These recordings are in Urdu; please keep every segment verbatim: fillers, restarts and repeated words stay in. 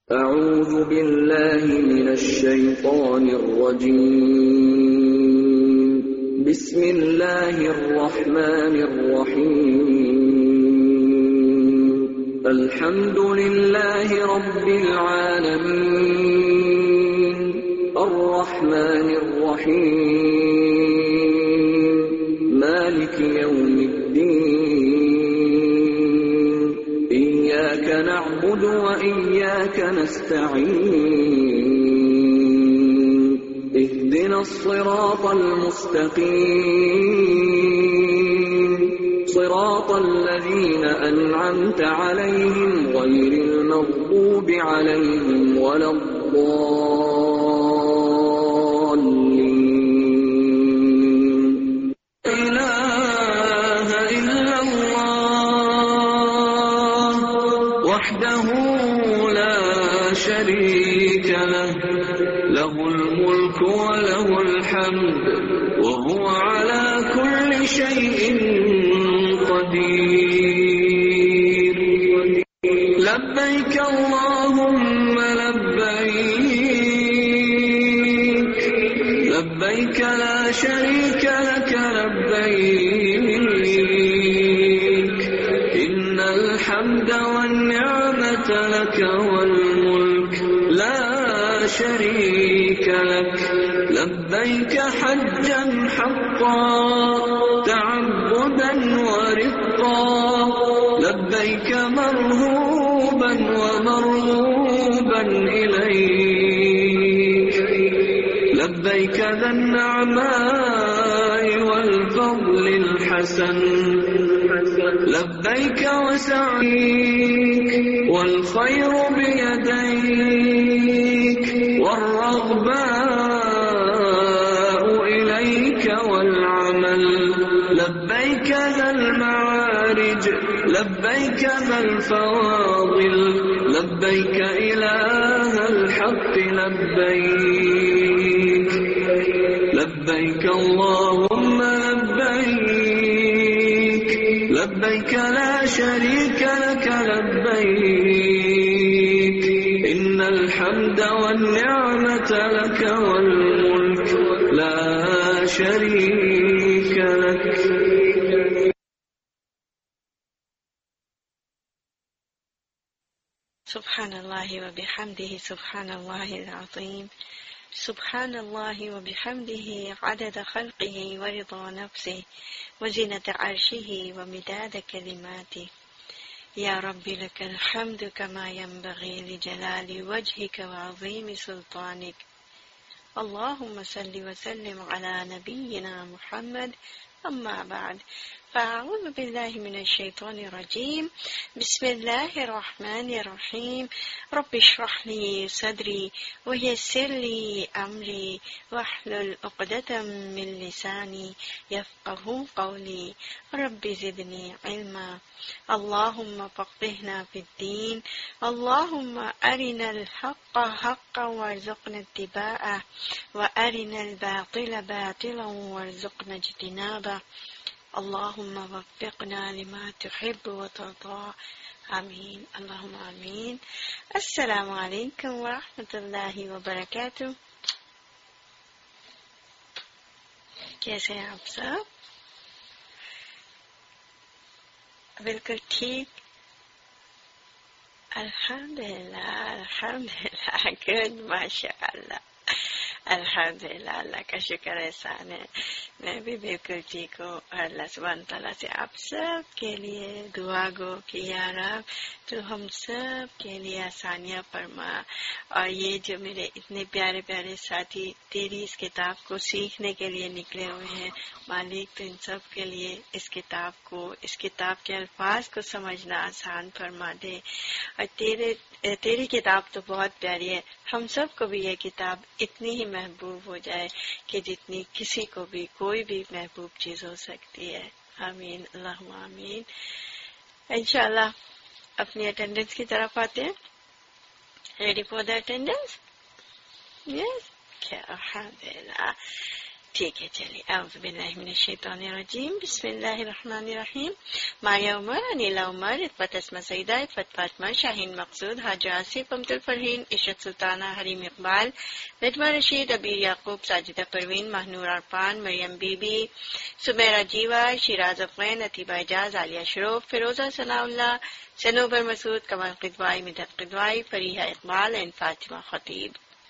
أعوذ بالله من الشيطان الرجيم بسم الله الرحمن الرحيم الحمد لله رب العالمين الرحمن الرحيم مالك يوم الدين إياك نعبد وإياك نستعين اهدنا الصراط المستقيم صراط الذين أنعمت عليهم غير المغضوب عليهم ولا الضالين لا إله إلا الله وحده لا شريك له له الملك وله الحمد وهو على كل شيء قدير لبيك اللهم لبيك لبيك لا شريك لك لبيك إن الحمد والنعمة لك والملك لا شريك لك لبيك حجا حقا تعبدا ورقا لبيك مرهوبا ومرغوبا إليك لبيك ذا النعماء والفضل الحسن لبيك وسعيك والخير بيديك والرغباء إليك والعمل لبيك ذا المعارج لبيك ذا الفواضل لبيك إله الحق لبيك لبيك اللهم لبيك لبيك لا شريك لك لبيك إن الحمد والنعمة لك والملك لا شريك لك سبحان الله وبحمده سبحان الله العظيم سبحان الله وبحمده عدد خلقه ورضا نفسه وزنة عرشه ومداد كلماته يا رب لك الحمد كما ينبغي لجلال وجهك وعظيم سلطانك اللهم صل وسلم على نبينا محمد أما بعد فأعوذ بالله من الشيطان الرجيم بسم الله الرحمن الرحيم رب اشرح لي صدري ويسر لي أمري واحلل عقدة من لساني يفقه قولي رب زدني علما اللهم فقهنا في الدين اللهم أرنا الحق حقا وارزقنا اتباعه وأرنا الباطل باطلا وارزقنا اجتنابه اللهم وفقنا لما تحب وترضى آمین اللہم آمین. السلام علیکم ورحمۃ اللہ وبرکاتہ. کیسے ہیں آپ سب؟ بالکل ٹھیک. الحمدللہ الحمدللہ گڈ ماشاء اللہ الحمدللہ. اللہ کا شکر احسان ہے میں بھی بالکل ٹھیک ہوں. اور اللہ سبحانہ تعالیٰ سے آپ سب کے لیے دعا گو کہ یا رب تو ہم سب کے لیے آسانیاں فرما. اور یہ جو میرے اتنے پیارے پیارے ساتھی تیری اس کتاب کو سیکھنے کے لیے نکلے ہوئے ہیں مالک، تو ان سب کے لیے اس کتاب کو اس کتاب کے الفاظ کو سمجھنا آسان فرما دے. اور تیرے تیری کتاب تو بہت پیاری ہے. ہم سب کو بھی یہ کتاب اتنی ہی محبوب ہو جائے کہ جتنی کسی کو بھی کوئی بھی محبوب چیز ہو سکتی ہے. آمین اللہم آمین. انشاءاللہ اپنی اٹینڈنس کی طرف آتے ہیں. Ready for the attendance? Yes. الحمدللہ. ٹھیک ہے چلیے. اعوذ باللہ من الشیطان الرجیم بسم اللہ الرحمن الرحیم. ماریا عمر، انیلا عمر، عفت اسما سعیدہ، عفت فاطمہ، شاہین مقصود، Haja Asif, Amat Alfarheen, Ishrat Sultana, Hareem Iqbal, Najma Rasheed, Abeer Yaqoob, Sajida Parveen, Mahnoor Irfan, Maryam Bibi, Sameera Jeeva, Shiraz Afghan, Utaiba Ijaz, Aliya Shroff, Feroza Sanaullah, Sanobar Masood, Kamal Kidwai, Midhat Kidwai, Fariha Iqbal and Fatima Khatib.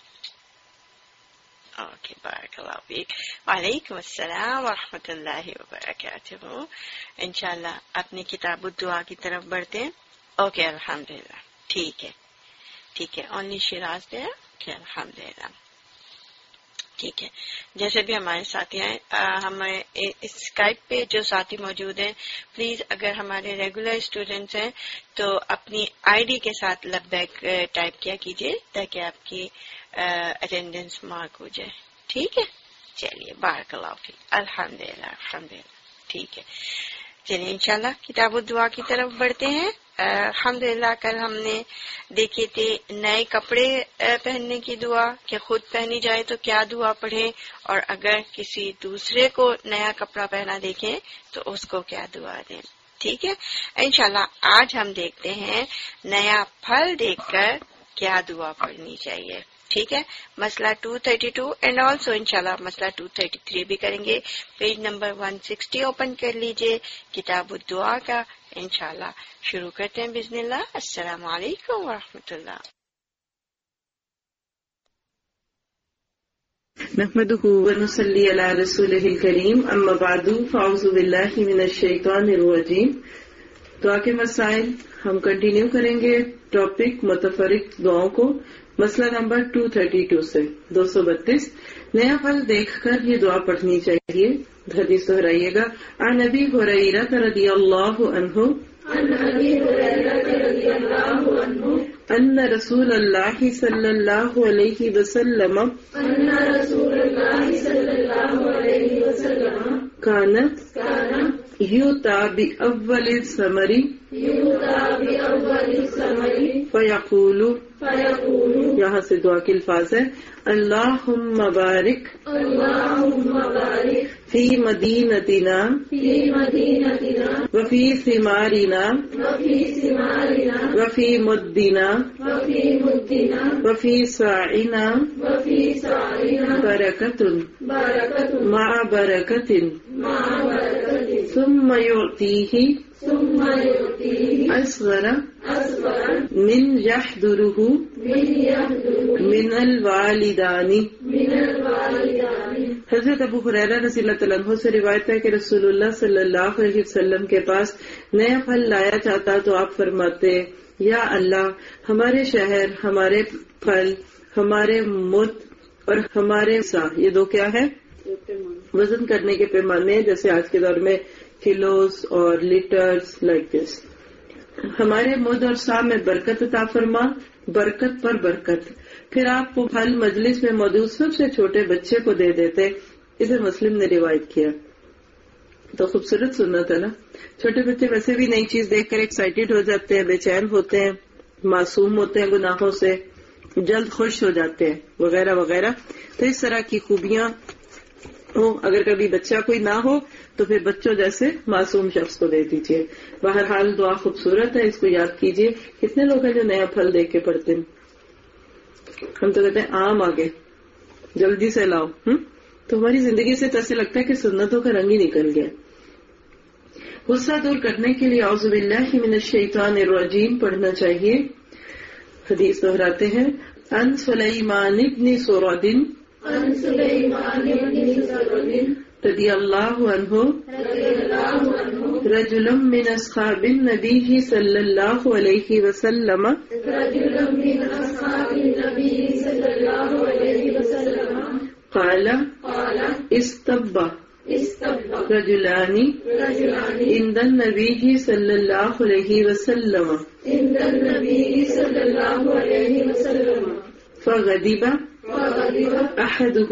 Okay بارک اللہ فیک. وعلیکم السلام ورحمۃ اللہ وبرکاتہ. انشاءاللہ اپنی کتاب الدعا کی طرف بڑھتے ہیں. اوکے الحمدللہ. ٹھیک ہے ٹھیک ہے اونلی شیراز دے. اوکے الحمدللہ. ٹھیک ہے. جیسے بھی ہمارے ساتھی ہیں، ہمارے اسکائپ پہ جو ساتھی موجود ہیں، پلیز اگر ہمارے ریگولر اسٹوڈینٹس ہیں تو اپنی آئی ڈی کے ساتھ لبیک ٹائپ کیا کیجیے تاکہ آپ کی اٹینڈنس مارک ہو جائے. ٹھیک ہے چلیے بارک اللہ فیک. الحمدللہ الحمدللہ. ٹھیک ہے چلیے انشاءاللہ کتاب الدعا کی طرف بڑھتے ہیں. الحمدللہ کل ہم نے دیکھے تھے نئے کپڑے پہننے کی دعا کہ خود پہنی جائے تو کیا دعا پڑھیں، اور اگر کسی دوسرے کو نیا کپڑا پہنا دیکھیں تو اس کو کیا دعا دیں. ٹھیک ہے انشاءاللہ آج ہم دیکھتے ہیں نیا پھل دیکھ کر کیا دعا پڑھنی چاہیے. ٹھیک ہے مسئلہ دو سو بتیس اینڈ آلسو انشاءاللہ مسئلہ دو سو تینتیس بھی کریں گے. پیج نمبر ایک سو ساٹھ اوپن کر لیجئے کتاب الدعا کا. انشاءاللہ شروع کرتے ہیں بسم اللہ. السلام علیکم ورحمۃ اللہ. نحمده ونصلي على رسوله الكريم اما بعد فاعوذ باللہ من الشیطان الرجیم. دعا کے مسائل ہم کنٹینیو کریں گے ٹاپک متفرق دعاؤں کو. مسئلہ نمبر دو سو بتیس سے دو سو بتیس. نیا پھل دیکھ کر یہ دعا پڑھنی چاہیے. حدیث دہرائیے گا. عن ابی ہریرہ رضی اللہ عنہ ان رسول اللہ صلی اللہ علیہ وسلم کانت یوتا بأول الثمر فیقول. یہاں سے دعا کے الفاظ ہے اللہم بارک فی مدینتنا وفی ثمارنا وفی مدنا وفی ساعنا برکت مع برکت ثم یعطیہ اصغر من یحضرہ من الوالدان. حضرت ابو ہریرہ رضی اللہ تعالیٰ عنہ سے روایت ہے کہ رسول اللہ صلی اللہ علیہ وسلم کے پاس نیا پھل لایا جاتا تو آپ فرماتے یا اللہ ہمارے شہر، ہمارے پھل، ہمارے مد اور ہمارے سا، یہ دو کیا ہے وزن کرنے کے پیمانے جیسے آج کے دور میں کلوز اور لیٹرز لائک دس. ہمارے مد اور سا میں برکت عطا فرما، برکت پر برکت. پھر آپ وہ پھل مجلس میں موجود سب سے چھوٹے بچے کو دے دیتے. اسے مسلم نے روایت کیا. تو خوبصورت سنت ہے نا. چھوٹے بچے ویسے بھی نئی چیز دیکھ کر ایکسائٹیڈ ہو جاتے ہیں، بے چین ہوتے ہیں، معصوم ہوتے ہیں گناہوں سے، جلد خوش ہو جاتے ہیں وغیرہ وغیرہ. تو اس طرح کی خوبیاں ہو. اگر کبھی بچہ کوئی نہ ہو تو پھر بچوں جیسے معصوم شخص کو دے دیجیے. بہرحال دعا خوبصورت ہے، اس کو یاد کیجیے. کتنے لوگ ہیں جو نیا پھل دیکھ کے پڑھتے ہیں؟ ہم تو کہتے ہیں آم آگے جلدی سے لاؤ. ہم تو ہماری زندگی سے تو ایسے لگتا ہے کہ سنتوں کا رنگ ہی نکل گیا. غصہ دور کرنے کے لیے اعوذ باللہ من الشیطان الرجیم پڑھنا چاہیے. حدیث دہراتے ہیں ان سلیمان ابن سرد رضی اللہ عنہ رجل من اصحاب النبی صلی اللہ علیہ وسلم قال استب رجلان عند النبی صلی اللہ علیہ وسلم فغضب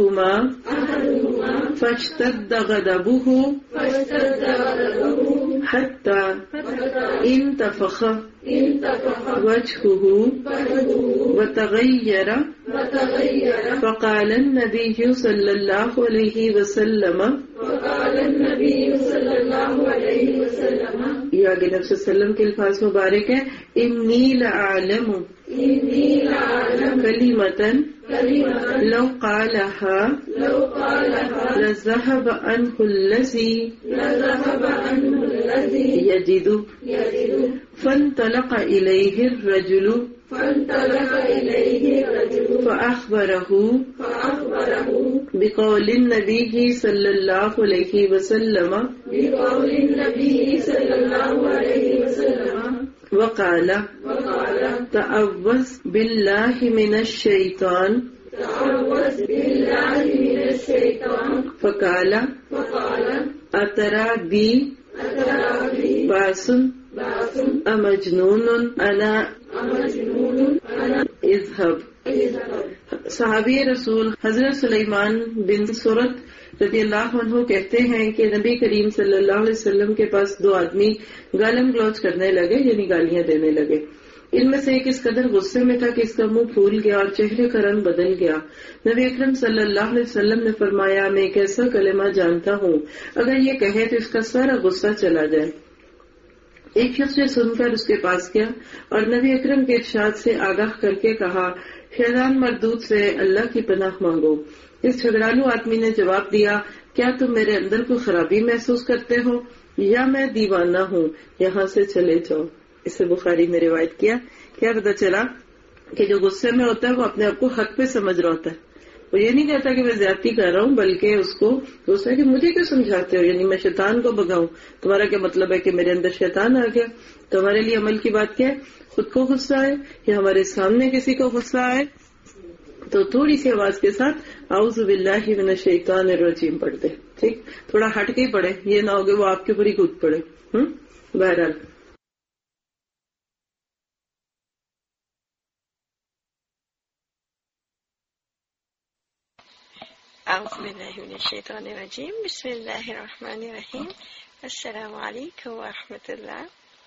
احدهما فاشتد غضبه حتى انتفخ وجهه وتغير فقال النبي صلى الله عليه وسلم یہ آگے نبی صلی اللہ علیہ وسلم کے الفاظ مبارک ہیں، انی لأعلم کلمۃ لو قالها لذهب عنه الذي يجد فانطلق إليه الرجل فأخبره بقول النبي صلى الله عليه وسلم وقال تعوذ بالله من الشيطان فقال أترى بي باس أمجنون أنا اذهب۔ صحابی رسول حضرت سلیمان بن سرد رضی اللہ عنہ کہتے ہیں کہ نبی کریم صلی اللہ علیہ وسلم کے پاس دو آدمی گالم گلوچ کرنے لگے، یعنی گالیاں دینے لگے۔ ان میں سے ایک اس قدر غصے میں تھا کہ اس کا منہ پھول گیا اور چہرے کا رنگ بدل گیا۔ نبی اکرم صلی اللہ علیہ وسلم نے فرمایا، میں ایک ایسا کلمہ جانتا ہوں اگر یہ کہے تو اس کا سارا غصہ چلا جائے۔ ایک شخص نے سن کر اس کے پاس گیا اور نبی اکرم کے ارشاد سے آگاہ کر کے کہا، شیطان مردود سے اللہ کی پناہ مانگو۔ اس جھگڑالو آدمی نے جواب دیا، کیا تم میرے اندر کوئی خرابی محسوس کرتے ہو یا میں دیوانہ ہوں؟ یہاں سے چلے جاؤ۔ اسے بخاری میں روایت کیا۔ کیا پتہ چلا کہ جو غصے میں ہوتا ہے وہ اپنے آپ کو حق پہ سمجھ رہا ہوتا ہے، وہ یہ نہیں کہتا کہ میں زیادتی کر رہا ہوں، بلکہ اس کو غصہ ہے کہ مجھے کیوں سمجھاتے ہو، یعنی میں شیطان کو بگاؤں، تمہارا کیا مطلب ہے کہ میرے اندر شیطان آ گیا؟ تو ہمارے لیے عمل کی بات کیا ہے؟ خود کو غصہ آئے یا ہمارے سامنے کسی کو غصہ آئے تو تھوڑی سی آواز کے ساتھ اعوذ باللہ من الشیطان الرجیم پڑھ دے، ٹھیک؟ تھوڑا ہٹ کے ہی پڑھے، یہ نہ ہوگے وہ آپ کے اوپر ہی کود پڑے۔ ہوں بہرحال اعوذ باللہ من الشیطان الرجیم، بسم اللہ الرحمن الرحیم۔ السلام علیکم ورحمۃ اللہ۔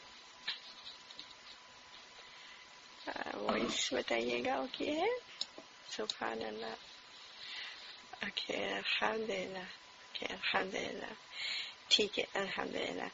وائس بتائیے گا اوکے ہے؟ سبحان اللہ۔ اوکے الحمدللہ، اوکے الحمدللہ، ٹھیک ہے الحمدللہ۔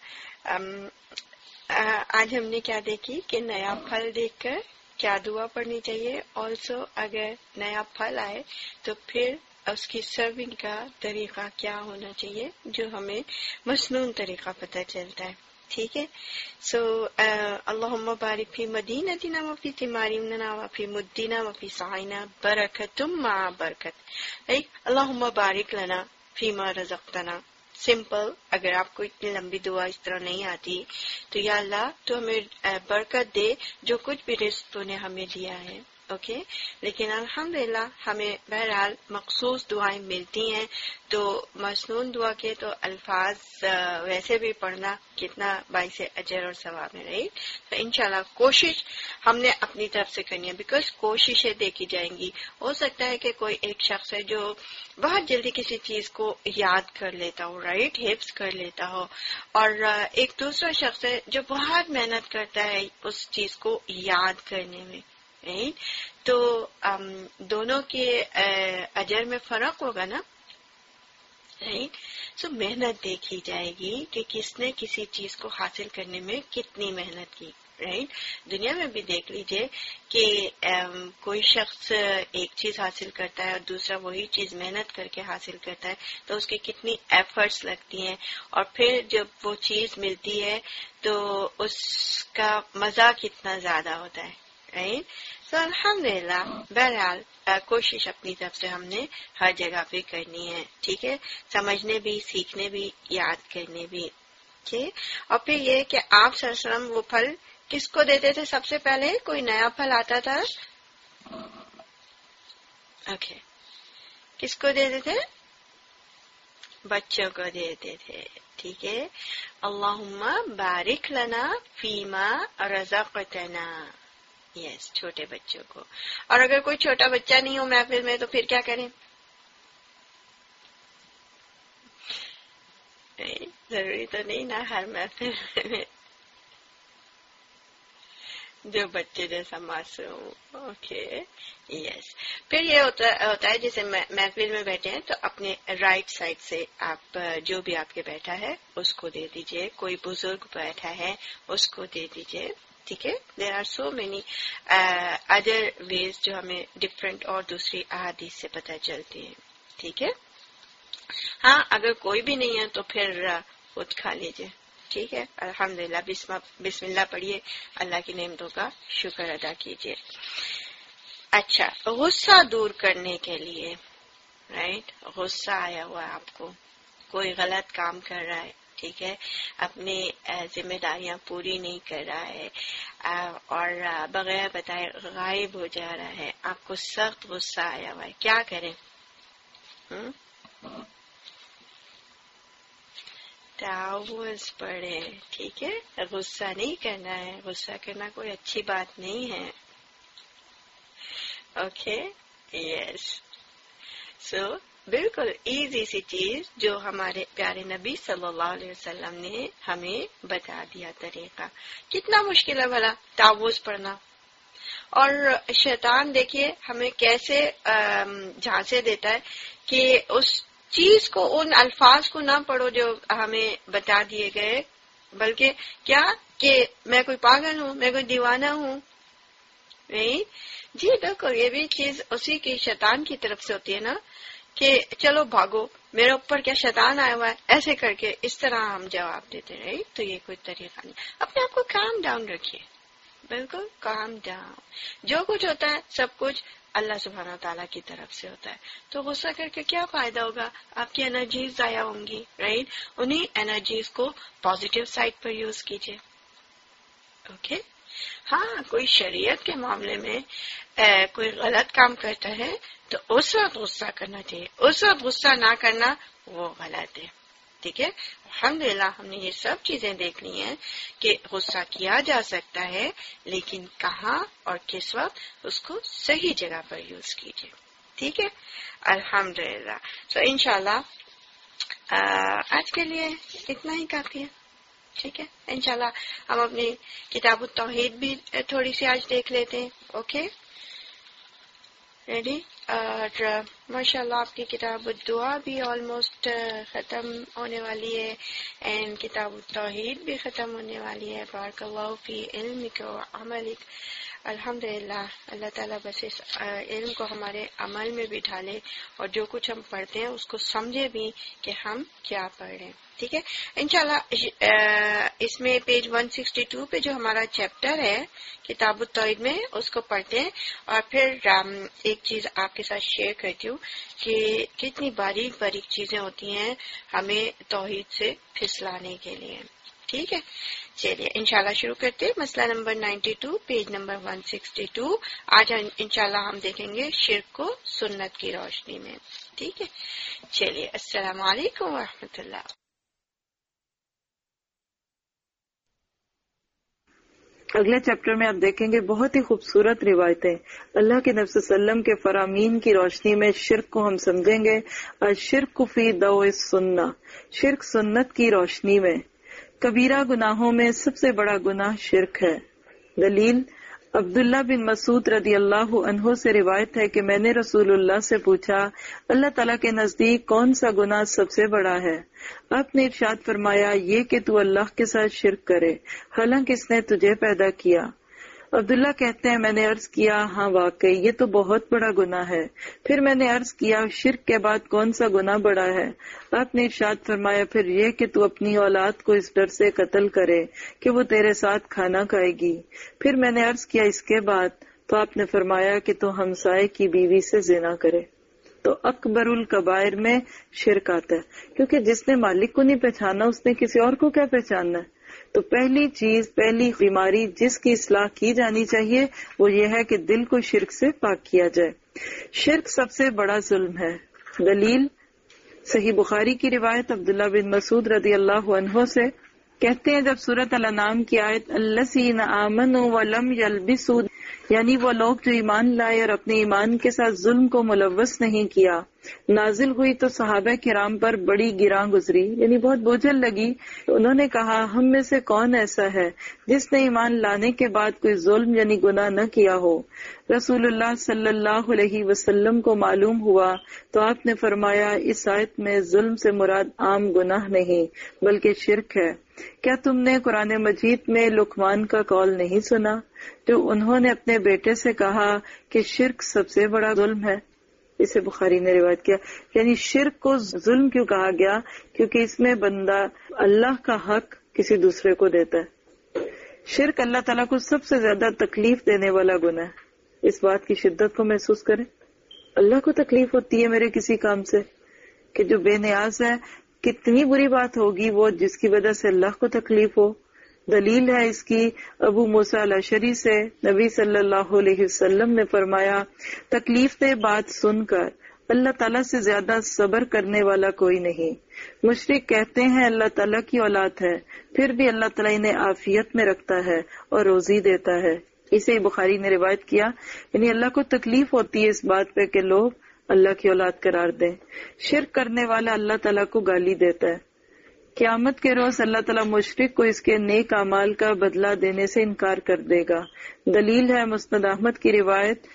آج ہم نے کیا دیکھی کہ نیا پھل دیکھ کر کیا دعا پڑھنی چاہیے، آلسو اگر نیا پھل آئے تو پھر اس کی سرونگ کا طریقہ کیا ہونا چاہیے، جو ہمیں مسنون طریقہ پتہ چلتا ہے، ٹھیک ہے۔ سو اللہم بارک فی مدینتنا وفی ثمارنا وفی مدنا وفی سعینا برکتم مع برکت، اللہم بارک لنا فیما رزقتنا۔ سمپل، اگر آپ کو اتنی لمبی دعا اس طرح نہیں آتی تو یا اللہ تو ہمیں برکت دے جو کچھ بھی رزق تو نے ہمیں دیا ہے، اوکے okay. لیکن الحمدللہ ہمیں بہرحال مخصوص دعائیں ملتی ہیں، تو مسنون دعا کے تو الفاظ ویسے بھی پڑھنا کتنا باعث اجر اور ثواب ہے، رائٹ؟ تو انشاءاللہ کوشش ہم نے اپنی طرف سے کرنی ہے، بیکاز کوششیں دیکھی جائیں گی۔ ہو سکتا ہے کہ کوئی ایک شخص ہے جو بہت جلدی کسی چیز کو یاد کر لیتا ہو، رائٹ، حفظ کر لیتا ہو، اور ایک دوسرا شخص ہے جو بہت محنت کرتا ہے اس چیز کو یاد کرنے میں، رائٹ؟ تو دونوں کے اجر میں فرق ہوگا نا، رائٹ؟ سو محنت دیکھی جائے گی کہ کس نے کسی چیز کو حاصل کرنے میں کتنی محنت کی، رائٹ؟ دنیا میں بھی دیکھ لیجئے کہ کوئی شخص ایک چیز حاصل کرتا ہے اور دوسرا وہی چیز محنت کر کے حاصل کرتا ہے تو اس کی کتنی ایفرٹس لگتی ہیں، اور پھر جب وہ چیز ملتی ہے تو اس کا مزہ کتنا زیادہ ہوتا ہے، رائٹ؟ تو الحمدللہ بہرحال کوشش اپنی طرف سے ہم نے ہر جگہ پہ کرنی ہے، ٹھیک ہے؟ سمجھنے بھی، سیکھنے بھی، یاد کرنے بھی، ٹھیک؟ اور پھر یہ کہ آپ صلی اللہ علیہ وسلم وہ پھل کس کو دیتے تھے؟ سب سے پہلے کوئی نیا پھل آتا تھا، اوکے، کس کو دیتے تھے؟ بچوں کو دیتے تھے، ٹھیک ہے؟ اللہم بارک لنا فیما رزقتنا، یس، چھوٹے بچوں کو۔ اور اگر کوئی چھوٹا بچہ نہیں ہو محفل میں تو پھر کیا کریں؟ ضروری تو نہیں نا ہر محفل میں جو بچے جیسا معصوم. Okay yes. پھر یہ ہوتا ہوتا ہے جیسے محفل میں بیٹھے ہیں تو اپنے رائٹ سائڈ سے آپ جو بھی آپ کے بیٹھا ہے اس کو دے دیجئے. کوئی بزرگ بیٹھا ہے اس کو دے دیجئے. ٹھیک ہے. There are so many other ways جو ہمیں ڈفرینٹ اور دوسری احادیث سے پتہ چلتی ہیں. ٹھیک ہے. ہاں اگر کوئی بھی نہیں ہے تو پھر خود کھا لیجیے. ٹھیک ہے. الحمدللہ. بسم اللہ پڑھیے. اللہ کی نعمتوں کا شکر ادا کیجیے. اچھا غصہ دور کرنے کے لیے رائٹ غصہ آیا ہوا ہے آپ کو, کوئی غلط کام کر رہا ہے. ٹھیک ہے. اپنی ذمہ داریاں پوری نہیں کر رہا ہے اور بغیر بتائے غائب ہو جا رہا ہے. آپ کو سخت غصہ آیا ہوا ہے. کیا کریں؟ ہم تعوذ پڑھے. ٹھیک ہے. غصہ نہیں کرنا ہے. غصہ کرنا کوئی اچھی بات نہیں ہے. Okay yes. سو بالکل ایزی سی چیز جو ہمارے پیارے نبی صلی اللہ علیہ وسلم نے ہمیں بتا دیا طریقہ. کتنا مشکل ہے بھلا تعوذ پڑھنا. اور شیطان دیکھیے ہمیں کیسے جھانسے دیتا ہے کہ اس چیز کو, ان الفاظ کو نہ پڑھو جو ہمیں بتا دیے گئے, بلکہ کیا کہ میں کوئی پاگل ہوں, میں کوئی دیوانہ ہوں. نہیں جی بالکل. یہ بھی چیز اسی کی شیطان کی طرف سے ہوتی ہے نا کہ چلو بھاگو, میرے اوپر کیا شیطان آیا ہوا ہے, ایسے کر کے اس طرح ہم جواب دیتے رہے. تو یہ کوئی طریقہ نہیں. اپنے آپ کو کام ڈاؤن رکھیے. بالکل کام ڈاؤن. جو کچھ ہوتا ہے سب کچھ اللہ سبحانہ تعالیٰ کی طرف سے ہوتا ہے. تو غصہ کر کے کیا فائدہ ہوگا؟ آپ کی انرجیز ضائع ہوں گی. رائٹ. انہیں انرجیز کو پازیٹیو سائڈ پر یوز کیجیے. اوکے. ہاں کوئی شریعت کے معاملے میں کوئی غلط کام کرتا ہے تو اس وقت غصہ کرنا چاہیے. اس وقت غصہ نہ کرنا وہ غلط ہے. ٹھیک ہے. الحمدللہ ہم نے یہ سب چیزیں دیکھ لی ہیں کہ غصہ کیا جا سکتا ہے, لیکن کہاں اور کس وقت اس کو صحیح جگہ پر یوز کیجیے. ٹھیک ہے. الحمدللہ. تو انشاءاللہ آج کے لیے اتنا ہی کافی ہے. ٹھیک ہے. انشاءاللہ ہم اپنی کتاب التوحید بھی تھوڑی سی آج دیکھ لیتے ہیں. Okay ready. اور ماشاء اللہ آپ کی کتاب الدعا بھی آلموسٹ ختم ہونے والی ہے, اینڈ کتاب التوحید بھی ختم ہونے والی ہے. بارک اللہ فی علمک و عملک. الحمدللہ اللہ تعالیٰ بس اس علم کو ہمارے عمل میں بھی ڈھالے, اور جو کچھ ہم پڑھتے ہیں اس کو سمجھے بھی کہ ہم کیا پڑھ رہے ہیں. ٹھیک ہے. انشاءاللہ اس میں پیج ایک سو باسٹھ پہ جو ہمارا چیپٹر ہے کتاب التوحید میں اس کو پڑھتے ہیں, اور پھر ایک چیز آپ کے ساتھ شیئر کرتی ہوں کہ کتنی باریک باریک چیزیں ہوتی ہیں ہمیں توحید سے پھسلانے کے لیے. ٹھیک ہے. چلیے انشاءاللہ شروع کرتے ہیں. مسئلہ نمبر بانوے پیج نمبر ایک سو باسٹھ. آج انشاءاللہ ہم دیکھیں گے شرک کو سنت کی روشنی میں. ٹھیک ہے. چلیے السلام علیکم ورحمۃ اللہ. اگلے چیپٹر میں آپ دیکھیں گے بہت ہی خوبصورت روایتیں اللہ کے نبی صلی اللہ علیہ وسلم کے فرامین کی روشنی میں شرک کو ہم سمجھیں گے. الشرک فی ضوء السنہ, شرک سنت کی روشنی میں. کبیرہ گناہوں میں سب سے بڑا گناہ شرک ہے. دلیل عبداللہ بن مسعود رضی اللہ عنہ سے روایت ہے کہ میں نے رسول اللہ سے پوچھا اللہ تعالیٰ کے نزدیک کون سا گناہ سب سے بڑا ہے؟ آپ نے ارشاد فرمایا یہ کہ تو اللہ کے ساتھ شرک کرے حالانکہ اس نے تجھے پیدا کیا. عبداللہ کہتے ہیں میں نے عرض کیا ہاں واقعی یہ تو بہت بڑا گناہ ہے. پھر میں نے عرض کیا شرک کے بعد کون سا گناہ بڑا ہے؟ آپ نے ارشاد فرمایا پھر یہ کہ تو اپنی اولاد کو اس ڈر سے قتل کرے کہ وہ تیرے ساتھ کھانا کھائے گی. پھر میں نے عرض کیا اس کے بعد؟ تو آپ نے فرمایا کہ تو ہمسائے کی بیوی سے زنا کرے. تو اکبر الکبائر میں شرک آتا ہے, کیونکہ جس نے مالک کو نہیں پہچانا اس نے کسی اور کو کیا پہچاننا ہے. تو پہلی چیز پہلی بیماری جس کی اصلاح کی جانی چاہیے وہ یہ ہے کہ دل کو شرک سے پاک کیا جائے. شرک سب سے بڑا ظلم ہے. دلیل صحیح بخاری کی روایت عبداللہ بن مسعود رضی اللہ عنہ سے کہتے ہیں جب سورۃ الانعام کی آیت الذین آمنوا ولم یلبسوا یعنی وہ لوگ جو ایمان لائے اور اپنے ایمان کے ساتھ ظلم کو ملوث نہیں کیا، نازل ہوئی تو صحابہ کرام پر بڑی گراں گزری، یعنی بہت بوجھل لگی. انہوں نے کہا ہم میں سے کون ایسا ہے جس نے ایمان لانے کے بعد کوئی ظلم یعنی گناہ نہ کیا ہو. رسول اللہ صلی اللہ علیہ وسلم کو معلوم ہوا تو آپ نے فرمایا اس آیت میں ظلم سے مراد عام گناہ نہیں بلکہ شرک ہے. کیا تم نے قرآن مجید میں لقمان کا قول نہیں سنا جو انہوں نے اپنے بیٹے سے کہا کہ شرک سب سے بڑا ظلم ہے؟ اسے بخاری نے روایت کیا. یعنی شرک کو ظلم کیوں کہا گیا؟ کیونکہ اس میں بندہ اللہ کا حق کسی دوسرے کو دیتا ہے. شرک اللہ تعالیٰ کو سب سے زیادہ تکلیف دینے والا گناہ ہے. اس بات کی شدت کو محسوس کریں. اللہ کو تکلیف ہوتی ہے میرے کسی کام سے کہ جو بے نیاز ہے، کتنی بری بات ہوگی وہ جس کی وجہ سے اللہ کو تکلیف ہو. دلیل ہے اس کی ابو موسیٰ الاشعری سے. نبی صلی اللہ علیہ وسلم نے فرمایا تکلیف دہ بات سن کر اللہ تعالیٰ سے زیادہ صبر کرنے والا کوئی نہیں. مشرک کہتے ہیں اللہ تعالیٰ کی اولاد ہے، پھر بھی اللہ تعالیٰ انہیں عافیت میں رکھتا ہے اور روزی دیتا ہے. اسے بخاری نے روایت کیا. یعنی اللہ کو تکلیف ہوتی ہے اس بات پہ کہ لوگ اللہ کی اولاد قرار دیں. شرک کرنے والا اللہ تعالیٰ کو گالی دیتا ہے. قیامت کے روز اللہ تعالیٰ مشرک کو اس کے نیک اعمال کا بدلہ دینے سے انکار کر دے گا. دلیل ہے مسند احمد کی روایت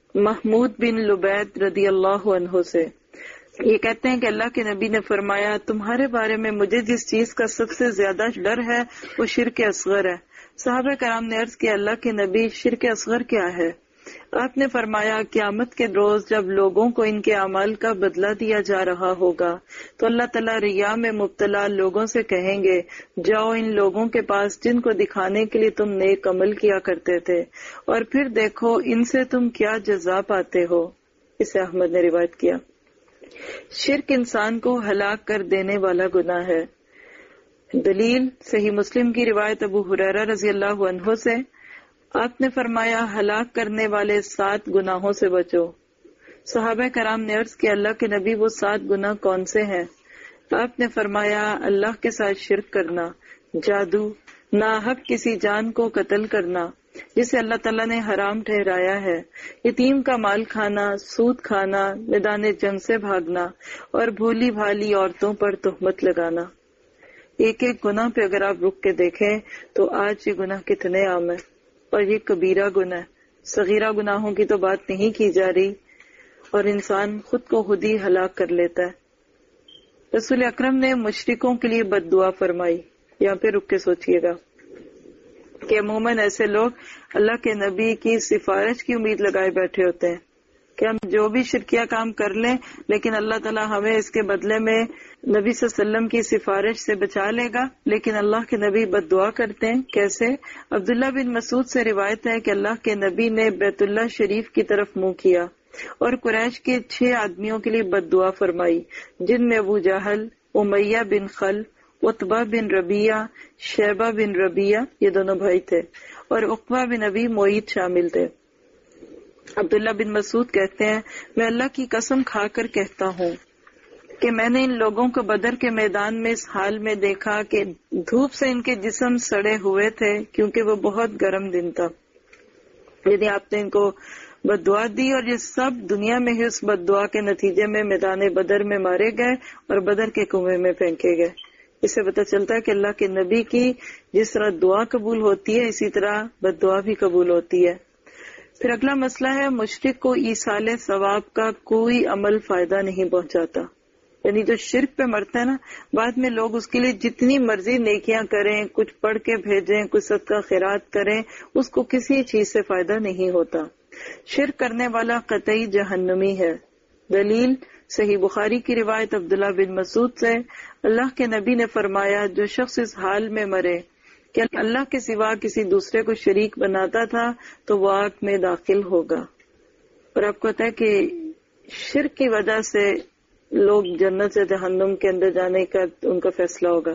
محمود بن لبید رضی اللہ عنہ سے. یہ کہتے ہیں کہ اللہ کے نبی نے فرمایا تمہارے بارے میں مجھے جس چیز کا سب سے زیادہ ڈر ہے وہ شرک اصغر ہے. صحابہ کرام نے عرض کیا اللہ کے نبی شرک اصغر کیا ہے؟ آپ نے فرمایا قیامت کے روز جب لوگوں کو ان کے اعمال کا بدلہ دیا جا رہا ہوگا تو اللہ تعالیٰ ریا میں مبتلا لوگوں سے کہیں گے جاؤ ان لوگوں کے پاس جن کو دکھانے کے لیے تم نیک عمل کیا کرتے تھے اور پھر دیکھو ان سے تم کیا جزا پاتے ہو. اسے احمد نے روایت کیا. شرک انسان کو ہلاک کر دینے والا گناہ ہے. دلیل صحیح مسلم کی روایت ابو ہریرہ رضی اللہ عنہ سے. آپ نے فرمایا ہلاک کرنے والے سات گناہوں سے بچو. صحابہ کرام نے عرض کیا اللہ کے نبی وہ سات گناہ کون سے ہیں؟ آپ نے فرمایا اللہ کے ساتھ شرک کرنا، جادو، ناحق کسی جان کو قتل کرنا جسے اللہ تعالیٰ نے حرام ٹھہرایا ہے، یتیم کا مال کھانا، سود کھانا، میدان جنگ سے بھاگنا اور بھولی بھالی عورتوں پر تہمت لگانا. ایک ایک گناہ پہ اگر آپ رک کے دیکھیں تو آج یہ گناہ کتنے عام ہیں اور یہ کبیرہ گناہ. صغیرہ گناہوں کی تو بات نہیں کی جا رہی اور انسان خود کو خود ہی ہلاک کر لیتا ہے. رسول اکرم نے مشرکوں کے لیے بد دعا فرمائی. یہاں پہ رک کے سوچئے گا کہ عموماً ایسے لوگ اللہ کے نبی کی سفارش کی امید لگائے بیٹھے ہوتے ہیں کہ ہم جو بھی شرکیہ کام کر لیں لیکن اللہ تعالیٰ ہمیں اس کے بدلے میں نبی صلی اللہ علیہ وسلم کی سفارش سے بچا لے گا. لیکن اللہ کے نبی بد دعا کرتے ہیں. کیسے؟ عبداللہ بن مسعود سے روایت ہے کہ اللہ کے نبی نے بیت اللہ شریف کی طرف منہ کیا اور قریش کے چھ آدمیوں کے لیے بد دعا فرمائی جن میں ابو جہل، امیہ بن خلف، عتبہ بن ربیعہ، شیبہ بن ربیعہ یہ دونوں بھائی تھے اور عقبہ بن ابی معیط شامل تھے. عبداللہ بن مسعود کہتے ہیں میں اللہ کی قسم کھا کر کہتا ہوں کہ میں نے ان لوگوں کو بدر کے میدان میں اس حال میں دیکھا کہ دھوپ سے ان کے جسم سڑے ہوئے تھے کیونکہ وہ بہت گرم دن تھا. یعنی آپ نے ان کو بد دعا دی اور یہ سب دنیا میں ہی اس بد دعا کے نتیجے میں میدان بدر میں مارے گئے اور بدر کے کنویں میں پھینکے گئے. اس سے پتہ چلتا ہے کہ اللہ کے نبی کی جس طرح دعا قبول ہوتی ہے اسی طرح بد دعا بھی قبول ہوتی ہے. پھر اگلا مسئلہ ہے مشرک کو ایصال ثواب کا کوئی عمل فائدہ نہیں پہنچاتا. یعنی جو شرک پہ مرتا ہے نا بعد میں لوگ اس کے لیے جتنی مرضی نیکیاں کریں، کچھ پڑھ کے بھیجیں، کچھ صدقہ خیرات کریں، اس کو کسی چیز سے فائدہ نہیں ہوتا. شرک کرنے والا قطعی جہنمی ہے. دلیل صحیح بخاری کی روایت عبداللہ بن مسعود سے. اللہ کے نبی نے فرمایا جو شخص اس حال میں مرے کہ اللہ کے سوا کسی دوسرے کو شریک بناتا تھا تو وہ آگ میں داخل ہوگا. اور آپ کو پتا ہے کہ شرک کی وجہ سے لوگ جنت سے جہنم کے اندر جانے کا ان کا فیصلہ ہوگا.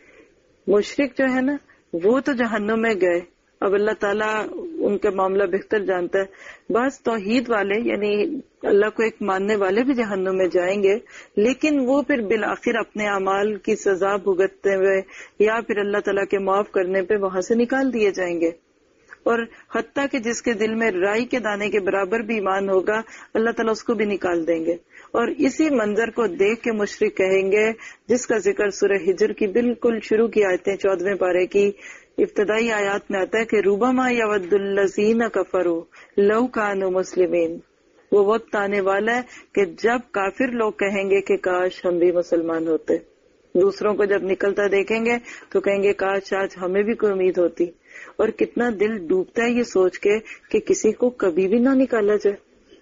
مشرک جو ہے نا وہ تو جہنم میں گئے. اب اللہ تعالیٰ ان کا معاملہ بہتر جانتا ہے. بعض توحید والے یعنی اللہ کو ایک ماننے والے بھی جہنم میں جائیں گے لیکن وہ پھر بالآخر اپنے اعمال کی سزا بھگتتے ہوئے یا پھر اللہ تعالیٰ کے معاف کرنے پہ وہاں سے نکال دیے جائیں گے. اور حتیٰ کہ جس کے دل میں رائی کے دانے کے برابر بھی ایمان ہوگا اللہ تعالیٰ اس کو بھی نکال دیں گے. اور اسی منظر کو دیکھ کے مشرک کہیں گے، جس کا ذکر سورہ ہجر کی بالکل شروع کی آیتیں چودہویں پارے کی ابتدائی آیات میں آتا ہے کہ روبما یود الذین کفروا لو کانوا مسلمین. وہ وقت آنے والا ہے کہ جب کافر لوگ کہیں گے کہ کاش ہم بھی مسلمان ہوتے. دوسروں کو جب نکلتا دیکھیں گے تو کہیں گے کاش آج ہمیں بھی کوئی امید ہوتی. اور کتنا دل ڈوبتا ہے یہ سوچ کے کہ کسی کو کبھی بھی نہ نکالا جائے.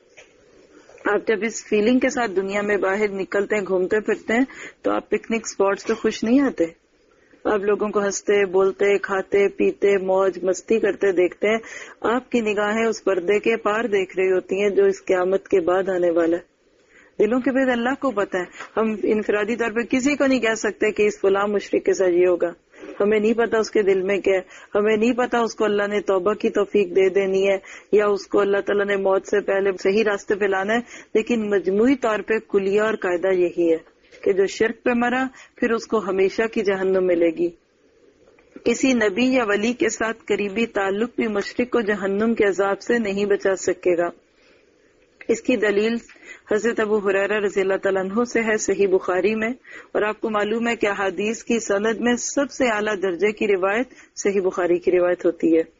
آپ جب اس فیلنگ کے ساتھ دنیا میں باہر نکلتے ہیں، گھومتے پھرتے ہیں، تو آپ پکنک سپاٹس پہ خوش نہیں آتے. آپ لوگوں کو ہنستے بولتے کھاتے پیتے موج مستی کرتے دیکھتے ہیں. آپ کی نگاہیں اس پردے کے پار دیکھ رہی ہوتی ہیں جو اس قیامت کے بعد آنے والا ہے. دلوں کے بعد اللہ کو پتہ ہے. ہم انفرادی طور پہ کسی کو نہیں کہہ سکتے کہ اس فلاں مشرک کے ساتھ یہ ہوگا. ہمیں نہیں پتا اس کے دل میں کیا ہے، ہمیں نہیں پتا اس کو اللہ نے توبہ کی توفیق دے دینی ہے یا اس کو اللہ تعالیٰ نے موت سے پہلے صحیح راستے پہ لانا ہے. لیکن مجموعی طور پہ کلیہ اور قاعدہ یہی ہے کہ جو شرک پہ مرا پھر اس کو ہمیشہ کی جہنم ملے گی. کسی نبی یا ولی کے ساتھ قریبی تعلق بھی مشرک کو جہنم کے عذاب سے نہیں بچا سکے گا. اس کی دلیل حضرت ابو ہریرہ رضی اللہ تعالیٰ عنہ سے ہے صحیح بخاری میں. اور آپ کو معلوم ہے کہ احادیث کی سند میں سب سے اعلیٰ درجے کی روایت صحیح بخاری کی روایت ہوتی ہے.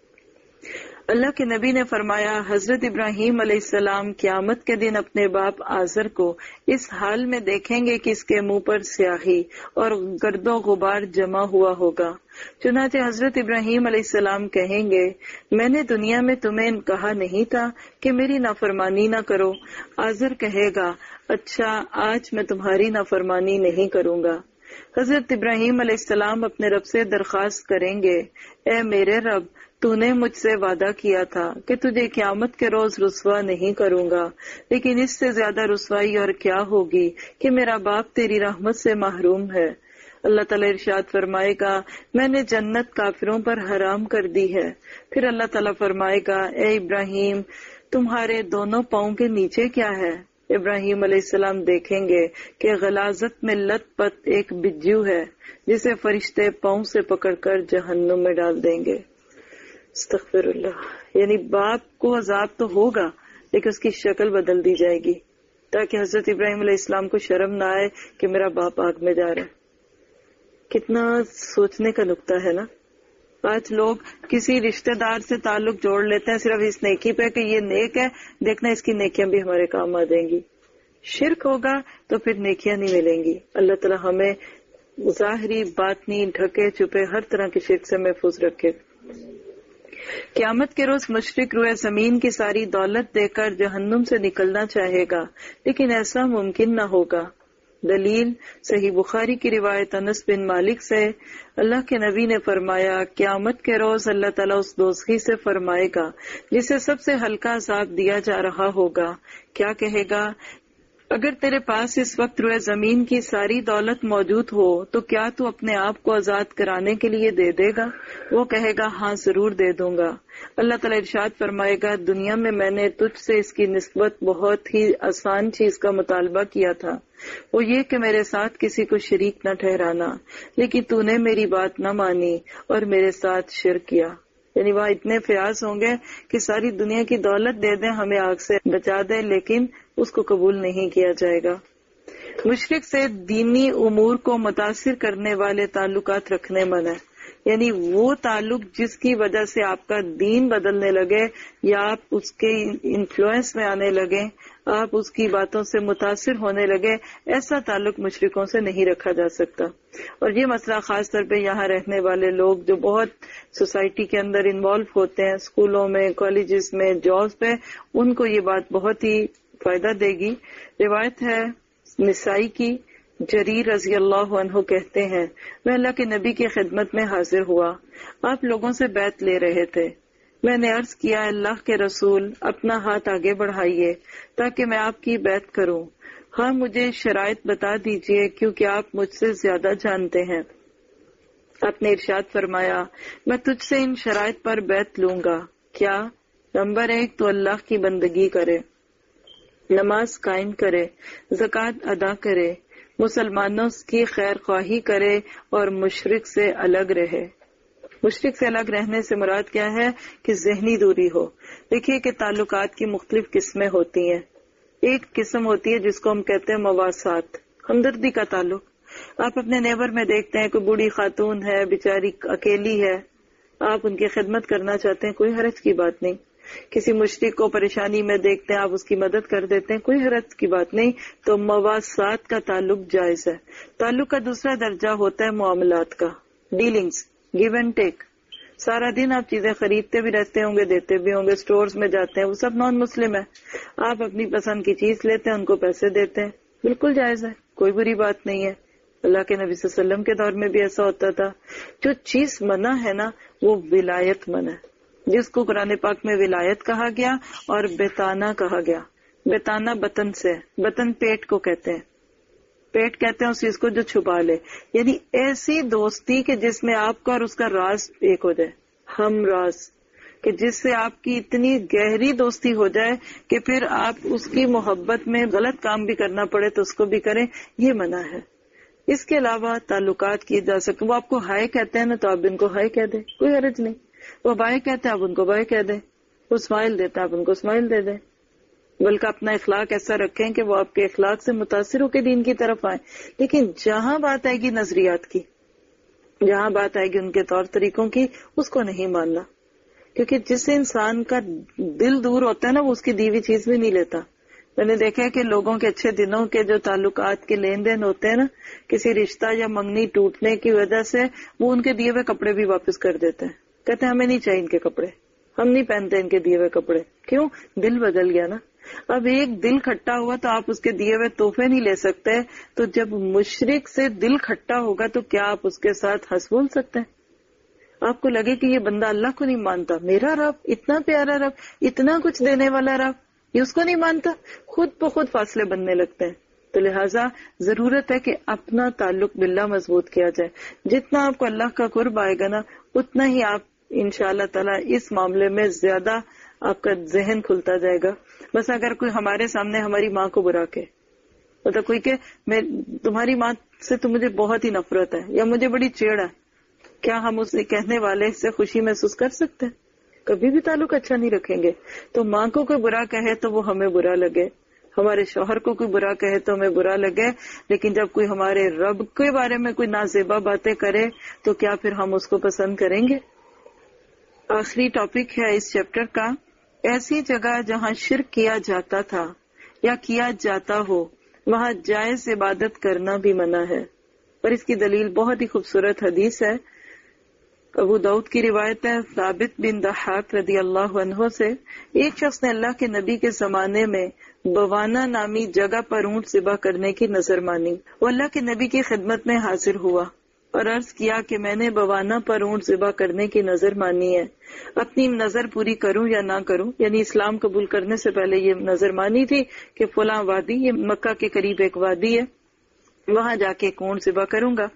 اللہ کے نبی نے فرمایا، حضرت ابراہیم علیہ السلام قیامت کے دن اپنے باپ آزر کو اس حال میں دیکھیں گے کہ اس کے منہ پر سیاہی اور گرد و غبار جمع ہوا ہوگا. چنانچہ حضرت ابراہیم علیہ السلام کہیں گے، میں نے دنیا میں تمہیں کہا نہیں تھا کہ میری نافرمانی نہ کرو. آزر کہے گا، اچھا آج میں تمہاری نافرمانی نہیں کروں گا. حضرت ابراہیم علیہ السلام اپنے رب سے درخواست کریں گے، اے میرے رب، تو نے مجھ سے وعدہ کیا تھا کہ تجھے قیامت کے روز رسوا نہیں کروں گا، لیکن اس سے زیادہ رسوائی اور کیا ہوگی کہ میرا باپ تیری رحمت سے محروم ہے. اللہ تعالیٰ ارشاد فرمائے گا، میں نے جنت کافروں پر حرام کر دی ہے. پھر اللہ تعالیٰ فرمائے گا، اے ابراہیم، تمہارے دونوں پاؤں کے نیچے کیا ہے؟ ابراہیم علیہ السلام دیکھیں گے کہ غلاظت میں لت پت ایک بجو ہے جسے فرشتے پاؤں سے پکڑ کر جہنم میں ڈال دیں گے. استغفر اللہ. یعنی باپ کو عذاب تو ہوگا لیکن اس کی شکل بدل دی جائے گی تاکہ حضرت ابراہیم علیہ السلام کو شرم نہ آئے کہ میرا باپ آگ میں جا رہا ہے. کتنا سوچنے کا نقطہ ہے نا. آج لوگ کسی رشتہ دار سے تعلق جوڑ لیتے ہیں صرف اس نیکی پہ کہ یہ نیک ہے، دیکھنا اس کی نیکیاں بھی ہمارے کام آ جائیں گی. شرک ہوگا تو پھر نیکیاں نہیں ملیں گی. اللہ تعالیٰ ہمیں ظاہری باطنی ڈھکے چھپے ہر طرح کے شرک سے محفوظ رکھے. قیامت کے روز مشرک روئے زمین کی ساری دولت دے کر جہنم سے نکلنا چاہے گا، لیکن ایسا ممکن نہ ہوگا. دلیل صحیح بخاری کی روایت انس بن مالک سے، اللہ کے نبی نے فرمایا، قیامت کے روز اللہ تعالیٰ اس دوزخی سے فرمائے گا جسے سب سے ہلکا عذاب دیا جا رہا ہوگا، کیا کہے گا؟ اگر تیرے پاس اس وقت روئے زمین کی ساری دولت موجود ہو تو کیا تو اپنے آپ کو آزاد کرانے کے لیے دے دے گا؟ وہ کہے گا، ہاں ضرور دے دوں گا. اللہ تعالیٰ ارشاد فرمائے گا، دنیا میں میں نے تجھ سے اس کی نسبت بہت ہی آسان چیز کا مطالبہ کیا تھا، وہ یہ کہ میرے ساتھ کسی کو شریک نہ ٹھہرانا، لیکن تو نے میری بات نہ مانی اور میرے ساتھ شرک کیا. یعنی وہاں اتنے فیاض ہوں گے کہ ساری دنیا کی دولت دے دیں، ہمیں آگ سے بچا دیں، لیکن اس کو قبول نہیں کیا جائے گا. مشرک سے دینی امور کو متاثر کرنے والے تعلقات رکھنے منع ہے. یعنی وہ تعلق جس کی وجہ سے آپ کا دین بدلنے لگے یا آپ اس کے انفلوئنس میں آنے لگے، آپ اس کی باتوں سے متاثر ہونے لگے، ایسا تعلق مشرکوں سے نہیں رکھا جا سکتا. اور یہ مسئلہ خاص طور پہ یہاں رہنے والے لوگ جو بہت سوسائٹی کے اندر انوالو ہوتے ہیں، اسکولوں میں، کالجز میں، جابس پہ، ان کو یہ بات بہت ہی فائدہ دے گی. روایت ہے نسائی کی، جریر رضی اللہ عنہ کہتے ہیں، میں اللہ کے نبی کی خدمت میں حاضر ہوا، آپ لوگوں سے بیعت لے رہے تھے. میں نے عرض کیا، اللہ کے رسول اپنا ہاتھ آگے بڑھائیے تاکہ میں آپ کی بیعت کروں. ہاں مجھے شرائط بتا دیجئے کیونکہ آپ مجھ سے زیادہ جانتے ہیں. آپ نے ارشاد فرمایا، میں تجھ سے ان شرائط پر بیعت لوں گا. کیا؟ نمبر ایک تو اللہ کی بندگی کرے، نماز قائم کرے، زکوٰۃ ادا کرے، مسلمانوں کی خیر خواہی کرے اور مشرک سے الگ رہے. مشرک سے الگ رہنے سے مراد کیا ہے کہ ذہنی دوری ہو. دیکھیے کہ تعلقات کی مختلف قسمیں ہوتی ہیں. ایک قسم ہوتی ہے جس کو ہم کہتے ہیں مواسات، ہمدردی کا تعلق. آپ اپنے نیبر میں دیکھتے ہیں کوئی بوڑھی خاتون ہے، بیچاری اکیلی ہے، آپ ان کی خدمت کرنا چاہتے ہیں، کوئی حرج کی بات نہیں. کسی مشرک کو پریشانی میں دیکھتے ہیں، آپ اس کی مدد کر دیتے ہیں، کوئی حرج کی بات نہیں. تو مواسات کا تعلق جائز ہے. تعلق کا دوسرا درجہ ہوتا ہے معاملات کا، ڈیلنگز، گیو اینڈ ٹیک. سارا دن آپ چیزیں خریدتے بھی رہتے ہوں گے، دیتے بھی ہوں گے، سٹورز میں جاتے ہیں، وہ سب نان مسلم ہے. آپ اپنی پسند کی چیز لیتے ہیں، ان کو پیسے دیتے ہیں، بالکل جائز ہے، کوئی بری بات نہیں ہے. اللہ کے نبی صلی اللہ علیہ وسلم کے دور میں بھی ایسا ہوتا تھا. جو چیز منع ہے نا وہ ولایت منع ہے، جس کو قرآن پاک میں ولایت کہا گیا اور بتانا کہا گیا. بتانا بطن سے، بطن پیٹ کو کہتے ہیں، پیٹ کہتے ہیں اس چیز کو جو چھپا لے. یعنی ایسی دوستی کہ جس میں آپ کا اور اس کا راز ایک ہو جائے، ہم راز، کہ جس سے آپ کی اتنی گہری دوستی ہو جائے کہ پھر آپ اس کی محبت میں غلط کام بھی کرنا پڑے تو اس کو بھی کریں، یہ منع ہے. اس کے علاوہ تعلقات کیے جا سکتے. وہ آپ کو ہائے کہتے ہیں نا تو آپ ان کو ہائے کہہ دیں، کوئی حرج نہیں. وہ بائے کہتے ہیں آپ ان کو بائے کہہ دیں. وہ اسمائل دیتے ہیں آپ ان کو اسمائل دے دیں. بلکہ اپنا اخلاق ایسا رکھیں کہ وہ آپ کے اخلاق سے متاثر ہو کے دین کی طرف آئیں. لیکن جہاں بات آئے گی نظریات کی، جہاں بات آئے گی ان کے طور طریقوں کی، اس کو نہیں ماننا. کیونکہ جس انسان کا دل دور ہوتا ہے نا وہ اس کی دی ہوئی چیز بھی نہیں لیتا. میں نے دیکھا ہے کہ لوگوں کے اچھے دنوں کے جو تعلقات کے لین دین ہوتے ہیں نا، کسی رشتہ یا منگنی ٹوٹنے کی وجہ سے وہ ان کے دیے ہوئے کپڑے بھی واپس کر دیتے ہیں. کہتے ہیں ہمیں نہیں چاہیے ان کے کپڑے، ہم نہیں پہنتے ان کے دیے ہوئے کپڑے. کیوں؟ دل بدل گیا نا. اب ایک دل کھٹا ہوا تو آپ اس کے دیے ہوئے تحفے نہیں لے سکتے. تو جب مشرک سے دل کھٹا ہوگا تو کیا آپ اس کے ساتھ ہنس بول سکتے ہیں؟ آپ کو لگے کہ یہ بندہ اللہ کو نہیں مانتا، میرا رب اتنا پیارا رب، اتنا کچھ دینے والا رب، یہ اس کو نہیں مانتا، خود بخود فاصلے بننے لگتے ہیں. تو لہٰذا ضرورت ہے کہ اپنا تعلق باللہ مضبوط کیا جائے. جتنا آپ کو اللہ کا قرب آئے گا نا اتنا ہی آپ انشاءاللہ تعالی اس معاملے میں زیادہ آپ کا ذہن کھلتا جائے گا. بس اگر کوئی ہمارے سامنے ہماری ماں کو برا کہ مطلب کوئی کہ میں تمہاری ماں سے تو مجھے بہت ہی نفرت ہے یا مجھے بڑی چیڑ ہے، کیا ہم اسے کہنے والے سے خوشی محسوس کر سکتے ہیں؟ کبھی بھی تعلق اچھا نہیں رکھیں گے. تو ماں کو کوئی برا کہے تو وہ ہمیں برا لگے، ہمارے شوہر کو کوئی برا کہے تو ہمیں برا لگے، لیکن جب کوئی ہمارے رب کے بارے میں کوئی نازیبا باتیں کرے تو کیا پھر ہم اس کو پسند کریں گے؟ آخری ٹاپک ہے اس چیپٹر کا، ایسی جگہ جہاں شرک کیا جاتا تھا یا کیا جاتا ہو وہاں جائز عبادت کرنا بھی منع ہے. اور اس کی دلیل بہت ہی خوبصورت حدیث ہے. ابو داؤد کی روایت ہے ثابت بن ضحاک رضی اللہ عنہ سے، ایک شخص نے اللہ کے نبی کے زمانے میں بوانا نامی جگہ پر اونٹ ذبح کرنے کی نظر مانی. وہ اللہ کے نبی کی خدمت میں حاضر ہوا اور عرض کیا کہ میں نے بوانا پر اونٹ ذبح کرنے کی نظر مانی ہے، اپنی نظر پوری کروں یا نہ کروں؟ یعنی اسلام قبول کرنے سے پہلے یہ نظر مانی تھی کہ فلاں وادی، یہ مکہ کے قریب ایک وادی ہے، وہاں جا کے ایک اونٹ ذبح کروں گا.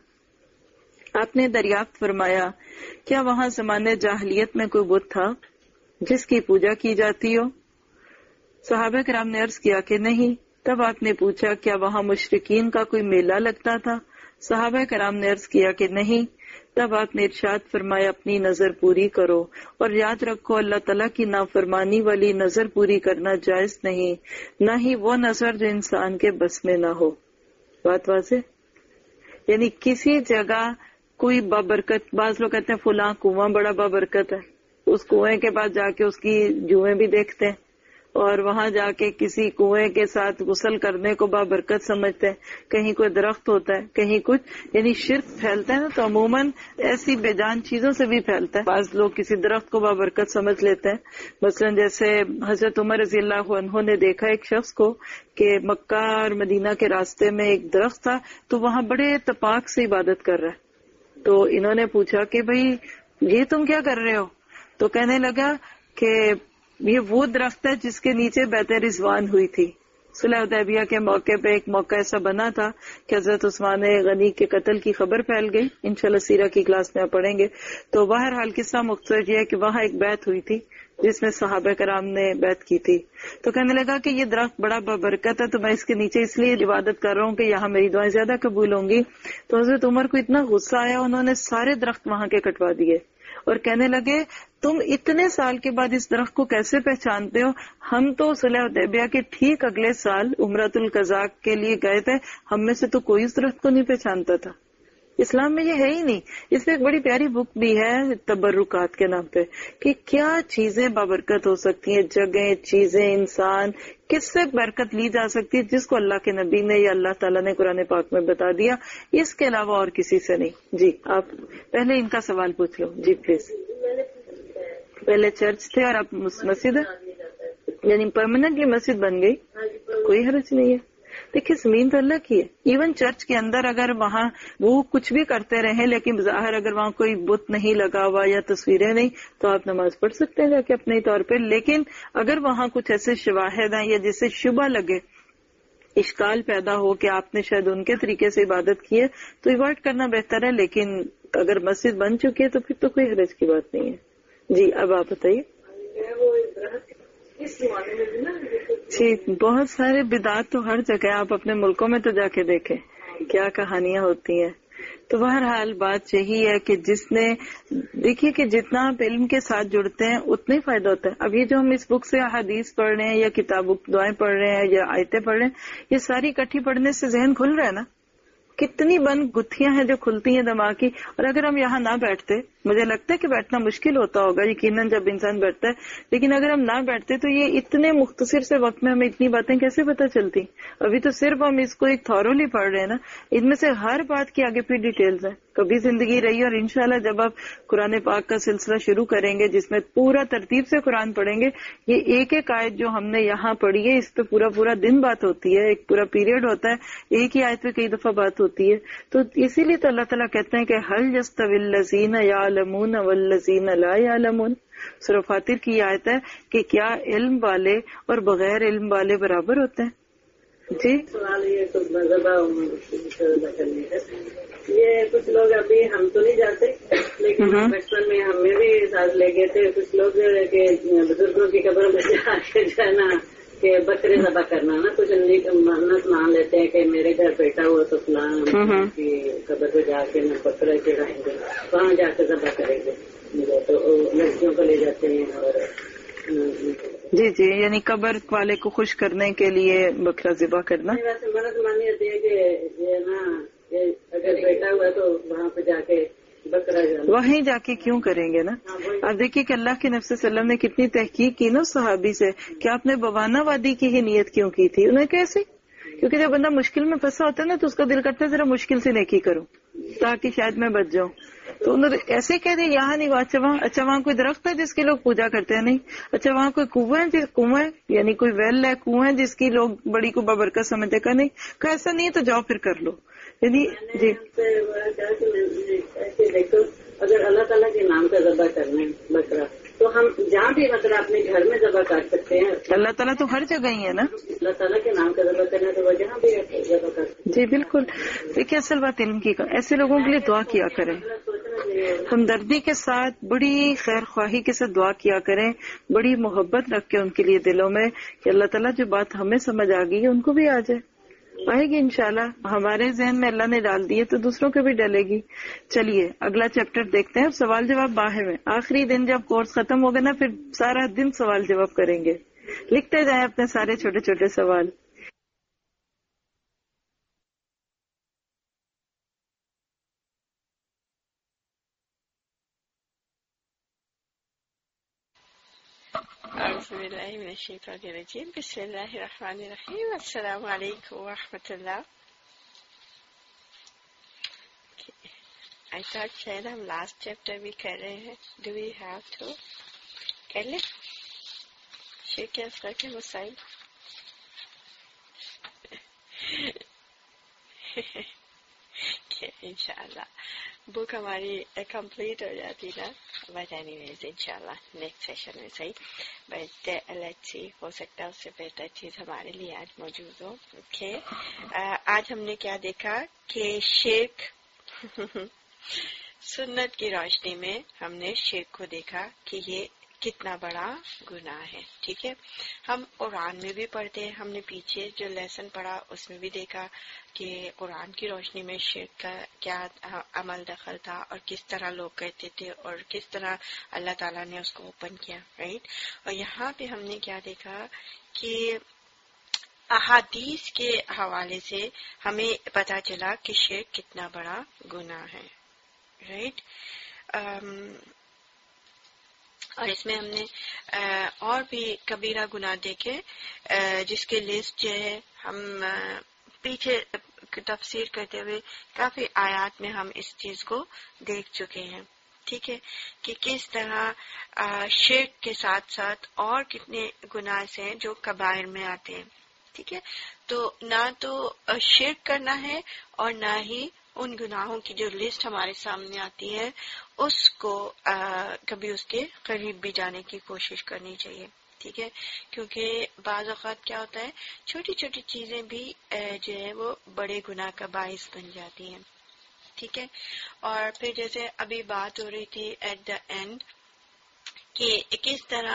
آپ نے دریافت فرمایا کیا وہاں زمانے جاہلیت میں کوئی بت تھا جس کی پوجا کی جاتی ہو؟ صحابہ کرام نے عرض کیا کہ نہیں. تب آپ نے پوچھا کیا وہاں مشرکین کا کوئی میلہ لگتا تھا؟ صحابہ کرام نے عرض کیا کہ نہیں. تب آپ نے ارشاد فرمایا اپنی نظر پوری کرو اور یاد رکھو اللہ تعالیٰ کی نافرمانی والی نظر پوری کرنا جائز نہیں، نہ ہی وہ نظر جو انسان کے بس میں نہ ہو. بات واضح؟ یعنی کسی جگہ کوئی بابرکت، بعض لوگ کہتے ہیں فلاں کنواں بڑا بابرکت ہے، اس کنویں کے بعد جا کے اس کی جوئیں بھی دیکھتے ہیں اور وہاں جا کے کسی کنویں کے ساتھ غسل کرنے کو بابرکت سمجھتے ہیں. کہیں کوئی درخت ہوتا ہے، کہیں کچھ، یعنی شرک پھیلتا ہے نا تو عموماً ایسی بے جان چیزوں سے بھی پھیلتا ہے. بعض لوگ کسی درخت کو بابرکت سمجھ لیتے ہیں. مثلا جیسے حضرت عمر رضی اللہ عنہ نے دیکھا ایک شخص کو کہ مکہ اور مدینہ کے راستے میں ایک درخت تھا تو وہاں بڑے اتفاق سے عبادت کر رہا ہے. تو انہوں نے پوچھا کہ بھئی یہ تم کیا کر رہے ہو؟ تو کہنے لگا کہ یہ وہ درخت ہے جس کے نیچے بیعت رضوان ہوئی تھی. صلح حدیبیہ کے موقع پہ ایک موقع ایسا بنا تھا کہ حضرت عثمان غنی کے قتل کی خبر پھیل گئی. انشاءاللہ سیرہ کی کلاس میں آپ پڑھیں گے. تو بہرحال قصہ مختصر یہ ہے کہ وہاں ایک بیعت ہوئی تھی جس میں صحابہ کرام نے بیعت کی تھی. تو کہنے لگا کہ یہ درخت بڑا بابرکت ہے تو میں اس کے نیچے اس لیے عبادت کر رہا ہوں کہ یہاں میری دعائیں زیادہ قبول ہوں گی. تو حضرت عمر کو اتنا غصہ آیا، انہوں نے سارے درخت وہاں کے کٹوا دیے اور کہنے لگے تم اتنے سال کے بعد اس درخت کو کیسے پہچانتے ہو؟ ہم تو صلح حدیبیہ کے ٹھیک اگلے سال عمرۃ القضاء کے لیے گئے تھے، ہم میں سے تو کوئی اس درخت کو نہیں پہچانتا تھا۔ اسلام میں یہ ہے ہی نہیں۔ اس میں ایک بڑی پیاری بک بھی ہے تبرکات کے نام پہ، کہ کیا چیزیں بابرکت ہو سکتی ہیں، جگہیں، چیزیں، انسان، کس سے برکت لی جا سکتی ہے جس کو اللہ کے نبی نے یا اللہ تعالیٰ نے قرآن پاک میں بتا دیا، اس کے علاوہ اور کسی سے نہیں۔ جی آپ پہلے ان کا سوال پوچھ لو۔ جی پلیز۔ پہلے چرچ تھے اور اب مسجد ہے، یعنی پرماننٹلی مسجد بن گئی، کوئی حرج نہیں ہے۔ دیکھیے زمین تو اللہ کی ہے، ایون چرچ کے اندر اگر وہاں وہ کچھ بھی کرتے رہیں لیکن بظاہر اگر وہاں کوئی بت نہیں لگا ہوا یا تصویریں نہیں تو آپ نماز پڑھ سکتے ہیں جا کے اپنے طور پہ، لیکن اگر وہاں کچھ ایسے شواہد ہیں یا جسے شبہ لگے، اشکال پیدا ہو کہ آپ نے شاید ان کے طریقے سے عبادت کی ہے تو ایوائڈ کرنا بہتر ہے، لیکن اگر مسجد بن چکی ہے تو پھر تو کوئی حرج کی بات نہیں ہے۔ جی اب آپ بتائیے۔ جی بہت سارے بدعات تو ہر جگہ، آپ اپنے ملکوں میں تو جا کے دیکھیں کیا کہانیاں ہوتی ہیں۔ تو بہرحال بات یہی ہے کہ جس نے دیکھیے کہ جتنا آپ علم کے ساتھ جڑتے ہیں اتنا ہی فائدہ ہوتا ہے۔ اب یہ جو ہم اس بک سے حدیث پڑھ رہے ہیں یا کتاب دعائیں پڑھ رہے ہیں یا آیتیں پڑھ رہے ہیں، یہ ساری اکٹھی پڑھنے سے ذہن کھل رہا ہے نا، کتنی بند گتھیاں ہیں جو کھلتی ہیں دماغ کی۔ اور اگر ہم یہاں نہ بیٹھتے، مجھے لگتا ہے کہ بیٹھنا مشکل ہوتا ہوگا یقیناً جب انسان بیٹھتا ہے، لیکن اگر ہم نہ بیٹھتے تو یہ اتنے مختصر سے وقت میں ہمیں اتنی باتیں کیسے پتہ چلتی؟ ابھی تو صرف ہم اس کو ایک تھورولی پڑھ رہے ہیں نا، ان میں سے ہر بات کی آگے پھر ڈیٹیلز ہیں۔ کبھی زندگی رہی اور انشاءاللہ جب آپ قرآن پاک کا سلسلہ شروع کریں گے جس میں پورا ترتیب سے قرآن پڑھیں گے، یہ ایک ایک آیت جو ہم نے یہاں پڑھی ہے اس پہ پورا پورا دن بات ہوتی ہے، ایک پورا پیریڈ ہوتا ہے، ایک ہی آیت پہ کئی دفعہ بات ہوتی ہے۔ تو اسی لیے تو اللہ تعالیٰ کہتے ہیں کہ هل يستوي الذين يعلمون والذين لا يعلمون۔ سورہ فاطر کی یہ آیت ہے کہ کیا علم والے اور بغیر علم والے برابر ہوتے ہیں؟ جی سوال یہ تو یہ کچھ لوگ ابھی ہم تو نہیں جاتے لیکن بچپن میں ہمیں بھی ساتھ لے گئے تھے کچھ لوگ کہ بزرگوں کی قبر میں جا کے جو ہے نا کہ بکرے ذبح کرنا نا، کچھ منت مان لیتے ہیں کہ میرے گھر بیٹا ہوا تو فلاں کی قبر پہ جا کے میں بکرا چڑھائیں گے، وہاں جا کے ذبح کریں گے، تو لڑکیوں کو لے جاتے ہیں۔ اور جی جی یعنی قبر والے کو خوش کرنے کے لیے بکرا ذبح کرنا۔ ویسے منت مانی ہوتی ہے کہ یہ نا اگر بیٹا ہوا تو وہاں پہ جا کے بکرا جانا، وہیں جا کے کیوں کریں گے نا۔ اب دیکھیے کہ اللہ کے نبی صلی اللہ علیہ وسلم نے کتنی تحقیق کی نا صحابی سے کہ آپ نے بوانا وادی کی ہی نیت کیوں کی تھی؟ انہیں کیسے؟ کیونکہ جب بندہ مشکل میں پھنسا ہوتا ہے نا تو اس کا دل کرتا ہے ذرا مشکل سے نیکی کروں تاکہ شاید میں بچ جاؤں۔ تو انہوں نے ایسے کہہ دیا یہاں نہیں، اچھا وہاں اچھا وہاں کوئی درخت ہے جس کی لوگ پوجا کرتے ہیں؟ نہیں۔ اچھا وہاں کوئی کنواں ہے جس کنواں ہے یعنی کوئی ویل ہے، کنواں ہے جس کی لوگ بڑی کو بابرکت سمجھتے کا؟ نہیں۔ کہ ایسا نہیں ہے تو جاؤ پھر کر لو۔ یعنی جی دیکھو اگر اللہ تعالیٰ کے نام کا ذبح کرنا ہے بکرا تو ہم جہاں بھی مطلب اپنے گھر میں ذبح کر سکتے ہیں، اللہ تعالیٰ تو ہر جگہ ہی ہے نا۔ اللہ تعالیٰ کے نام کا ذبح کرنا تو وہ جہاں بھی ذبح کر سکتے ہیں۔ جی بالکل۔ دیکھیے اصل بات علم کی، ایسے لوگوں کے لیے دعا کیا کریں، ہمدردی کے ساتھ بڑی خیر خواہی کے ساتھ دعا کیا کریں، بڑی محبت رکھ کے ان کے لیے دلوں میں کہ اللہ تعالیٰ جو بات ہمیں سمجھ آ گئی ہے ان کو بھی آ جائے، آئے گی انشاءاللہ۔ ہمارے ذہن میں اللہ نے ڈال دی ہے تو دوسروں کے بھی ڈالے گی۔ چلیے اگلا چیپٹر دیکھتے ہیں۔ سوال جواب باہر میں آخری دن جب کورس ختم ہوگا نا پھر سارا دن سوال جواب کریں گے، لکھتے جائیں اپنے سارے چھوٹے چھوٹے سوال۔ اعوذ باللہ من الشیطان الرجیم، بسم اللہ الرحمن الرحیم، السلام علیکم ورحمۃ اللہ۔ I thought شاید ہم لاسٹ چیپٹر بھی کر رہے ہیں، ڈو وی ہیو ٹو کر لیں شیخ کے اثر کے مسائل؟ انشاءاللہ بک ہماری کمپلیٹ ہو جاتی نا، بٹ اینی ویز انشاءاللہ نیکسٹ سیشن میں صحیح، بٹ لیٹس سی ہو سکتا ہے اس سے بہتر چیز ہمارے لیے آج موجود ہو۔ اوکے آج ہم نے کیا دیکھا کہ شرک سنت کی روشنی میں ہم نے شرک کو دیکھا کہ یہ کتنا بڑا گناہ ہے. ٹھیک ہے، ہم قرآن میں بھی پڑھتے ہیں، ہم نے پیچھے جو لیسن پڑھا اس میں بھی دیکھا کہ قرآن کی روشنی میں شرک کا کیا عمل دخل تھا اور کس طرح لوگ کہتے تھے اور کس طرح اللہ تعالیٰ نے اس کو اوپن کیا. رائٹ، اور یہاں پہ ہم نے کیا دیکھا کہ احادیث کے حوالے سے ہمیں پتا چلا کہ شرک کتنا بڑا گناہ ہے. رائٹ، اور اس میں ہم نے اور بھی کبیرہ گناہ دیکھے جس کے لسٹ جو ہے ہم پیچھے تفسیر کرتے ہوئے کافی آیات میں ہم اس چیز کو دیکھ چکے ہیں. ٹھیک ہے، کہ کس طرح شرک کے ساتھ ساتھ اور کتنے گناہ ہیں جو کبائر میں آتے ہیں. ٹھیک ہے، تو نہ تو شرک کرنا ہے اور نہ ہی ان گناہوں کی جو لسٹ ہمارے سامنے آتی ہے اس کو آ, کبھی اس کے قریب بھی جانے کی کوشش کرنی چاہیے. ٹھیک ہے، کیونکہ بعض اوقات کیا ہوتا ہے چھوٹی چھوٹی چیزیں بھی جو ہے وہ بڑے گناہ کا باعث بن جاتی ہیں. ٹھیک ہے، اور پھر جیسے ابھی بات ہو رہی تھی ایٹ دا اینڈ کہ کس طرح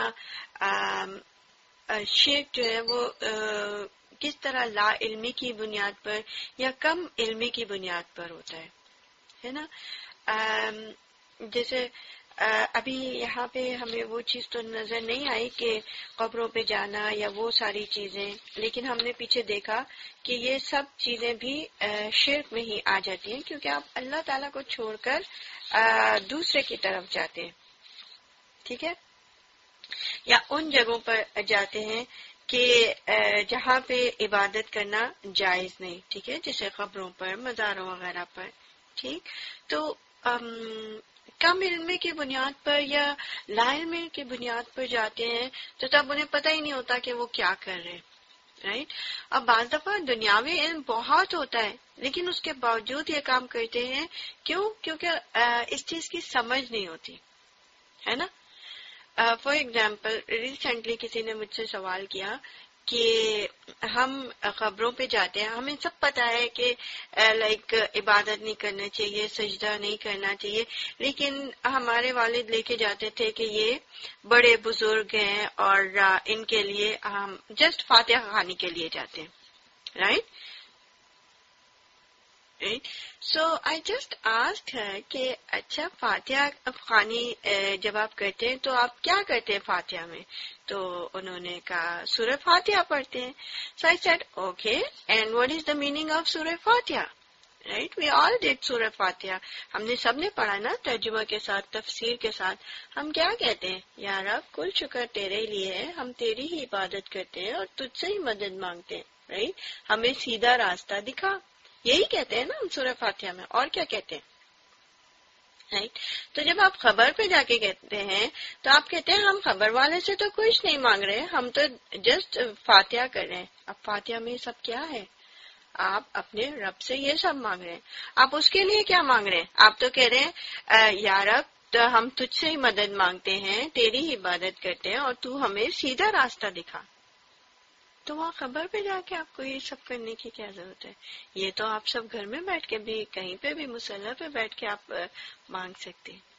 شرک جو ہے وہ کس طرح لا علمی کی بنیاد پر یا کم علمی کی بنیاد پر ہوتا ہے ہے نا. جیسے ابھی یہاں پہ ہمیں وہ چیز تو نظر نہیں آئی کہ قبروں پہ جانا یا وہ ساری چیزیں، لیکن ہم نے پیچھے دیکھا کہ یہ سب چیزیں بھی شرک میں ہی آ جاتی ہیں کیونکہ آپ اللہ تعالیٰ کو چھوڑ کر دوسرے کی طرف جاتے ہیں. ٹھیک ہے، یا ان جگہوں پر جاتے ہیں کہ جہاں پہ عبادت کرنا جائز نہیں. ٹھیک ہے، جیسے قبروں پر، مزاروں وغیرہ پر. ٹھیک، تو کم علمی کی بنیاد پر یا لا علمی کی بنیاد پر جاتے ہیں تو تب انہیں پتہ ہی نہیں ہوتا کہ وہ کیا کر رہے ہیں. رائٹ، اب بعض دفعہ دنیاوی علم بہت ہوتا ہے لیکن اس کے باوجود یہ کام کرتے ہیں. کیوں؟ کیونکہ اس چیز کی سمجھ نہیں ہوتی ہے نا. فار ایگزامپل ریسنٹلی کسی نے مجھ سے سوال کیا کہ ہم قبروں پہ جاتے ہیں، ہمیں سب پتہ ہے کہ لائک عبادت نہیں کرنا چاہیے، سجدہ نہیں کرنا چاہیے، لیکن ہمارے والد لے کے جاتے تھے کہ یہ بڑے بزرگ ہیں اور ان کے لیے ہم جسٹ فاتحہ خوانی کے لیے جاتے ہیں. Right, so I just asked her کہ اچھا فاتحہ خوانی جب آپ کرتے ہیں تو آپ کیا کرتے ہیں فاتحہ میں؟ تو انہوں نے کہا سورہ فاتحہ پڑھتے ہیں. So I said okay and what is the meaning of سورہ فاتحہ؟ رائٹ، وی آل ڈیڈ سورہ فاتحہ، ہم نے سب نے پڑھا نا ترجمہ کے ساتھ، تفسیر کے ساتھ. ہم کیا کہتے ہیں؟ یا رب کل شکر تیرے لیے ہے، ہم تیری ہی عبادت کرتے ہیں اور تجھ سے ہی مدد مانگتے ہیں. رائٹ، ہمیں سیدھا راستہ دکھا، یہی کہتے ہیں نا ہم سورہ فاتحہ میں، اور کیا کہتے ہیں؟ رائٹ، تو جب آپ خبر پہ جا کے کہتے ہیں تو آپ کہتے ہیں ہم خبر والے سے تو کچھ نہیں مانگ رہے، ہم تو جسٹ فاتحہ کر رہے ہیں. اب فاتحہ میں سب کیا ہے؟ آپ اپنے رب سے یہ سب مانگ رہے ہیں. آپ اس کے لیے کیا مانگ رہے ہیں؟ آپ تو کہہ رہے ہیں یا رب تو ہم تجھ سے ہی مدد مانگتے ہیں، تیری ہی عبادت کرتے ہیں اور تو ہمیں سیدھا راستہ دکھا. تو وہاں خبر پہ جا کے آپ کو یہ سب کرنے کی کیا ضرورت ہے؟ یہ تو آپ سب گھر میں بیٹھ کے بھی، کہیں پہ بھی مصلی پہ بیٹھ کے آپ مانگ سکتے ہیں.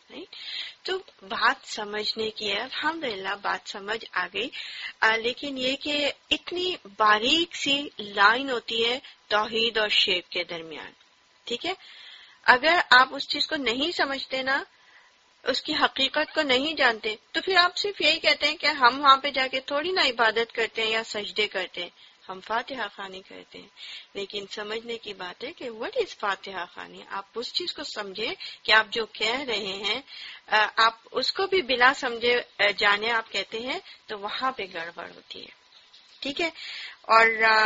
تو بات سمجھنے کی ہے، الحمدللہ بات سمجھ آ گئی، لیکن یہ کہ اتنی باریک سی لائن ہوتی ہے توحید اور شرک کے درمیان. ٹھیک ہے، اگر آپ اس چیز کو نہیں سمجھتے نا، اس کی حقیقت کو نہیں جانتے، تو پھر آپ صرف یہی کہتے ہیں کہ ہم وہاں پہ جا کے تھوڑی نا عبادت کرتے ہیں یا سجدے کرتے ہیں، ہم فاتحہ خوانی کرتے ہیں. لیکن سمجھنے کی بات ہے کہ what is فاتحہ خوانی. آپ اس چیز کو سمجھیں کہ آپ جو کہہ رہے ہیں آپ اس کو بھی بلا سمجھے جانے آپ کہتے ہیں تو وہاں پہ گڑبڑ ہوتی ہے. ٹھیک ہے، اور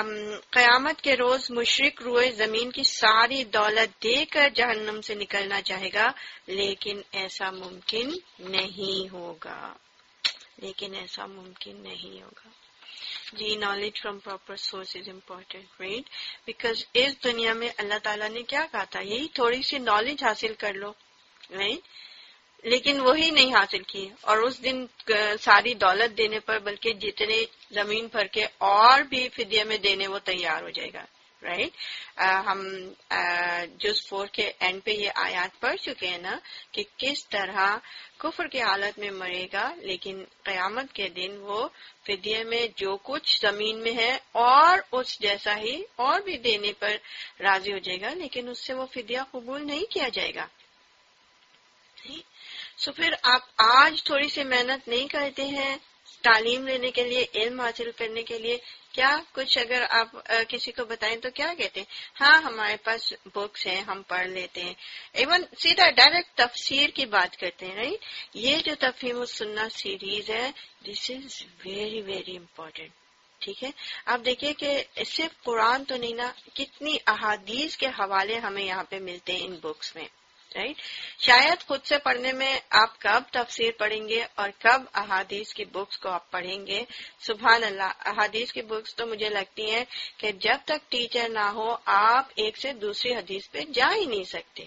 قیامت کے روز مشرک روئے زمین کی ساری دولت دے کر جہنم سے نکلنا چاہے گا، لیکن ایسا ممکن نہیں ہوگا لیکن ایسا ممکن نہیں ہوگا. جی، knowledge from proper source is important, right, because اس دنیا میں اللہ تعالیٰ نے کیا کہا تھا؟ یہی تھوڑی سی نالج حاصل کر لو، رائٹ، لیکن وہی نہیں حاصل کی، اور اس دن ساری دولت دینے پر بلکہ جتنے زمین بھر کے اور بھی فدیے میں دینے وہ تیار ہو جائے گا. رائٹ. ہم جز فور کے اینڈ پہ یہ آیات پڑھ چکے ہیں نا کہ کس طرح کفر کی حالت میں مرے گا، لیکن قیامت کے دن وہ فدیے میں جو کچھ زمین میں ہے اور اس جیسا ہی اور بھی دینے پر راضی ہو جائے گا، لیکن اس سے وہ فدیہ قبول نہیں کیا جائے گا. سو پھر آپ آج تھوڑی سی محنت نہیں کرتے ہیں تعلیم لینے کے لیے، علم حاصل کرنے کے لیے، کیا کچھ اگر آپ کسی کو بتائیں تو کیا کہتے ہیں؟ ہاں ہمارے پاس بکس ہیں، ہم پڑھ لیتے ہیں. ایون سیدھا ڈائریکٹ تفسیر کی بات کرتے ہیں. رائٹ. یہ جو تفہیم السنہ سیریز ہے، this is very very important. ٹھیک ہے. آپ دیکھیے کہ صرف قرآن تو نہیں نا، کتنی احادیث کے حوالے ہمیں یہاں پہ ملتے ہیں ان بکس میں. رائٹ. شاید خود سے پڑھنے میں آپ کب تفسیر پڑھیں گے اور کب احادیث کی بکس کو آپ پڑھیں گے. سبحان اللہ. احادیث کی بکس تو مجھے لگتی ہیں کہ جب تک ٹیچر نہ ہو آپ ایک سے دوسری حدیث پہ جا ہی نہیں سکتے.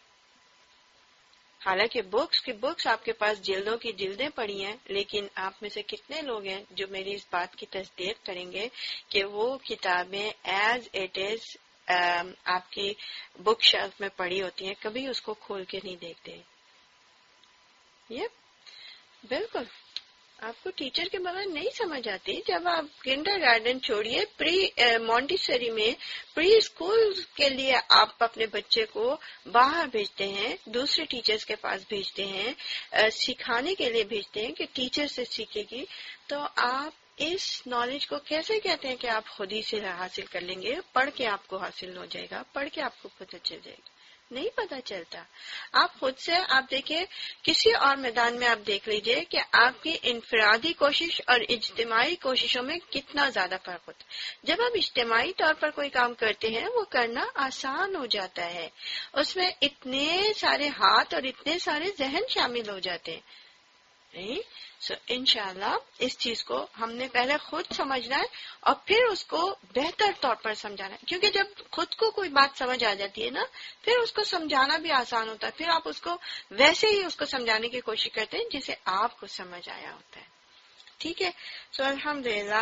حالانکہ بکس کی بکس آپ کے پاس جلدوں کی جلدیں پڑی ہیں، لیکن آپ میں سے کتنے لوگ ہیں جو میری اس بات کی تصدیق کریں گے کہ وہ کتابیں ایز اٹ از آپ کی بک شیلف میں پڑی ہوتی ہیں، کبھی اس کو کھول کے نہیں دیکھتے. یہ بالکل آپ کو ٹیچر کے بغیر نہیں سمجھ آتی. جب آپ کنڈر گارڈن چھوڑیے، پری مونٹیسری میں پری اسکول کے لیے آپ اپنے بچے کو باہر بھیجتے ہیں، دوسرے ٹیچرز کے پاس بھیجتے ہیں، سکھانے کے لیے بھیجتے ہیں کہ ٹیچر سے سیکھے گی، تو آپ اس نالج کو کیسے کہتے ہیں کہ آپ خود ہی سے حاصل کر لیں گے؟ پڑھ کے آپ کو حاصل ہو جائے گا، پڑھ کے آپ کو پتہ چل جائے گا. نہیں پتا چلتا. آپ خود سے آپ دیکھیں، کسی اور میدان میں آپ دیکھ لیجئے کہ آپ کی انفرادی کوشش اور اجتماعی کوششوں میں کتنا زیادہ فرق ہوتا ہے. جب آپ اجتماعی طور پر کوئی کام کرتے ہیں وہ کرنا آسان ہو جاتا ہے، اس میں اتنے سارے ہاتھ اور اتنے سارے ذہن شامل ہو جاتے ہیں. سو so, انشاءاللہ اس چیز کو ہم نے پہلے خود سمجھنا ہے اور پھر اس کو بہتر طور پر سمجھانا ہے، کیونکہ جب خود کو کوئی بات سمجھ آ جاتی ہے نا، پھر اس کو سمجھانا بھی آسان ہوتا ہے. پھر آپ اس کو ویسے ہی اس کو سمجھانے کی کوشش کرتے ہیں جسے آپ کو سمجھ آیا ہوتا ہے. ٹھیک ہے. سو so, الحمدللہ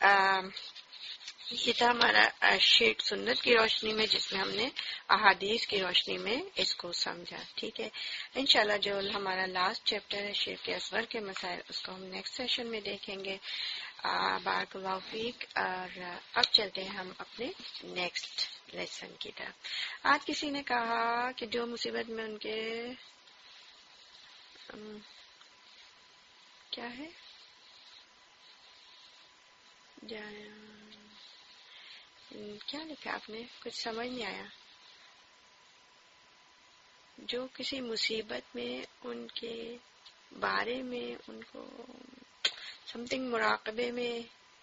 یہ تھا ہمارا شیٹ سنت کی روشنی میں، جس میں ہم نے احادیث کی روشنی میں اس کو سمجھا. ٹھیک ہے. انشاءاللہ جو ہمارا لاسٹ چیپٹر ہے شیخ اصغر کے مسائل، اس کو ہم نیکسٹ سیشن میں دیکھیں گے. بارک اللہ فیک. اور اب چلتے ہیں ہم اپنے نیکسٹ لیسن کی طرف. آج کسی نے کہا کہ جو مصیبت میں ان کے کیا ہے کیا لکھا آپ نے؟ کچھ سمجھ نہیں آیا. جو کسی مصیبت میں ان کے بارے میں ان کو سم تھنگ مراقبے میں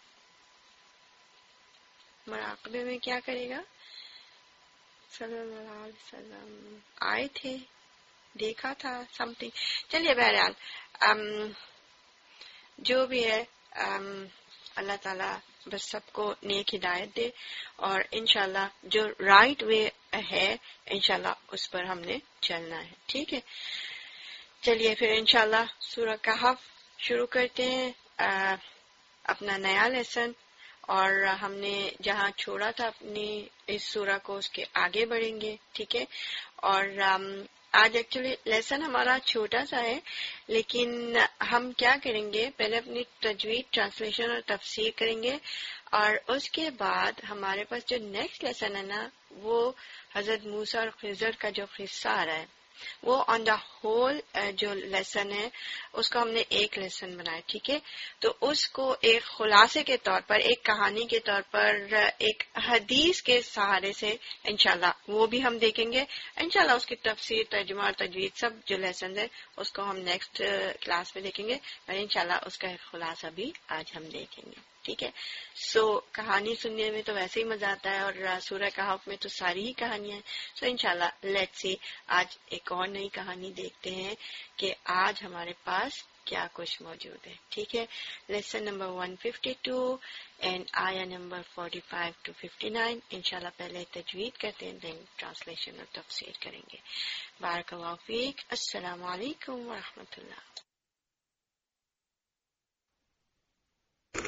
مراقبے میں کیا کرے گا؟ صلی اللہ علیہ وسلم آئے تھے، دیکھا تھا سم تھنگ. چلیے بہرحال جو بھی ہے اللہ تعالیٰ بس سب کو نیک ہدایت دے، اور انشاءاللہ جو رائٹ وے ہے انشاءاللہ اس پر ہم نے چلنا ہے. ٹھیک ہے. چلیے پھر انشاءاللہ سورہ کہف شروع کرتے ہیں اپنا نیا لیسن، اور ہم نے جہاں چھوڑا تھا اپنی اس سورہ کو اس کے آگے بڑھیں گے. ٹھیک ہے. اور آج ایکچولی لیسن ہمارا چھوٹا سا ہے، لیکن ہم کیا کریں گے، پہلے اپنی تجوید، ٹرانسلیشن اور تفسیر کریں گے، اور اس کے بعد ہمارے پاس جو نیکسٹ لیسن ہے نا، وہ حضرت موسیٰ اور خضر کا جو قصہ آ رہا ہے، وہ آن دا ہول جو لیسن ہے اس کو ہم نے ایک لیسن بنایا. ٹھیک ہے. تو اس کو ایک خلاصے کے طور پر، ایک کہانی کے طور پر، ایک حدیث کے سہارے سے انشاءاللہ وہ بھی ہم دیکھیں گے. انشاءاللہ اس کی تفسیر، ترجمہ اور تجوید سب جو لیسن ہے اس کو ہم نیکسٹ کلاس میں دیکھیں گے، اور انشاءاللہ اس کا ایک خلاصہ بھی آج ہم دیکھیں گے. ٹھیک ہے. سو so, کہانی سننے میں تو ویسے ہی مزہ آتا ہے، اور سورہ کہف میں تو ساری ہی کہانیاں ہیں. سو so, انشاءاللہ لیٹس سی آج ایک اور نئی کہانی دیکھتے ہیں کہ آج ہمارے پاس کیا کچھ موجود ہے. ٹھیک ہے. Lesson number one fifty two and آیا number forty five to fifty nine. انشاءاللہ پہلے تجوید کرتے ہیں، دین ٹرانسلیشن اور تفسیر کریں گے. بارک اللہ فیک. السلام علیکم ورحمۃ اللہ.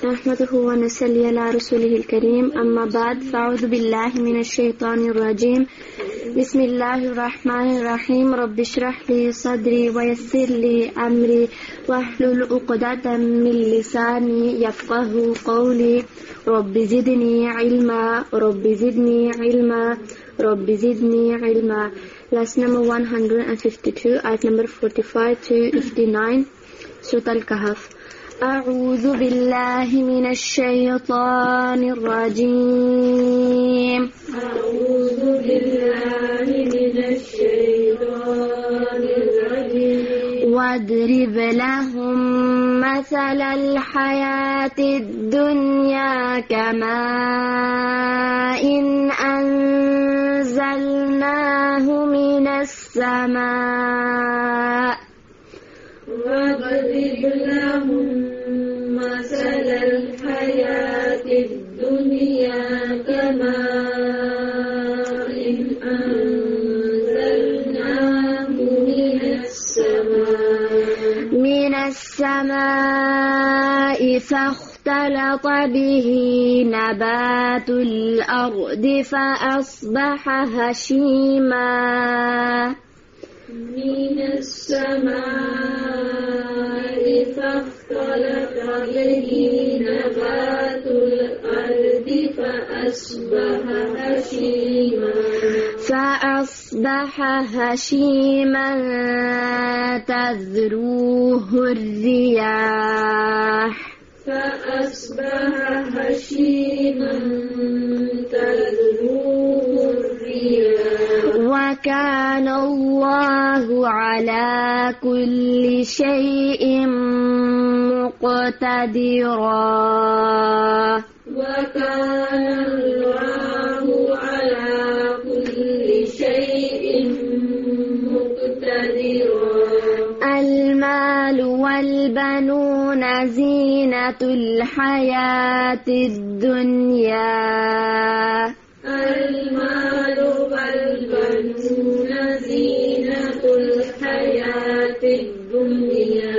نحمده ونصلي على رسوله الكريم أما بعد فأعوذ بالله من الشيطان الرجيم بسم الله الرحمن الرحيم رب اشرح لي صدري ويسر لي أمري واحلل عقدة من لساني يفقه قولي رب زدني علما رب زدني علما رب زدني علما. Lesson number one hundred fifty-two, ayat number forty-five to fifty-nine, Surah Al-Kahf. أعوذ بالله من الشيطان الرجيم أعوذ بالله من الشيطان الرجيم واضرب لهم مثل الحياة الدنيا كماء أنزلناه من السماء واضرب لهم مثل الحياة الدنيا كماء أنزلناه من السماء من السماء فاختلط به نبات الأرض فأصبح هشيما من السماء فاختلط به نبات الأرض فأصبح هشيما فأصبح هشيما تذروه الرياح فأصبح هشيما تذروه الرياح وكان الله على كل شيء مقتدرا وكان الله على كل شيء مقتدرا. المال والبنون زينة الحياة الدنيا المال والبنون زينة الحياة الدنيا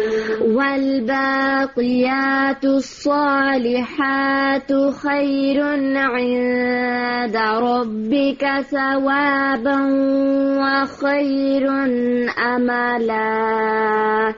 والباقيات الصالحات خير عند ربك ثوابا وخير أملا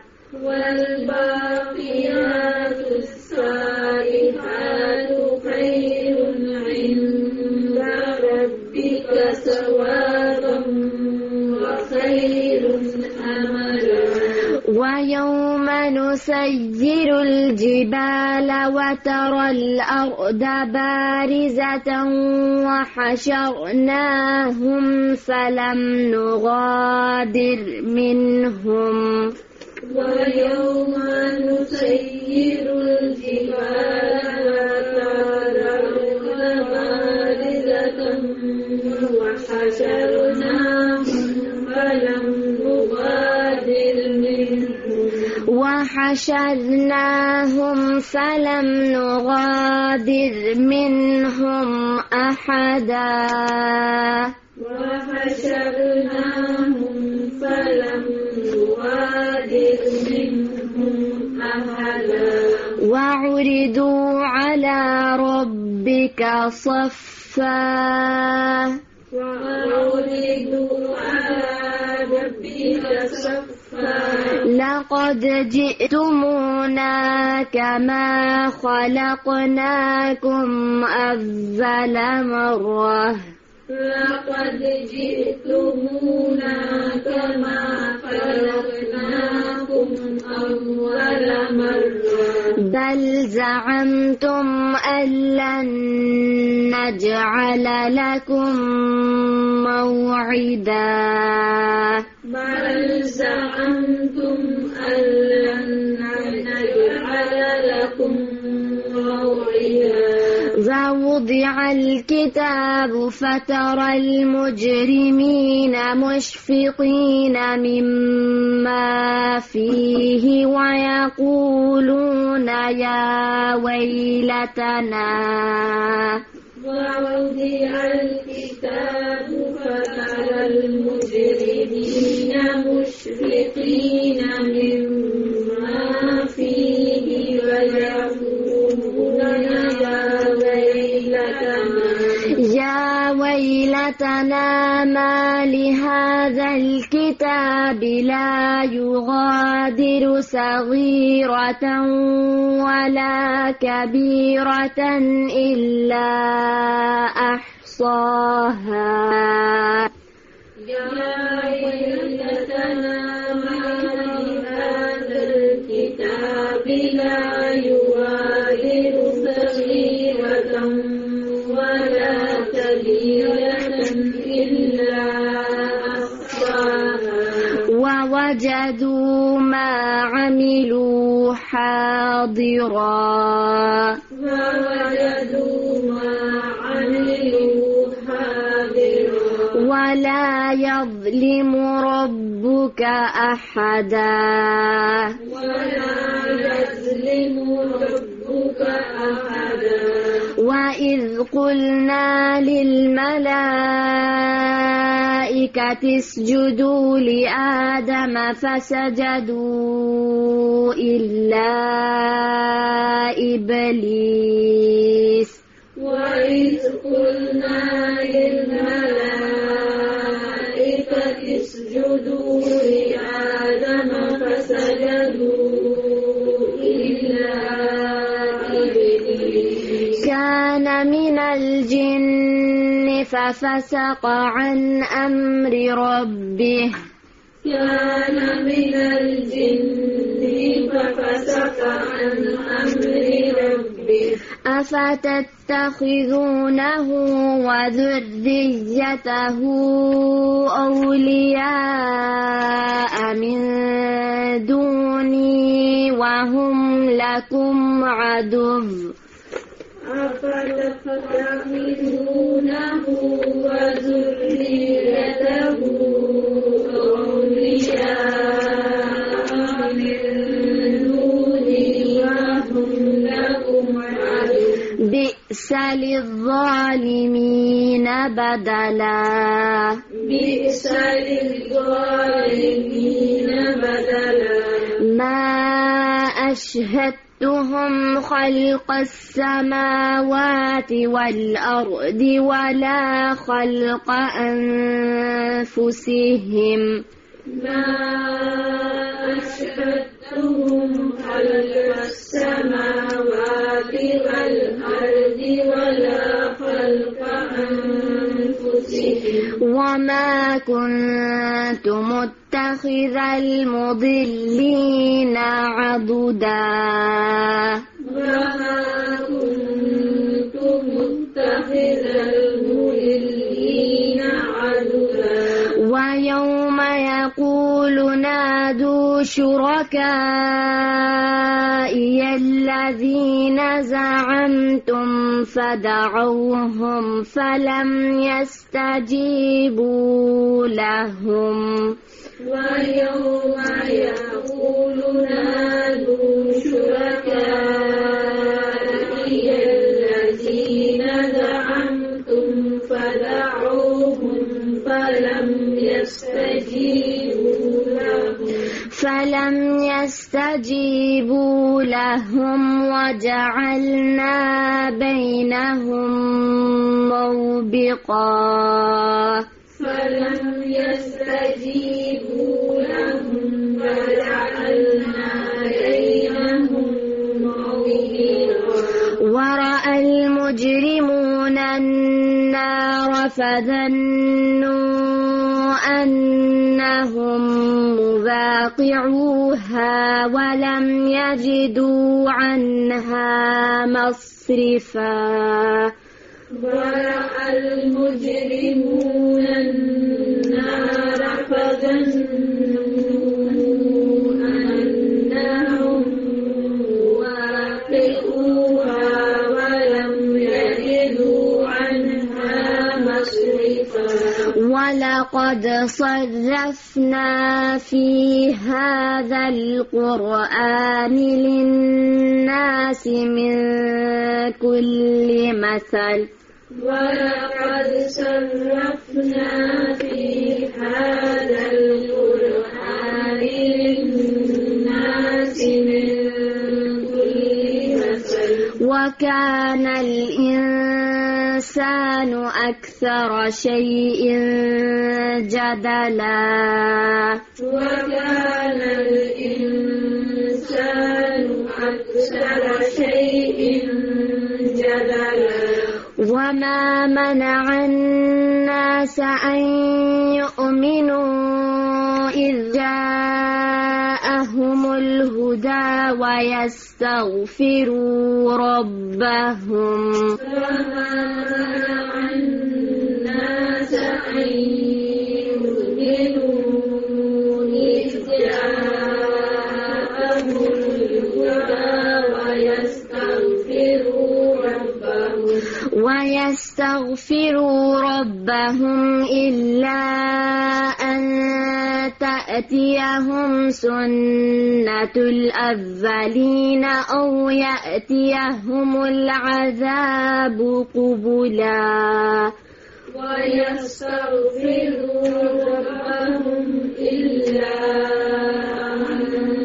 والباقيات الصالحات خير عند ربك ثوابا وخير أملا. ويوم نسير الجبال وترى الأرض بارزة وحشرناهم فلم نغادر منهم ويوم نسير الجبال وترى الأرض بارزة وحشرناهم فلم نغادر منهم وحشرناهم فلم نغادر منهم أحدا وحشرناهم فلم نغادر منهم أحدا وعرضوا على ربك صفا وعرضوا على ربك صفا لقد جئتمونا كما خلقناكم أول مرة لقد جئتمونا كما خلقناكم أول مرة بل زعمتم أن لن نجعل لكم موعدا بل زعمتم أن لن نجعل لكم موعدا. ووضع الكتاب فترى المجرمين مشفقين مما فيه ويقولون يا ويلتنا ووضع الكتاب فترى المجرمين مشفقين مما فيه ويقولون ويلتنا ما لهذا الكتاب لا يغادر صغيرة ولا كبيرة إلا أحصاها يا ويلتنا ما لهذا الكتاب لا يغادر صغيرة ولا كبيرة إلا أحصاها ووجدوا ما عملوا حاضرا ووجدوا ما عملوا حاضرا ولا يظلم ربك أحدا ولا يظلم ربك أحدا وإذ قلنا للملائكة اسجدوا لآدم فسجدوا إلا إبليس وإذ قلنا للملائكة اسجدوا لآدم فسجدوا إلا إبليس كان من الجن ففسق عن أمر ربه كان من الجن ففسق عن أمر ربه أفتتخذونه وذريته أولياء من دوني وهم لكم عدو أفتتخذونه وذريته أولياء من دوني وهم لكم عدو بئس للظالمين بدلا بئس للظالمين بدلا ما أشهدتهم خلق السماوات والأرض ولا خلق أنفسهم ما أشهدتهم خلق السماوات والأرض ولا خلق أنفسهم وما كنت متخذ المضلين عضدا وما كنت متخذ المضلين عضدا ويوم يقول نادوا شركائي الذين زعمتم فدعوهم فلم يستجيبوا لهم ويوم يقول نادوا شركائي الذين زعمتم فدعوهم فلم يستجيبوا لهم فلم يستجيبوا لهم وجعلنا بينهم موبقا فلم يستجيبوا لهم وجعلنا بينهم موبقا ورأى المجرمون النار فظنوا أنهم مواقعوها ولم يجدوا عنها مصرفا ورأى المجرمون النار فظنوا أنهم واقعوها ولم يجدوا عنها مصرفا ولقد صرفنا في هذا القرآن للناس من كل مثل ولقد صرفنا في هذا القرآن للناس من كل مثل وكان الإنسان أكثر شيء جدلا وكان الإنسان أكثر شيء جدلا وما منع الناس أن يؤمنوا إذ جاءهم الهدى ويستغفروا ربهم وما منع الناس أن يؤمنوا إذ جاءهم الهدى ويستغفروا ربهم ويستغفروا ربهم إلا أن تأتيهم سنة الأولين أو يأتيهم العذاب قبلا ويستغفروا ربهم إلا أن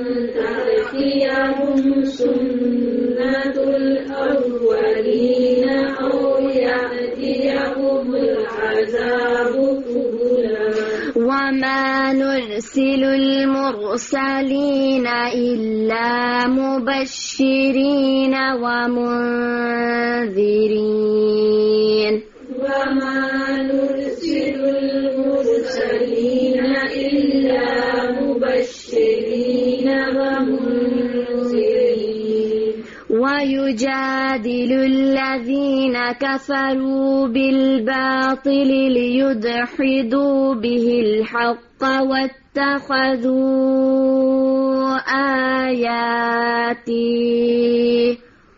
تأتيهم سنة الأولين أو يأتيهم العذاب قبلا وما نرسل المرسلين إلا مبشرين ومنذرين وما نرسل المرسلين إلا مبشرين ومنذرين ويجادل الذين كفروا بالباطل ليدحضوا به الحق واتخذوا آياتي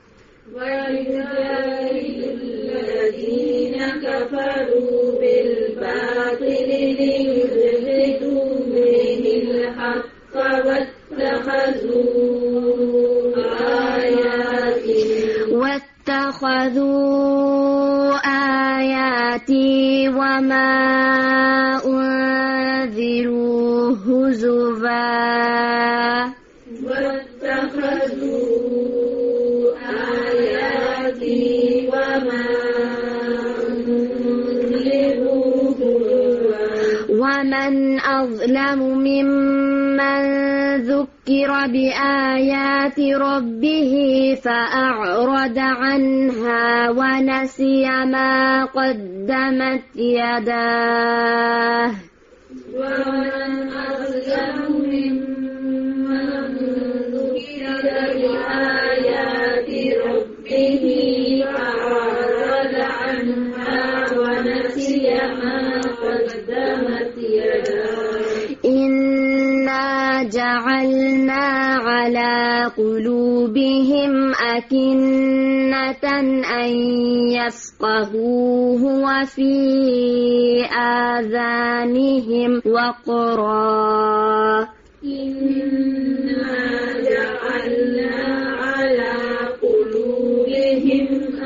ويجادل الذين كفروا بالباطل ليدحضوا به الحق واتخذوا آياتي واتخذوا آياتي وما أنذروا هزوا واتخذوا آياتي وما أنذروا هزوا ومن أظلم ممن ذكر بآيات ربه فأعرض عنها ونسي ما قدمت يداه ومن أظلم ممن ذكر بآيات ربه فأعرض عنها ونسي ما قدمت يداه إنا جعلنا على قلوبهم أكنة أن يفقهوه وفي آذانهم وقرا إنا جعلنا على قلوبهم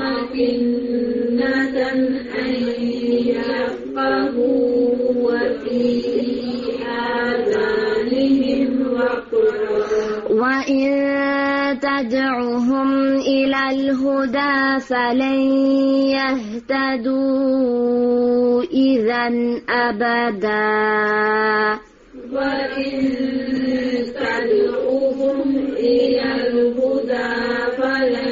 أكنة أن يفقهوا وفي آذانهم وقرا وإن تدعهم إلى الهدى فلن يهتدوا إذا أبدا وإن تدعوهم إلى الهدى فلن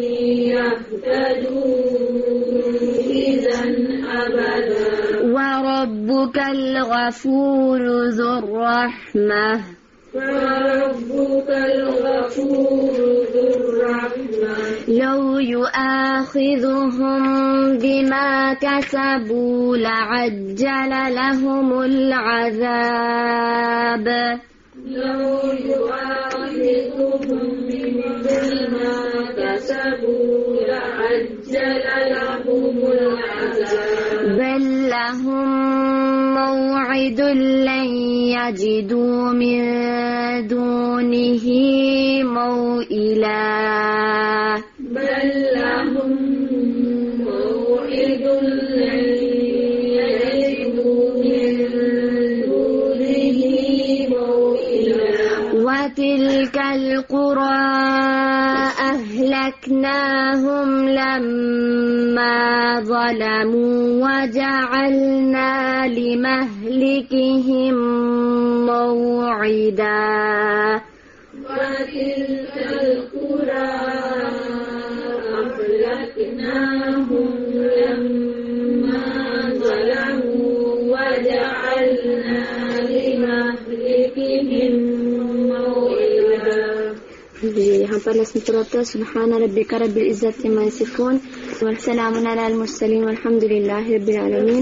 يهتدوا إذا أبدا وربك الغفور ذو الرحمة وربك الغفور ذو الرحمة لو يؤاخذهم بما كسبوا لعجل لهم العذاب لو يؤاخذهم بما كسبوا لعجل لهم العذاب بل لهم موعد لن يجدوا من دونه موئلا بل لهم موعد لن يجدوا من دونه موئلا وتلك القرى أهلكناهم لما ظلموا وجعلنا لمهلكهم موعدا وتلك القرى أهلكناهم لما ظلموا وجعلنا لمهلكهم موعدا. یہاں پر لسن پڑھتا ہے سبحان ربک رب العزت عما یصفون والسلام علی المرسلین والحمد للہ رب العالمین.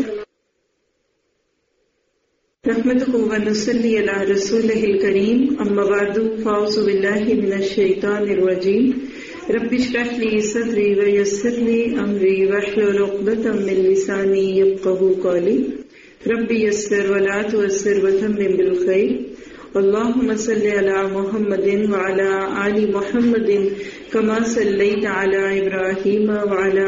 نحمده ونصلي على رسوله الكريم أما بعد فأعوذ بالله من الشيطان الرجيم رب اشرح لي صدري ويسر لي أمري واحلل عقدة من لساني يفقهوا قولي رب يسر ولا تعسر وتمم بالخير اللهم صل على محمد وعلى آل محمد كما صليت على إبراهيم وعلى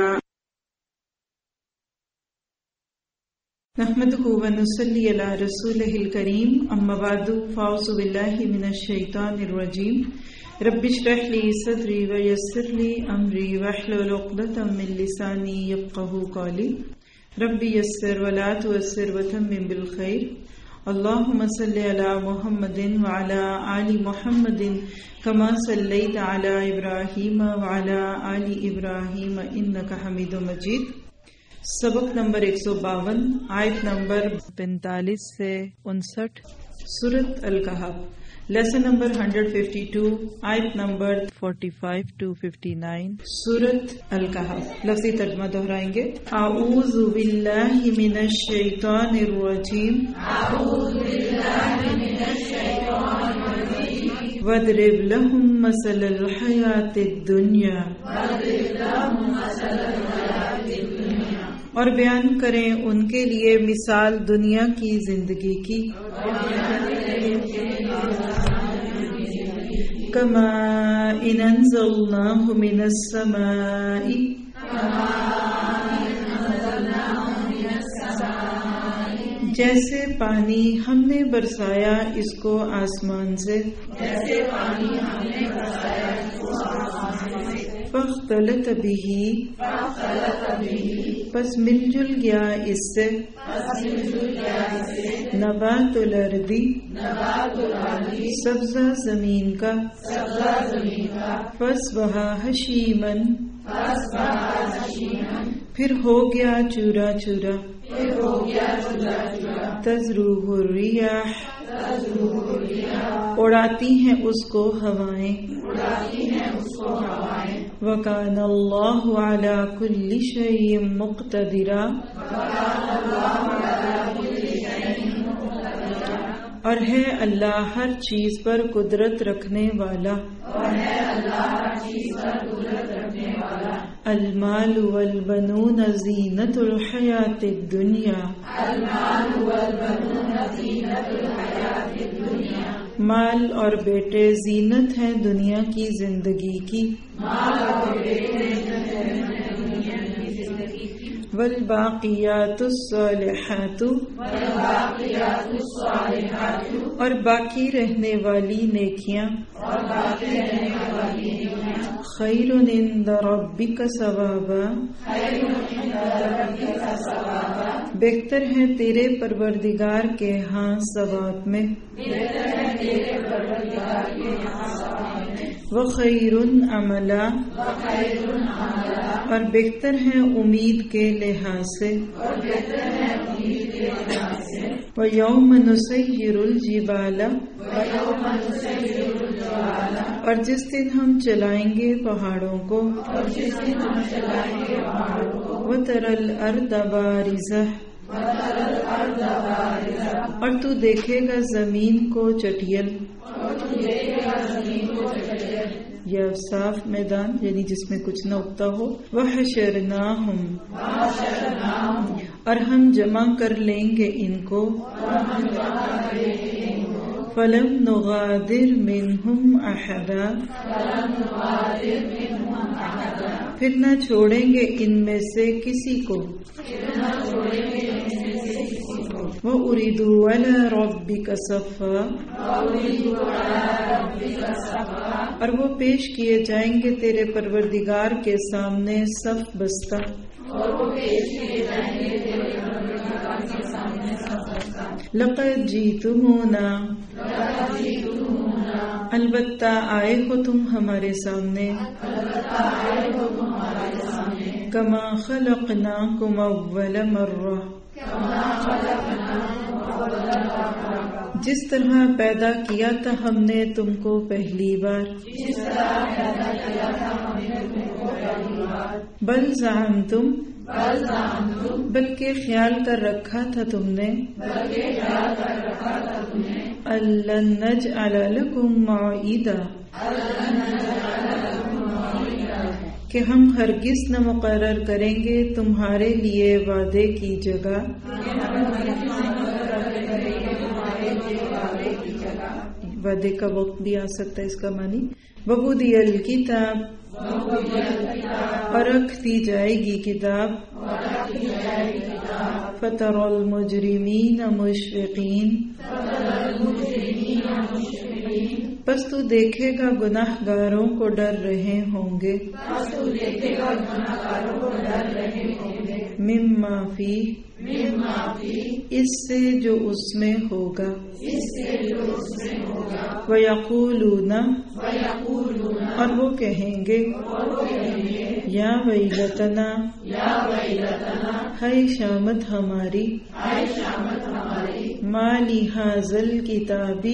نحمده ونصلي على رسوله الكريم أما بعد فأعوذ بالله من الشيطان الرجيم رب اشرح لي صدري ويسر لي أمري واحلل عقدة من لساني يفقهوا قولي رب يسر ولا تعسر وتمم بالخير اللهم صل على محمد وعلى آل محمد كما صليت على إبراهيم وعلى آل إبراهيم إنك حميد مجيد. سبق نمبر ایک سو باون آیت نمبر پینتالیس سے انسٹھ سورت الکہف. Lesson number hundred fifty two آیت number forty five to fifty nine سورت الکہف. لفظی ترجمہ دہرائیں گے. اعوذ باللہ من الشیطان الرجیم اعوذ باللہ من الشیطان الرجیم وَاضْرِبْ لَهُمْ مَثَلَ الْحَيَاةِ الدُّنْيَا اور بیان کریں ان کے لیے مثال دنیا کی زندگی کی. كَمَاءٍ أَنزَلْنَاهُ مِنَ السَّمَاءِ جیسے پانی ہم نے برسایا اس کو آسمان سے. فاختلط به پس مل جل گیا اس سے. نبات الارض سبزہ زمین کا. فاصبح حشیما پھر ہو گیا چورا چورا. تذروہ الریاح اڑاتی ہیں اس کو ہوائیں. وَكَانَ اللَّهُ عَلَى كُلِّ شَيْءٍ مُقْتَدِرًا اور ہے اللہ ہر چیز پر قدرت رکھنے والا. المال والبنون زینت الحیات الدنیا مال اور بیٹے زینت ہیں دنیا کی زندگی کی. والباقیات الصالحات اور باقی رہنے والی نیکیاں. خیر عند ربک ثوابا بہتر ہے تیرے پروردگار کے ہاں ثواب میں. وخیر عملا اور بہتر ہے امید کے لحاظ سے. وَيَوْمَ نُسَيِّرُ الْجِبَالَ اور جس دن ہم چلائیں گے پہاڑوں کو. وَتَرَى الْأَرْضَ بَارِزَةً اور تو دیکھے گا زمین کو چٹیل. یا صاف میدان یعنی جس میں کچھ نہ اگتا ہو. وَحَشَرْنَاهُمْ اور ہم جمع کر لیں گے ان کو. فَلَمْ نُغَادِرْ مِنْهُمْ أَحَدًا پھر نہ چھوڑیں گے ان میں سے کسی کو. وَأُرِدُوا عَلَى رَبِّكَ صَفًّا اور وہ پیش کیے جائیں گے تیرے پروردگار کے سامنے صف بستہ. لقد جئتمونا البتہ آئے ہو تم ہمارے سامنے کما خلقناکم اول مرہ جس طرح پیدا کیا تھا ہم نے تم کو پہلی بار بل زعمتم بلکہ خیال کر رکھا تھا تم نے أَلَّن نَّجْعَلَ لَكُم مَّوْعِدًا کہ ہم ہرگز نہ مقرر کریں گے تمہارے لیے وعدے کی جگہ وعدے کا وقت بھی آ سکتا ہے اس کا معنی وَوُضِعَ الْكِتَابُ اور رکھ دی جائے گی کتاب فَتَرَى الْمُجْرِمِينَ مُشْفِقِينَ پس تو دیکھے گا گناہ گاروں کو ڈر رہے ہوں گے مما فی اس سے جو اس میں ہوگا وَيَقُولُونَ اور وہ کہیں گے یا ویلتنا ہائے شامت ہماری ما لِهَذَا الْكِتَابِ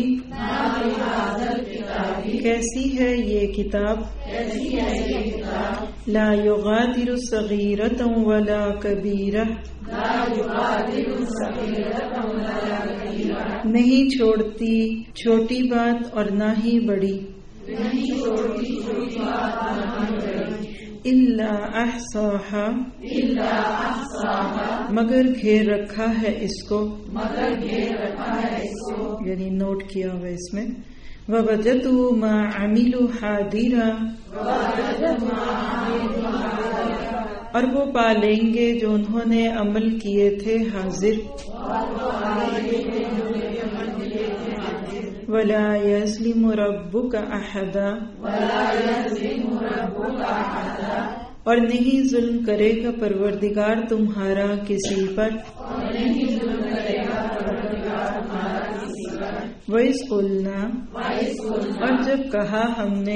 کیسی ہے یہ کتاب لا یغادر صغیرة ولا کبیرہ نہیں چھوڑتی چھوٹی بات اور نہ ہی بڑی الا احصاها مگر گھیر رکھا ہے اس کو یعنی نوٹ کیا ہوا اس میں وَوَجَدُوا مَا عَمِلُوا حَاضِرًا اور وہ پا لیں گے جو انہوں نے عمل کیے تھے حاضر وَلَا يَظْلِمُ رَبُّكَ أَحَدًا اور نہیں ظلم کرے گا پروردگار تمہارا کسی پر وَإِذْ قُلْنَا اور جب کہا ہم نے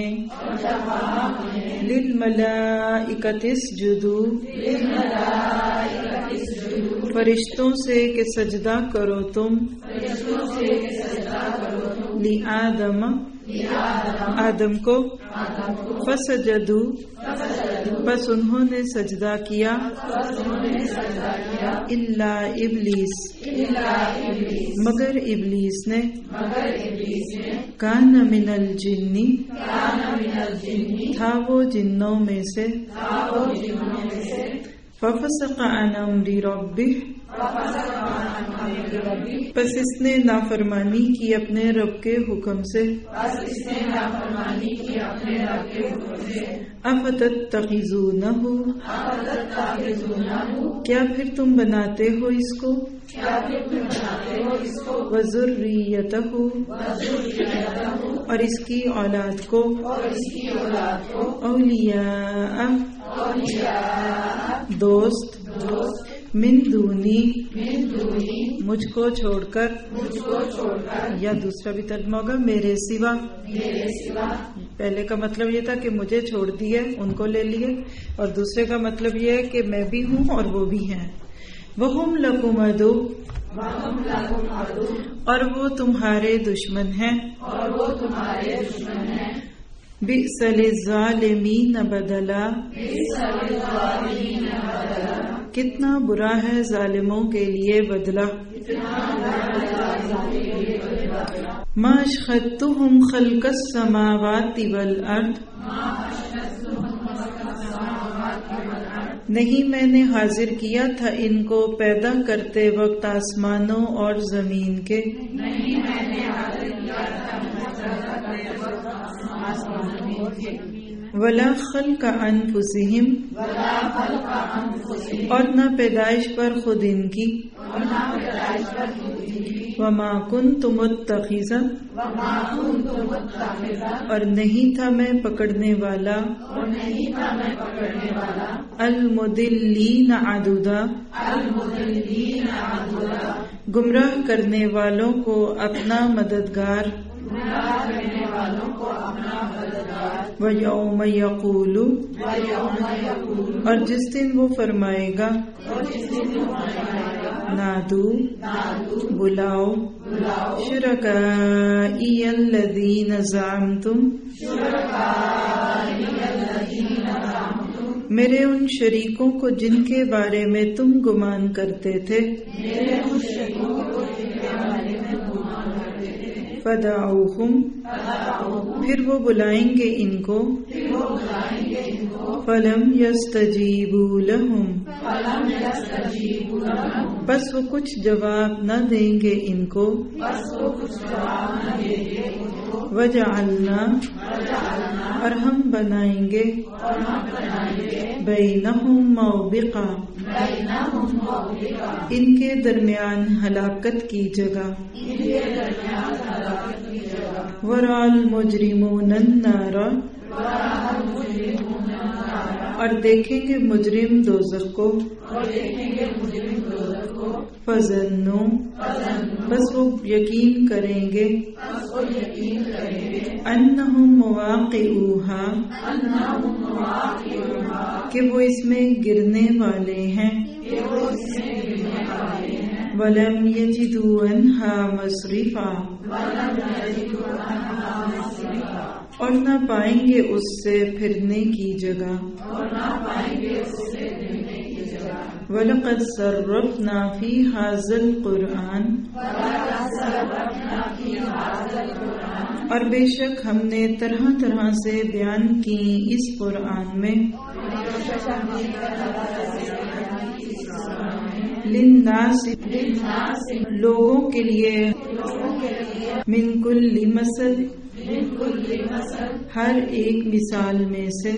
لِلْمَلَائِكَةِ اسْجُدُوا فرشتوں سے کہ سجدہ کرو تم لِآدَمَ آدم کو فسجدوا بس انہوں نے سجدہ کیا الا ابلیس مگر ابلیس نے کان من الجن تھا وہ جنوں میں سے ففسق عن امر ربہ پس اس نے نافرمانی کی اپنے رب کے حکم سے افتتخذونہ کیا پھر تم بناتے ہو اس کو وذریتہ اور اس کی اولاد کو اولیاء دوست من دونی مجھ کو چھوڑ کر یا دوسرا بھی ترجمہ ہوگا میرے سوا پہلے کا مطلب یہ تھا کہ مجھے چھوڑ دیے ان کو لے لیے اور دوسرے کا مطلب یہ ہے کہ میں بھی ہوں اور وہ بھی ہیں وَهُمْ لَكُمْ عَدُوٌّ اور وہ تمہارے دشمن ہیں بِئْسَ لِلظَّالِمِينَ بَدَلًا کتنا برا ہے ظالموں کے لیے بدلہ ما اشہدتہم خلق السماوات والارض نہیں میں نے حاضر کیا تھا ان کو پیدا کرتے وقت آسمانوں اور زمین کے ولا خلق انفسہم اور نہ پیدائش پر خود ان کی وما کنت متخذا اور نہیں تھا میں پکڑنے والا المضلین عددا گمراہ کرنے والوں کو اپنا مددگار وَيَوْمَ يَقُولُ اور جس دن وہ فرمائے گا نادو بلاؤ شرکائی الذین زعمتم میرے ان شریکوں کو جن کے بارے میں تم گمان کرتے تھے فدعوہم پھر وہ بلائیں گے ان کو فلم یستجیبوا لہم بس وہ کچھ جواب نہ دیں گے ان کو وجعلنا اور ہم بنائیں گے بینہم موبقا ان کے درمیان ہلاکت کی جگہ ورأى المجرمون النار اور دیکھیں گے مجرم دوزخ کو فظنوا بس وہ یقین کریں گے انہم مواقعوہا کہ وہ اس میں گرنے والے ہیں وَلَمْ يَجِدُوا عَنْهَا مَصْرِفًا اور نہ پائیں گے اس سے پھرنے کی جگہ وَلَقَدْ صَرَّفْنَا فِي هَذَا الْقُرْآنِ اور بے شک ہم نے طرح طرح سے بیان کی اس قرآن میں للناس لوگوں کے لیے من کل مثل ہر ایک مثال میں سے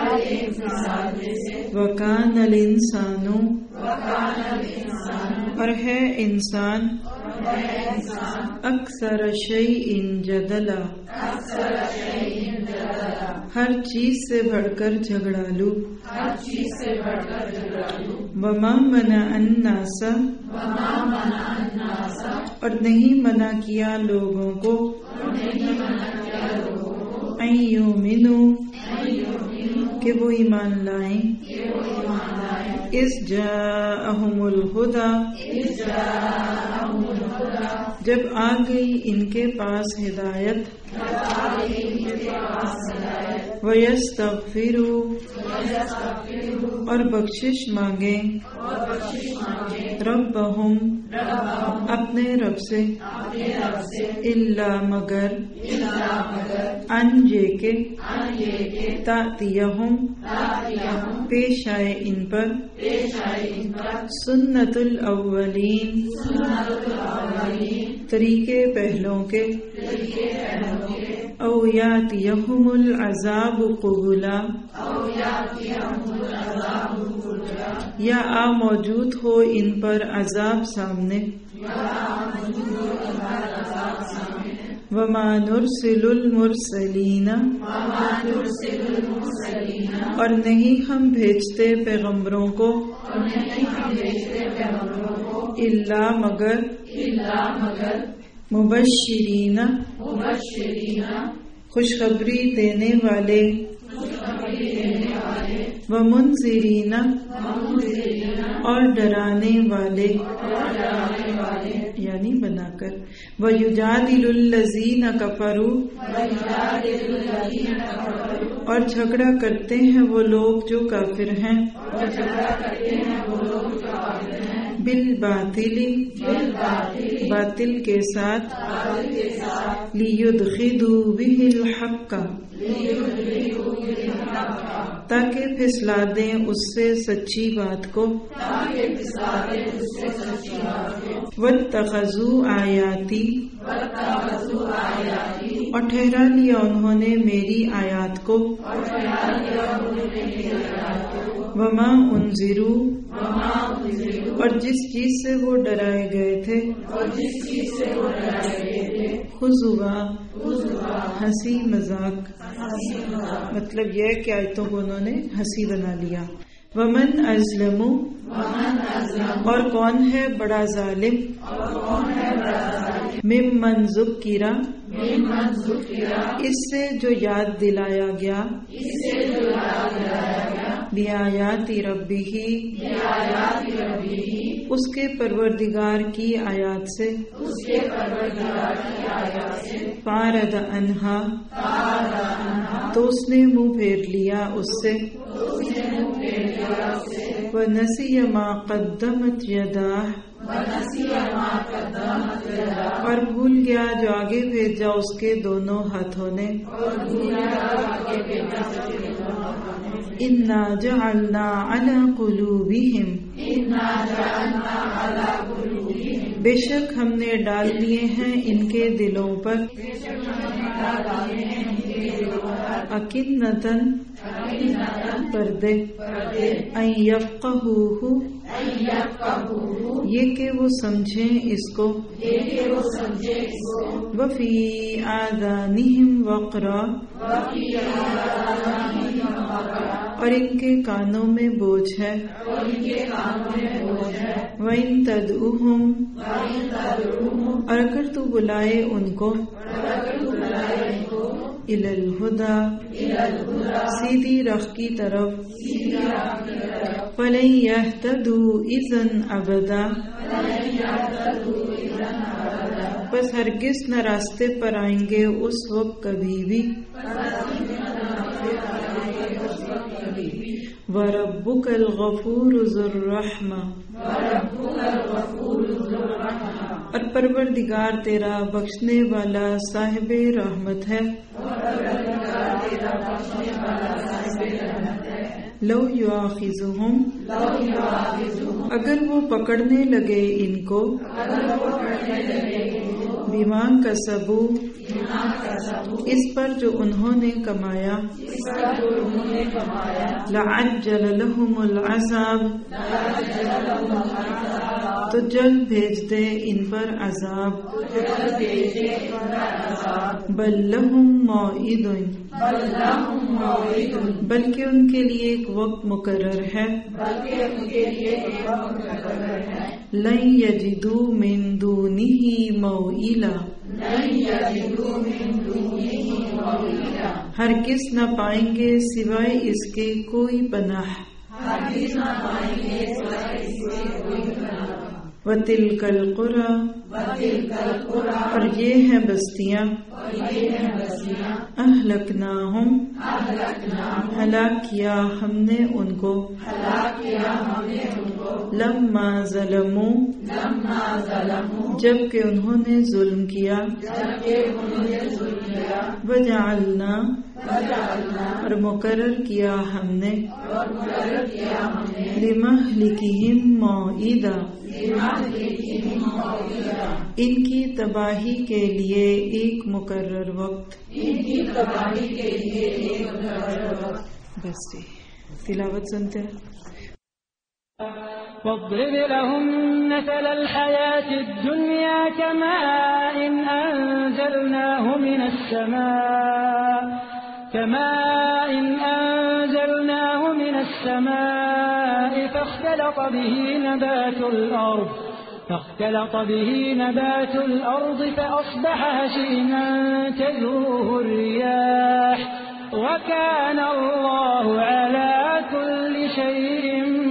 وکان الانسان اور ہے انسان اکثر شیء جدلا ہر چیز سے بڑھ کر جھگڑالو وما منع الناس اور نہیں منع کیا لوگوں کو ان یؤمنوا کہ وہ ایمان لائیں اذ جاءہم الہدی جب آ گئی ان کے پاس ہدایت وَيَسْتَغْفِرُوا اور بخشش مانگیں ربہم اپنے رب سے الا مگر ان یہ کہ تأتیہم پیش آئے ان پر سنت الاولین طریقے پہلوں کے او یاتیہم العذاب قبلا یا آ موجود ہو ان پر عذاب سامنے وما نرسل المرسلین اور نہیں ہم بھیجتے پیغمبروں کو الا مگر مبشرین خوشخبری دینے والے ومنذرین اور ڈرانے والے یعنی بنا کر وَيُجَادِلُ الَّذِينَ كَفَرُوا اور جھگڑا کرتے ہیں وہ لوگ جو کافر ہیں بالباطل باطل کے ساتھ لِيُدْخِدُوا بِهِ الْحَقَّ تاکہ پھسلا دیں اس سے سچی بات کو وَاتَّخَذُوا آیاتی اور ٹھہرا لیا انہوں نے میری آیات کو وَمَا أُنذِرُوا اور جس چیز سے وہ ڈرائے گئے تھے خُذُوا ہنسی مذاق مطلب یہ کہ آیتوں کو انہوں نے ہنسی بنا لیا ومن ازلم، اور کون ہے بڑا ظالم، ممن ذکر، اس سے جو یاد دلایا گیا، بیایات ربہ، اس کے پروردگار کی آیات سے، فارد انہا، تو اس نے منہ پھیر لیا اس سے، وَنَسِيَ مَا قَدَّمَتْ يَدَاهُ، اور بھول گیا جو آگے بھیجا اس کے دونوں ہاتھوں نے، اِنَّا جَعَلْنَا عَلَى قُلُوبِهِمْ، بے شک ہم نے ڈال دیے ہیں ان کے دلوں پر، اکنتن، پردے، ان یفقہوہ، یہ کہ وہ سمجھیں اس کو، وفی آذانہم وقرا، اور ان کے کانوں میں بوجھ ہے، وَإِن تَدْعُوهُمْ، اور اگر تو بلائے ان کو، إِلَى الْهُدَى، سیدھی راہ کی طرف، فَلَن يَهْتَدُوا إِذًا أَبَدًا، بس ہرگز نہ راستے پر آئیں گے اس وقت کبھی بھی، وَرَبُّكَ الْغَفُورُ ذُو الرَّحْمَةِ، اور پروردگار تیرا بخشنے والا صاحب رحمت ہے، لو یؤاخذہم، اگر وہ پکڑنے لگے ان کو، بما کسبوا، اس پر جو انہوں نے کمایا، لعجل لهم العذاب، تو جلد بھیج دے ان پر عذاب، بل لهم موعد، بلکہ ان کے لیے ایک وقت مقرر ہے، لن یجدوا من دونہ موئلا، ہرگز نہ پائیں گے سوائے اس کے کوئی پناہ، وَتِلْكَ الْقُرَى، اور یہ ہیں بستیاں، اہلکناہم، ہلاک کیا ہم نے ان کو، لما ظلموا، جب کہ انہوں نے ظلم کیا، وجعلنا، اور مقرر کیا ہم نے، لمہلکہم موعدا، ان کی تباہی کے لیے ایک مقرر وقت، بس جی تلاوت سنتے ہیں۔ واضرب لهم مثل الحياة الدنيا كماء أنزلناه من السماء كماء أنزلناه من السماء فاختلط به نبات الأرض فاختلط به نبات الأرض فأصبح هشيما تذروه الرياح وكان الله على كل شيء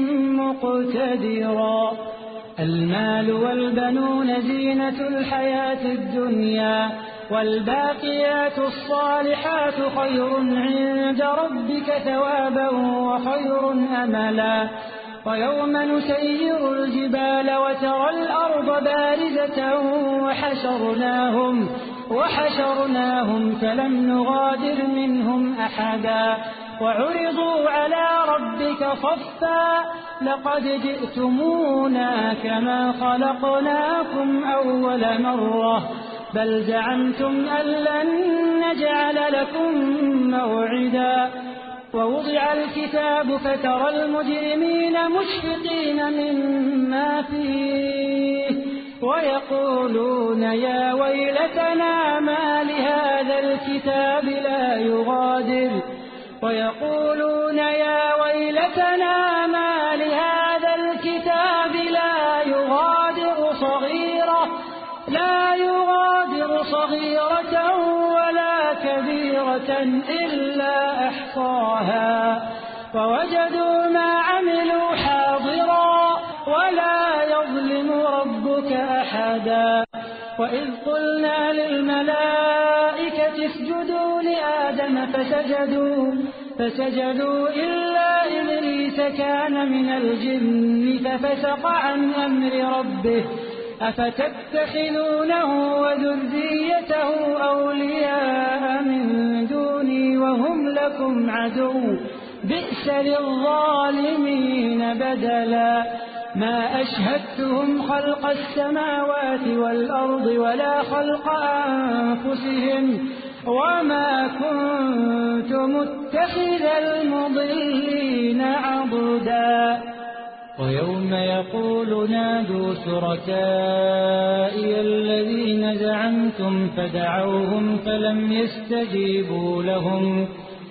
مقتدرا المال والبنون زينة الحياة الدنيا والباقيات الصالحات خير عند ربك ثوابا وخير أملا ويوم نسير الجبال وترى الأرض بارزة وحشرناهم وحشرناهم فلم نغادر منهم أحدا وعرضوا على ربك صفا لقد جئتمونا كما خلقناكم أول مرة بل زعمتم أن لن نجعل لكم موعدا ووضع الكتاب فترى المجرمين مشفقين مما فيه ويقولون يا ويلتنا ما لهذا الكتاب لا يغادر ويقولون يا ويلتنا ما صغيرة لا يغادر صغيرة ولا كبيرة إلا أحصاها ووجدوا ما عملوا حاضرا ولا يظلم ربك أحدا. وإذ قلنا للملائكة اسجدوا لآدم فسجدوا فسجدوا إلا إبليس كان من الجن ففسق عن أمر ربه أفتتخذونه وذريته أولياء من دوني وهم لكم عدو بئس للظالمين بدلا. ما أشهدتهم خلق السماوات والأرض ولا خلق أنفسهم وما كنت متخذ المضلين عضدا. ويوم يقول نادوا شركائي الذين زعمتم فدعوهم فلم يستجيبوا لهم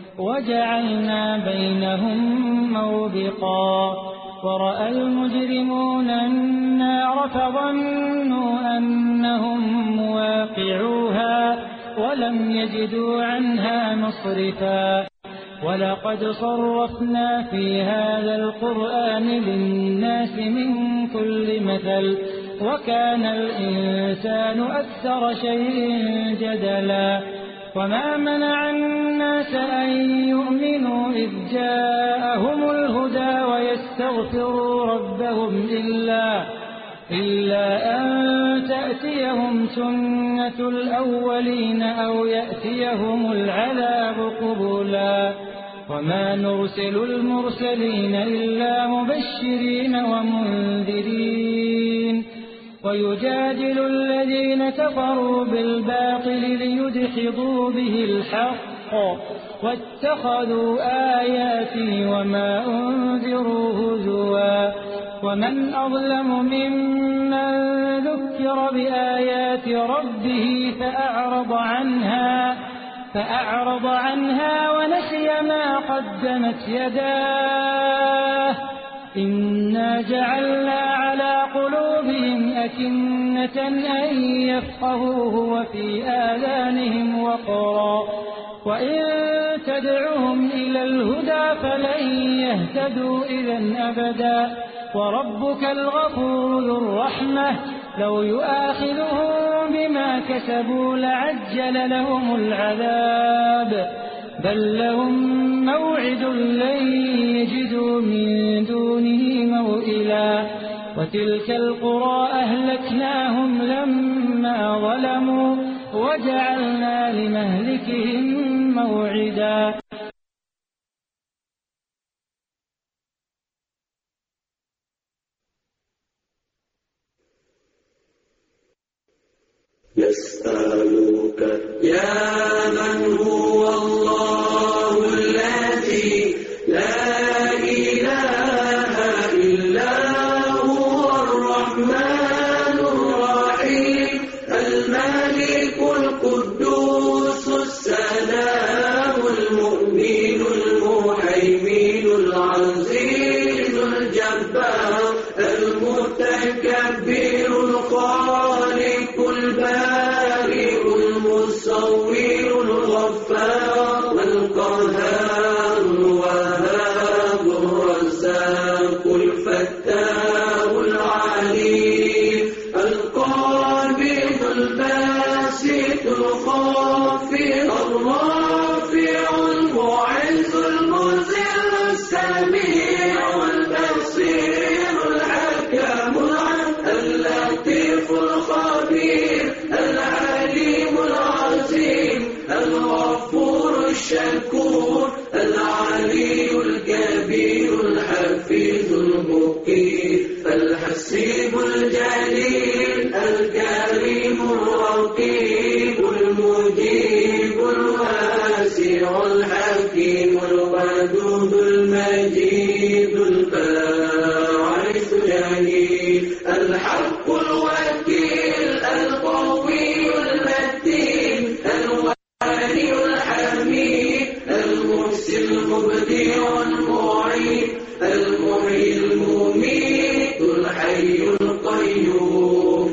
وجعلنا بينهم موبقا. ورأى المجرمون النار فظنوا أنهم مواقعوها ولم يجدوا عنها مصرفا. ولقد صرفنا في هذا القرآن للناس من كل مثل وكان الإنسان أكثر شيء جدلا. وما منع الناس أن يؤمنوا إذ جاءهم الهدى ويستغفروا ربهم إلا إلا أن تأتيهم سنة الأولين أو يأتيهم العذاب قبلا. وما نرسل المرسلين إلا مبشرين ومنذرين ويجادل الذين كفروا بالباطل ليدحضوا به الحق واتخذوا آياتي وما أنذروا هزوا. ومن أظلم ممن ذكر بآيات ربه فأعرض عنها فأعرض عنها ونسي ما قدمت يداه إنا جعلنا على قلوبهم أكنة أن يفقهوه وفي آذانهم وقرا وإن تدعهم إلى الهدى فلن يهتدوا إذا أبدا. وربك الغفور ذو الرحمة لو يؤاخذهم بما كسبوا لعجل لهم العذاب بل لهم موعد لن يجدوا من دونه موئلا. وتلك القرى أهلكناهم لما ظلموا وجعلنا لمهلكهم موعدا. يسألوك يا من هو الله الذي لا إله إلا هو الرحمن الرحيم الملك القدوس السلام المؤمن المهيمن العزيز الجبار المتكبر الخالق البارئ المصور الغفار القهار الوهاب الرزاق الفتاح العليم القابض الباسط الخافض الرافع المعز المذل السميع البصير الحكم اللطيف الخبير العليم العظيم الغفور الشكور العلي الكبير الحفيظ المقيم الحسيب الجليل الكريم الرقيب المجيب الواسع الحكيم الودود المجيد الباعث الجليل الحق الوكيل القوي المتين الوالي الحميد المحسن المبدع المعيد المحيي المميت الحي القيوم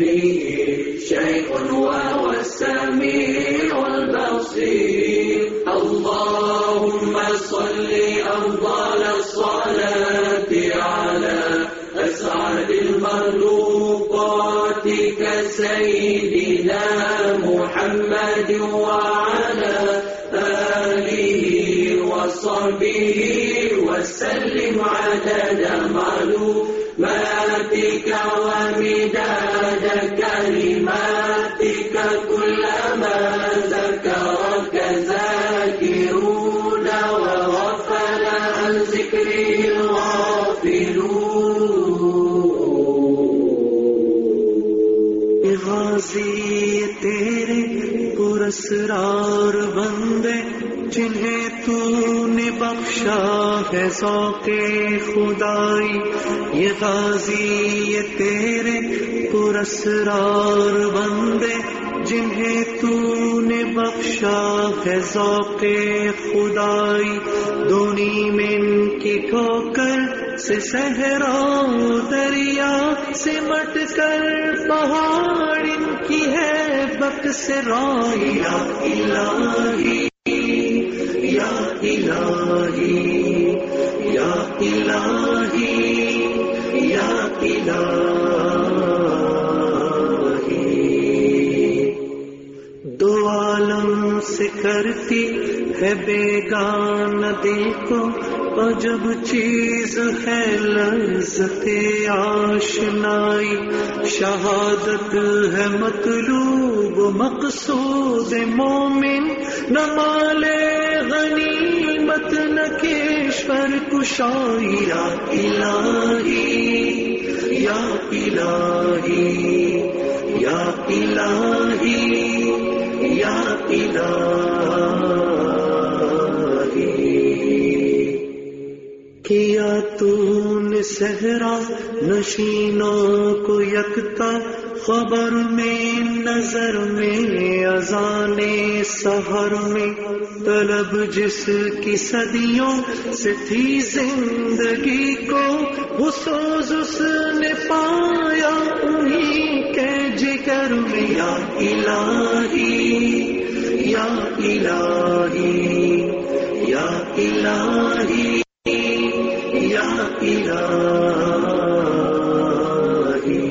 فيه شيء وهو السميع البصير. اللهم صل أفضل الصلاة على أسعد المخلوقات كسيدنا محمد وعلى آله وصحبه وسلم عدد معلوماتك ومداد كلماتك كلما ذكرك ذاكرون وغفل عن ذكره الغافلون. غازی تیرے پراسرار بندے جنہیں تو نے بخشا ہے ذوق خدائی. یہ غازی یہ تیرے پراسرار بندے جنہیں تو نے بخشا ہے ذوق خدائی. دونی میں ان کی ٹھوکر سے صحرا دریا سے مٹ کر پہاڑ ان کی ہے بک سے رائی. یا الہی یا الہی یا الہی یا الہی. دو عالم سے کرتی ہے بیگانہ دل کو عجب چیز ہے لذت آشنائی. شہادت ہے مطلوب مقصود مومن نہ مال غنیمت نہ کیشور کشائی. یا الہی یا الہی یا الہی یا الہی. کیا تو نے صحرا نشینوں کو یکتا خبر میں نظر میں اذان سحر میں طلب جس کی صدیوں سے تھی زندگی کو وہ سوز اس نے پایا انہیں کے جگر میں. یا الہی یا الہی یا الہی یا الہی.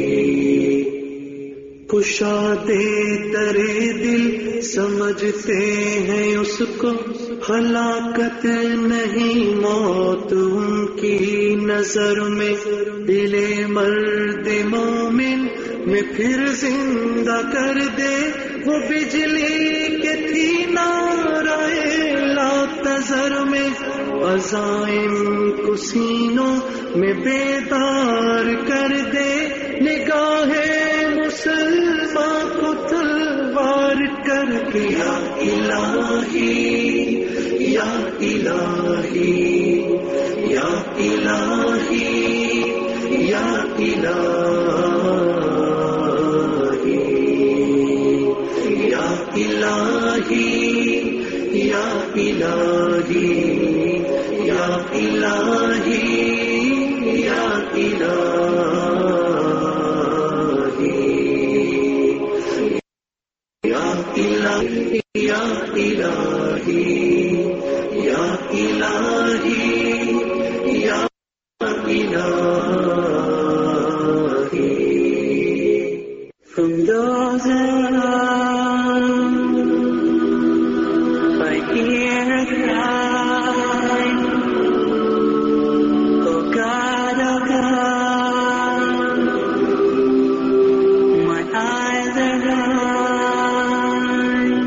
کشادے درے دل سمجھتے ہیں اس کو ہلاکت نہیں موت ان کی نظر میں. دل مرد مومن میں پھر زندہ کر دے وہ بجلی کے تھی نعرہ لا تذر میں. عزائم کو سینوں میں بیدار کر دے نگاہ مسلمان کو تلوار کر کے. یا الہی یا الہی یا الہی یا الہی یا الہی یا الہی یا الہی یا الہی یا الہی یا الہی یا الہی یا الہی. From those around I hear a cry, oh God, oh God, my eyes are dry.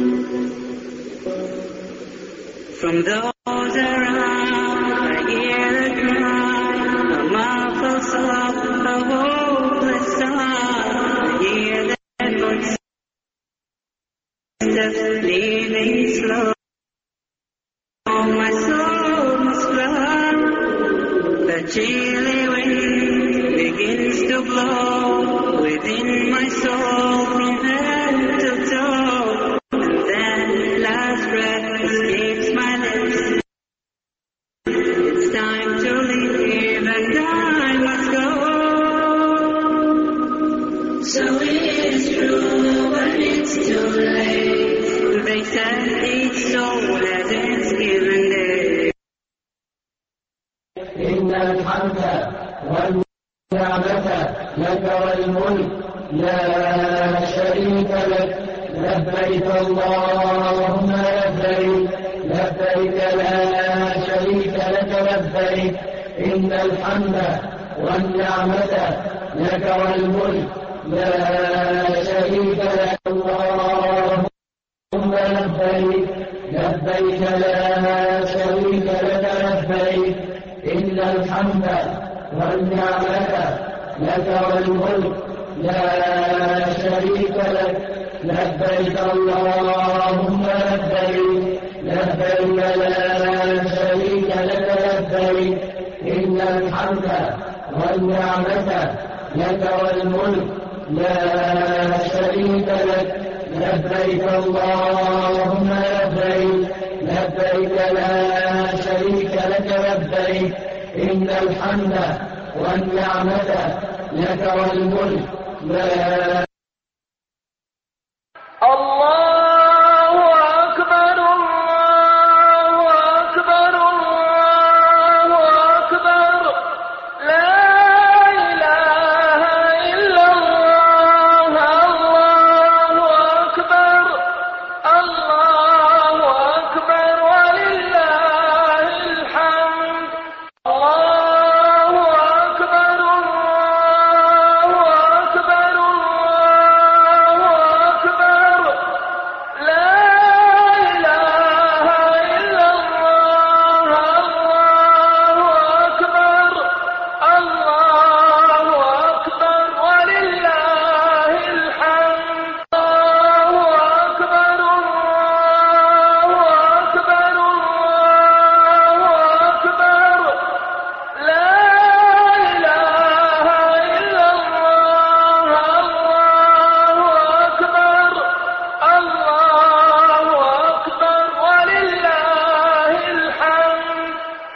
From those around I hear a cry, a muffled sob, a hopeless sigh. I hear that footsteps leaving slow. My soul must fly. The chilly wind begins to blow within my soul from head to toe. And then last breath escapes my lips. It's time to leave and I must go. So it's true, but it's too late. They said each soul has its given day. إن الحمد والنعمة لك والملك لا شريك لك لبيك اللهم لبيك لبيك لا شريك لك لبيك إن الحمد والنعمة لك والملك لا شريك لك اللهم لبيك لبيك لا شريك لك لبيك إن الحمد والنعمة لك والملك لا شريك لك لبيك اللهم لبيك لبيك لا شريك لك لبيك إن الحمد والنعمة لك والملك لا شريك لك لبيك اللهم لبيك لبيك لا شريك لك لبيك إن الحمد والنعمة لك والملك لا الله أكبر الله أكبر الله أكبر لا إله إلا الله الله أكبر الله أكبر ولله الحمد الله أكبر الله أكبر الله أكبر لا إله إلا الله الله أكبر الله أكبر ولله الحمد الله أكبر الله أكبر الله أكبر لا إله إلا الله الله أكبر الله أكبر ولله الحمد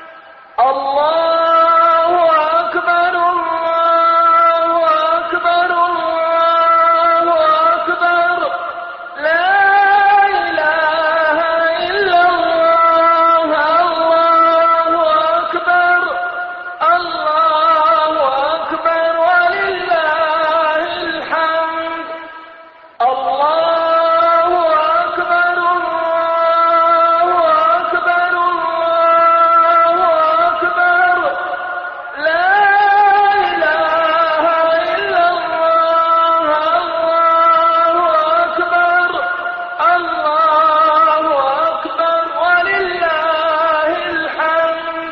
الله أكبر الله أكبر الله أكبر لا إله إلا الله الله أكبر الله أكبر ولله الحمد الله أكبر الله أكبر الله أكبر لا إله إلا الله الله أكبر الله أكبر ولله الحمد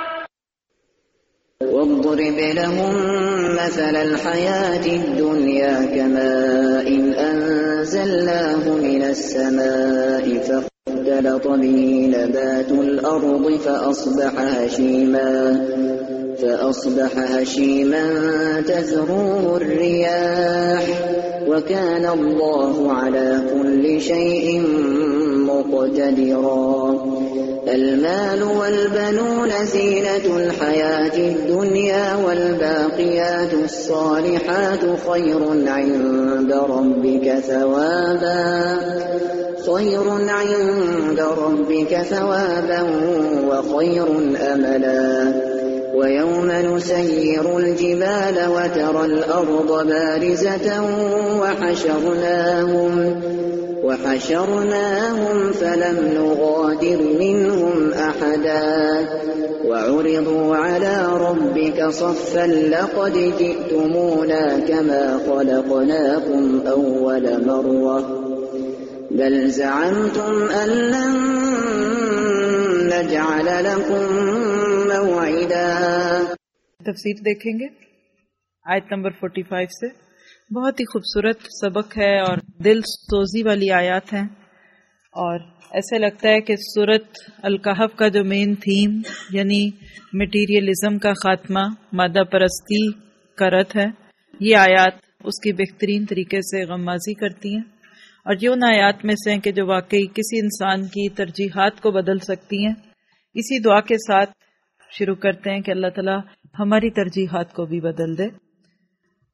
واضرب لهم مثل الحياة الدنيا كماء أنزلناه من السماء فاختلط به نبات الأرض فأصبح هشيما فأصبح هشيما تذروه الرياح وكان الله على كل شيء مقتدرا المال والبنون زينة الحياة الدنيا والباقيات الصالحات خير عند ربك ثوابا خير عند ربك ثوابا وخير أملا ويوم نسير الجبال وترى الأرض بارزة وحشرناهم وحشرناهم فلم نغادر منهم أحدا وعرضوا على ربك صفا لقد جئتمونا كما خلقناكم أول مرة بل زعمتم أن لن نجعل لكم موعدا. तफसीर देखेंगे आयत नंबर पैंतालीस से. बहुत ही खूबसूरत सबक है और दिल सोजी वाली आयत हैं और ऐसे लगता है कि सूरत अल-कहफ का जो मेन थीम यानी मटीरियलिज्म का खात्मा, मादा परस्ती का रद्द है, ये आयत उसकी बेहतरीन तरीके से गम्माजी करती हैं और ये उन आयत में से हैं कि जो वाकई किसी इंसान की तरजीहात को बदल सकती हैं. इसी दुआ के साथ शुरू करते हैं कि अल्लाह ताला हमारी तरजीहात को भी बदल दे.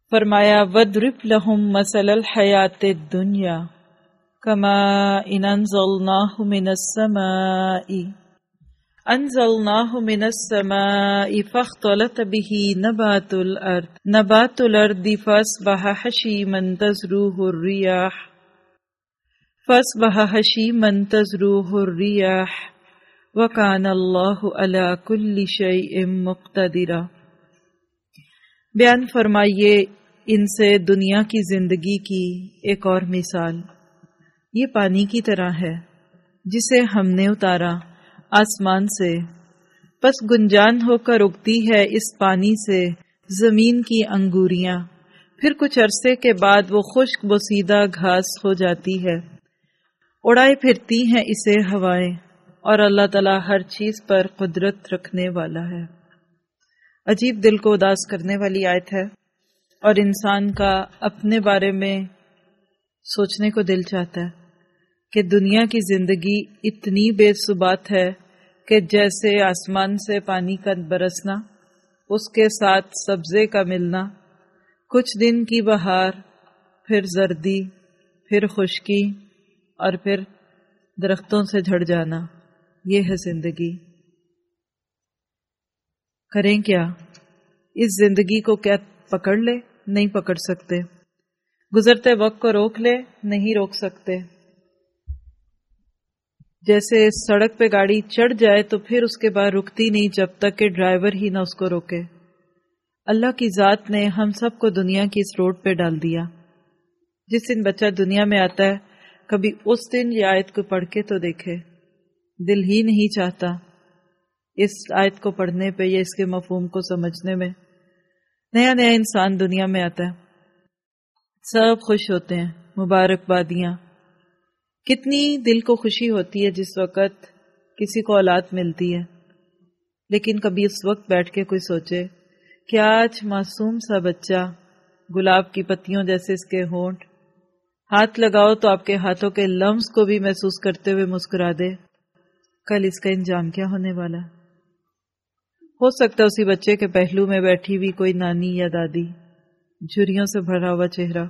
فرمایا وَاضْرِبْ لَهُمْ مَثَلَ الْحَيَاةِ الدُّنْيَا كَمَاءٍ أَنزَلْنَاهُ مِنَ السَّمَاءِ أنزلناه من السماء فاختلط به نبات الأرض نبات الأرض فأصبح هشيما تذروه الرياح فأصبح هشيما تذروه الرياح وكان الله على كل شيء مقتدرا۔ بیان فرمائیے ان سے دنیا کی زندگی کی ایک اور مثال، یہ پانی کی طرح ہے جسے ہم نے اتارا آسمان سے، پس گنجان ہو کر اگتی ہے اس پانی سے زمین کی انگوریاں، پھر کچھ عرصے کے بعد وہ خشک بوسیدہ گھاس ہو جاتی ہے، اڑائے پھرتی ہیں اسے ہوائیں، اور اللہ تعالیٰ ہر چیز پر قدرت رکھنے والا ہے۔ عجیب دل کو اداس کرنے والی آیت ہے، اور انسان کا اپنے بارے میں سوچنے کو دل چاہتا ہے کہ دنیا کی زندگی اتنی بے ثبات ہے کہ جیسے آسمان سے پانی کا برسنا، اس کے ساتھ سبزے کا ملنا، کچھ دن کی بہار، پھر زردی، پھر خشکی، اور پھر درختوں سے جھڑ جانا، یہ ہے زندگی۔ کریں کیا؟ اس زندگی کو کیا پکڑ لے؟ نہیں پکڑ سکتے۔ گزرتے وقت کو روک لے؟ نہیں روک سکتے۔ جیسے سڑک پہ گاڑی چڑھ جائے تو پھر اس کے بعد رکتی نہیں جب تک کہ ڈرائیور ہی نہ اس کو روکے۔ اللہ کی ذات نے ہم سب کو دنیا کی اس روڈ پہ ڈال دیا۔ جس دن بچہ دنیا میں آتا ہے کبھی اس دن یہ آیت کو پڑھ کے تو دیکھے، دل ہی نہیں چاہتا اس آیت کو پڑھنے پہ یا اس کے مفہوم کو سمجھنے میں۔ نیا نیا انسان دنیا میں آتا ہے، سب خوش ہوتے ہیں، مبارکبادیاں، کتنی دل کو خوشی ہوتی ہے جس وقت کسی کو اولاد ملتی ہے، لیکن کبھی اس وقت بیٹھ کے کوئی سوچے کہ آج معصوم سا بچہ، گلاب کی پتیوں جیسے اس کے ہونٹ، ہاتھ لگاؤ تو آپ کے ہاتھوں کے لمس کو بھی محسوس کرتے ہوئے مسکرا دے، کل اس کا انجام کیا ہونے والا ہے؟ ہو سکتا ہے اسی بچے کے پہلو میں بیٹھی ہوئی کوئی نانی یا دادی، جھریوں سے بھرا ہوا چہرہ،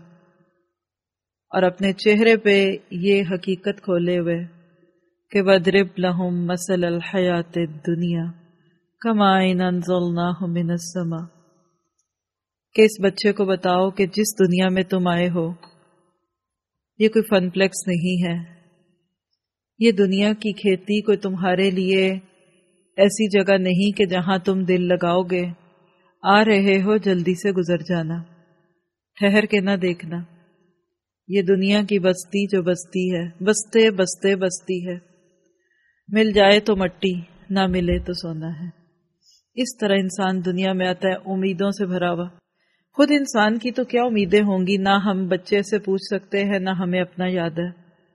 اور اپنے چہرے پہ یہ حقیقت کھولے ہوئے کہ وَاضْرِبْ لَهُمْ مَثَلَ الْحَيَاةِ الدُّنْيَا كَمَاءٍ أَنزَلْنَاهُ مِنَ السَّمَاءِ، کہ اس بچے کو بتاؤ کہ جس دنیا میں تم آئے ہو یہ کوئی فن پلیکس نہیں ہے، یہ دنیا کی کھیتی کوئی تمہارے لیے ایسی جگہ نہیں کہ جہاں تم دل لگاؤ گے، آ رہے ہو جلدی سے گزر جانا، ٹھہر کے نہ دیکھنا۔ یہ دنیا کی بستی جو بستی ہے، بستے بستے بستی ہے، مل جائے تو مٹی، نہ ملے تو سونا ہے۔ اس طرح انسان دنیا میں آتا ہے امیدوں سے بھرا ہوا۔ خود انسان کی تو کیا امیدیں ہوں گی، نہ ہم بچے سے پوچھ سکتے ہیں، نہ ہمیں اپنا یاد ہے،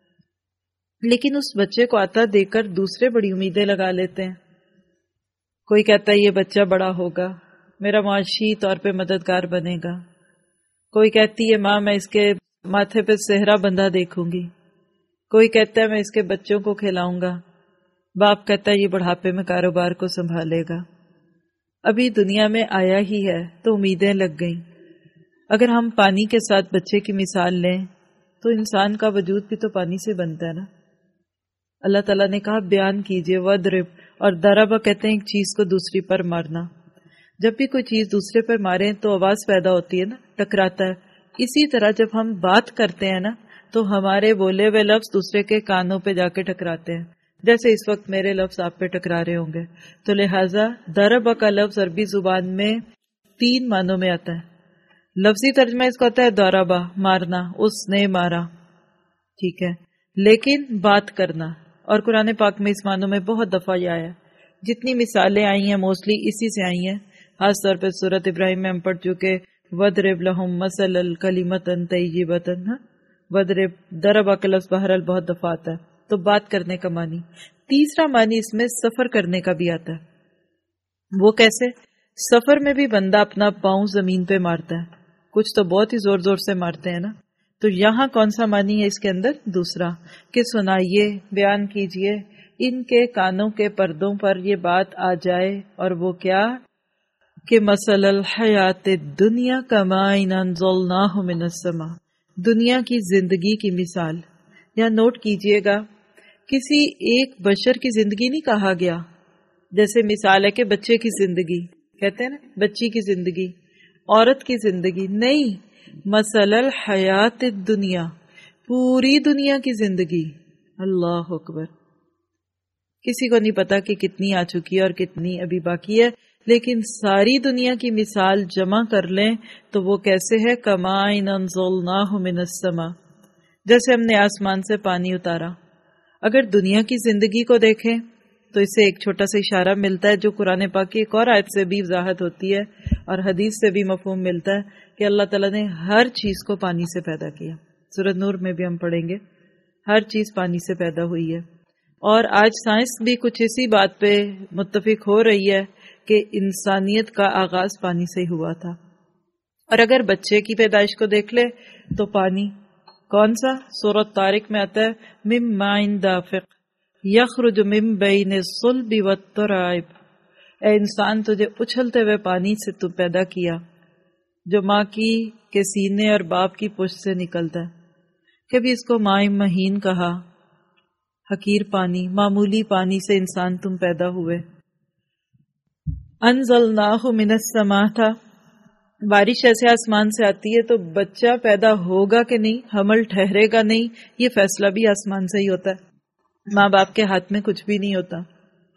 لیکن اس بچے کو آتا دے کر دوسرے بڑی امیدیں لگا لیتے ہیں۔ کوئی کہتا ہے یہ بچہ بڑا ہوگا، میرا معاشی طور پہ مددگار بنے گا، کوئی کہتی ہے ماں میں اس کے ماتھے پہ صحرا بندھا دیکھوں گی، کوئی کہتا ہے میں اس کے بچوں کو کھلاؤں گا، باپ کہتا ہے یہ بڑھاپے میں کاروبار کو سنبھالے گا۔ ابھی دنیا میں آیا ہی ہے تو امیدیں لگ گئیں۔ اگر ہم پانی کے ساتھ بچے کی مثال لیں تو انسان کا وجود بھی تو پانی سے بنتا ہے نا۔ اللہ تعالیٰ نے کہا بیان کیجئے وَاضْرِبْ، اور ضربہ کہتے ہیں ایک چیز کو دوسری پر مارنا۔ جب بھی کوئی چیز دوسرے پر ماریں تو آواز پیدا ہوتی ہے نا، ٹکراتا ہے۔ اسی طرح جب ہم بات کرتے ہیں نا تو ہمارے بولے ہوئے لفظ دوسرے کے کانوں پہ جا کے ٹکراتے ہیں، جیسے اس وقت میرے لفظ آپ پہ ٹکرا رہے ہوں گے۔ تو لہٰذا ضربہ کا لفظ عربی زبان میں تین معنوں میں آتا ہے۔ لفظی ترجمہ اس کا ہوتا ہے ضربہ، مارنا، اس نے مارا، ٹھیک ہے، لیکن بات کرنا، اور قرآن پاک میں اس معنوں میں بہت دفعہ یہ آیا۔ جتنی مثالیں آئی ہیں موسٹلی اسی سے آئی ہیں، خاص طور پہ سورۃ ابراہیم میں ہم پڑھ چکے وَاضْرِبْ لَهُمْ مَثَلَ الْكَلِمَةً طَيِّبَةً، وَاضْرِبْ ضربہ کا لفظ بہرحال بہت دفعہ آتا ہے، تو بات کرنے کا معنی۔ تیسرا معنی اس میں سفر کرنے کا بھی آتا ہے۔ وہ کیسے؟ سفر میں بھی بندہ اپنا پاؤں زمین پہ مارتا ہے، کچھ تو بہت ہی زور زور سے مارتے ہیں نا۔ تو یہاں کون سا معنی ہے اس کے اندر؟ دوسرا، کہ سنائیے، بیان کیجئے، ان کے کانوں کے پردوں پر یہ بات آ جائے، اور وہ کیا؟ کہ مثل الحیات الدنیا کماء انزلناہ من السماء، دنیا کی زندگی کی مثال. یا نوٹ کیجئے گا، کسی ایک بشر کی زندگی نہیں کہا گیا. جیسے مثال ہے کہ بچے کی زندگی کہتے ہیں نا، بچی کی زندگی، عورت کی زندگی نہیں. مثل الحیات الدنیا، پوری دنیا کی زندگی. اللہ اکبر. کسی کو نہیں پتا کہ کتنی آ چکی ہے اور کتنی ابھی باقی ہے، لیکن ساری دنیا کی مثال جمع کر لیں تو وہ کیسے ہے؟ کماء انزلناہ من السماء، جیسے ہم نے آسمان سے پانی اتارا. اگر دنیا کی زندگی کو دیکھیں تو اس سے ایک چھوٹا سا اشارہ ملتا ہے جو قرآن پاک کی ایک اور آیت سے بھی وضاحت ہوتی ہے اور حدیث سے بھی مفہوم ملتا ہے کہ اللہ تعالیٰ نے ہر چیز کو پانی سے پیدا کیا. سورۃ نور میں بھی ہم پڑھیں گے ہر چیز پانی سے پیدا ہوئی ہے. اور آج سائنس بھی کچھ اسی بات پہ متفق ہو رہی ہے کہ انسانیت کا آغاز پانی سے ہی ہوا تھا. اور اگر بچے کی پیدائش کو دیکھ لے تو پانی کون سا؟ سورۃ طارق میں آتا ہے مِن ماءٍ دافق یخرج من بین الصلب والترائب. اے انسان، تجھے اچھلتے ہوئے پانی سے تو پیدا کیا جو ماں کی کے سینے اور باپ کی پشت سے نکلتا ہے. کبھی اس کو ماء مہین کہا، حقیر پانی، معمولی پانی سے انسان تم پیدا ہوئے. انزلناہ من السماء تھا، بارش ایسے آسمان سے آتی ہے تو بچہ پیدا ہوگا کہ نہیں، حمل ٹھہرے گا نہیں، یہ فیصلہ بھی آسمان سے ہی ہوتا ہے. ماں باپ کے ہاتھ میں کچھ بھی نہیں ہوتا.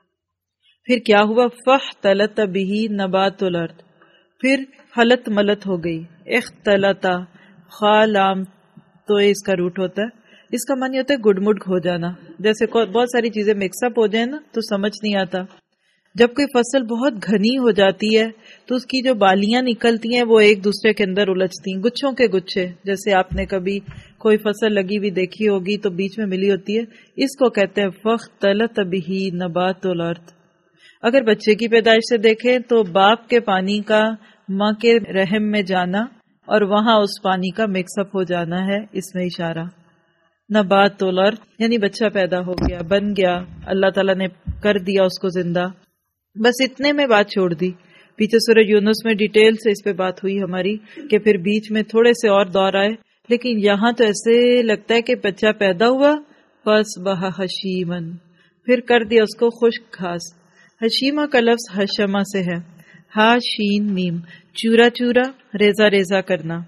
پھر کیا ہوا؟ فاختلط بہ نبات الارض، پھر خلط ملت ہو گئی. اختلطا خالام تو اس کا روٹ ہوتا ہے، اس کا معنی ہوتا ہے گڈ مڈ ہو جانا. جیسے بہت ساری چیزیں مکس اپ ہو جائیں نا تو سمجھ نہیں آتا. جب کوئی فصل بہت گھنی ہو جاتی ہے تو اس کی جو بالیاں نکلتی ہیں وہ ایک دوسرے کے اندر الجھتی ہیں، گچھوں کے گچھے. جیسے آپ نے کبھی کوئی فصل لگی ہوئی دیکھی ہوگی تو بیچ میں ملی ہوتی ہے، اس کو کہتے ہیں فاختلط بہ نبات الارض. اگر بچے کی پیدائش سے دیکھیں تو باپ کے پانی کا ماں کے رحم میں جانا اور وہاں اس پانی کا مکس اپ ہو جانا ہے، اس میں اشارہ. نبات الارض یعنی بچہ پیدا ہو گیا، بن گیا، اللہ تعالیٰ نے کر دیا اس کو زندہ. بس اتنے میں بات چھوڑ دی. پیچھے سورہ یونس میں ڈیٹیل سے اس پہ بات ہوئی ہماری کہ پھر بیچ میں تھوڑے سے اور دور آئے، لیکن یہاں تو ایسے لگتا ہے کہ بچہ پیدا ہوا پس بہا حشیمن، پھر کر دیا اس کو خشک گھاس. حشیمہ کا لفظ حشمہ سے ہے، ہا شین میم، چورا چورا، ریزا ریزا کرنا.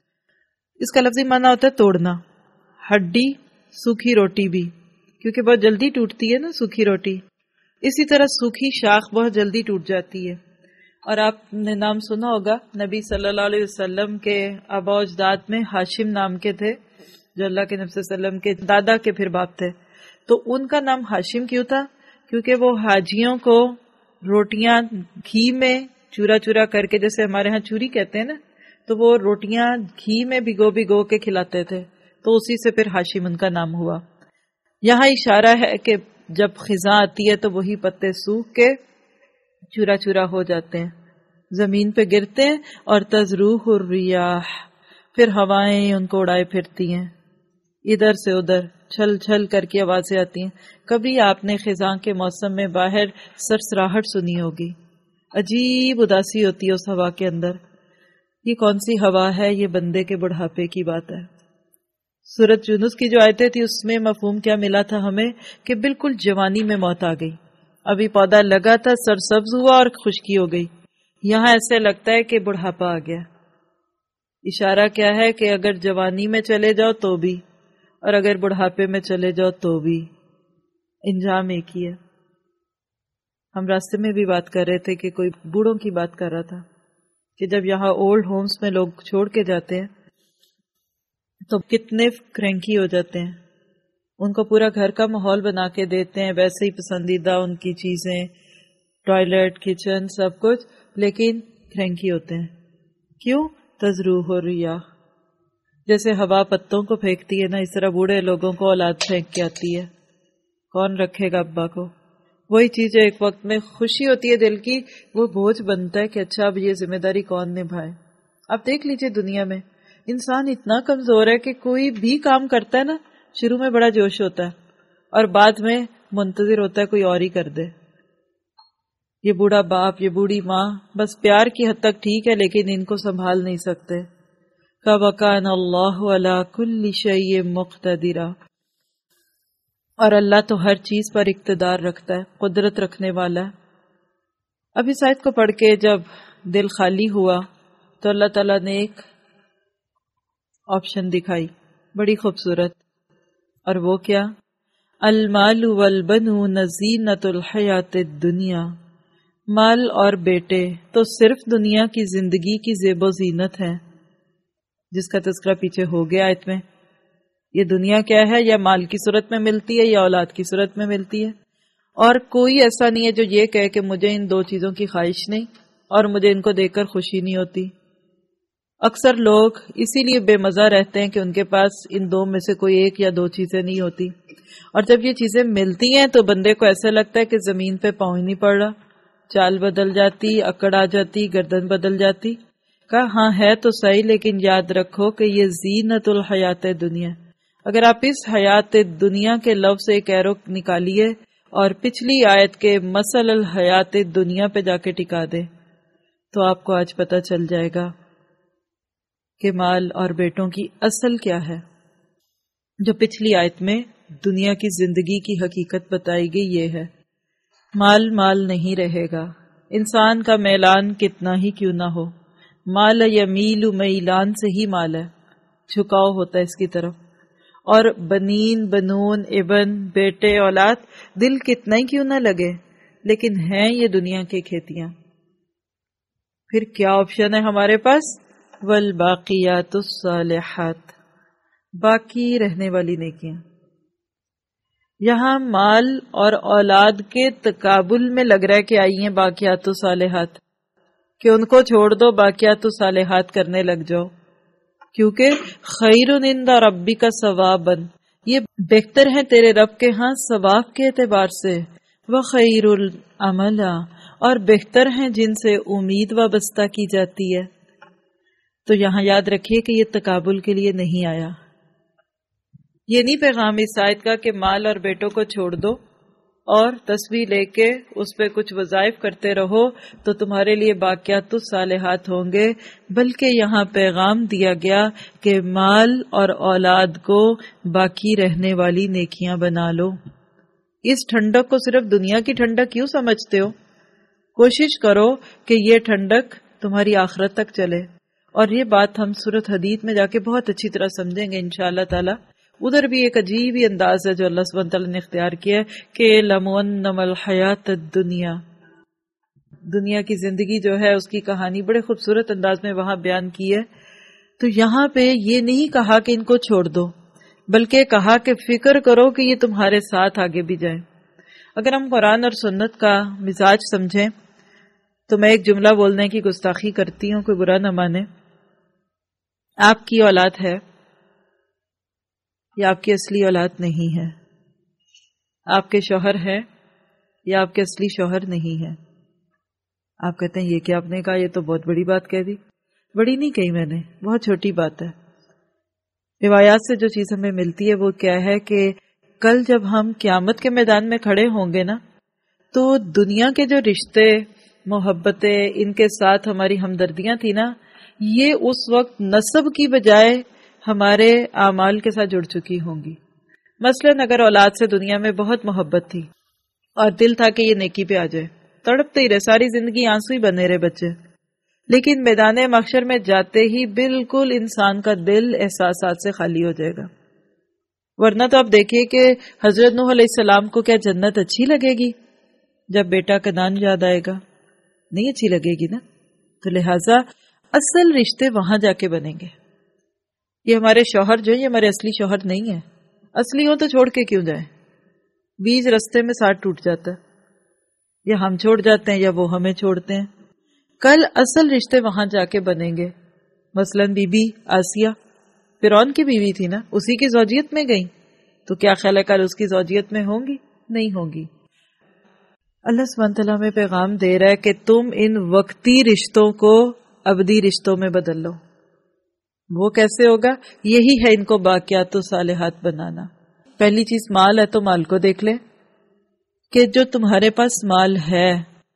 اس کا لفظی معنی ہوتا ہے توڑنا. ہڈی، سوکھی روٹی بھی، کیونکہ بہت جلدی ٹوٹتی ہے نا سوکھی روٹی. اسی طرح سوکھی شاخ بہت جلدی ٹوٹ جاتی ہے. اور آپ نے نام سنا ہوگا نبی صلی اللہ علیہ وسلم کے آبا و اجداد میں ہاشم نام کے تھے، جو اللہ کے نبی صلی اللہ علیہ وسلم کے دادا کے پھر باپ تھے. تو ان کا نام ہاشم کیوں تھا؟ کیونکہ وہ حاجیوں کو روٹیاں گھی میں چورا چورا کر کے، جیسے ہمارے ہاں چوری کہتے ہیں نا، تو وہ روٹیاں گھی میں بھگو بھگو کے کھلاتے تھے، تو اسی سے پھر ہاشم ان کا نام ہوا. یہاں اشارہ ہے کہ جب خزاں آتی ہے تو وہی پتے سوکھ کے چورا چورا ہو جاتے ہیں، زمین پہ گرتے ہیں، اور تزروح الریاح، پھر ہوائیں ان کو اڑائے پھرتی ہیں، ادھر سے ادھر چھل چھل کر کے آوازیں آتی ہیں. کبھی آپ نے خزاں کے موسم میں باہر سرسراہٹ سنی ہوگی، عجیب اداسی ہوتی ہے اس ہوا کے اندر. یہ کون سی ہوا ہے؟ یہ بندے کے بڑھاپے کی بات ہے. سورۃ یونس کی جو آیتیں تھی اس میں مفہوم کیا ملا تھا ہمیں کہ بالکل جوانی میں موت آ گئی. ابھی پودا لگا تھا، سرسبز ہوا اور خشکی ہو گئی. یہاں ایسے لگتا ہے کہ بڑھاپا آ گیا. اشارہ کیا ہے کہ اگر جوانی میں چلے جاؤ تو بھی، اور اگر بڑھاپے میں چلے جاؤ تو بھی، انجام ایک ہی ہے. ہم راستے میں بھی بات کر رہے تھے کہ کوئی بوڑھوں کی بات کر رہا تھا کہ جب یہاں اولڈ ہومز میں لوگ چھوڑ کے جاتے ہیں تو کتنے کرینکی ہو جاتے ہیں. ان کو پورا گھر کا ماحول بنا کے دیتے ہیں، ویسے ہی پسندیدہ ان کی چیزیں، ٹوائلٹ، کچن، سب کچھ، لیکن کرینکی ہوتے ہیں. کیوں؟ تزروح الریاح. جیسے ہوا پتوں کو پھینکتی ہے نا، اس طرح بوڑھے لوگوں کو اولاد پھینک کے آتی ہے. کون رکھے گا ابا کو؟ وہی چیز جو ایک وقت میں خوشی ہوتی ہے دل کی، وہ بوجھ بنتا ہے کہ اچھا اب یہ ذمہ داری کون نبھائے. آپ دیکھ لیجئے دنیا میں انسان اتنا کمزور ہے کہ کوئی بھی کام کرتا ہے نا، شروع میں بڑا جوش ہوتا ہے اور بعد میں منتظر ہوتا ہے کوئی اور ہی کر دے. یہ بوڑھا باپ، یہ بوڑھی ماں بس پیار کی حد تک ٹھیک ہے لیکن ان کو سنبھال نہیں سکتے. وَكَانَ اللَّهُ عَلَى كُلِّ شَيْءٍ مُقْتَدِرًا، اور اللہ تو ہر چیز پر اقتدار رکھتا ہے، قدرت رکھنے والا ہے. اب اس آیت کو پڑھ کے جب دل خالی ہوا تو اللہ تعالیٰ نے ایک آپشن دکھائی بڑی خوبصورت، اور وہ کیا؟ المال والبنون زینت الحیات الدنیا، مال اور بیٹے تو صرف دنیا کی زندگی کی زیب و زینت ہے، جس کا تذکرہ پیچھے ہو گیا آیت میں. یہ دنیا کیا ہے؟ یا مال کی صورت میں ملتی ہے یا اولاد کی صورت میں ملتی ہے، اور کوئی ایسا نہیں ہے جو یہ کہے کہ مجھے ان دو چیزوں کی خواہش نہیں اور مجھے ان کو دیکھ کر خوشی نہیں ہوتی. اکثر لوگ اسی لیے بے مزہ رہتے ہیں کہ ان کے پاس ان دو میں سے کوئی ایک یا دو چیزیں نہیں ہوتی، اور جب یہ چیزیں ملتی ہیں تو بندے کو ایسا لگتا ہے کہ زمین پہ پاؤں ہی نہیں پڑ رہا، چال بدل جاتی، اکڑ آ جاتی، گردن بدل جاتی. کہا ہاں ہے تو صحیح، لیکن یاد رکھو کہ یہ زینت الحیات دنیا. اگر آپ اس حیات دنیا کے لفظ سے ایک ایرو نکالیے اور پچھلی آیت کے مثل الحیات دنیا پہ جا کے ٹکا دے تو آپ کو آج پتہ چل جائے گا کہ مال اور بیٹوں کی اصل کیا ہے. جو پچھلی آیت میں دنیا کی زندگی کی حقیقت بتائی گئی یہ ہے، مال مال نہیں رہے گا، انسان کا میلان کتنا ہی کیوں نہ ہو. مال یمیل میلان سے ہی مال ہے، جھکاؤ ہوتا ہے اس کی طرف. اور بنین، بنون، ابن، بیٹے، اولاد دل کتنا ہی کیوں نہ لگے، لیکن ہیں یہ دنیا کی کھیتیاں. پھر کیا آپشن ہے ہمارے پاس؟ والباقیات الصالحات، باقی رہنے والی نیکیاں. یہاں مال اور اولاد کے تقابل میں لگ رہا ہے کہ آئی ہیں باقیات الصالحات، کہ ان کو چھوڑ دو، باقیات الصالحات کرنے لگ جاؤ، کیونکہ خیر عند ربک ثوابا، یہ بہتر ہیں تیرے رب کے ہاں ثواب کے اعتبار سے، وخیر العملا، اور بہتر ہیں جن سے امید وابستہ کی جاتی ہے. تو یہاں یاد رکھیے کہ یہ تقابل کے لیے نہیں آیا. یہ نہیں پیغام اس آیت کا کہ مال اور بیٹوں کو چھوڑ دو اور تسبیح لے کے اس پہ کچھ وظائف کرتے رہو تو تمہارے لیے باقیات الصالحات ہوں گے، بلکہ یہاں پیغام دیا گیا کہ مال اور اولاد کو باقی رہنے والی نیکیاں بنا لو. اس ٹھنڈک کو صرف دنیا کی ٹھنڈک کیوں سمجھتے ہو؟ کوشش کرو کہ یہ ٹھنڈک تمہاری آخرت تک چلے. اور یہ بات ہم سورۃ حدید میں جا کے بہت اچھی طرح سمجھیں گے انشاءاللہ تعالی. ادھر بھی ایک عجیب ہی انداز ہے جو اللہ سبحانہ تعالیٰ نے اختیار کیا ہے کہ لَمُوَنَّمَ الْحَيَاةَ الدُّنْيَا، دنیا کی زندگی جو ہے اس کی کہانی بڑے خوبصورت انداز میں وہاں بیان کی ہے. تو یہاں پہ یہ نہیں کہا کہ ان کو چھوڑ دو، بلکہ کہا کہ فکر کرو کہ یہ تمہارے ساتھ آگے بھی جائیں. اگر ہم قرآن اور سنت کا مزاج سمجھیں تو میں ایک جملہ بولنے کی گستاخی کرتی ہوں، کوئی برا نہ مانے. آپ کی اولاد ہے یا آپ کی اصلی اولاد نہیں ہے؟ آپ کے شوہر ہے یا آپ کے اصلی شوہر نہیں ہے؟ آپ کہتے ہیں یہ کیا آپ نے کہا، یہ تو بہت بڑی بات کہہ دی. بڑی نہیں کہی میں نے، بہت چھوٹی بات ہے. روایات سے جو چیز ہمیں ملتی ہے وہ کیا ہے کہ کل جب ہم قیامت کے میدان میں کھڑے ہوں گے نا تو دنیا کے جو رشتے، محبتیں، ان کے ساتھ ہماری ہمدردیاں تھی نا، یہ اس وقت نسب کی بجائے ہمارے اعمال کے ساتھ جڑ چکی ہوں گی. مثلاً اگر اولاد سے دنیا میں بہت محبت تھی اور دل تھا کہ یہ نیکی پہ آ جائے، تڑپتے ہی رہے ساری زندگی، آنسو ہی بنے رہے بچے، لیکن میدان محشر میں جاتے ہی بالکل انسان کا دل احساسات سے خالی ہو جائے گا. ورنہ تو آپ دیکھیے کہ حضرت نوح علیہ السلام کو کیا جنت اچھی لگے گی جب بیٹا کنعان یاد آئے گا؟ نہیں اچھی لگے گی نا. تو لہٰذا اصل رشتے وہاں جا کے بنیں گے. یہ ہمارے شوہر جو ہیں یہ ہمارے اصلی شوہر نہیں ہیں. اصلی ہو تو چھوڑ کے کیوں جائیں؟ بیچ رستے میں ساتھ ٹوٹ جاتا ہے، یا ہم چھوڑ جاتے ہیں یا وہ ہمیں چھوڑتے ہیں. کل اصل رشتے وہاں جا کے بنیں گے. مثلاً بی بی آسیہ فرعون کی بیوی تھی نا، اسی کی زوجیت میں گئی، تو کیا خیال ہے کل اس کی زوجیت میں ہوں گی؟ نہیں ہوں گی. اللہ سبحانہ تعالیٰ میں پیغام دے رہا ہے کہ تم ان وقتی رشتوں کو ابدی رشتوں میں بدل لو. وہ کیسے ہوگا؟ یہی ہے ان کو باقیات و صالحات بنانا. پہلی چیز مال ہے تو مال کو دیکھ لے کہ جو تمہارے پاس مال ہے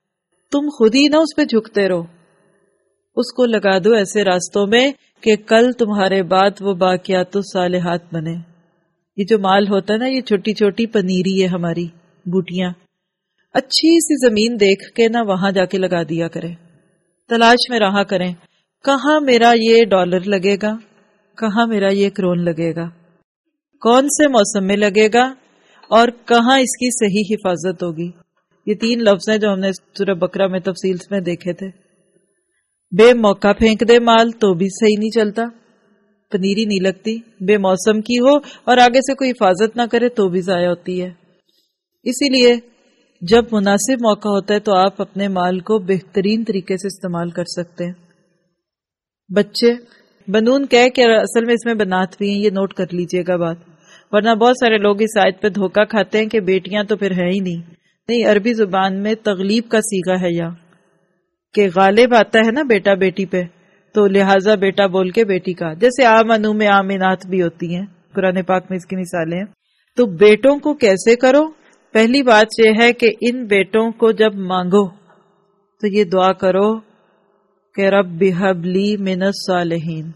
تم خود ہی نہ اس پہ جھکتے رہو، اس کو لگا دو ایسے راستوں میں کہ کل تمہارے بعد وہ باقیات الصالحات بنے. یہ جو مال ہوتا ہے نا، یہ چھوٹی چھوٹی پنیری ہے ہماری بوٹیاں، اچھی سی زمین دیکھ کے نا وہاں جا کے لگا دیا کریں، تلاش میں رہا کریں کہاں میرا یہ ڈالر لگے گا، کہاں میرا یہ کرون لگے گا، کون سے موسم میں لگے گا، اور کہاں اس کی صحیح حفاظت ہوگی. یہ تین لفظ ہیں جو ہم نے سورہ بقرہ میں تفصیل میں دیکھے تھے. بے موقع پھینک دے مال تو بھی صحیح نہیں چلتا، پنیری نہیں لگتی. بے موسم کی ہو اور آگے سے کوئی حفاظت نہ کرے تو بھی ضائع ہوتی ہے. اسی لیے جب مناسب موقع ہوتا ہے تو آپ اپنے مال کو بہترین طریقے سے استعمال کر سکتے ہیں. بچے بنون کہہ کہ اصل میں اس میں بنات بھی ہیں، یہ نوٹ کر لیجئے گا بات، ورنہ بہت سارے لوگ اس آیت پہ دھوکہ کھاتے ہیں کہ بیٹیاں تو پھر ہیں ہی نہیں. نہیں، عربی زبان میں تغلیب کا صیغہ ہے یا کہ غالب آتا ہے نا بیٹا بیٹی پہ، تو لہٰذا بیٹا بول کے بیٹی کا، جیسے آمنو میں آمنات بھی ہوتی ہیں، قرآن پاک میں اس کی مثالیں ہیں. تو بیٹوں کو کیسے کرو؟ پہلی بات یہ ہے کہ ان بیٹوں کو جب مانگو تو یہ دعا کرو کہ رب ہب لی من الصالحین،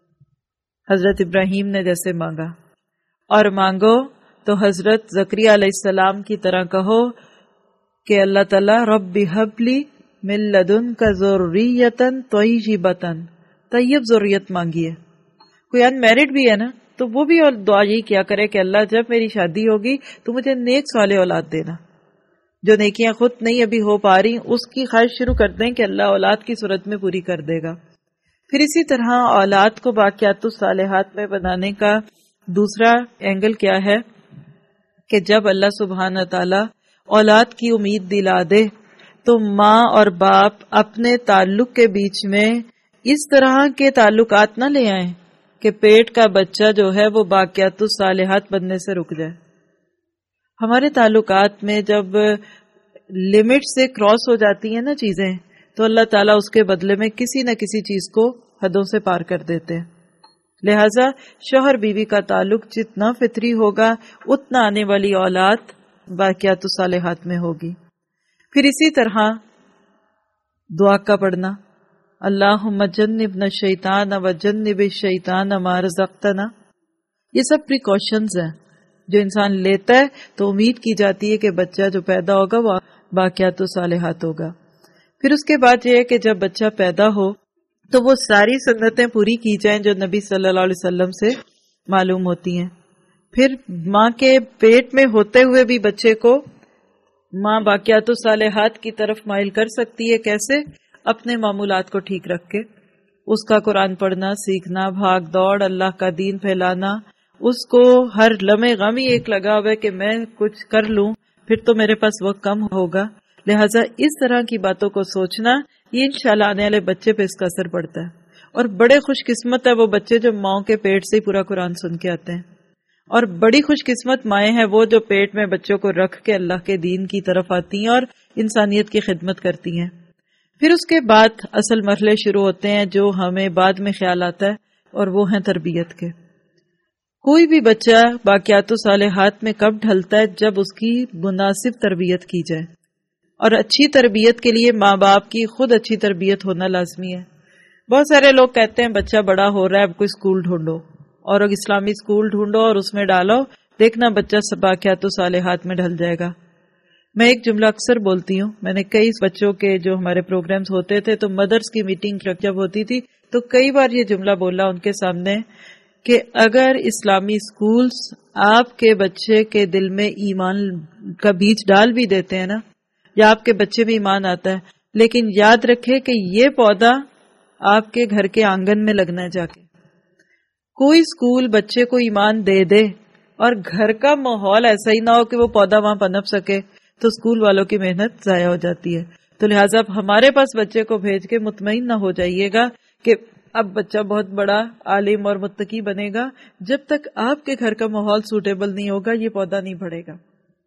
حضرت ابراہیم نے جیسے مانگا. اور مانگو تو حضرت زکریا علیہ السلام کی طرح کہو کہ اللہ تعالیٰ رب ہب لی من لدنک ذریۃ طیبۃ، طیب ذریت مانگیے. کوئی ان میرڈ بھی ہے نا تو وہ بھی اور دعا یہی کیا کرے کہ اللہ جب میری شادی ہوگی تو مجھے نیک صالح اولاد دینا. جو نیکیاں خود نہیں ابھی ہو پا رہی اس کی خواہش شروع کر دیں کہ اللہ اولاد کی صورت میں پوری کر دے گا. پھر اسی طرح اولاد کو باقیات الصالحات میں بنانے کا دوسرا اینگل کیا ہے کہ جب اللہ سبحانہ تعالی اولاد کی امید دلا دے تو ماں اور باپ اپنے تعلق کے بیچ میں اس طرح کے تعلقات نہ لے آئیں کہ پیٹ کا بچہ جو ہے وہ باقیات الصالحات بننے سے رک جائے. ہمارے تعلقات میں جب لمٹ سے کراس ہو جاتی ہیں نا چیزیں تو اللہ تعالیٰ اس کے بدلے میں کسی نہ کسی چیز کو حدوں سے پار کر دیتے ہیں. لہٰذا شوہر بیوی کا تعلق جتنا فطری ہوگا اتنا آنے والی اولاد باقیات الصالحات میں ہوگی. پھر اسی طرح دعا کا پڑھنا، اللہم جنبنا الشیطان وجنب الشیطان ما رزقتنا. یہ سب پریکاشنز ہیں جو انسان لیتا ہے تو امید کی جاتی ہے کہ بچہ جو پیدا ہوگا وہ باقیات الصالحات ہوگا. پھر اس کے بعد یہ ہے کہ جب بچہ پیدا ہو تو وہ ساری سنتیں پوری کی جائیں جو نبی صلی اللہ علیہ وسلم سے معلوم ہوتی ہیں. پھر ماں کے پیٹ میں ہوتے ہوئے بھی بچے کو ماں باقیات الصالحات کی طرف مائل کر سکتی ہے. کیسے؟ اپنے معمولات کو ٹھیک رکھ کے، اس کا قرآن پڑھنا سیکھنا، بھاگ دوڑ، اللہ کا دین پھیلانا. اس کو ہر لمحے غم ہی ایک لگا ہوا ہے کہ میں کچھ کر لوں پھر تو میرے پاس وقت کم ہوگا. لہٰذا اس طرح کی باتوں کو سوچنا، یہ انشاءاللہ آنے والے بچے پہ اس کا اثر پڑتا ہے. اور بڑے خوش قسمت ہے وہ بچے جو ماؤں کے پیٹ سے ہی پورا قرآن سن کے آتے ہیں، اور بڑی خوش قسمت مائیں ہیں وہ جو پیٹ میں بچوں کو رکھ کے اللہ کے دین کی طرف آتی ہیں اور انسانیت کی خدمت کرتی ہیں. پھر اس کے بعد اصل مرحلے شروع ہوتے ہیں جو ہمیں بعد میں خیال آتا ہے، اور وہ ہیں تربیت کے. کوئی بھی بچہ باقیات الصالحات میں کب ڈھلتا ہے؟ جب اس کی مناسب تربیت کی جائے. اور اچھی تربیت کے لیے ماں باپ کی خود اچھی تربیت ہونا لازمی ہے. بہت سارے لوگ کہتے ہیں بچہ بڑا ہو رہا ہے اب کوئی اسکول ڈھونڈو، اور اسلامی اسکول ڈھونڈو اور اس میں ڈالو، دیکھنا بچہ باقیات الصالحات میں ڈھل جائے گا. میں ایک جملہ اکثر بولتی ہوں، میں نے کئی بچوں کے جو ہمارے پروگرامز ہوتے تھے تو مدرس کی میٹنگ جب ہوتی تھی تو کئی بار یہ جملہ بولا ان کے سامنے کہ اگر اسلامی اسکولز آپ کے بچے کے دل میں ایمان کا بیج ڈال بھی دیتے ہیں نا، یا آپ کے بچے میں ایمان آتا ہے، لیکن یاد رکھے کہ یہ پودا آپ کے گھر کے آنگن میں لگنا ہے جا کے. کوئی اسکول بچے کو ایمان دے دے اور گھر کا ماحول ایسا ہی نہ ہو کہ وہ پودا وہاں پنپ سکے تو اسکول والوں کی محنت ضائع ہو جاتی ہے. تو لہٰذا ہمارے پاس بچے کو بھیج کے مطمئن نہ ہو جائیے گا کہ اب بچہ بہت بڑا عالم اور متقی بنے گا، جب تک آپ کے گھر کا ماحول سوٹیبل نہیں ہوگا یہ پودا نہیں بڑھے گا.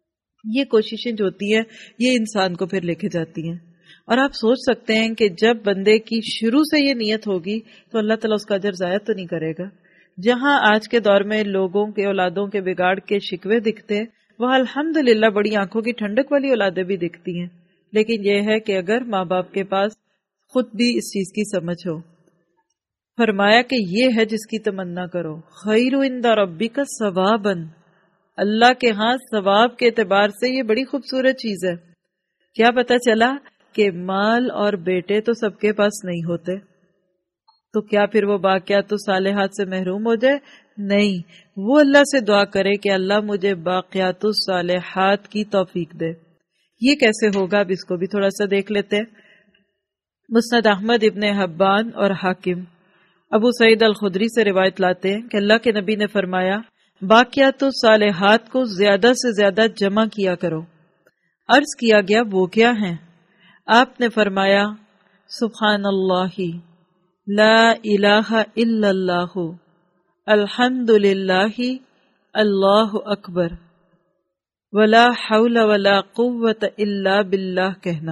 یہ کوششیں جو ہوتی ہیں یہ انسان کو پھر لے کے جاتی ہیں. اور آپ سوچ سکتے ہیں کہ جب بندے کی شروع سے یہ نیت ہوگی تو اللہ تعالیٰ اس کا اجر ضائع تو نہیں کرے گا. جہاں آج کے دور میں لوگوں کے اولادوں کے بگاڑ کے شکوے دکھتے ہیں، وہاں الحمدللہ بڑی آنکھوں کی ٹھنڈک والی اولادیں بھی دکھتی ہیں. لیکن یہ ہے کہ اگر ماں باپ کے پاس خود بھی اس چیز کی سمجھ ہو. فرمایا کہ یہ ہے جس کی تمنا کرو. خیر عند ربک ثوابا، اللہ کے ہاں ثواب کے اعتبار سے یہ بڑی خوبصورت چیز ہے. کیا پتہ چلا کہ مال اور بیٹے تو سب کے پاس نہیں ہوتے، تو کیا پھر وہ باقیات الصالحات سے محروم ہو جائے؟ نہیں، وہ اللہ سے دعا کرے کہ اللہ مجھے باقیات الصالحات کی توفیق دے. یہ کیسے ہوگا؟ اب اس کو بھی تھوڑا سا دیکھ لیتے ہیں. مسند احمد، ابن حبان اور حاکم ابو سعید الخدری سے روایت لاتے ہیں کہ اللہ کے نبی نے فرمایا باقیات الصالحات کو زیادہ سے زیادہ جمع کیا کرو. عرض کیا گیا وہ کیا ہیں؟ آپ نے فرمایا سبحان اللہ، لا الہ الا اللہ، الحمد للہ، اللہ اکبر، ولا حول ولا قوت الا باللہ کہنا.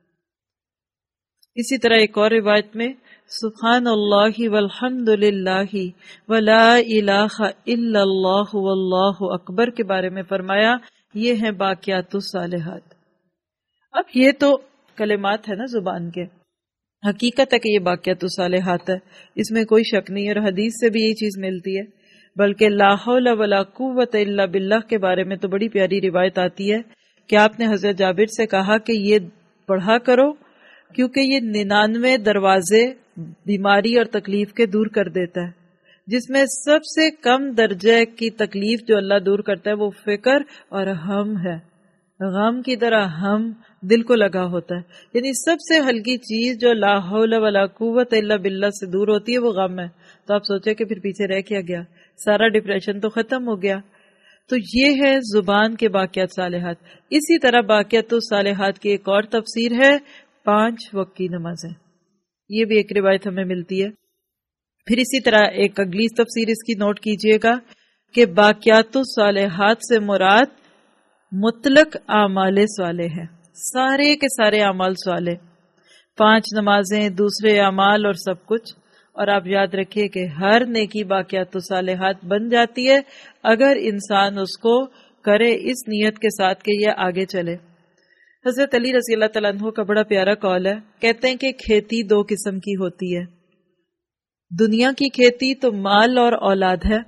اسی طرح ایک اور روایت میں سبحان اللہ والحمد للہ ولا الہ الا اللہ واللہ اکبر کے بارے میں فرمایا یہ ہیں باقیات الصالحات. اب یہ تو کلمات ہے نا زبان کے، حقیقت ہے کہ یہ باقیات الصالحات ہے، اس میں کوئی شک نہیں. اور حدیث سے بھی یہ چیز ملتی ہے، بلکہ لا حول ولا قوت الا باللہ کے بارے میں تو بڑی پیاری روایت آتی ہے کہ آپ نے حضرت جابر سے کہا کہ یہ پڑھا کرو کیونکہ یہ ننانوے دروازے بیماری اور تکلیف کے دور کر دیتا ہے، جس میں سب سے کم درجے کی تکلیف جو اللہ دور کرتا ہے وہ فکر اور ہم ہے. غم کی طرح ہم دل کو لگا ہوتا ہے، یعنی سب سے ہلکی چیز جو لا حول ولا قوت الا باللہ سے دور ہوتی ہے وہ غم ہے. تو آپ سوچے کہ پھر پیچھے رہ کیا گیا، سارا ڈپریشن تو ختم ہو گیا. تو یہ ہے زبان کے باقیات صالحات. اسی طرح باقیات الصالحات کی ایک اور تفسیر ہے پانچ وقت کی نمازیں، یہ بھی ایک روایت ہمیں ملتی ہے. پھر اسی طرح ایک اگلی تفسیر اس کی نوٹ کیجئے گا کہ باقیات الصالحات سے مراد مطلق اعمال صالح ہے، سارے کے سارے اعمال صالح، پانچ نمازیں، دوسرے اعمال اور سب کچھ. اور آپ یاد رکھیے کہ ہر نیکی باقیات الصالحات بن جاتی ہے اگر انسان اس کو کرے اس نیت کے ساتھ کہ یہ آگے چلے. حضرت علی رضی اللہ تعالیٰ عنہ کا بڑا پیارا قول ہے، کہتے ہیں کہ کھیتی دو قسم کی ہوتی ہے. دنیا کی کھیتی تو مال اور اولاد ہے،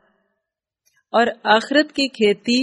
اور آخرت کی کھیتی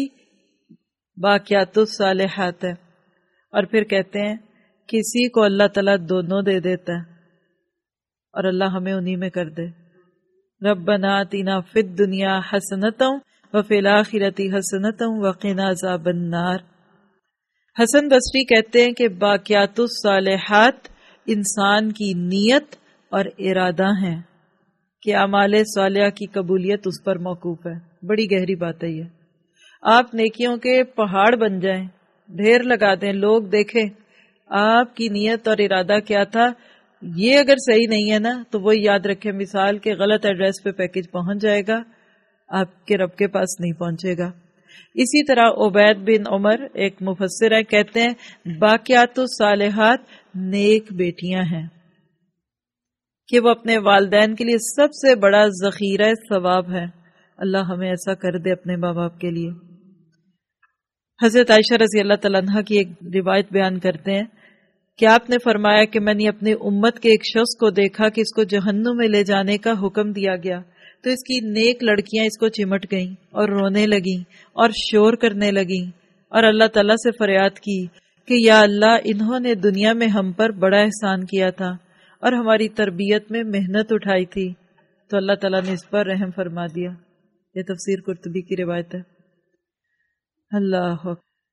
باقیات الصالحات ہے. اور پھر کہتے ہیں کسی کو اللہ تعالیٰ دونوں دے دیتا ہے اور اللہ ہمیں انہی میں کر دے. ربنا آتنا فی الدنیا حسنۃ وفی الآخرۃ حسنۃ وقنا عذاب النار. حسن بصری کہتے ہیں کہ باقیات الصالحات انسان کی نیت اور ارادہ ہیں کہ اعمال صالحہ کی قبولیت اس پر موقوف ہے. بڑی گہری بات ہے یہ. آپ نیکیوں کے پہاڑ بن جائیں، ڈھیر لگا دیں، لوگ دیکھیں آپ کی نیت اور ارادہ کیا تھا. یہ اگر صحیح نہیں ہے نا تو وہ یاد رکھیں مثال کے غلط ایڈریس پہ پیکج پہنچ جائے گا، آپ کے رب کے پاس نہیں پہنچے گا. اسی طرح عبید بن عمر ایک مفسر ہے، کہتے ہیں باقیات الصالحات نیک بیٹیاں ہیں کہ وہ اپنے والدین کے لیے سب سے بڑا ذخیرہ ثواب ہے. اللہ ہمیں ایسا کر دے اپنے ماں باپ کے لیے. حضرت عائشہ رضی اللہ تعالیٰ عنہ کی ایک روایت بیان کرتے ہیں کہ آپ نے فرمایا کہ میں نے اپنی امت کے ایک شخص کو دیکھا کہ اس کو جہنم میں لے جانے کا حکم دیا گیا، تو اس کی نیک لڑکیاں اس کو چمٹ گئیں اور رونے لگیں اور شور کرنے لگیں اور اللہ تعالیٰ سے فریاد کی کہ یا اللہ انہوں نے دنیا میں ہم پر بڑا احسان کیا تھا اور ہماری تربیت میں محنت اٹھائی تھی، تو اللہ تعالیٰ نے اس پر رحم فرما دیا. یہ تفسیر قرطبی کی روایت ہے. اللہ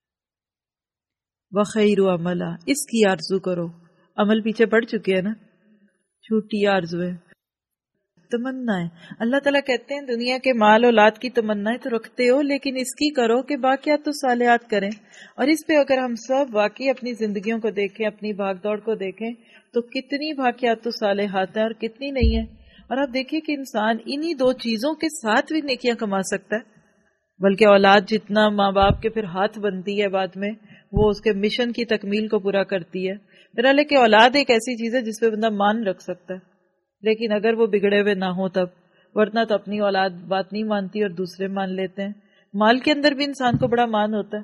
وخیر عملا، اس کی آرزو کرو. عمل پیچھے پڑ چکے ہیں نا، چھوٹی آرزو ہے، تمنا ہے. اللہ تعالیٰ کہتے ہیں دنیا کے مال اولاد کی تمنائیں تو رکھتے ہو لیکن اس کی کرو کہ باقیات تو صالحات کریں. اور اس پہ اگر ہم سب واقعی اپنی زندگیوں کو دیکھیں، اپنی بھاگ دوڑ کو دیکھیں تو کتنی باقیات تو صالحات ہیں اور کتنی نہیں ہیں. اور آپ دیکھیے کہ انسان انہی دو چیزوں کے ساتھ بھی نیکیاں کما سکتا ہے، بلکہ اولاد جتنا ماں باپ کے پھر ہاتھ بنتی ہے بعد میں، وہ اس کے مشن کی تکمیل کو پورا کرتی ہے. بہرحال کہ اولاد ایک ایسی چیز ہے جس پہ بندہ مان رکھ سکتا ہے، لیکن اگر وہ بگڑے ہوئے نہ ہو تب، ورنہ تو اپنی اولاد بات نہیں مانتی اور دوسرے مان لیتے ہیں. مال کے اندر بھی انسان کو بڑا مان ہوتا ہے.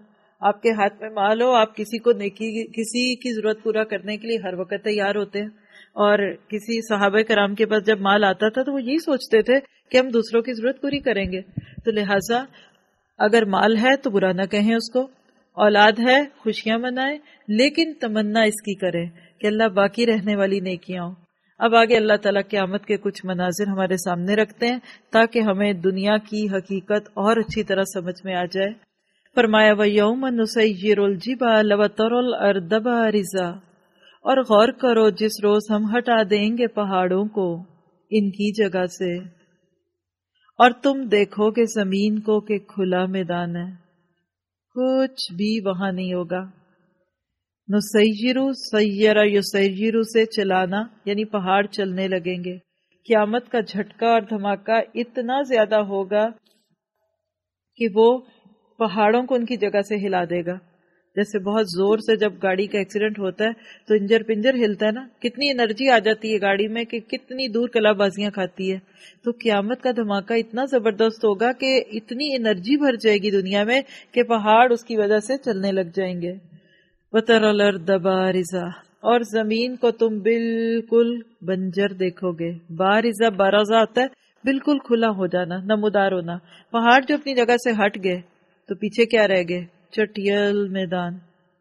آپ کے ہاتھ میں مال ہو, آپ کسی کو نیکی کسی کی ضرورت پورا کرنے کے لیے ہر وقت تیار ہوتے ہیں. اور کسی صحابہ کرام کے پاس جب مال آتا تھا تو وہ یہی سوچتے تھے کہ ہم دوسروں کی ضرورت پوری کریں گے. تو لہٰذا اگر مال ہے تو برا نہ کہیں اس کو, اولاد ہے خوشیاں منائیں, لیکن تمنا اس کی کریں کہ اللہ باقی رہنے والی نیکیاں ہوں. اب آگے اللہ تعالیٰ قیامت کے کچھ مناظر ہمارے سامنے رکھتے ہیں تاکہ ہمیں دنیا کی حقیقت اور اچھی طرح سمجھ میں آ جائے. فرمایا وَيَوْمَ نُسَيِّرُ الْجِبَالَ وَتَرَى الْأَرْضَ بَارِزَةً, اور غور کرو جس روز ہم ہٹا دیں گے پہاڑوں کو ان کی جگہ سے, اور تم دیکھو کہ زمین کو کہ کھلا میدان ہے, کچھ بھی وہاں نہیں ہوگا. نسیرو سیرا یسیرو سے چلانا یعنی پہاڑ چلنے لگیں گے. قیامت کا جھٹکا اور دھماکہ اتنا زیادہ ہوگا کہ وہ پہاڑوں کو ان کی جگہ سے ہلا دے گا. جیسے بہت زور سے جب گاڑی کا ایکسیڈنٹ ہوتا ہے تو انجر پنجر ہلتا ہے نا, کتنی انرجی آ جاتی ہے گاڑی میں کہ کتنی دور کلا بازیاں کھاتی ہے. تو قیامت کا دھماکہ اتنا زبردست ہوگا کہ اتنی انرجی بھر جائے گی دنیا میں کہ پہاڑ اس کی وجہ سے چلنے لگ جائیں گے. وَتَرَى الْأَرْضَ بَارِزَةً, اور زمین کو تم بالکل بنجر دیکھو گے. بارزہ بارزہ آتا ہے بالکل کھلا ہو جانا, نمودار ہونا. پہاڑ جو اپنی جگہ سے ہٹ گئے تو پیچھے کیا رہ گئے؟ چٹیل میدان.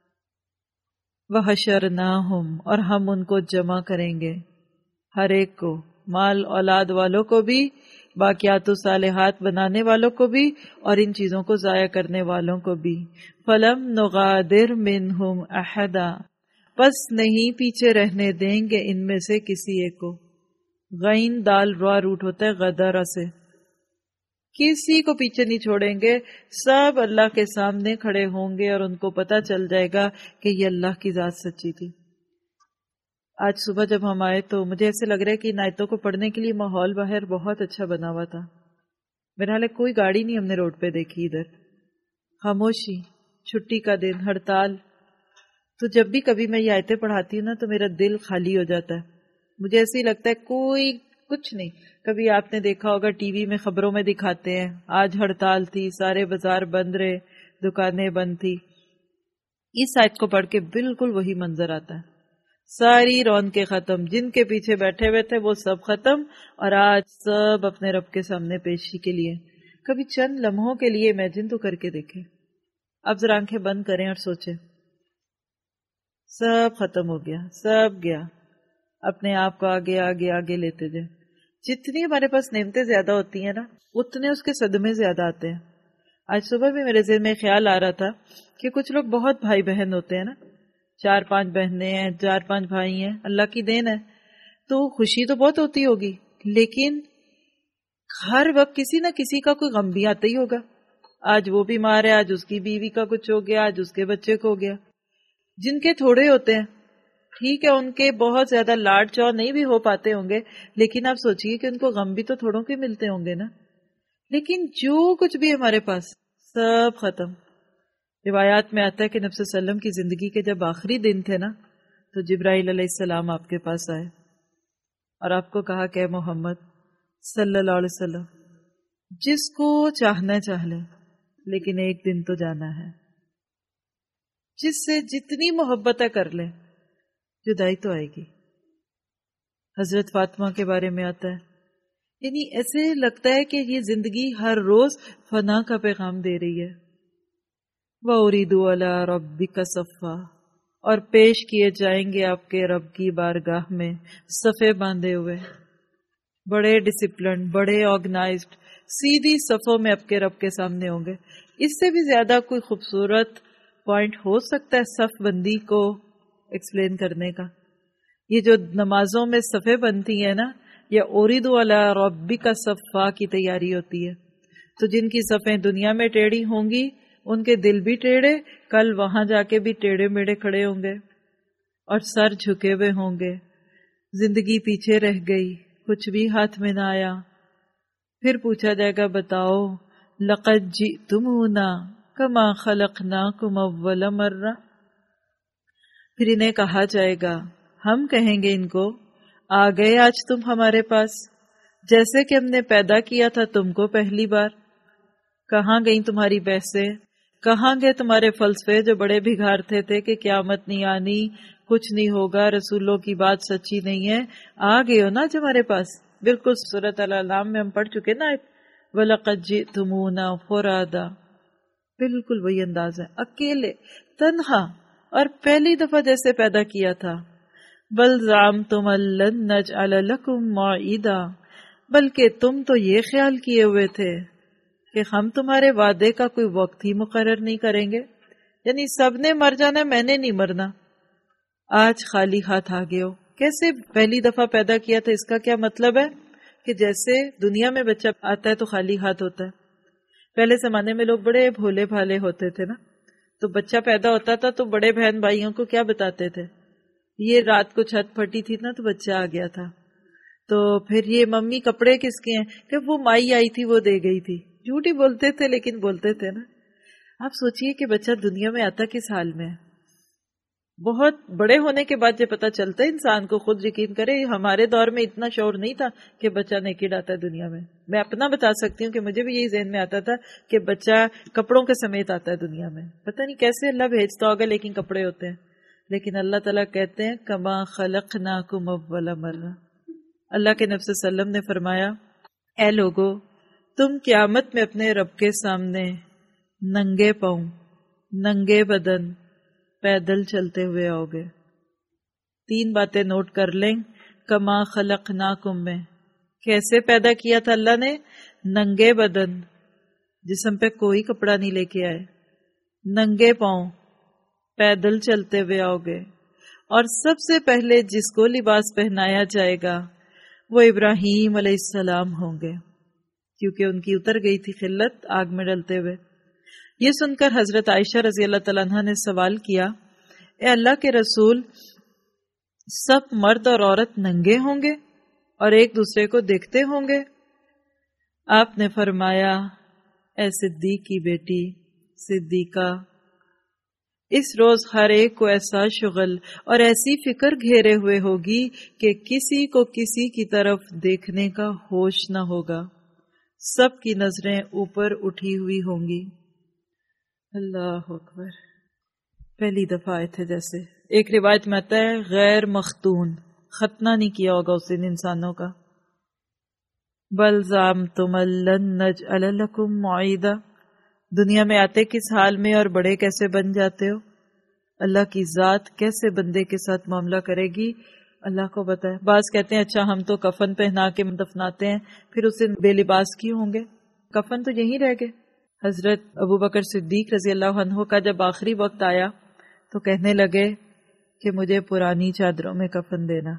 وَحَشَرْنَاهُمْ, اور ہم ان کو جمع کریں گے, ہر ایک کو, مال اولاد والوں کو بھی, باقیات و صالحات بنانے والوں کو بھی, اور ان چیزوں کو ضائع کرنے والوں کو بھی. فَلَمْ نُغَادِرْ مِنْهُمْ أَحَدًا, پس نہیں پیچھے رہنے دیں گے ان میں سے کسی ایک کو. غین دال را روٹ ہوتا ہے غدرہ سے, کسی کو پیچھے نہیں چھوڑیں گے. سب اللہ کے سامنے کھڑے ہوں گے اور ان کو پتہ چل جائے گا کہ یہ اللہ کی ذات سچی تھی. آج صبح جب ہم آئے تو مجھے ایسے لگ رہا ہے کہ ان آیتوں کو پڑھنے کے لیے ماحول باہر بہت اچھا بنا ہوا تھا. میرا حال ہے کوئی گاڑی نہیں ہم نے روڈ پہ دیکھی, ادھر خاموشی, چھٹی کا دن, ہڑتال. تو جب بھی کبھی میں یہ آیتیں پڑھاتی ہوں نا تو میرا دل خالی ہو جاتا ہے. مجھے ایسے ہی لگتا ہے کوئی کچھ نہیں. کبھی آپ نے دیکھا ہوگا ٹی وی میں خبروں میں دکھاتے ہیں آج ہڑتال تھی, سارے بازار بند رہے, دکانیں بند تھی. اس آیت کو پڑھ کے بالکل وہی منظر آتا ہے. ساری رونقیں ختم, جن کے پیچھے بیٹھے ہوئے تھے وہ سب ختم, اور آج سب اپنے رب کے سامنے پیشی کے لیے. کبھی چند لمحوں کے لیے امیجن تو کر کے دیکھیں. اب ذرا آنکھیں بند کریں اور سوچیں, سب ختم ہو گیا, سب گیا. اپنے آپ کو آگے آگے آگے لیتے جائیں. جتنی ہمارے پاس نعمتیں زیادہ ہوتی ہیں نا اتنے اس کے صدمے زیادہ آتے ہیں. آج صبح بھی میرے ذہن میں خیال آ رہا تھا کہ کچھ لوگ بہت بھائی بہن ہوتے ہیں نا, چار پانچ بہنیں ہیں, چار پانچ بھائی ہیں, اللہ کی دین ہے. تو خوشی تو بہت ہوتی ہوگی, لیکن ہر وقت کسی نہ کسی کا کوئی غم بھی آتا ہی ہوگا. آج وہ بیمار ہے, آج اس کی بیوی کا کچھ ہو گیا, آج اس کے بچے کو ہو گیا. جن کے تھوڑے ہوتے ہیں ٹھیک ہے, ان کے بہت زیادہ لاڈ چاؤ نہیں بھی ہو پاتے ہوں گے, لیکن آپ سوچئے کہ ان کو غم بھی تو تھوڑوں کے ملتے ہوں گے نا. لیکن جو کچھ بھی ہمارے پاس سب ختم. روایات میں آتا ہے کہ نبی صلی اللہ علیہ وسلم کی زندگی کے جب آخری دن تھے نا تو جبرائیل علیہ السلام آپ کے پاس آئے اور آپ کو کہا کہ محمد صلی اللہ علیہ وسلم, جس کو چاہنا چاہ لے, لیکن ایک دن تو جانا ہے. جس سے جتنی محبت کر لے, جدائی تو آئے گی. حضرت فاطمہ کے بارے میں آتا ہے, یعنی ایسے لگتا ہے کہ یہ زندگی ہر روز فنا کا پیغام دے رہی ہے. وَأُرِيدُ عَلَىٰ رَبِّكَ صَفًّا, اور پیش کیے جائیں گے آپ کے رب کی بارگاہ میں صفے باندھے ہوئے, بڑے ڈسپلن, بڑے آرگنائزڈ, سیدھی صفوں میں آپ کے رب کے سامنے ہوں گے. اس سے بھی زیادہ کوئی خوبصورت پوائنٹ ہو سکتا ہے صف بندی کو ایکسپلین کرنے کا؟ یہ جو نمازوں میں صفیں بنتی ہیں نا, یا اُرِيدُ عَلَىٰ رَبِّكَ صَفًّا کی تیاری ہوتی ہے. تو جن کی صفیں دنیا میں ٹیڑھی ہوں گی ان کے دل بھی ٹیڑھے, کل وہاں جا کے بھی ٹیڑھے میڑے کھڑے ہوں گے اور سر جھکے ہوئے ہوں گے. زندگی پیچھے رہ گئی, کچھ بھی ہاتھ میں نہ آیا. پھر پوچھا جائے گا, بتاؤ لَقَدْ جِئْتُمُونَا كَمَا خَلَقْنَاكُمْ أَوَّلَ مَرَّةٍ. پھر انہیں کہا جائے گا, ہم کہیں گے ان کو, آ گئے آج تم ہمارے پاس جیسے کہ ہم نے پیدا کیا تھا تم کو پہلی بار. کہاں گئی تمہاری بحثیں, کہاں گئے تمہارے فلسفے جو بڑے بگھارتے تھے کہ قیامت نہیں آنی، کچھ نہیں ہوگا، رسولوں کی بات سچی نہیں ہے؟ آ گئے ہو نا آج ہمارے پاس. بالکل سورۃ الانعام میں ہم پڑھ چکے نا، وَلَقَدْ جِئْتُمُونَا فُرَادًا، بالکل وہی انداز ہے، اکیلے، تنہا، اور پہلی دفعہ جیسے پیدا کیا تھا. بل زعمتم ان لن نجعل لکم موعدا، بلکہ تم تو یہ خیال کیے ہوئے تھے کہ ہم تمہارے وعدے کا کوئی وقت ہی مقرر نہیں کریں گے، یعنی سب نے مر جانا، میں نے نہیں مرنا. آج خالی ہاتھ آ گئے ہو. کیسے پہلی دفعہ پیدا کیا تھا؟ اس کا کیا مطلب ہے کہ جیسے دنیا میں بچہ آتا ہے تو خالی ہاتھ ہوتا ہے. پہلے زمانے میں لوگ بڑے بھولے بھالے ہوتے تھے نا، تو بچہ پیدا ہوتا تھا تو بڑے بہن بھائیوں کو کیا بتاتے تھے؟ یہ رات کو چھت پھٹی تھی نا تو بچہ آ گیا تھا. تو پھر یہ ممی کپڑے کس کے ہیں؟ کہ وہ مائی آئی تھی وہ دے گئی تھی. جھوٹ ہی بولتے تھے لیکن بولتے تھے نا. آپ سوچئے کہ بچہ دنیا میں آتا کس حال میں ہے. بہت بڑے ہونے کے بعد یہ پتہ چلتا ہے انسان کو، خود یقین کرے. ہمارے دور میں اتنا شعور نہیں تھا کہ بچہ نیکڈ آتا ہے دنیا میں. میں اپنا بتا سکتی ہوں کہ مجھے بھی یہی ذہن میں آتا تھا کہ بچہ کپڑوں کے سمیت آتا ہے دنیا میں. پتہ نہیں کیسے اللہ بھیجتا ہوگا، لیکن کپڑے ہوتے ہیں. لیکن اللہ تعالیٰ کہتے ہیں کما خلقناکم اول مرہ. اللہ کے نبی صلی اللہ علیہ وسلم نے فرمایا، اے لوگو تم قیامت میں اپنے رب کے سامنے ننگے پاؤں، ننگے بدن، پیدل چلتے ہوئے آؤ گے. تین باتیں نوٹ کر لیں. کما خلقناکم میں کیسے پیدا کیا تھا اللہ نے؟ ننگے بدن، جسم پہ کوئی کپڑا نہیں لے کے آئے. ننگے پاؤں، پیدل چلتے ہوئے آؤ گے. اور سب سے پہلے جس کو لباس پہنایا جائے گا وہ ابراہیم علیہ السلام ہوں گے، کیونکہ ان کی اتر گئی تھی خلت آگ میں ڈلتے ہوئے. یہ سن کر حضرت عائشہ رضی اللہ تعالیٰ عنہ نے سوال کیا، اے اللہ کے رسول، سب مرد اور عورت ننگے ہوں گے اور ایک دوسرے کو دیکھتے ہوں گے؟ آپ نے فرمایا، اے صدیق کی بیٹی صدیقہ، اس روز ہر ایک کو ایسا شغل اور ایسی فکر گھیرے ہوئے ہوگی کہ کسی کو کسی کی طرف دیکھنے کا ہوش نہ ہوگا. سب کی نظریں اوپر اٹھی ہوئی ہوں گی. اللہ اکبر. پہلی دفعہ آئے تھے جیسے. ایک روایت میں آتا ہے غیر مختون، ختنہ نہیں کیا ہوگا اس دن انسانوں کا. بل زعمتم ان لن نجعل لکم موعدا. دنیا میں آتے کس حال میں اور بڑے کیسے بن جاتے ہو؟ اللہ کی ذات کیسے بندے کے ساتھ معاملہ کرے گی اللہ کو پتہ ہے. بعض کہتے ہیں اچھا ہم تو کفن پہنا کے دفناتے ہیں، پھر اس دن بے لباس کیوں ہوں گے؟ کفن تو یہیں رہ گئے. حضرت ابو بکر صدیق رضی اللہ عنہ کا جب آخری وقت آیا تو کہنے لگے کہ مجھے پرانی چادروں میں کفن دینا،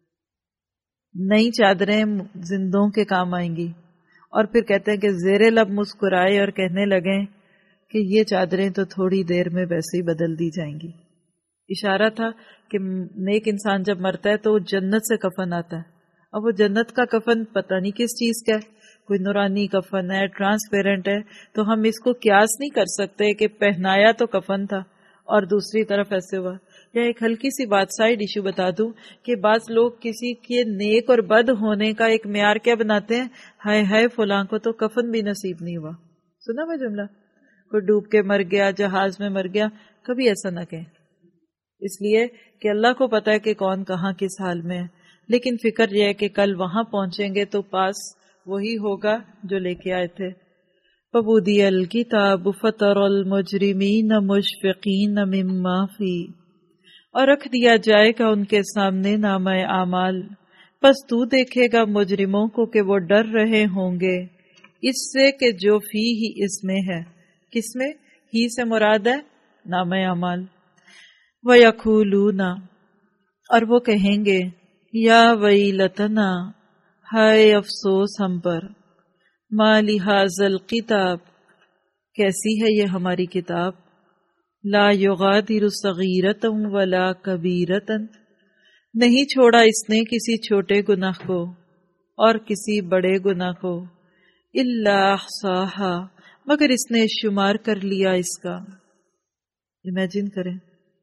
نئی چادریں زندوں کے کام آئیں گی. اور پھر کہتے ہیں کہ زیر لب مسکرائے اور کہنے لگے کہ یہ چادریں تو تھوڑی دیر میں ویسے ہی بدل دی جائیں گی. اشارہ تھا کہ نیک انسان جب مرتا ہے تو وہ جنت سے کفن آتا ہے. اب وہ جنت کا کفن پتہ نہیں کس چیز کا ہے، کوئی نورانی کفن ہے، ٹرانسپیرنٹ ہے، تو ہم اس کو قیاس نہیں کر سکتے کہ پہنایا تو کفن تھا اور دوسری طرف ایسے ہوا. یا ایک ہلکی سی بات سائڈ ایشو بتا دوں کہ بعض لوگ کسی کے نیک اور بد ہونے کا ایک معیار کیا بناتے ہیں، ہائے ہائے فلاں کو تو کفن بھی نصیب نہیں ہوا. سنا میں جملہ، کوئی ڈوب کے مر گیا، جہاز میں مر گیا. کبھی ایسا نہ کہیں، اس لیے کہ اللہ کو پتا ہے کہ کون کہاں کس حال میں ہے. لیکن فکر یہ ہے کہ کل وہاں پہنچیں گے تو پاس وہی ہوگا جو لے کے آئے تھے. فَبُدِيَ الْكِتَابُ فَتَرَى الْمُجْرِمِينَ مُشْفِقِينَ مِمَّا فِيهِ. اور رکھ دیا جائے گا ان کے سامنے نامہ اعمال، پس تو دیکھے گا مجرموں کو کہ وہ ڈر رہے ہوں گے اس سے کہ جو فی ہی اس میں ہے. کس میں؟ ہی سے مراد ہے نامہ اعمال. وَيَقُولُونَ، اور وہ کہیں گے یا ویلتنا، ہائے افسوس ہم پر، ما لِهَذَا الْكِتَابِ، کیسی ہے یہ ہماری کتاب، لا یغادر صغیرۃ ولا کبیرۃ، نہیں چھوڑا اس نے کسی چھوٹے گناہ کو اور کسی بڑے گناہ کو، الا احصاها، مگر اس نے شمار کر لیا اس کا. امیجن کریں،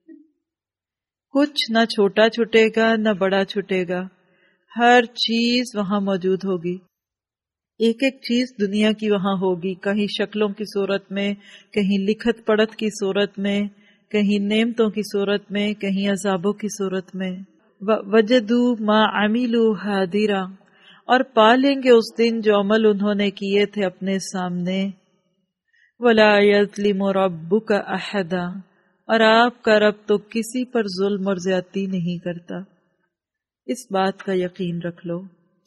کچھ نہ چھوٹا چھٹے گا نہ بڑا چھٹے گا، ہر چیز وہاں موجود ہوگی. ایک ایک چیز دنیا کی وہاں ہوگی، کہیں شکلوں کی صورت میں، کہیں لکھت پڑھت کی صورت میں، کہیں نعمتوں کی صورت میں، کہیں عذابوں کی صورت میں. وجدوا ما عملوا حاضرا، اور پا لیں گے اس دن جو عمل انہوں نے کیے تھے اپنے سامنے. ولا یظلم ربک احدا، اور آپ کا رب تو کسی پر ظلم اور زیادتی نہیں کرتا. اس بات کا یقین رکھ لو.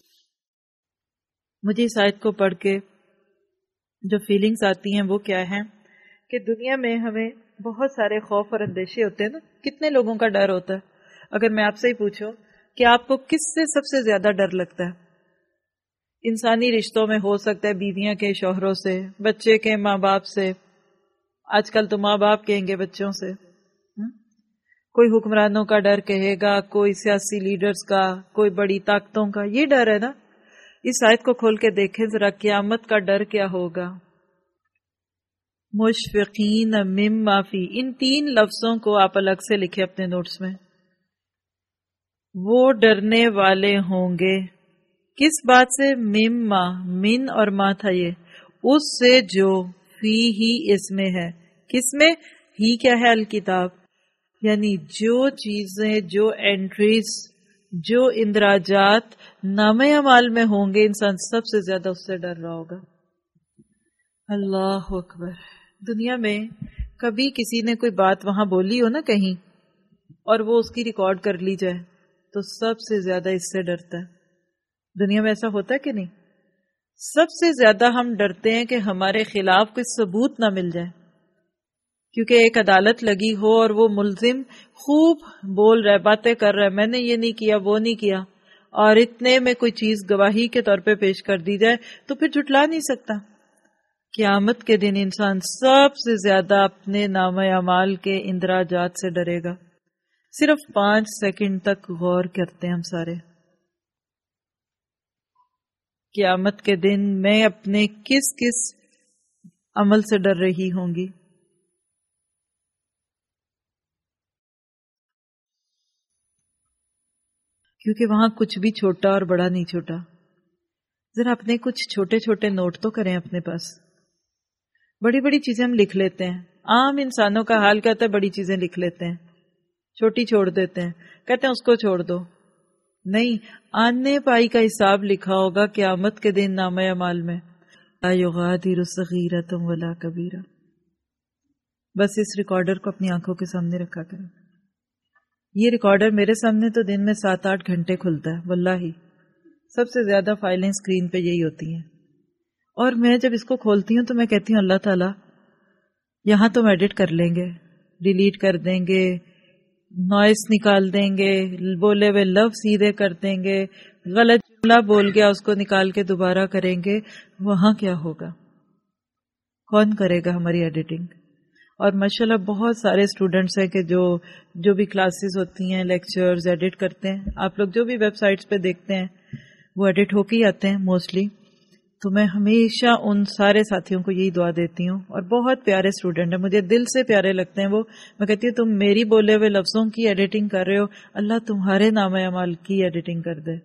مجھے اس آیت کو پڑھ کے جو فیلنگز آتی ہیں وہ کیا ہیں کہ دنیا میں ہمیں بہت سارے خوف اور اندیشے ہوتے ہیں نا. کتنے لوگوں کا ڈر ہوتا ہے؟ اگر میں آپ سے ہی پوچھوں کہ آپ کو کس سے سب سے زیادہ ڈر لگتا ہے؟ انسانی رشتوں میں ہو سکتا ہے بیویاں کے شوہروں سے، بچے کے ماں باپ سے، آج کل تو ماں باپ کہیں گے بچوں سے، کوئی حکمرانوں کا ڈر کہے گا، کوئی سیاسی لیڈرز کا، کوئی بڑی طاقتوں کا. یہ ڈر ہے نا. اس آیت کو کھول کے دیکھیں ذرا، قیامت کا ڈر کیا ہوگا. مشفقین مما فی، ان تین لفظوں کو آپ الگ سے لکھیں اپنے نوٹس میں. وہ ڈرنے والے ہوں گے کس بات سے؟ مما، من اور ما تھا یہ، اس سے جو فی ہی اس میں ہے. کس میں؟ ہی کیا ہے؟ الکتاب. یعنی جو چیزیں، جو انٹریز، جو اندراجات نامہ اعمال میں ہوں گے، انسان سب سے زیادہ اس سے ڈر رہا ہوگا. اللہ اکبر. دنیا میں کبھی کسی نے کوئی بات وہاں بولی ہو نا کہیں، اور وہ اس کی ریکارڈ کر لی جائے تو سب سے زیادہ اس سے ڈرتا ہے. دنیا میں ایسا ہوتا ہے کہ نہیں؟ سب سے زیادہ ہم ڈرتے ہیں کہ ہمارے خلاف کوئی ثبوت نہ مل جائے، کیونکہ ایک عدالت لگی ہو اور وہ ملزم خوب بول رہا ہے، باتیں کر رہا ہے، میں نے یہ نہیں کیا، وہ نہیں کیا، اور اتنے میں کوئی چیز گواہی کے طور پہ پیش کر دی جائے تو پھر جھٹلا نہیں سکتا. قیامت کے دن انسان سب سے زیادہ اپنے نامہ اعمال کے اندراجات سے ڈرے گا. صرف پانچ سیکنڈ تک غور کرتے ہیں ہم سارے. قیامت کے دن میں اپنے کس کس عمل سے ڈر رہی ہوں گی؟ کیونکہ وہاں کچھ بھی چھوٹا اور بڑا نہیں چھوٹا. ذرا اپنے کچھ چھوٹے چھوٹے نوٹ تو کریں اپنے پاس. بڑی بڑی چیزیں ہم لکھ لیتے ہیں. عام انسانوں کا حال کہتا ہے بڑی چیزیں لکھ لیتے ہیں، چھوٹی چھوڑ دیتے ہیں، کہتے ہیں اس کو چھوڑ دو. نہیں، آنے پائی کا حساب لکھا ہوگا قیامت کے دن نامہ اعمال میں. لا یغادر صغیرۃ ولا کبیرہ. بس اس ریکارڈر کو اپنی آنکھوں کے سامنے رکھا کریں. یہ ریکارڈر میرے سامنے تو دن میں سات آٹھ گھنٹے کھلتا ہے. واللہ سب سے زیادہ فائلیں اسکرین پہ یہی ہوتی ہیں. اور میں جب اس کو کھولتی ہوں تو میں کہتی ہوں اللہ تعالیٰ یہاں تو ہم ایڈٹ کر لیں گے، ڈیلیٹ کر دیں گے، نوائس نکال دیں گے، بولے ہوئے لفظ سیدھے کر دیں گے، غلط جملہ بول گیا اس کو نکال کے دوبارہ کریں گے. وہاں کیا ہوگا؟ کون کرے گا ہماری ایڈیٹنگ؟ اور ماشاءاللہ بہت سارے اسٹوڈنٹس ہیں کہ جو جو بھی کلاسز ہوتی ہیں، لیکچرز ایڈٹ کرتے ہیں. آپ لوگ جو بھی ویب سائٹس پہ دیکھتے ہیں وہ ایڈٹ ہو کے ہی آتے ہیں موسٹلی. تو میں ہمیشہ ان سارے ساتھیوں کو یہی دعا دیتی ہوں، اور بہت پیارے اسٹوڈنٹ ہیں، مجھے دل سے پیارے لگتے ہیں وہ. میں کہتی ہوں تم میری بولے ہوئے لفظوں کی ایڈیٹنگ کر رہے ہو، اللہ تمہارے نام اعمال کی ایڈیٹنگ کر دے.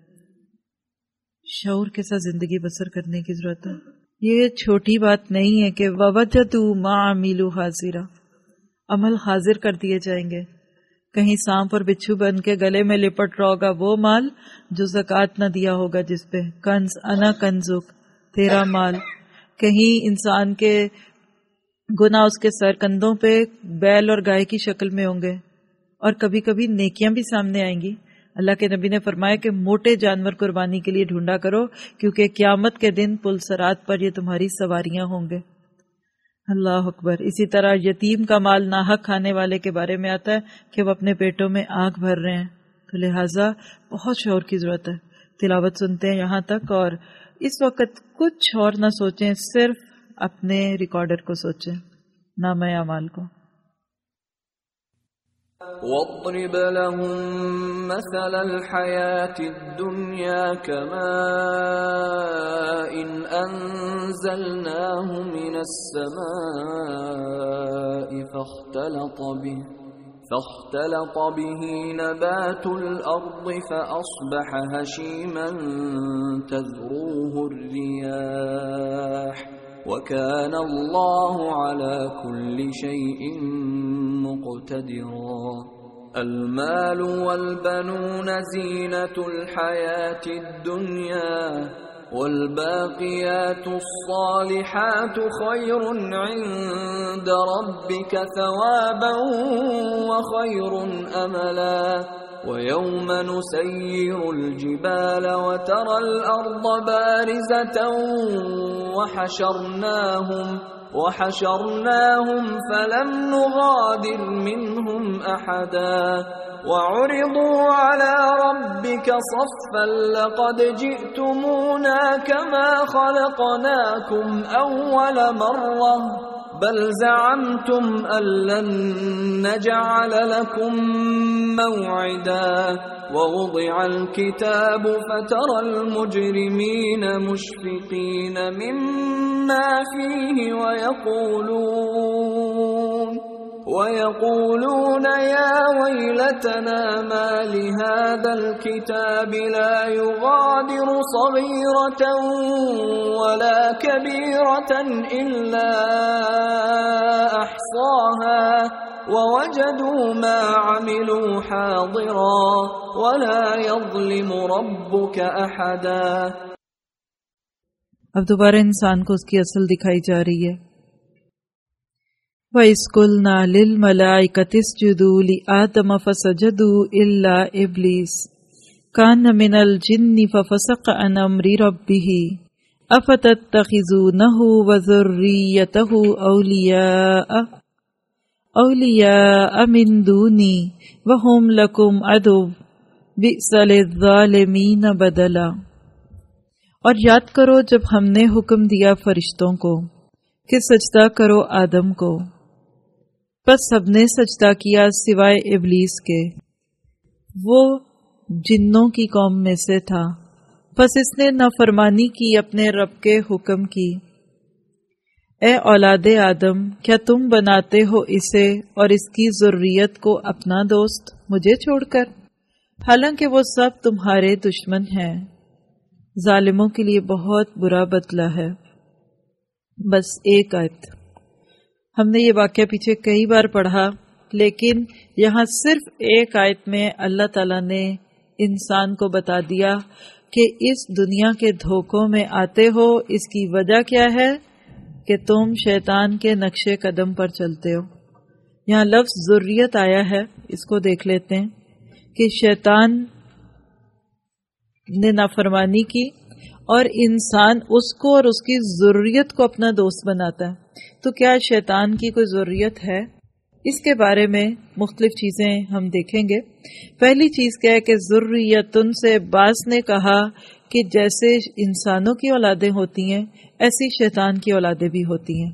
شعور کے ساتھ زندگی بسر کرنے کی ضرورت ہے. یہ چھوٹی بات نہیں ہے کہ وَوَجَدُوا مَا عَمِلُوا حَاضِرًا، عمل حاضر کر دیے جائیں گے. کہیں سانپ اور بچھو بن کے گلے میں لپٹ رہا ہوگا وہ مال جو زکوٰۃ نہ دیا ہوگا، جس پہ کنز انا کنزک، تیرا مال. کہیں انسان کے گناہ اس کے سر کندھوں پہ بیل اور گائے کی شکل میں ہوں گے، اور کبھی کبھی نیکیاں بھی سامنے آئیں گی. اللہ کے نبی نے فرمایا کہ موٹے جانور قربانی کے لیے ڈھونڈا کرو، کیونکہ قیامت کے دن پل صراط پر یہ تمہاری سواریاں ہوں گے. اللہ اکبر. اسی طرح یتیم کا مال ناحق کھانے والے کے بارے میں آتا ہے کہ وہ اپنے پیٹوں میں آگ بھر رہے ہیں. تو لہٰذا بہت شعور کی ضرورت ہے. تلاوت سنتے ہیں یہاں تک، اور اس وقت کچھ اور نہ سوچیں، صرف اپنے ریکارڈر کو سوچیں، نامہ اعمال کو. واضرب لهم مثل الحياة الدنيا كماء أنزلناه من السماء فاختلط به فاختلط به نبات الأرض فأصبح هشيما تذروه الرياح وكان الله على كل شيء مقتدرا المال والبنون زينة الحياة الدنيا والباقيات الصالحات خير عند ربك ثوابا وخير أملا ويوم نسير الجبال وترى الأرض بارزة وحشرناهم وحشرناهم فلم نغادر منهم أحدا وعرضوا على ربك صفا لقد جئتمونا كما خلقناكم أول مرة بل زعمتم أن لن نجعل لكم موعدا ووضع الكتاب فترى المجرمين مشفقين مما فيه ويقولون ويقولون يا ويلتنا ما لهذا الكتاب لا يغادر صغيرة ولا كبيرة إلا أحصاها ووجدوا ما عملوا حاضرا ولا يظلم ربك أحدا. اب دوبارہ انسان کو اس کی اصل دکھائی جا رہی ہے. وَإِذْ قُلْنَا لِلْمَلَائِكَةِ اسْجُدُوا لِآدَمَ فَسَجَدُوا إِلَّا إِبْلِيسَ كَانَ مِنَ الْجِنِّ فَفَسَقَ عَنْ أَمْرِ رَبِّهِ أَفَتَتَّخِذُونَهُ وَذُرِّيَّتَهُ أَوْلِيَاءَ أَوْلِيَاءَ مِنْ دُونِي وَهُمْ لَكُمْ عَدُوٌّ بِئْسَ لِلظَّالِمِينَ بَدَلًا. اور یاد کرو جب ہم نے حکم دیا فرشتوں کو کہ سجدہ کرو آدم کو، پس سب نے سجدہ کیا سوائے ابلیس کے، وہ جنوں کی قوم میں سے تھا، پس اس نے نافرمانی کی اپنے رب کے حکم کی. اے اولاد آدم، کیا تم بناتے ہو اسے اور اس کی ذریت کو اپنا دوست مجھے چھوڑ کر، حالانکہ وہ سب تمہارے دشمن ہیں. ظالموں کے لیے بہت برا بدلہ ہے. بس ایک آیت. ہم نے یہ واقعہ پیچھے کئی بار پڑھا، لیکن یہاں صرف ایک آیت میں اللہ تعالیٰ نے انسان کو بتا دیا کہ اس دنیا کے دھوکوں میں آتے ہو، اس کی وجہ کیا ہے کہ تم شیطان کے نقش قدم پر چلتے ہو. یہاں لفظ ذریت آیا ہے، اس کو دیکھ لیتے ہیں کہ شیطان نے نافرمانی کی اور انسان اس کو اور اس کی ذریت کو اپنا دوست بناتا ہے. تو کیا شیطان کی کوئی ذریت ہے؟ اس کے بارے میں مختلف چیزیں ہم دیکھیں گے. پہلی چیز کیا ہے کہ ذریتن سے بعض نے کہا کہ جیسے انسانوں کی اولادیں ہوتی ہیں ایسی شیطان کی اولادیں بھی ہوتی ہیں.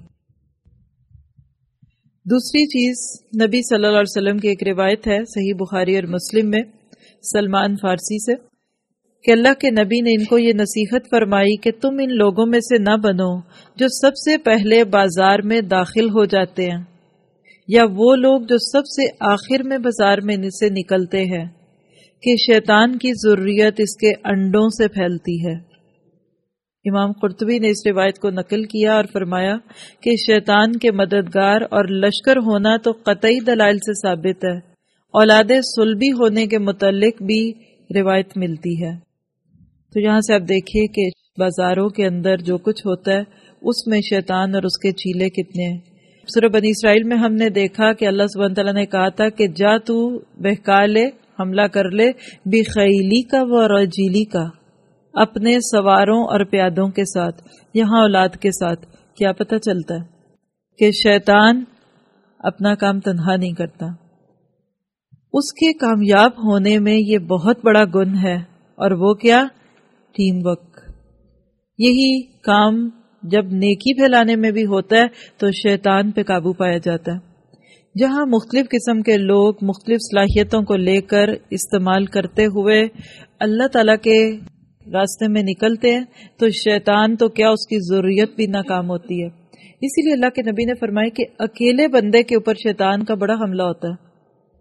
دوسری چیز، نبی صلی اللہ علیہ وسلم کی ایک روایت ہے صحیح بخاری اور مسلم میں سلمان فارسی سے کہ اللہ کے نبی نے ان کو یہ نصیحت فرمائی کہ تم ان لوگوں میں سے نہ بنو جو سب سے پہلے بازار میں داخل ہو جاتے ہیں، یا وہ لوگ جو سب سے آخر میں بازار میں سے نکلتے ہیں، کہ شیطان کی ذریت اس کے انڈوں سے پھیلتی ہے. امام قرطبی نے اس روایت کو نقل کیا اور فرمایا کہ شیطان کے مددگار اور لشکر ہونا تو قطعی دلائل سے ثابت ہے. اولاد صلبی ہونے کے متعلق بھی روایت ملتی ہے. تو یہاں سے آپ دیکھیے کہ بازاروں کے اندر جو کچھ ہوتا ہے اس میں شیطان اور اس کے چیلے کتنے ہیں. سورہ بنی اسرائیل میں ہم نے دیکھا کہ اللہ سبحانہ تعالیٰ نے کہا تھا کہ جا تو بہکا لے، حملہ کر لے، بخیلی کا و رجیلی کا، اپنے سواروں اور پیادوں کے ساتھ. یہاں اولاد کے ساتھ کیا پتہ چلتا ہے کہ شیطان اپنا کام تنہا نہیں کرتا، اس کے کامیاب ہونے میں یہ بہت بڑا گن ہے. اور وہ کیا؟ Team work. یہی کام جب نیکی پھیلانے میں بھی ہوتا ہے تو شیطان پہ قابو پایا جاتا ہے. جہاں مختلف قسم کے لوگ مختلف صلاحیتوں کو لے کر استعمال کرتے ہوئے اللہ تعالیٰ کے راستے میں نکلتے ہیں تو شیطان تو کیا اس کی ضروریت بھی ناکام ہوتی ہے. اسی لیے اللہ کے نبی نے فرمایا کہ اکیلے بندے کے اوپر شیطان کا بڑا حملہ ہوتا ہے.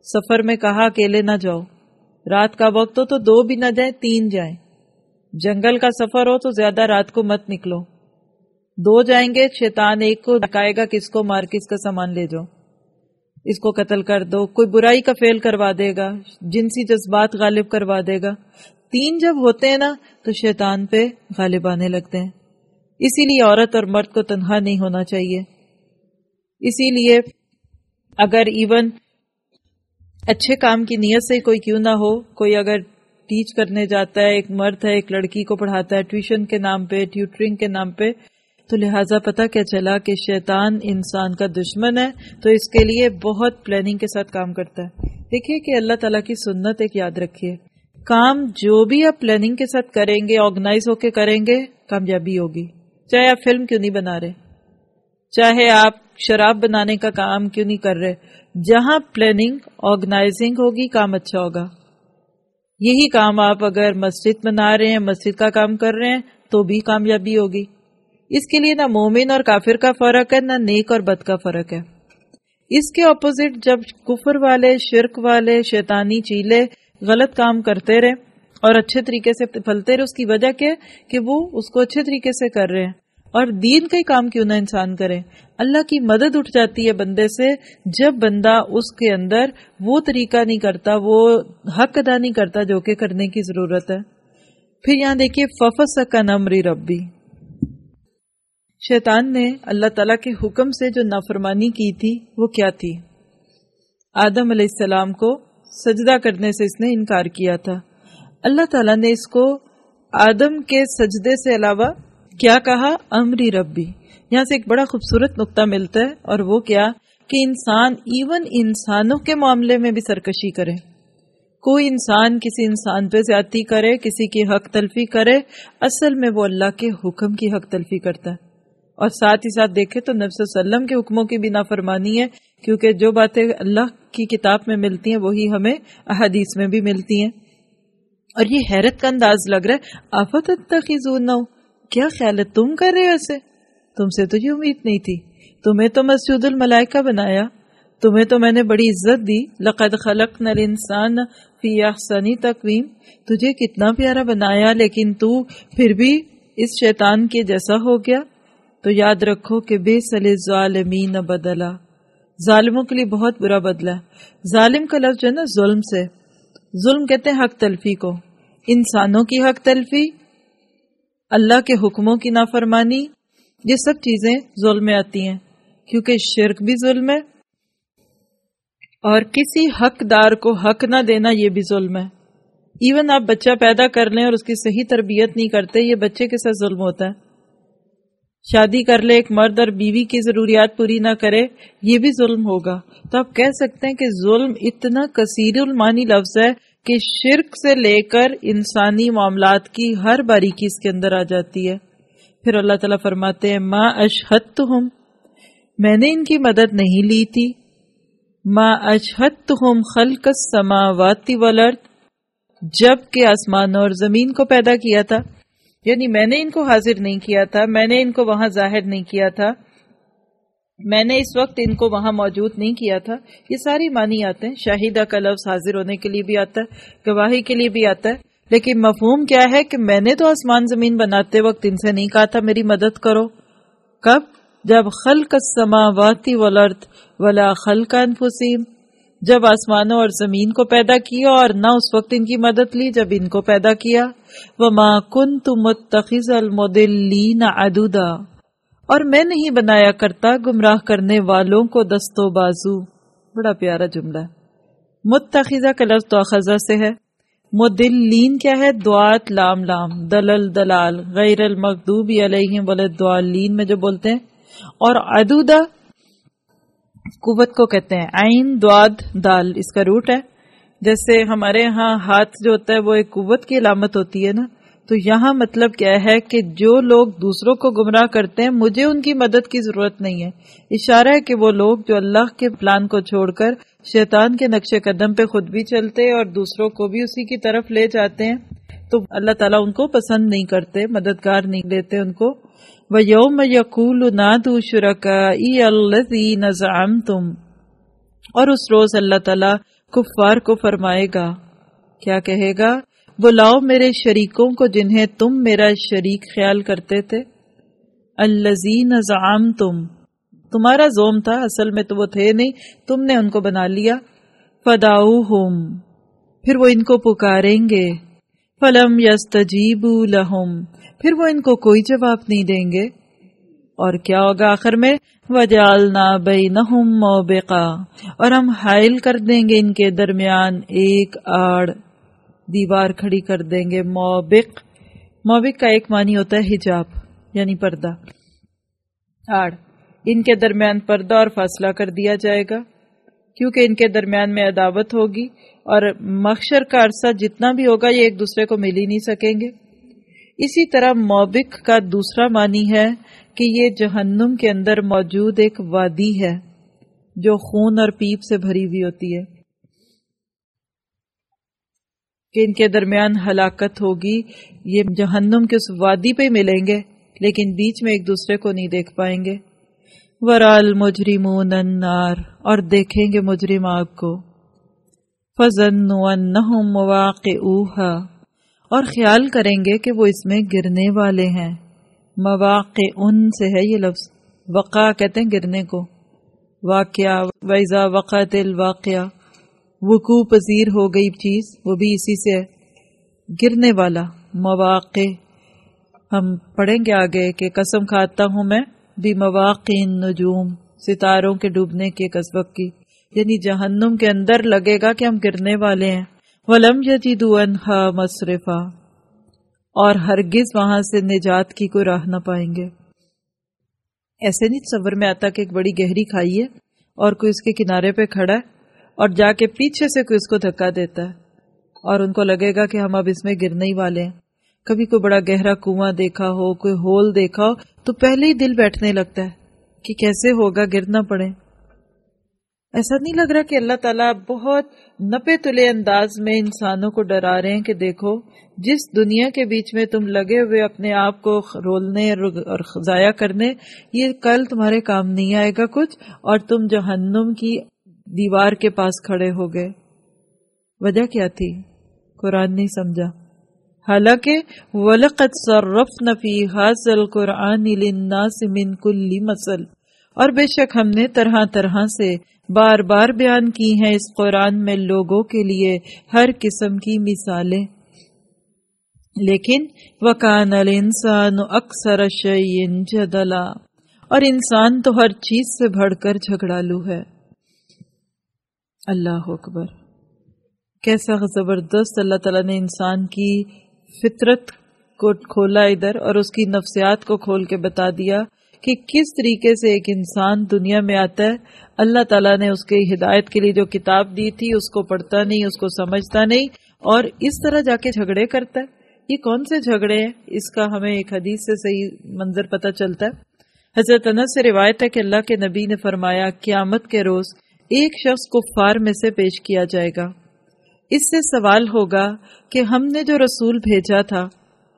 سفر میں کہا اکیلے نہ جاؤ، رات کا وقت ہو تو دو بھی نہ جائیں، تین جائیں، جنگل کا سفر ہو تو زیادہ رات کو مت نکلو، دو جائیں گے شیطان ایک کو بتائے گا کس کو مار کے اس کا سامان لے جاؤ، اس کو قتل کر دو، کوئی برائی کا فعل کروا دے گا، جنسی جذبات غالب کروا دے گا۔ تین جب ہوتے ہیں نا تو شیطان پہ غالب آنے لگتے ہیں، اسی لیے عورت اور مرد کو تنہا نہیں ہونا چاہیے۔ اسی لیے اگر ایون اچھے کام کی نیت سے کوئی کیوں نہ ہو، کوئی اگر ٹیچ کرنے جاتا ہے، ایک مرد ہے ایک لڑکی کو پڑھاتا ہے ٹیوشن کے نام پہ، ٹیوٹرنگ کے نام پہ، تو لہٰذا پتہ کیا چلا کہ شیطان انسان کا دشمن ہے، تو اس کے لیے بہت پلاننگ کے ساتھ کام کرتا ہے۔ دیکھیے کہ اللہ تعالیٰ کی سنت ایک یاد رکھیے، کام جو بھی آپ پلاننگ کے ساتھ کریں گے، آرگنائز ہو کے کریں گے، کامیابی ہوگی۔ چاہے آپ فلم کیوں نہیں بنا رہے، چاہے آپ شراب بنانے کا کام کیوں نہیں کر رہے، جہاں پلاننگ آرگنائزنگ ہوگی کام اچھا ہوگا۔ یہی کام آپ اگر مسجد بنا رہے ہیں، مسجد کا کام کر رہے ہیں، تو بھی کامیابی ہوگی۔ اس کے لیے نہ مومن اور کافر کا فرق ہے، نہ نیک اور بد کا فرق ہے۔ اس کے اپوزٹ جب کفر والے، شرک والے، شیطانی چیلے غلط کام کرتے رہے اور اچھے طریقے سے پھلتے رہے، اس کی وجہ کیا کہ وہ اس کو اچھے طریقے سے کر رہے ہیں۔ اور دین کا ہی کام کیوں نہ انسان کرے، اللہ کی مدد اٹھ جاتی ہے بندے سے جب بندہ اس کے اندر وہ طریقہ نہیں کرتا، وہ حق ادا نہیں کرتا جو کہ کرنے کی ضرورت ہے۔ پھر یہاں دیکھیے فَفَسَقَ عَنْ أَمْرِ رَبِّهِ، شیطان نے اللہ تعالیٰ کے حکم سے جو نافرمانی کی تھی وہ کیا تھی؟ آدم علیہ السلام کو سجدہ کرنے سے اس نے انکار کیا تھا۔ اللہ تعالیٰ نے اس کو آدم کے سجدے سے علاوہ کیا کہا؟ امری ربی۔ یہاں سے ایک بڑا خوبصورت نقطہ ملتا ہے، اور وہ کیا کہ انسان ایون انسانوں کے معاملے میں بھی سرکشی کرے، کوئی انسان کسی انسان پہ زیادتی کرے، کسی کی حق تلفی کرے، اصل میں وہ اللہ کے حکم کی حق تلفی کرتا ہے۔ اور ساتھ ہی ساتھ دیکھے تو نبی صلی اللہ علیہ وسلم کے حکموں کی بھی نافرمانی ہے، کیونکہ جو باتیں اللہ کی کتاب میں ملتی ہیں وہی ہمیں احادیث میں بھی ملتی ہیں۔ اور یہ حیرت کا انداز لگ رہا ہے، افتتخذونہ، کیا خیال ہے تم کر رہے ہو ایسے؟ تم سے تو یہ امید نہیں تھی، تمہیں تو مسجود الملائکہ بنایا، تمہیں تو میں نے بڑی عزت دی، لقد خلقنا الانسان فی احسن تقویم، تجھے کتنا پیارا بنایا، لیکن تو پھر بھی اس شیطان کے جیسا ہو گیا۔ تو یاد رکھو کہ بئس للظالمین بدلا، ظالموں کے لیے بہت برا بدلہ ہے۔ ظالم کا لفظ جو ہے نا ظلم سے، ظلم کہتے ہیں حق تلفی کو، انسانوں کی حق تلفی، اللہ کے حکموں کی نافرمانی، یہ سب چیزیں ظلم میں آتی ہیں، کیونکہ شرک بھی ظلم ہے اور کسی حقدار کو حق نہ دینا یہ بھی ظلم ہے۔ ایون آپ بچہ پیدا کر لیں اور اس کی صحیح تربیت نہیں کرتے، یہ بچے کے ساتھ ظلم ہوتا ہے۔ شادی کر لے ایک مرد اور بیوی کی ضروریات پوری نہ کرے، یہ بھی ظلم ہوگا۔ تو آپ کہہ سکتے ہیں کہ ظلم اتنا کثیر المعانی لفظ ہے کہ شرک سے لے کر انسانی معاملات کی ہر باریکی اس کے اندر آ جاتی ہے۔ پھر اللہ تعالیٰ فرماتے ہیں ما اشہدتہم، میں نے ان کی مدد نہیں لی تھی، ما اشہدتہم خلق السماوات والارض، جب کہ آسمان اور زمین کو پیدا کیا تھا، یعنی میں نے ان کو حاضر نہیں کیا تھا، میں نے ان کو وہاں ظاہر نہیں کیا تھا، میں نے اس وقت ان کو وہاں موجود نہیں کیا تھا۔ یہ ساری معنی آتے ہیں، شاہدہ کا لفظ حاضر ہونے کے لیے بھی آتا ہے، گواہی کے لیے بھی آتا ہے، لیکن مفہوم کیا ہے کہ میں نے تو آسمان زمین بناتے وقت ان سے نہیں کہا تھا میری مدد کرو۔ کب؟ جب خلق السماوات والارض ولا خلق انفسہم، جب آسمانوں اور زمین کو پیدا کیا اور نہ اس وقت ان کی مدد لی جب ان کو پیدا کیا۔ وما کنت متخذ المضلین عضدا، اور میں نہیں بنایا کرتا گمراہ کرنے والوں کو دست و بازو۔ بڑا پیارا جملہ ہے۔ متخذہ کا لفظ تواخذہ سے ہے، مضلین کیا ہے؟ دعات لام لام، دلل دلال، غیر المغضوب علیہم ولا الضالین میں جو بولتے ہیں۔ اور عدودہ قوت کو کہتے ہیں، عین دعاد دال اس کا روٹ ہے۔ جیسے ہمارے ہاں ہاتھ جو ہوتا ہے وہ ایک قوت کی علامت ہوتی ہے نا، تو یہاں مطلب کیا ہے کہ جو لوگ دوسروں کو گمراہ کرتے ہیں مجھے ان کی مدد کی ضرورت نہیں ہے۔ اشارہ ہے کہ وہ لوگ جو اللہ کے پلان کو چھوڑ کر شیطان کے نقش قدم پہ خود بھی چلتے اور دوسروں کو بھی اسی کی طرف لے جاتے ہیں، تو اللہ تعالیٰ ان کو پسند نہیں کرتے، مددگار نہیں دیتے ان کو۔ وَيَوْمَ يَقُولُ نَادُوا شُرَكَائِيَ الَّذِينَ زَعَمْتُمْ، اور اس روز اللہ تعالیٰ کفار کو فرمائے گا، کیا کہے گا؟ بلاؤ میرے شریکوں کو جنہیں تم میرا شریک خیال کرتے تھے. الذین زعمتم، تمہارا زوم تھا، اصل میں تو وہ تھے نہیں، تم نے ان کو بنا لیا. فدعوہم، پھر وہ ان کو پکاریں گے. فلم یستجیبوا لہم، پھر وہ ان کو کوئی جواب نہیں دیں گے. اور کیا ہوگا آخر میں؟ وجعلنا بینہم موبقا، اور ہم حائل کر دیں گے ان کے درمیان ایک آڑ، دیوار کھڑی کر دیں گے. موبق، موبق کا ایک معنی ہوتا ہے حجاب یعنی پردہ. آڑ، ان کے درمیان پردہ اور فاصلہ کر دیا جائے گا، کیونکہ ان کے درمیان میں عداوت ہوگی اور محشر کا عرصہ جتنا بھی ہوگا یہ ایک دوسرے کو مل ہی نہیں سکیں گے. اسی طرح موبق کا دوسرا معنی ہے کہ یہ جہنم کے اندر موجود ایک وادی ہے جو خون اور پیپ سے بھری ہوئی ہوتی ہے، کہ ان کے درمیان ہلاکت ہوگی. یہ جہنم کے اس وادی پہ ملیں گے لیکن بیچ میں ایک دوسرے کو نہیں دیکھ پائیں گے. ورال مجرمون النار، اور دیکھیں گے مجرم آگ کو. فظنوا انہم مواقعوہا، اور خیال کریں گے کہ وہ اس میں گرنے والے ہیں. مواقع ان سے ہے یہ لفظ، وقع کہتے ہیں گرنے کو، واقعہ وَإِذَا وَقَعَتِ الْوَاقِعَةُ، وقوع پذیر ہو گئی چیز، وہ بھی اسی سے ہے، گرنے والا. مواقع ہم پڑھیں گے آگے کہ قسم کھاتا ہوں میں بھی مواقع النجوم، ستاروں کے ڈوبنے کے قسم کی، یعنی جہنم کے اندر لگے گا کہ ہم گرنے والے ہیں. وَلَمْ يَجِدُوا عَنْهَا مَصْرِفًا، اور ہرگز وہاں سے نجات کی کوئی راہ نہ پائیں گے. ایسے نہیں تصور میں آتا کہ ایک بڑی گہری کھائی ہے اور کوئی اس کے کنارے پہ کھڑا ہے اور جا کے پیچھے سے کوئی اس کو دھکا دیتا ہے اور ان کو لگے گا کہ ہم اب اس میں گرنے ہی والے ہیں. کبھی کوئی بڑا گہرا کنواں دیکھا ہو، کوئی ہول دیکھا ہو تو پہلے ہی دل بیٹھنے لگتا ہے کہ کیسے ہوگا، گرنا پڑے. ایسا نہیں لگ رہا کہ اللہ تعالیٰ بہت نپے تلے انداز میں انسانوں کو ڈرا رہے ہیں کہ دیکھو جس دنیا کے بیچ میں تم لگے ہوئے اپنے آپ کو رولنے اور ضائع کرنے، یہ کل تمہارے کام نہیں آئے گا کچھ، اور تم جہنم کی دیوار کے پاس کھڑے ہو گئے. وجہ کیا تھی؟ قرآن نہیں سمجھا. حالانکہ وَلَقَدْ صَرَّفْنَا فِي هَذَا الْقُرْآنِ لِلنَّاسِ مِنْ كُلِّ مَثَلٍ، اور بے شک ہم نے طرح طرح سے بار بار بیان کی ہیں اس قرآن میں لوگوں کے لیے ہر قسم کی مثالیں. لیکن وَكَانَ الْإِنسَانُ أَكْثَرَ شَيْءٍ جَدَلًا، اور انسان تو ہر چیز سے بڑھ کر جھگڑالو ہے. اللہ اکبر، کیسا زبردست اللہ تعالیٰ نے انسان کی فطرت کو کھولا ادھر اور اس کی نفسیات کو کھول کے بتا دیا کہ کس طریقے سے ایک انسان دنیا میں آتا ہے. اللہ تعالیٰ نے اس کے ہدایت کے لیے جو کتاب دی تھی اس کو پڑھتا نہیں، اس کو سمجھتا نہیں، اور اس طرح جا کے جھگڑے کرتا ہے. یہ کون سے جھگڑے ہیں؟ اس کا ہمیں ایک حدیث سے صحیح منظر پتہ چلتا ہے. حضرت انس سے روایت ہے کہ اللہ کے نبی نے فرمایا قیامت کے روز ایک شخص کفار میں سے پیش کیا جائے گا. اس سے سوال ہوگا کہ ہم نے جو رسول بھیجا تھا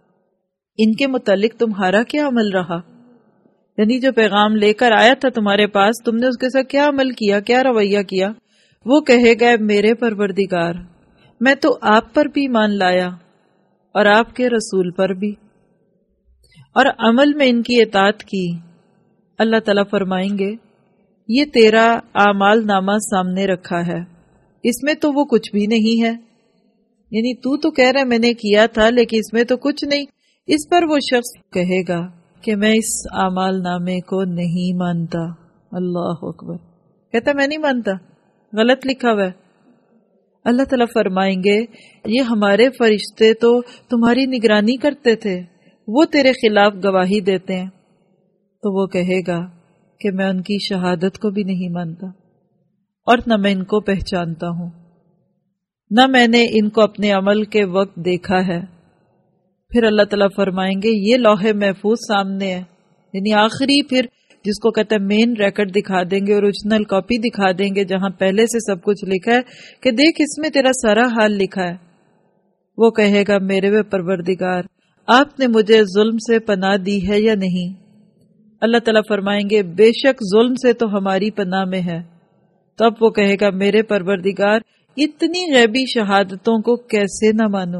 ان کے متعلق تمہارا کیا عمل رہا، یعنی جو پیغام لے کر آیا تھا تمہارے پاس تم نے اس کے ساتھ کیا عمل کیا، کیا رویہ کیا. وہ کہے گا میرے پروردگار میں تو آپ پر بھی مان لایا اور آپ کے رسول پر بھی، اور عمل میں ان کی اطاعت کی. اللہ تعالیٰ فرمائیں گے یہ تیرا اعمال نامہ سامنے رکھا ہے، اس میں تو وہ کچھ بھی نہیں ہے، یعنی تو تو کہہ رہا میں نے کیا تھا لیکن اس میں تو کچھ نہیں. اس پر وہ شخص کہے گا کہ میں اس اعمال نامے کو نہیں مانتا. اللہ اکبر، کہتا میں نہیں مانتا، غلط لکھا ہوا ہے. اللہ تعالیٰ فرمائیں گے یہ ہمارے فرشتے تو تمہاری نگرانی کرتے تھے، وہ تیرے خلاف گواہی دیتے ہیں. تو وہ کہے گا کہ میں ان کی شہادت کو بھی نہیں مانتا اور نہ میں ان کو پہچانتا ہوں، نہ میں نے ان کو اپنے عمل کے وقت دیکھا ہے. پھر اللہ تعالیٰ فرمائیں گے یہ لوح محفوظ سامنے ہے، یعنی آخری پھر جس کو کہتے ہیں مین ریکارڈ دکھا دیں گے، اوریجنل کاپی دکھا دیں گے جہاں پہلے سے سب کچھ لکھا ہے کہ دیکھ اس میں تیرا سارا حال لکھا ہے. وہ کہے گا میرے وے پروردگار آپ نے مجھے ظلم سے پناہ دی ہے یا نہیں. اللہ تعالیٰ فرمائیں گے بے شک ظلم سے تو ہماری پناہ میں ہے. تو اب وہ کہے گا میرے پروردگار اتنی غیبی شہادتوں کو کیسے نہ مانوں؟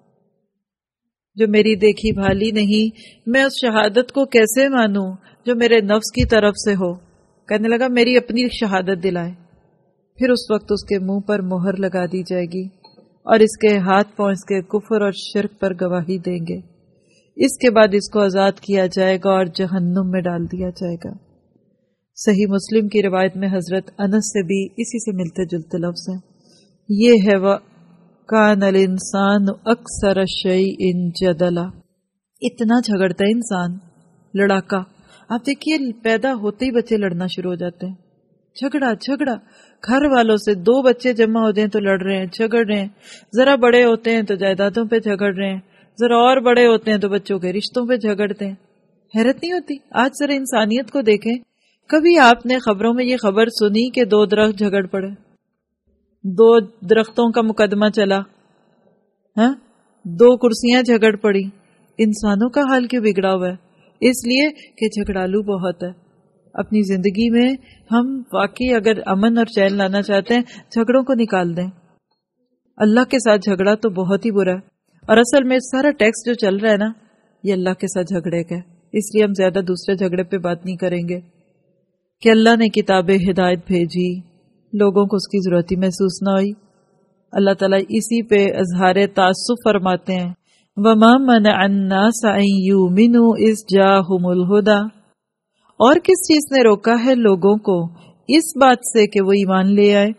جو میری دیکھی بھالی نہیں، میں اس شہادت کو کیسے مانوں جو میرے نفس کی طرف سے ہو؟ کہنے لگا میری اپنی شہادت دلائے۔ پھر اس وقت اس کے منہ پر مہر لگا دی جائے گی اور اس کے ہاتھ پاؤں اس کے کفر اور شرک پر گواہی دیں گے۔ اس کے بعد اس کو آزاد کیا جائے گا اور جہنم میں ڈال دیا جائے گا۔ صحیح مسلم کی روایت میں حضرت انس سے بھی اسی سے ملتے جلتے لفظ ہیں۔ یہ ہے وَكَانَ الْإِنسَانُ أَكْثَرَ شَيْءٍ جَدَلًا، اتنا جھگڑتا ہے انسان، لڑاکا۔ آپ دیکھیے پیدا ہوتے ہی بچے لڑنا شروع ہو جاتے ہیں، جھگڑا جھگڑا، گھر والوں سے دو بچے جمع ہو جائیں تو لڑ رہے ہیں، جھگڑ رہے ہیں، ذرا بڑے ہوتے ہیں تو جائیدادوں پہ جھگڑ رہے ہیں، ذرا اور بڑے ہوتے ہیں تو بچوں کے رشتوں پہ جھگڑتے ہیں۔ حیرت نہیں ہوتی؟ آج ذرا انسانیت کو دیکھیں، کبھی آپ نے خبروں میں یہ خبر سنی کہ دو درخت جھگڑ پڑے، دو درختوں کا مقدمہ چلا، ہاں دو کرسیاں جھگڑ پڑی؟ انسانوں کا حال کیوں بگڑا ہوا ہے؟ اس لیے کہ جھگڑالو بہت ہے۔ اپنی زندگی میں ہم واقعی اگر امن اور چین لانا چاہتے ہیں، جھگڑوں کو نکال دیں۔ اللہ کے ساتھ جھگڑا تو بہت ہی برا ہے، اور اصل میں سارا ٹیکس جو چل رہا ہے نا، یہ اللہ کے ساتھ جھگڑے کا ہے۔ اس لیے ہم زیادہ دوسرے جھگڑے پہ بات نہیں کریں گے کہ اللہ نے کتاب ہدایت بھیجی، لوگوں کو اس کی ضرورت ہی محسوس نہ ہوئی۔ اللہ تعالیٰ اسی پہ اظہار تعصب فرماتے ہیں، وَمَا مَنَعَ النَّاسَ أَن يُؤْمِنُوا إِذْ جَاءَهُمُ الْهُدَىٰ، اور کس چیز نے روکا ہے لوگوں کو اس بات سے کہ وہ ایمان لے آئے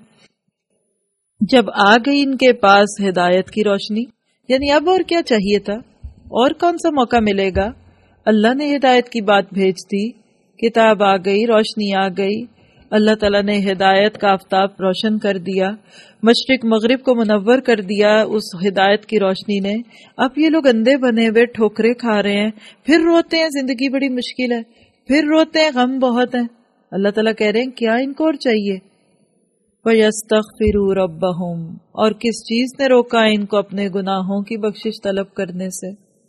جب آ گئی ان کے پاس ہدایت کی روشنی؟ یعنی اب اور کیا چاہیے تھا؟ اور کون سا موقع ملے گا؟ اللہ نے ہدایت کی بات بھیج دی، کتاب آ گئی، روشنی آ گئی، اللہ تعالیٰ نے ہدایت کا آفتاب روشن کر دیا، مشرق مغرب کو منور کر دیا اس ہدایت کی روشنی نے۔ اب یہ لوگ اندھے بنے ہوئے ٹھوکرے کھا رہے ہیں، پھر روتے ہیں زندگی بڑی مشکل ہے، پھر روتے ہیں غم بہت ہے۔ اللہ تعالیٰ کہہ رہے ہیں کیا ان کو اور چاہیے؟ وَيَسْتَغْفِرُوا رَبَّهُمْ، اور کس چیز نے روکا ان کو اپنے گناہوں کی بخشش طلب کرنے سے؟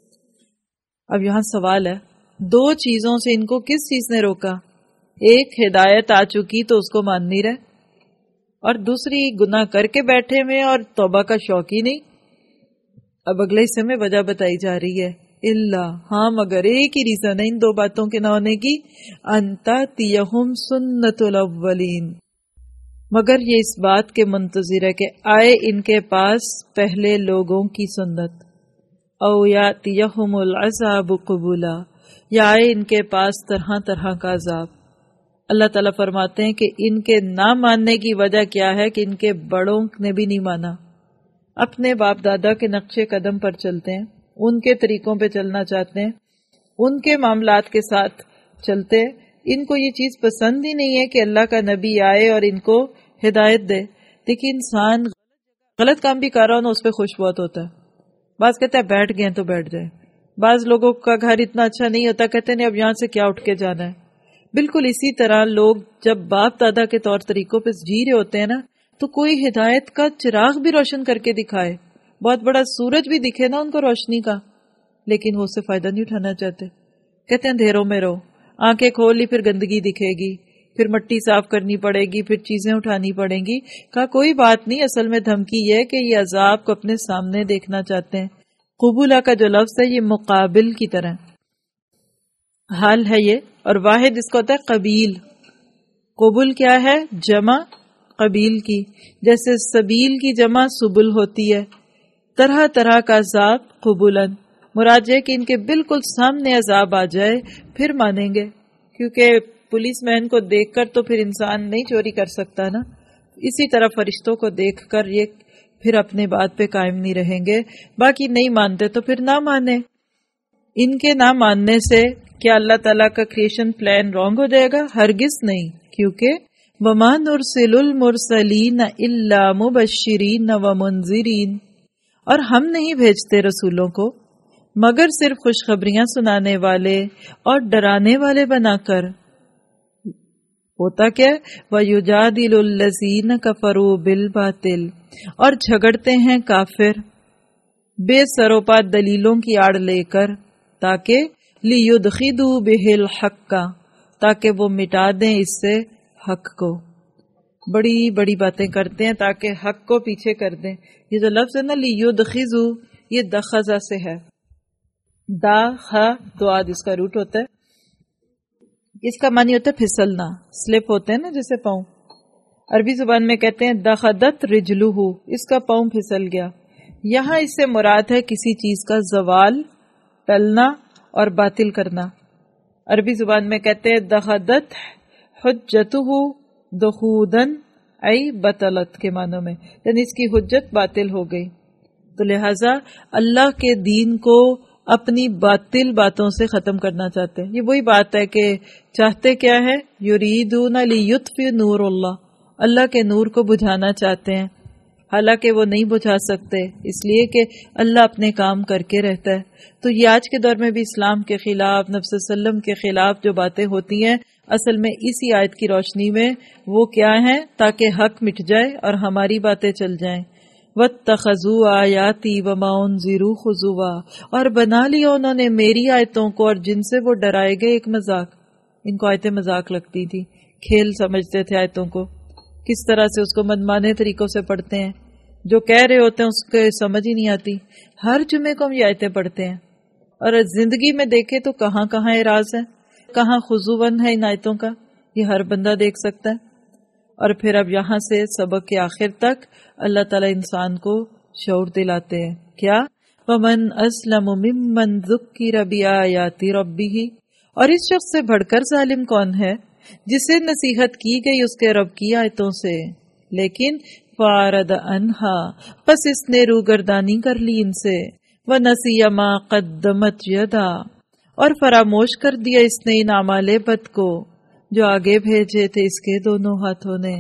اب یہاں سوال ہے، دو چیزوں سے ان کو کس چیز نے روکا؟ ایک ہدایت آ چکی تو اس کو مان نہیں رہے، اور دوسری گناہ کر کے بیٹھے ہوئے اور توبہ کا شوق ہی نہیں۔ اب اگلے حصے میں وجہ بتائی جا رہی ہے، اللہ، ہاں مگر ایک ہی ریزن ہے ان دو باتوں کے نہ ہونے کی، انتا تیہم سنت الاولین، مگر یہ اس بات کے منتظر ہے کہ آئے ان کے پاس پہلے لوگوں کی سنت، او یاتیہم العذاب قبولا، یا آئے ان کے پاس طرح طرح کا عذاب۔ اللہ تعالیٰ فرماتے ہیں کہ ان کے نہ ماننے کی وجہ کیا ہے کہ ان کے بڑوں نے بھی نہیں مانا، اپنے باپ دادا کے نقشے قدم پر چلتے ہیں، ان کے طریقوں پہ چلنا چاہتے ہیں، ان کے معاملات کے ساتھ چلتے، ان کو یہ چیز پسند ہی نہیں ہے کہ اللہ کا نبی آئے اور ان کو ہدایت دے۔ دیکھیے انسان غلط کام بھی کر رہا ہو نا، اس پہ خوش بہت ہوتا ہے، بعض کہتے ہیں بیٹھ گئے تو بیٹھ جائے، بعض لوگوں کا گھر اتنا اچھا نہیں ہوتا، کہتے ہیں اب یہاں سے کیا اٹھ کے جانا ہے۔ بالکل اسی طرح لوگ جب باپ دادا کے طور طریقوں پہ جی رہے ہوتے ہیں نا، تو کوئی ہدایت کا چراغ بھی روشن کر کے دکھائے، بہت بڑا سورج بھی دکھے نا ان کو روشنی کا، لیکن وہ اس سے فائدہ نہیں اٹھانا چاہتے، کہتے ہیں اندھیروں میں رہو، آنکھیں کھول لی پھر گندگی دکھے گی، پھر مٹی صاف کرنی پڑے گی، پھر چیزیں اٹھانی پڑیں گی۔ کہا کوئی بات نہیں، اصل میں دھمکی یہ ہے کہ یہ عذاب کو اپنے سامنے دیکھنا چاہتے ہیں۔ قبولہ کا جو لفظ ہے یہ مقابل کی طرح حال ہے یہ، اور واحد اس کو ہوتا ہے قبیل۔ قبول کیا ہے؟ جمع قبیل کی، جیسے سبیل کی جمع سبل ہوتی ہے۔ طرح طرح کا عذاب قبولن، مراد یہ کہ ان کے بالکل سامنے عذاب آ جائے پھر مانیں گے، کیونکہ پولیس مین کو دیکھ کر تو پھر انسان نہیں چوری کر سکتا نا، اسی طرح فرشتوں کو دیکھ کر یہ پھر اپنے بات پہ قائم نہیں رہیں گے۔ باقی نہیں مانتے تو پھر نہ مانے۔ ان کے نہ ماننے سے کیا اللہ تعالیٰ کا کریشن پلان رانگ ہو جائے گا؟ ہرگز نہیں، کیونکہ وَمَا نُرْسِلُ الْمُرْسَلِينَ إِلَّا مُبَشِّرِينَ وَمُنذِرِينَ، اور ہم نہیں بھیجتے رسولوں کو مگر صرف خوشخبریاں سنانے والے اور ڈرانے والے بنا کر۔ ہوتا کیا ہے؟ وَيُجَادِلُ الَّذِينَ كَفَرُوا بِالْبَاطِلِ، اور جھگڑتے ہیں کافر بے سروپا دلیلوں کی آڑ لے کر، تاکہ لِيُدْخِدُوا بِهِ الْحَقَّ، تاکہ وہ مٹا دیں اس سے حق کو۔ بڑی بڑی باتیں کرتے ہیں تاکہ حق کو پیچھے کر دیں. یہ جو لفظ ہے نا لیدخزو، یہ دخزا سے ہے. دا خا دو آد اس کا روٹ ہوتا ہے. اس کا معنی ہوتا ہے پھسلنا، سلپ ہوتے ہیں نا جیسے پاؤں. عربی زبان میں کہتے ہیں دخدت رجلہ، اس کا پاؤں پھسل گیا. یہاں اس سے مراد ہے کسی چیز کا زوال، ٹلنا اور باطل کرنا. عربی زبان میں کہتے ہیں دخدت حجتہ دخودن ای بطلت کے معنوں میں، یعنی اس کی حجت باطل ہو گئی. تو لہذا اللہ کے دین کو اپنی باطل باتوں سے ختم کرنا چاہتے ہیں. یہ وہی بات ہے کہ چاہتے کیا ہے، یریدون لیطفئوا نور اللہ، اللہ کے نور کو بجھانا چاہتے ہیں، حالانکہ وہ نہیں بجھا سکتے اس لیے کہ اللہ اپنے کام کر کے رہتا ہے. تو یہ آج کے دور میں بھی اسلام کے خلاف، نبی صلی اللہ علیہ وسلم کے خلاف جو باتیں ہوتی ہیں، اصل میں اسی آیت کی روشنی میں وہ کیا ہیں، تاکہ حق مٹ جائے اور ہماری باتیں چل جائیں. وَاتَّخَذُوا آیَاتِی وَمَا أُنذِرُوا خُزُوًا، اور بنا لیا انہوں نے میری آیتوں کو اور جن سے وہ ڈرائے گئے ایک مذاق. ان کو آیتیں مذاق لگتی تھی، کھیل سمجھتے تھے آیتوں کو. کس طرح سے اس کو منمانے طریقوں سے پڑھتے ہیں، جو کہہ رہے ہوتے ہیں اس کو سمجھ ہی نہیں آتی. ہر جمعے کو ہم یہ آیتیں پڑھتے ہیں اور زندگی میں دیکھے تو کہاں کہاں اعراض ہے، کہاں خضوعاً ہے ان آیتوں کا، یہ ہر بندہ دیکھ سکتا ہے. اور پھر اب یہاں سے سبق کے آخر تک اللہ تعالیٰ انسان کو شعور دلاتے ہیں. کیا؟ وَمَنْ أَسْلَمُ مِمَّنْ ذُكِّرَ بِآيَاتِ رَبِّهِ، اور اس شخص سے بڑھ کر ظالم کون ہے جسے نصیحت کی گئی اس کے رب کی آیتوں سے، لیکن فَأَعْرَضَ عَنْهَا، پس اس نے روگردانی کر لی ان سے. وَنَسِيَ مَا قَدَّمَتْ يَدَاهُ، اور فراموش کر دیا اس نے ان اعمال بد کو جو آگے بھیجے تھے اس کے دونوں ہاتھوں نے.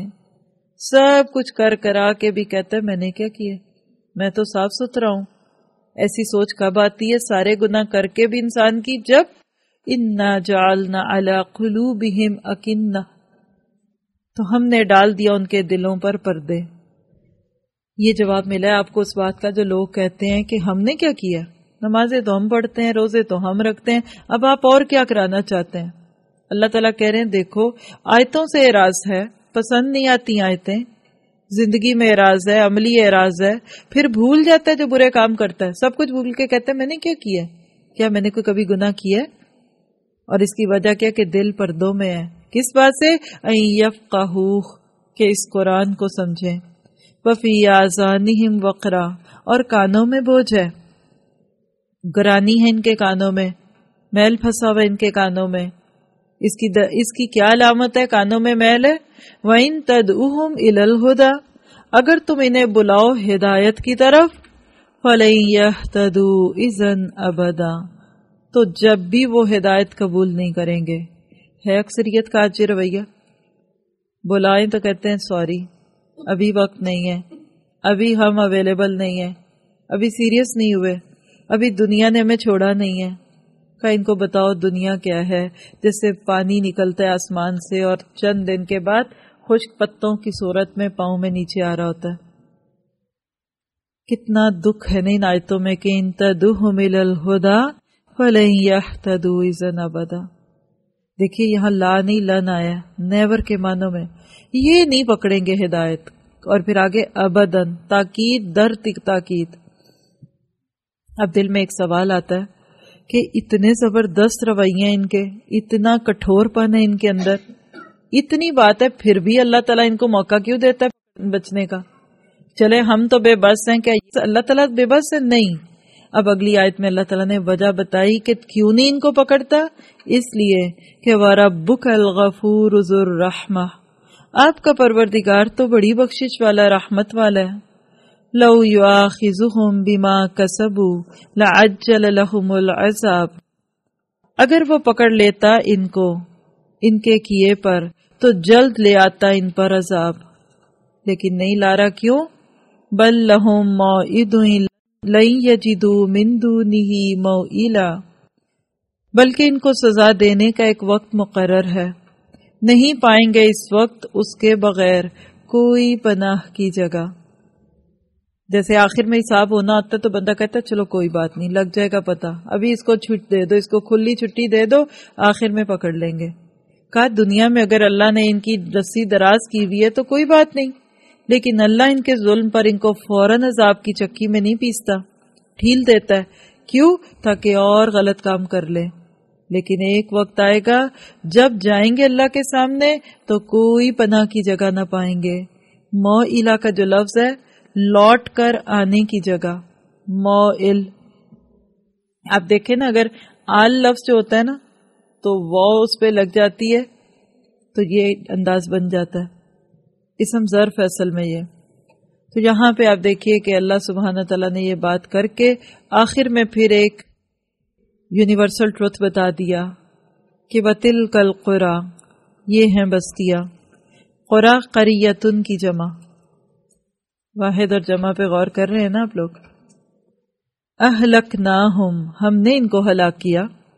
سب کچھ کر کرا کے بھی کہتا ہے میں نے کیا کیا، میں تو صاف ستھرا ہوں. ایسی سوچ کب آتی ہے سارے گناہ کر کے بھی انسان کی؟ جب اِنَّا جَعَلْنَا عَلَىٰ قُلُوبِهِمْ أَكِنَّةً، تو ہم نے ڈال دیا ان کے دلوں پر پردے. یہ جواب ملا ہے آپ کو اس بات کا جو لوگ کہتے ہیں کہ ہم نے کیا کیا، نمازیں تو ہم پڑھتے ہیں، روزے تو ہم رکھتے ہیں، اب آپ اور کیا کرانا چاہتے ہیں. اللہ تعالیٰ کہہ رہے ہیں دیکھو آیتوں سے اعراض ہے، پسند نہیں آتی آیتیں، زندگی میں اعراض ہے، عملی اعراض ہے، پھر بھول جاتا ہے جو برے کام کرتا ہے، سب کچھ بھول کے کہتا ہے میں نے کیا کیا، کیا میں نے کوئی کبھی گناہ کیا ہے؟ اور اس کی وجہ کیا کہ دل پردوں میں ہے. کس بات سے؟ ان یفقہوہ، کہ اس قرآن کو سمجھیں. وفی آذانہم وقرا، اور کانوں میں بوجھ ہے، گرانی ہے ان کے کانوں میں، میل پھنسا ہوا ان کے کانوں میں. اس کی د... اس کی کیا علامت ہے کانوں میں میل ہے؟ وَإِن تَدْعُوهُمْ إِلَى الْهُدَى، اگر تم انہیں بلاؤ ہدایت کی طرف، فَلَن يَهْتَدُوا إِذًا أَبَدًا، تو جب بھی وہ ہدایت قبول نہیں کریں گے. ہے اکثریت کا آج یہ رویہ، بلائیں تو کہتے ہیں سوری ابھی وقت نہیں ہے، ابھی ہم اویلیبل نہیں ہیں، ابھی سیریس نہیں ہوئے، ابھی دنیا نے ہمیں چھوڑا نہیں ہے. کہ ان کو بتاؤ دنیا کیا ہے، جیسے پانی نکلتا ہے آسمان سے اور چند دن کے بعد خشک پتوں کی صورت میں پاؤں میں نیچے آ رہا ہوتا ہے. کتنا دکھ ہے نہیں آیتوں میں کہ ان تدعوہم الی الہدی فلن یہتدوا اذا ابدا. دیکھیے یہاں لا نہیں لن آیا، نیور کے معنوں میں، یہ نہیں پکڑیں گے ہدایت. اور پھر آگے ابدن، تاکید در تاکید. اب دل میں ایک سوال آتا ہے کہ اتنے زبردست رویے ان کے، اتنا کٹھور پن ہے ان کے اندر، اتنی بات ہے، پھر بھی اللہ تعالیٰ ان کو موقع کیوں دیتا ہے بچنے کا؟ چلے ہم تو بے بس ہیں، کیا اللہ تعالیٰ بے بس ہے؟ نہیں. اب اگلی آیت میں اللہ تعالیٰ نے وجہ بتائی کہ کیوں نہیں ان کو پکڑتا، اس لیے کہ وَرَبُّكَ الْغَفُورُ ذُو الرَّحْمَةِ، آپ کا پروردگار تو بڑی بخشش والا، رحمت والا ہے. لو یؤاخذہم بما کسبوا لعجل لہم العذاب، اگر وہ پکڑ لیتا ان کو ان کے کیے پر تو جلد لے آتا ان پر عذاب، لیکن نہیں لا رہا. کیوں؟ بل لہم موعد لن یجدوا من دونہ موئلا، بلکہ ان کو سزا دینے کا ایک وقت مقرر ہے، نہیں پائیں گے اس وقت اس کے بغیر کوئی پناہ کی جگہ. جیسے آخر میں حساب ہونا آتا ہے تو بندہ کہتا ہے چلو کوئی بات نہیں، لگ جائے گا پتہ، ابھی اس کو چھٹ دے دو، اس کو کھلی چھٹی دے دو، آخر میں پکڑ لیں گے. کہا دنیا میں اگر اللہ نے ان کی رسی دراز کی ہوئی ہے تو کوئی بات نہیں، لیکن اللہ ان کے ظلم پر ان کو فوراً عذاب کی چکی میں نہیں پیستا، ڈھیل دیتا ہے. کیوں؟ تاکہ اور غلط کام کر لے. لیکن ایک وقت آئے گا جب جائیں گے اللہ کے سامنے تو کوئی پناہ کی جگہ نہ پائیں گے. موئلہ کا جو لفظ ہے لوٹ کر آنے کی جگہ، موئل. آپ دیکھیں نا، اگر آل لفظ جو ہوتا ہے نا تو وہ اس پہ لگ جاتی ہے تو یہ انداز بن جاتا ہے. اسم ظرف اصل میں یہ. تو یہاں پہ آپ دیکھیے کہ اللہ سبحانہ تعالیٰ نے یہ بات کر کے آخر میں پھر ایک یونیورسل ٹروتھ بتا دیا کہ وَتِلْكَ الْقُرَىٰ، یہ ہیں بستیاں. قرا قریتن کی جمع، واحد اور جمع پہ غور کر رہے ہیں نا آپ لوگ. اہلکناہم، ہم نے ان کو ہلاک کیا.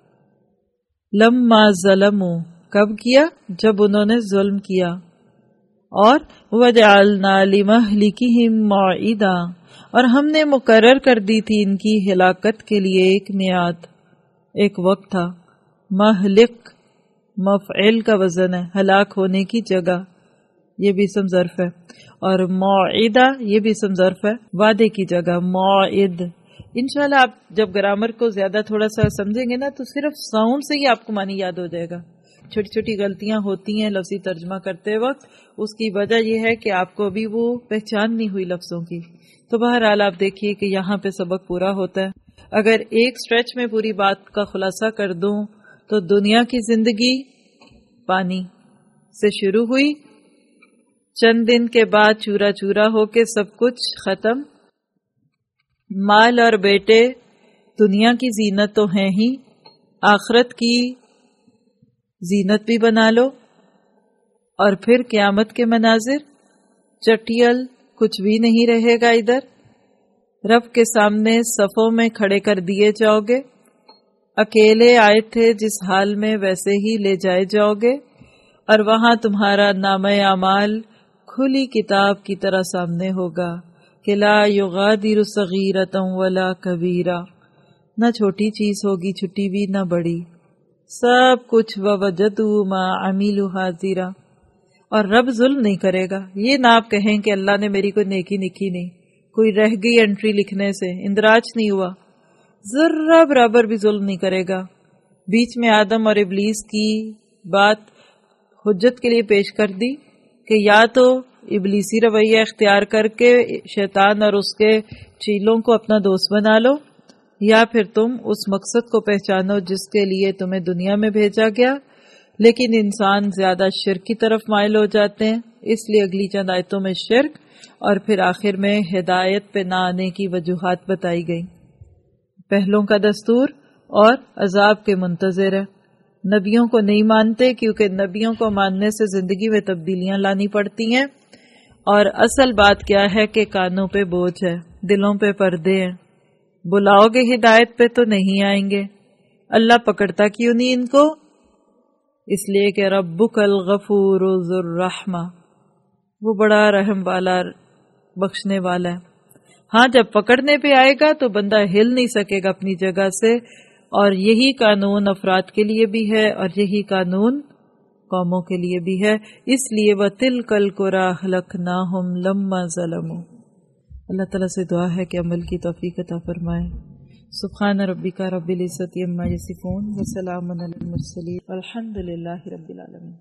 لما ظلموا، کب کیا؟ جب انہوں نے ظلم کیا. اور وجعلنا لمہلکہم موعدا، اور ہم نے مقرر کر دی تھی ان کی ہلاکت کے لیے ایک میعاد، ایک وقت تھا. مہلک مفعل کا وزن ہے، ہلاک ہونے کی جگہ، یہ بھی اسم ظرف ہے. اور موعدہ یہ بھی اسم ظرف ہے، وعدے کی جگہ، موعد. انشاءاللہ آپ جب گرامر کو زیادہ تھوڑا سا سمجھیں گے نا تو صرف ساؤنڈ سے ہی آپ کو معنی یاد ہو جائے گا. چھوٹی چھوٹی غلطیاں ہوتی ہیں لفظی ترجمہ کرتے وقت، اس کی وجہ یہ ہے کہ آپ کو ابھی وہ پہچان نہیں ہوئی لفظوں کی. تو بہرحال آپ دیکھیے کہ یہاں پہ سبق پورا ہوتا ہے. اگر ایک سٹریچ میں پوری بات کا خلاصہ کر دوں تو دنیا کی زندگی پانی سے شروع ہوئی، چند دن کے بعد چورا چورا ہو کے سب کچھ ختم. مال اور بیٹے دنیا کی زینت تو ہیں ہی، آخرت کی زینت بھی بنا لو. اور پھر قیامت کے مناظر چٹیل، کچھ بھی نہیں رہے گا ادھر. رب کے سامنے صفوں میں کھڑے کر دیے جاؤ گے. اکیلے آئے تھے جس حال میں ویسے ہی لے جائے جاؤ گے. اور وہاں تمہارا نامہ اعمال کھلی کتاب کی طرح سامنے ہوگا کہ لا یغادر صغیرۃ ولا کبیرہ، نہ چھوٹی چیز ہوگی چھٹی بھی نہ بڑی، سب کچھ ووجدوا ما عملوا حاضرا. اور رب ظلم نہیں کرے گا. یہ نہ آپ کہیں کہ اللہ نے میری کوئی نیکی لکھی نہیں، کوئی رہ گئی انٹری لکھنے سے، اندراج نہیں ہوا. ذرہ برابر بھی ظلم نہیں کرے گا. بیچ میں آدم اور ابلیس کی بات حجت کے لیے پیش کر دی کہ یا تو ابلیسی رویہ اختیار کر کے شیطان اور اس کے چیلوں کو اپنا دوست بنا لو، یا پھر تم اس مقصد کو پہچانو جس کے لیے تمہیں دنیا میں بھیجا گیا. لیکن انسان زیادہ شرک کی طرف مائل ہو جاتے ہیں، اس لیے اگلی چند آیتوں میں شرک اور پھر آخر میں ہدایت پہ نہ آنے کی وجوہات بتائی گئی. پہلوں کا دستور اور عذاب کے منتظر ہے. نبیوں کو نہیں مانتے کیونکہ نبیوں کو ماننے سے زندگی میں تبدیلیاں لانی پڑتی ہیں. اور اصل بات کیا ہے کہ کانوں پہ بوجھ ہے، دلوں پہ پردے ہیں. بلاؤ گے ہدایت پہ تو نہیں آئیں گے. اللہ پکڑتا کیوں نہیں ان کو؟ اس لیے کہ ربک الغفور ذو الرحمہ، وہ بڑا رحم والا بخشنے والا ہے. ہاں جب پکڑنے پہ آئے گا تو بندہ ہل نہیں سکے گا اپنی جگہ سے. اور یہی قانون افراد کے لیے بھی ہے اور یہی قانون قوموں کے لیے بھی ہے. اس لیے وَتِلْكَ الْقُرَىٰ أَهْلَكْنَاهُمْ لَمَّا ظَلَمُوا. اللہ تعالیٰ سے دعا ہے کہ عمل کی توفیق عطا فرمائے. سبحان ربک رب العزت عما یصفون وسلام علی المرسلین والحمد للہ رب العالمین.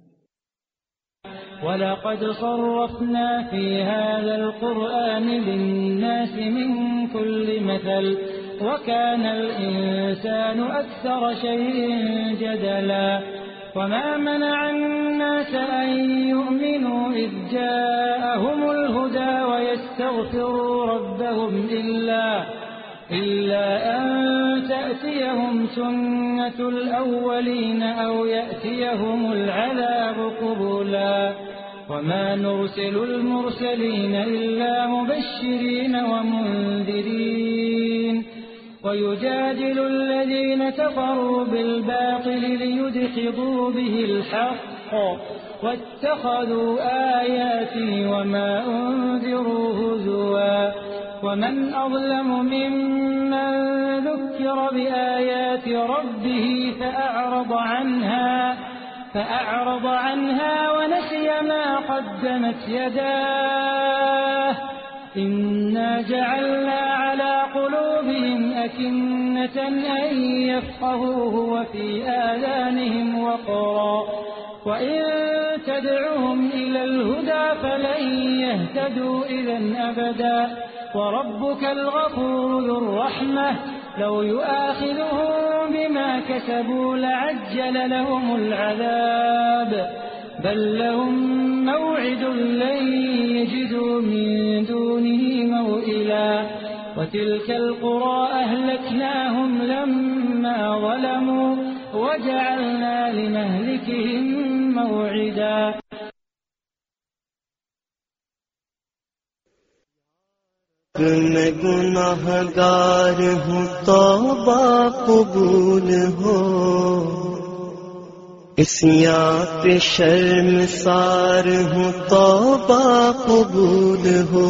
وَلَقَدْ صَرَّفْنَا فِي هَذَا الْقُرْآنِ لِلنَّاسِ مِنْ كُلِّ مَثَلٍ وَكَانَ الْإِنسَانُ أَكْثَرَ شَيْءٍ جَدَلًا وَمَا مَنَعَ النَّاسَ أَن يُؤْمِنُوا إِذْ جَاءَهُمُ الْهُدَى وَيَسْتَغْفِرُوا رَبَّهُمْ إِلَّا إِلَّا أَن تَأْتِيَهُمْ سُنَّةُ الْأَوَّلِينَ أَوْ يَأْتِيَهُمُ الْعَذَابُ قُبُلًا وَمَا نُرْسِلُ الْمُرْسَلِينَ إِلَّا مُبَشِّرِينَ وَمُنذِرِينَ وَيُجَادِلُ الَّذِينَ كَفَرُوا بِالْبَاطِلِ لِيُدْحِضُوا بِهِ الْحَقَّ وَاتَّخَذُوا آيَاتِي وَمَا أُنذِرُوا هُزُوًا وَمَنْ أَظْلَمُ مِمَّنْ ذُكِّرَ بِآيَاتِ رَبِّهِ فَأَعْرَضَ عَنْهَا فأعرض عنها ونسي ما قدمت يداه إنا جعلنا على قلوبهم أكنة أن يفقهوه وفي آذانهم وقرا وإن تدعهم إلى الهدى فلن يهتدوا إذا أبدا وربك الغفور ذو الرحمة لو يؤاخذهم بما كسبوا لعجل لهم العذاب بل لهم موعد لن يجدوا من دونه موئلا وتلك القرى أهلكناهم لما ظلموا وجعلنا لمهلكهم موعدا میں گناہگار ہوں توبہ قبول ہو اسیاں پہ شرمسار ہوں توبہ قبول ہو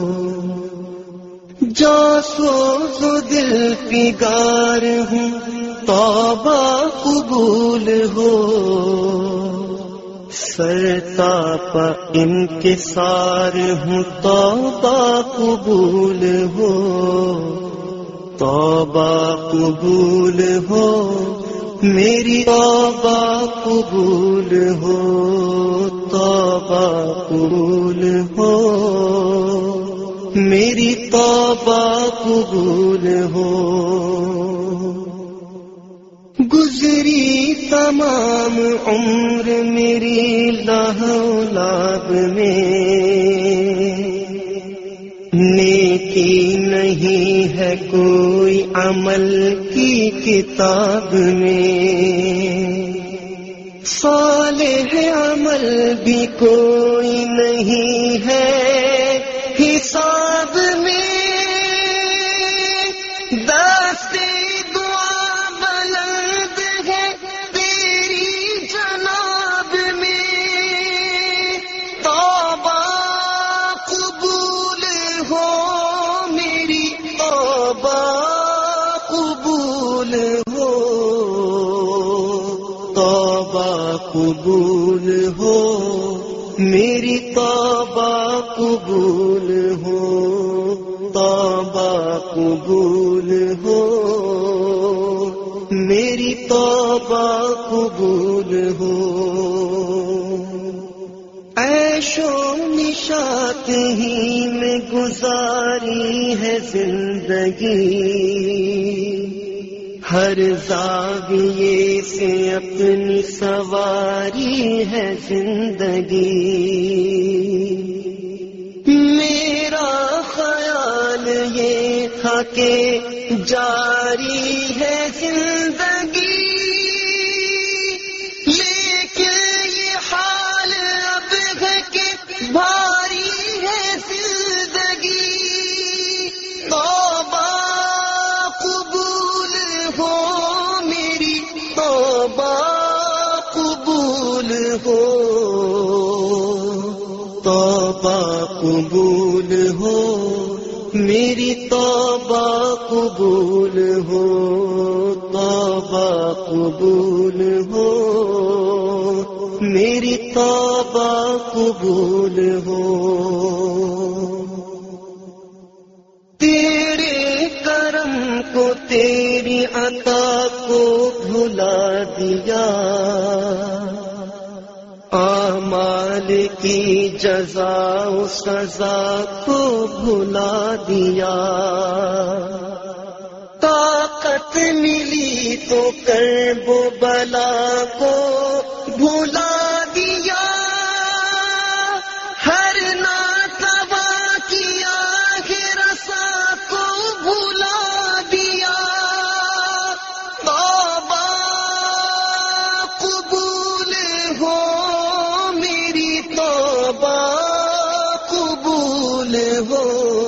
جاسوس و دل پگار ہوں توبہ قبول ہو سرتاپا انکسار ہوں توبہ قبول ہو توبہ قبول ہو میری توبہ قبول ہو توبہ قبول ہو میری توبہ قبول ہو گزری تمام عمر میری لہو لعب میں نیکی نہیں ہے کوئی عمل کی کتاب میں صالح عمل بھی کوئی نہیں ہے حساب میں دست قبول ہو میری توبہ قبول ہو توبہ قبول ہو میری توبہ قبول ہو عیش و نشاط ہی میں گزاری ہے زندگی ہر زاویے سے اپنی سواری ہے زندگی میرا خیال یہ تھا کہ جاری ہے زندگی لیکن یہ حال اب ہے کہ بھاری ہے زندگی توبہ ہو میری توبہ قبول ہو توبہ قبول ہو میری توبہ قبول ہو توبہ قبول ہو میری توبہ قبول ہو تیرے کرم کو تیری عطا کو بھلا دیا اعمال کی جزا و سزا کو بھلا دیا طاقت ملی تو کرب و بلا کو بھلا دیا ہر ناتوا کیا ہے رسا کو بھلا دیا توبہ قبول ہو میری توبہ قبول ہو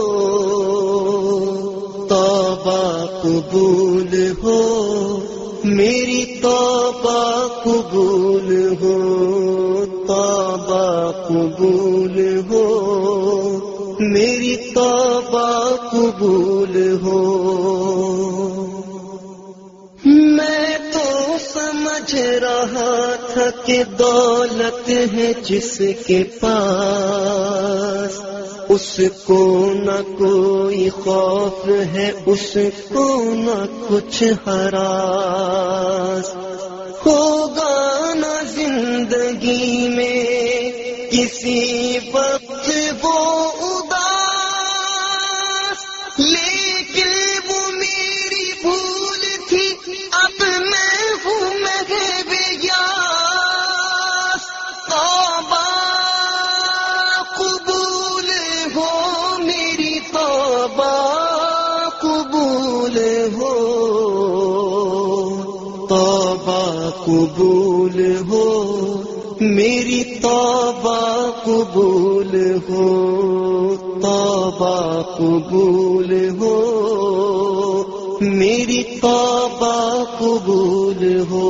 توبہ قبول ہو میری توبہ قبول ہو توبہ قبول ہو میری توبہ قبول ہو میں تو سمجھ سمجھ رہا تھا کہ دولت ہے جس کے پاس، اس کو نہ کوئی خوف ہے، اس کو نہ کچھ ہراس، ہوگا نہ زندگی میں کسی وقت وہ اداس، لیکن وہ میری بھول تھی، اب میں ہوں محب یاس، توبہ قبول ہو میری توبہ قبول ہو، توبہ قبول ہو میری توبہ قبول ہو، توبہ قبول ہو میری توبہ قبول ہو۔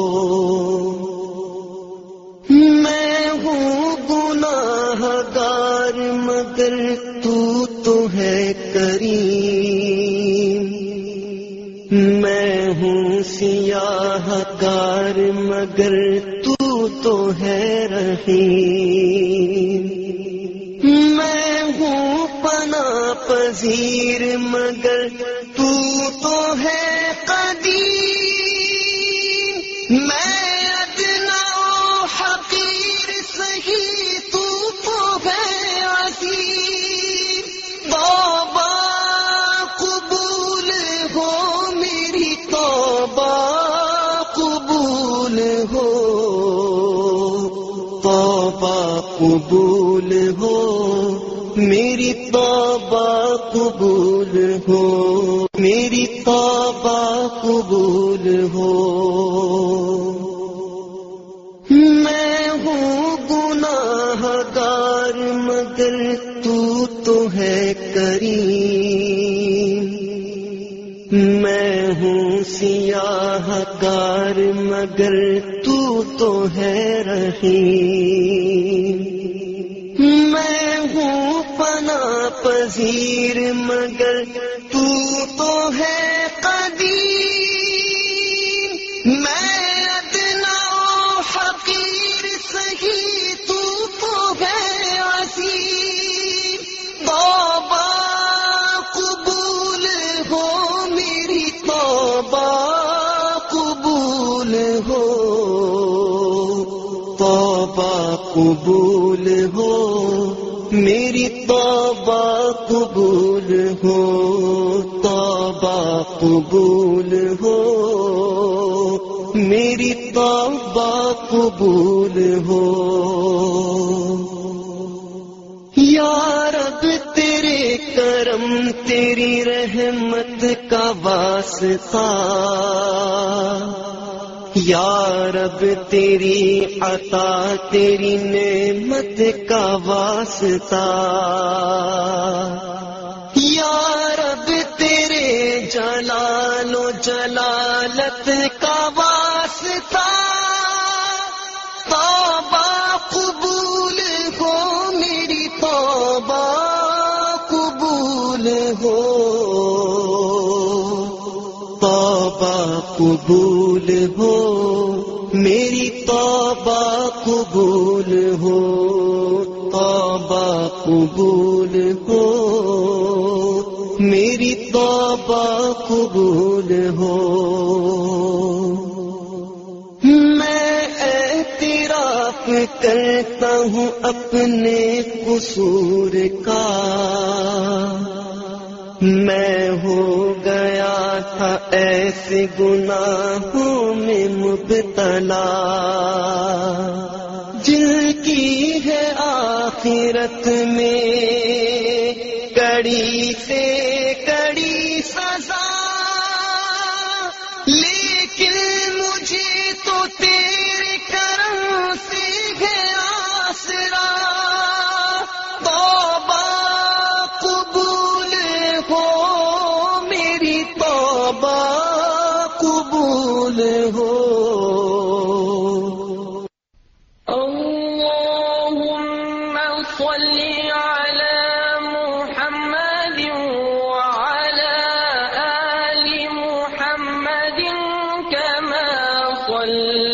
میں ہوں گناہ گار مگر تو تو ہے کریم، میں ہوں سیاہ کار مگر تو تو ہے رحیم، میں ہوں پناہ پذیر مگر تو تو ہے قدیم، میں ادنا و حقیر سہی تو تو ہے عظیم، توبہ قبول ہو میری توبہ قبول ہو، توبہ قبول ہو میری توبہ قبول ہو، میری توبہ قبول ہو۔ میں ہوں گناہ گار مگر تو تو ہے کریم، میں ہوں سیاہ کار مگر تو تو ہے رحیم، میں ہوں پناہ پذیر مگر تو تو ہے قدیم، میں ادنا و حقیر سہی تو تو ہے عظیم، توبہ قبول ہو میری توبہ قبول ہو، توبہ قبول ہو میری توبہ قبول ہو، توبہ قبول ہو میری توبہ قبول ہو۔ یا رب تیرے کرم تیری رحمت کا واسطہ، یا رب تیری عطا تیری نعمت کا واسطہ، یا رب تیرے جلال و جلالت کا واسطہ، توبہ قبول ہو میری توبہ قبول ہو، توبہ قبول ہو میری توبہ قبول ہو، توبہ قبول ہو میری توبہ قبول ہو۔ میں اعتراف کرتا ہوں اپنے قصور کا، میں ہو گیا تھا ایسے گناہوں میں مبتلا، جن کی ہے آخرت میں کڑی سے کڑی سزا، لیکن مجھے تو تیرے کرم سے ہے آسرا، توبہ قبول ہو میری توبہ قبول ہو۔ اللهم صل على محمد وعلى آل محمد كما صليت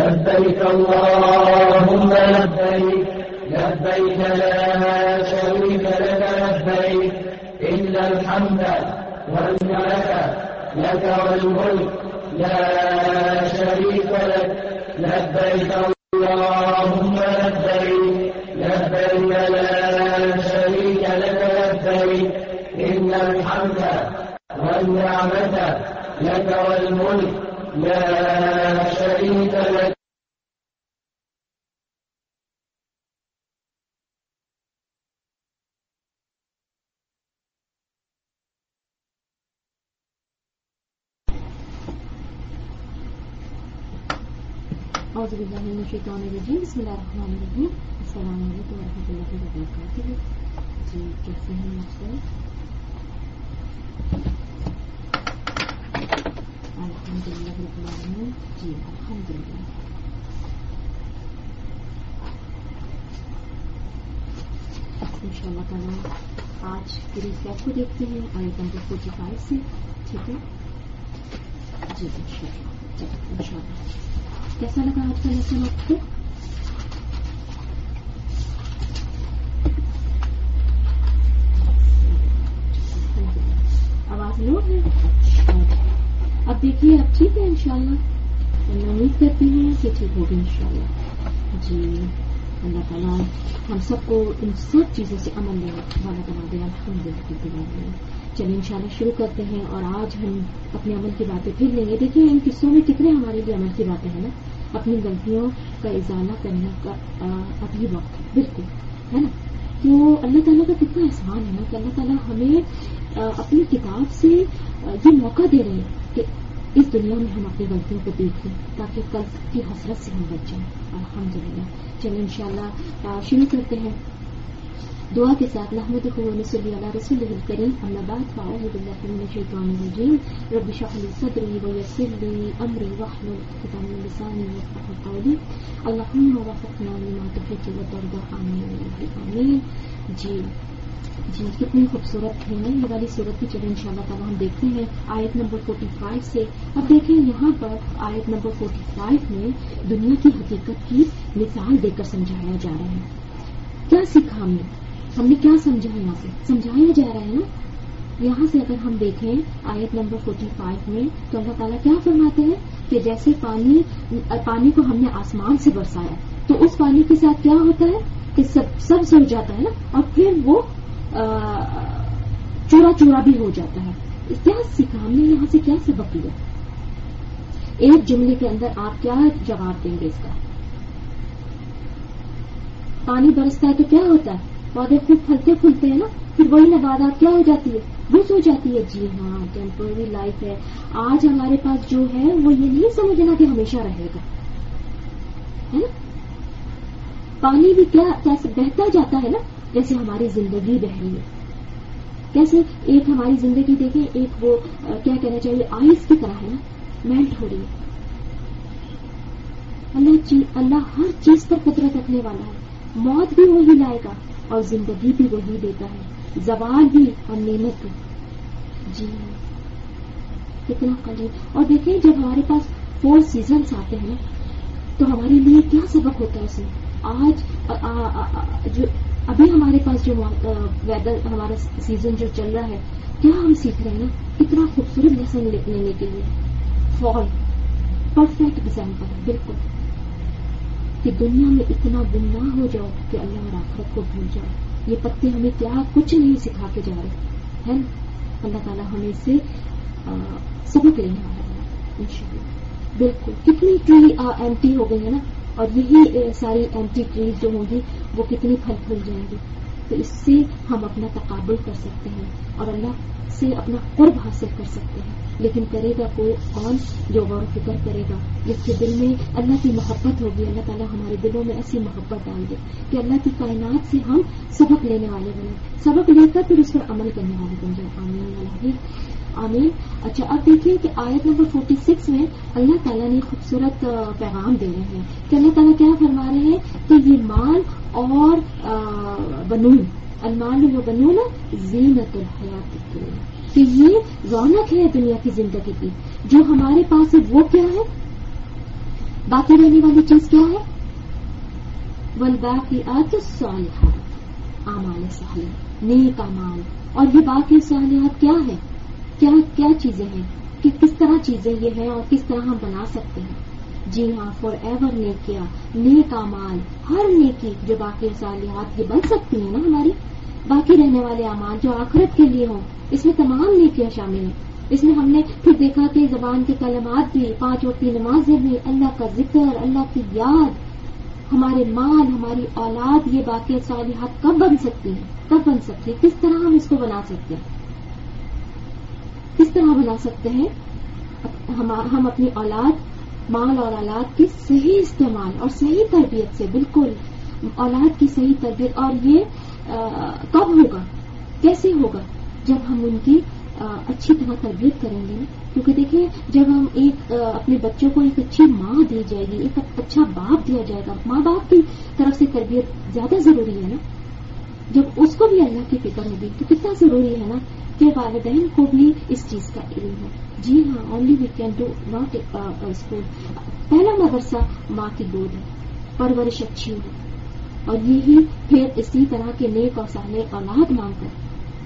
لبيك اللهم لبيك لبيك لا شريك لك لبيك إن الحمد والنعمة لك والملك لا شريك لك لبيك اللهم لبيك لبيك لا شريك لك لبيك إن الحمد والنعمة لك والملك لا شريك لك. اعوذ باللہ من الشیطان الرجیم بسم اللہ الرحمن الرحیم السلام علیکم ورحمۃ اللہ وبرکاتہ. جی کیسے ہیں آپ سب؟ الحمد للہ رب العالمین. جی الحمد للہ. ان شاء اللہ تعالیٰ آج کی ریسیپ کو دیکھتے ہیں آیت نمبر فورٹی فائیو سے. ٹھیک ہے جی ان شاء اللہ. ان شاء اللہ کیسا لگا آج کا لیسن آپ کو؟ آواز لو ہے. اب دیکھیے اب ٹھیک ہے انشاءاللہ. اللہ امید کرتی ہیں کہ ٹھیک ہوگی انشاءاللہ. جی اللہ تعالیٰ ہم سب کو ان سب چیزوں سے عمل لینے والا بنا دے. الحمدللہ. چلیے انشاءاللہ شروع کرتے ہیں اور آج ہم اپنے عمل کی باتیں پھر لیں گے. دیکھیے ان قصوں میں کتنے ہمارے لیے عمل کی باتیں ہیں نا. اپنی غلطیوں کا ازالہ کرنے کا ابھی وقت بالکل ہے نا. تو اللہ تعالیٰ کا کتنا احسان ہے نا کہ اللہ تعالیٰ ہمیں اپنی کتاب سے یہ موقع دے رہے ہیں کہ اس دنیا میں ہم اپنی غلطیوں کو دیکھیں تاکہ کل کی حسرت سے ہم بچ جائیں. الحمدللہ. چلیں انشاءاللہ شروع کرتے ہیں دعا کے ساتھ. نحمدہ و نصلی علی رسولہ الکریم. اما بعد فاعوذ باللہ من الشیطان الرجیم. رب اشرح لی صدری ویسر لی امری واحلل عقدۃ من لسانی یفقهوا قولی. اللهم وفقنا لما تحب وترضى. آمین آمین. جی جی کتنی خوبصورت ہے نا یہ والی صورت بھی. چلیں انشاءاللہ تعالیٰ ہم دیکھتے ہیں آیت نمبر فورٹی فائیو سے. اب دیکھیں یہاں پر آیت نمبر فورٹی فائیو میں دنیا کی حقیقت کی مثال دے کر سمجھایا جا رہا ہے. کیا سیکھا ہم نے؟ ہم نے کیا سمجھا یہاں سے؟ سمجھایا جا رہا ہے نا. یہاں سے اگر ہم دیکھیں آیت نمبر فورٹی فائیو میں تو اللہ تعالیٰ کیا فرماتے ہیں کہ جیسے پانی پانی کو ہم نے آسمان سے برسایا تو اس پانی کے ساتھ کیا ہوتا ہے کہ سب سب سڑ جاتا ہے نا اور پھر وہ چورا چورا بھی ہو جاتا ہے. کیا سیکھا ہم نے یہاں سے؟ کیا سبق لیا؟ ایک جملے کے اندر آپ کیا جواب دیں گے اس کا؟ پانی برستا ہے تو کیا ہوتا ہے؟ پودے خوب پھلتے پھولتے ہیں نا. پھر وہی نباتات کیا ہو جاتی ہے؟ بس ہو جاتی ہے. جی ہاں ٹیمپرری لائف ہے. آج ہمارے پاس جو ہے وہ یہ نہیں سمجھنا کہ ہمیشہ رہے گا ہے نا. پانی بھی کیا کیسے بہتا جاتا ہے نا جیسے ہماری زندگی بہ رہی ہے. کیسے ایک ہماری زندگی دیکھیں ایک وہ کیا کہنا چاہیے آئس کی طرح ہے نا میلٹ ہو رہی ہے. اللہ اللہ ہر چیز پر قدرت رکھنے والا ہے. موت بھی وہی لائے گا اور زندگی بھی وہی دیتا ہے. زوال بھی اور نعمت بھی. جی کتنا قلیل. اور دیکھیں جب ہمارے پاس فور سیزنز آتے ہیں تو ہمارے لیے کیا سبق ہوتا ہے اس میں. آج آ, آ, آ, جو ابھی ہمارے پاس جو ویدر ہمارا سیزن جو چل رہا ہے کیا ہم سیکھ رہے ہیں نا. اتنا خوبصورت لیسن لینے کے لیے. فال پرفیکٹ ایگزامپل ہے بالکل کہ دنیا میں اتنا گم نہ ہو جاؤ کہ اللہ اور آخرت کو بھول جاؤ. یہ پتے ہمیں کیا کچھ نہیں سکھا کے جا رہے ہیں. اللہ تعالیٰ ہمیں سے سبق لینے والا ہے انشاءاللہ. بالکل کتنی ٹری ایمٹی ہو گئی ہے نا اور یہی ساری ایمٹی ٹریز جو ہوں گی وہ کتنی پھل پھول جائیں گی. تو اس سے ہم اپنا تقابل کر سکتے ہیں اور اللہ سے اپنا قرب حاصل کر سکتے ہیں. لیکن کرے گا کوئی کون جو غور و فکر کرے گا جس کے دل میں اللہ کی محبت ہوگی. اللہ تعالیٰ ہمارے دلوں میں ایسی محبت ڈال دے کہ اللہ کی کائنات سے ہم سبق لینے والے بنے. سبق لے کر پھر اس پر عمل کرنے والے بن جائیں. آمین آمین. اچھا اب دیکھیے کہ آیت نمبر فورٹی سکس میں اللہ تعالیٰ نے خوبصورت پیغام دے رہے ہیں کہ اللہ تعالیٰ کیا فرما رہے ہیں کہ یہ مال اور بنون المال و بنون زینت الحیات الدنیا کہ یہ رونق ہے دنیا کی زندگی کی. جو ہمارے پاس ہے وہ کیا ہے؟ باقی رہنے والی چیز کیا ہے؟ والباقیات الصالحات اعمال صالح، نیک اعمال. اور یہ باقی صالحات کیا ہے؟ کیا کیا چیزیں ہیں کہ کس طرح چیزیں یہ ہیں اور کس طرح ہم بنا سکتے ہیں؟ جی ہاں، فار ایور نیکیا، نیک اعمال، ہر نیکی جو باقی صالحات یہ بن سکتی ہیں نا ہماری. باقی رہنے والے اعمال جو آخرت کے لیے ہوں، اس میں تمام نیکیاں شامل ہیں. اس میں ہم نے پھر دیکھا کہ زبان کے کلمات بھی، پانچ وقت کی نمازیں بھی، اللہ کا ذکر، اللہ کی یاد، ہمارے مال، ہماری اولاد، یہ باقی صالحات کب بن سکتی ہیں؟ کب بن سکتی ہے؟ کس طرح ہم اس کو بنا سکتے ہیں؟ کس طرح بنا سکتے ہیں؟ ہم اپنی اولاد، مال اور اولاد کی صحیح استعمال اور صحیح تربیت سے، بالکل اولاد کی صحیح تربیت. اور یہ کب ہوگا، کیسے ہوگا؟ جب ہم ان کی اچھی طرح تربیت کریں گے. کیونکہ دیکھیں، جب ہم ایک اپنے بچوں کو ایک اچھی ماں دی جائے گی، ایک اچھا باپ دیا جائے گا. ماں باپ کی طرف سے تربیت زیادہ ضروری ہے نا. جب اس کو بھی اللہ کی فکر ہوگی تو کتنا ضروری ہے نا کہ والدین کو بھی اس چیز کا علم ہو. جی ہاں، only we can do not school. پہلا مدرسہ ماں کی گود ہے، پرورش اچھی ہو، اور یہی پھر اسی طرح کے نیک اور صالح اولاد مانگ کر،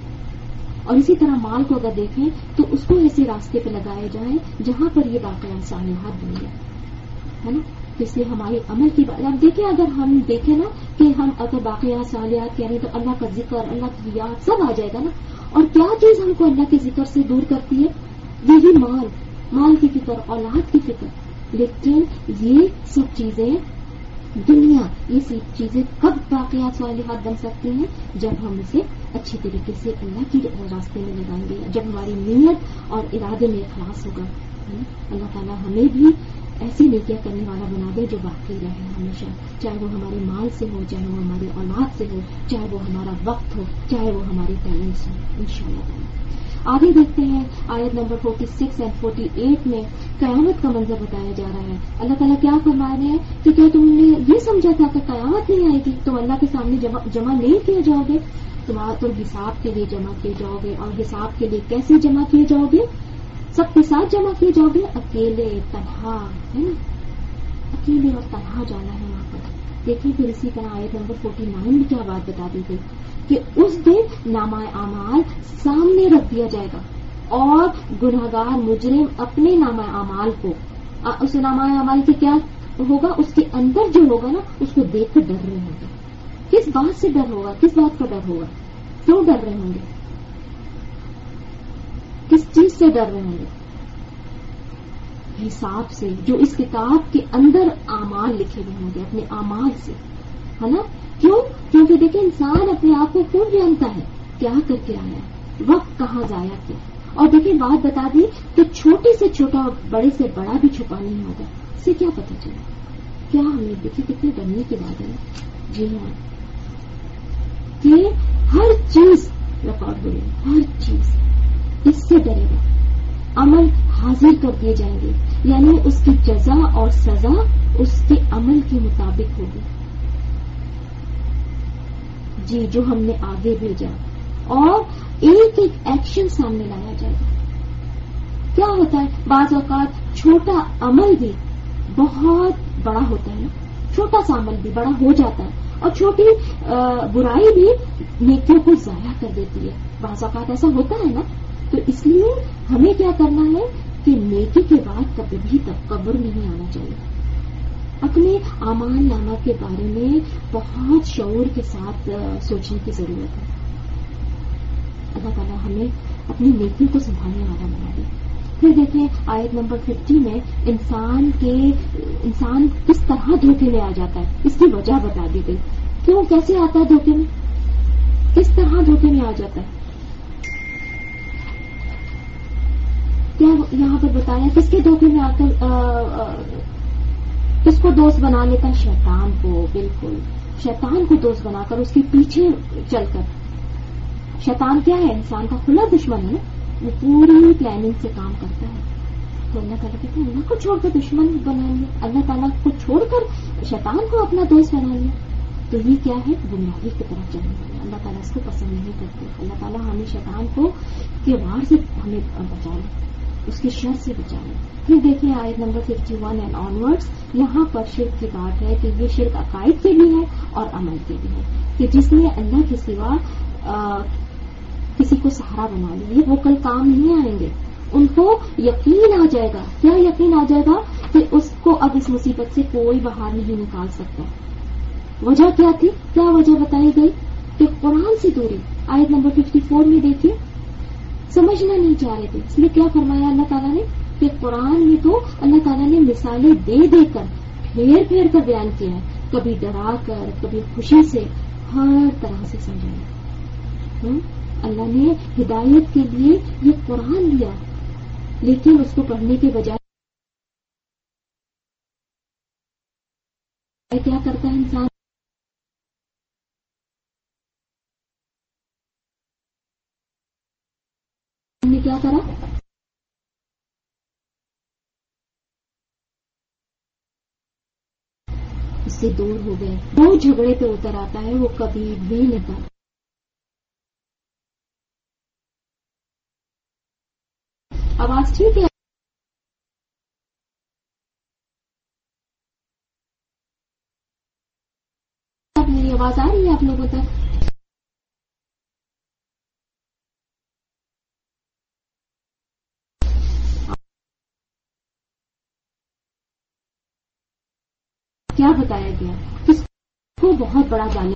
اور اسی طرح مال کو اگر دیکھیں تو اس کو ایسے راستے پہ لگایا جائے جہاں پر یہ واقعہ صالحات بن جائے، ہے نا. اس لیے ہماری عمل کی بات اب دیکھیں، اگر ہم دیکھیں نا کہ ہم اگر واقعات صالحات کہہ رہے ہیں تو اللہ کا ذکر، اللہ کی یاد سب آ جائے گا نا. اور کیا چیز ہم کو اللہ کے ذکر سے دور کرتی ہے؟ یہی مال، مال کی فکر، اولاد کی فکر. لیکن یہ سب چیزیں دنیا، یہ سب چیزیں کب واقعات صالحات بن سکتی ہیں؟ جب ہم اسے اچھی طریقے سے اللہ کے راستے میں لگائیں گے، جب ہماری نیت اور ارادے میں اخلاص ہوگا. اللہ تعالیٰ ہمیں بھی ایسی نیکیاں کرنے والا بنا دے جو باقی رہے ہمیشہ، چاہے وہ ہمارے مال سے ہو، چاہے وہ ہماری اولاد سے ہو، چاہے وہ ہمارا وقت ہو، چاہے وہ ہماری تعلیم سے ہو، انشاءاللہ تعالیٰ. آگے دیکھتے ہیں آیت number forty six and forty eight میں قیامت کا منظر بتایا جا رہا ہے. اللہ تعالیٰ کیا فرما رہے ہیں کہ کیا تم نے یہ سمجھا تھا کہ قیامت نہیں آئے گی، تم اللہ کے سامنے جمع, جمع نہیں کیے جاؤ گے؟ تمہارا تم حساب کے لیے جمع کیے جاؤ گے. اور حساب کے لیے کیسے جمع کیے جاؤ گے؟ سب کے ساتھ جمع کیے جاؤ گے، اکیلے تنہا، ہے نا، اکیلے اور تنہا جانا ہے وہاں پر. دیکھیں پھر اسی طرح آیت نمبر فورٹی نائن میں کیا بات بتا دی گئی کہ اس دن نامہ اعمال سامنے رکھ دیا جائے گا، اور گنہگار مجرم اپنے نامہ اعمال کو، اس نامہ اعمال کے کیا ہوگا، اس کے اندر جو ہوگا نا اس کو دیکھ کر ڈر رہے ہوں گے. کس بات سے ڈر ہوگا؟ کس بات کا ڈر ہوگا؟ کیوں ڈر رہے ہوں گے؟ کس چیز سے ڈر رہے ہوں گے؟ حساب سے، جو اس کتاب کے اندر اعمال لکھے ہوئے ہوں گے، اپنے اعمال سے، ہے نا. کیوں؟ کیونکہ دیکھیں انسان اپنے آپ کو خوب جانتا ہے کیا کر کے آیا، وقت کہاں ضائع کیا. اور دیکھیں بات بتا دی کہ چھوٹے سے چھوٹا اور بڑے سے بڑا بھی چھپا نہیں ہوگا. اس سے کیا پتہ چلا؟ کیا ہمیں دیکھیں کتنے ڈرنے کی بات ہے. جی ہاں، کہ ہر چیز ریکارڈ ہوئی، ہر چیز اس سے ڈرے گا. عمل حاضر کر دیے جائیں گے، یعنی اس کی جزا اور سزا اس کے عمل کے مطابق ہوگی. جی، جو ہم نے آگے بھیجا، اور ایک ایک ایکشن سامنے لایا جائے گا. کیا ہوتا ہے بعض اوقات چھوٹا عمل بھی بہت بڑا ہوتا ہے، چھوٹا سا عمل بھی بڑا ہو جاتا ہے، اور چھوٹی برائی بھی نیکیوں کو ضائع کر دیتی ہے. بعض اوقات ایسا ہوتا ہے نا. تو اس لیے ہمیں کیا کرنا ہے کہ نیکی کے بعد کبھی بھی تکبر نہیں آنا چاہیے. اپنے اعمال نامہ کے بارے میں بہت شعور کے ساتھ سوچنے کی ضرورت ہے. اللہ تعالیٰ ہمیں اپنی نیکی کو سنبھالنے والا بنا دے. پھر دیکھیں آیت نمبر ففٹی میں انسان کے انسان کس طرح دھوکے میں آ جاتا ہے، اس کی وجہ بتا دی گئی. کیوں، کیسے آتا ہے دھوکے میں، کس طرح دھوکے میں آ جاتا ہے. کیا یہاں پر بتایا کس کے دھوکے میں آ کر کس کو دوست بنا لیتا ہے؟ شیطان کو. بالکل، شیطان کو دوست بنا کر اس کے پیچھے چل کر. شیطان کیا ہے؟ انسان کا کھلا دشمن ہے، وہ پوری پلاننگ سے کام کرتا ہے. تو اللہ تعالیٰ کہتے ہیں اللہ کو چھوڑ کر دشمن بنا لیا، اللہ تعالیٰ کو چھوڑ کر شیطان کو اپنا دوست بنا لیا. تو یہ کیا ہے؟ گمراہی کی طرف چلنے والا. اللہ تعالیٰ اس کو پسند نہیں کرتے. اللہ تعالیٰ ہمیں شیطان کو کے وار سے ہمیں بچا لے. اس کی شر سے بچائے. پھر دیکھیں آیت number fifty one and onwards, یہاں پر شرک کی بات ہے کہ یہ شرک عقائد کے بھی ہے اور عمل کے بھی ہے، کہ جس نے اللہ کے سوا آ, کسی کو سہارا بنا لیا وہ کل کام نہیں آئیں گے. ان کو یقین آ جائے گا. کیا یقین آ جائے گا؟ کہ اس کو اب اس مصیبت سے کوئی باہر نہیں نکال سکتا. وجہ کیا تھی؟ کیا وجہ بتائی گئی؟ کہ قرآن سے دوری. آیت نمبر ففٹی فور میں دیکھیے، سمجھنا نہیں چاہ رہے تھے، اس لیے کیا فرمایا اللہ تعالیٰ نے کہ قرآن میں تو اللہ تعالیٰ نے مثالیں دے دے کر پھیر پھیر کر بیان کیا ہے، کبھی ڈرا کر، کبھی خوشی سے، ہر طرح سے سمجھایا. اللہ نے ہدایت کے لیے یہ قرآن دیا، لیکن اس کو پڑھنے کے بجائے کیا کرتا ہے انسان؟ نے کیا کرا؟ اس سے دور ہو گئے. وہ جھگڑے پہ اتر آتا ہے، وہ کبھی بھی نہیں کرتا. آواز ٹھیک ہے؟ میری آواز آ رہی ہے آپ لوگوں تک؟ کیا بتایا گیا؟ کس کو بہت بڑا ظالم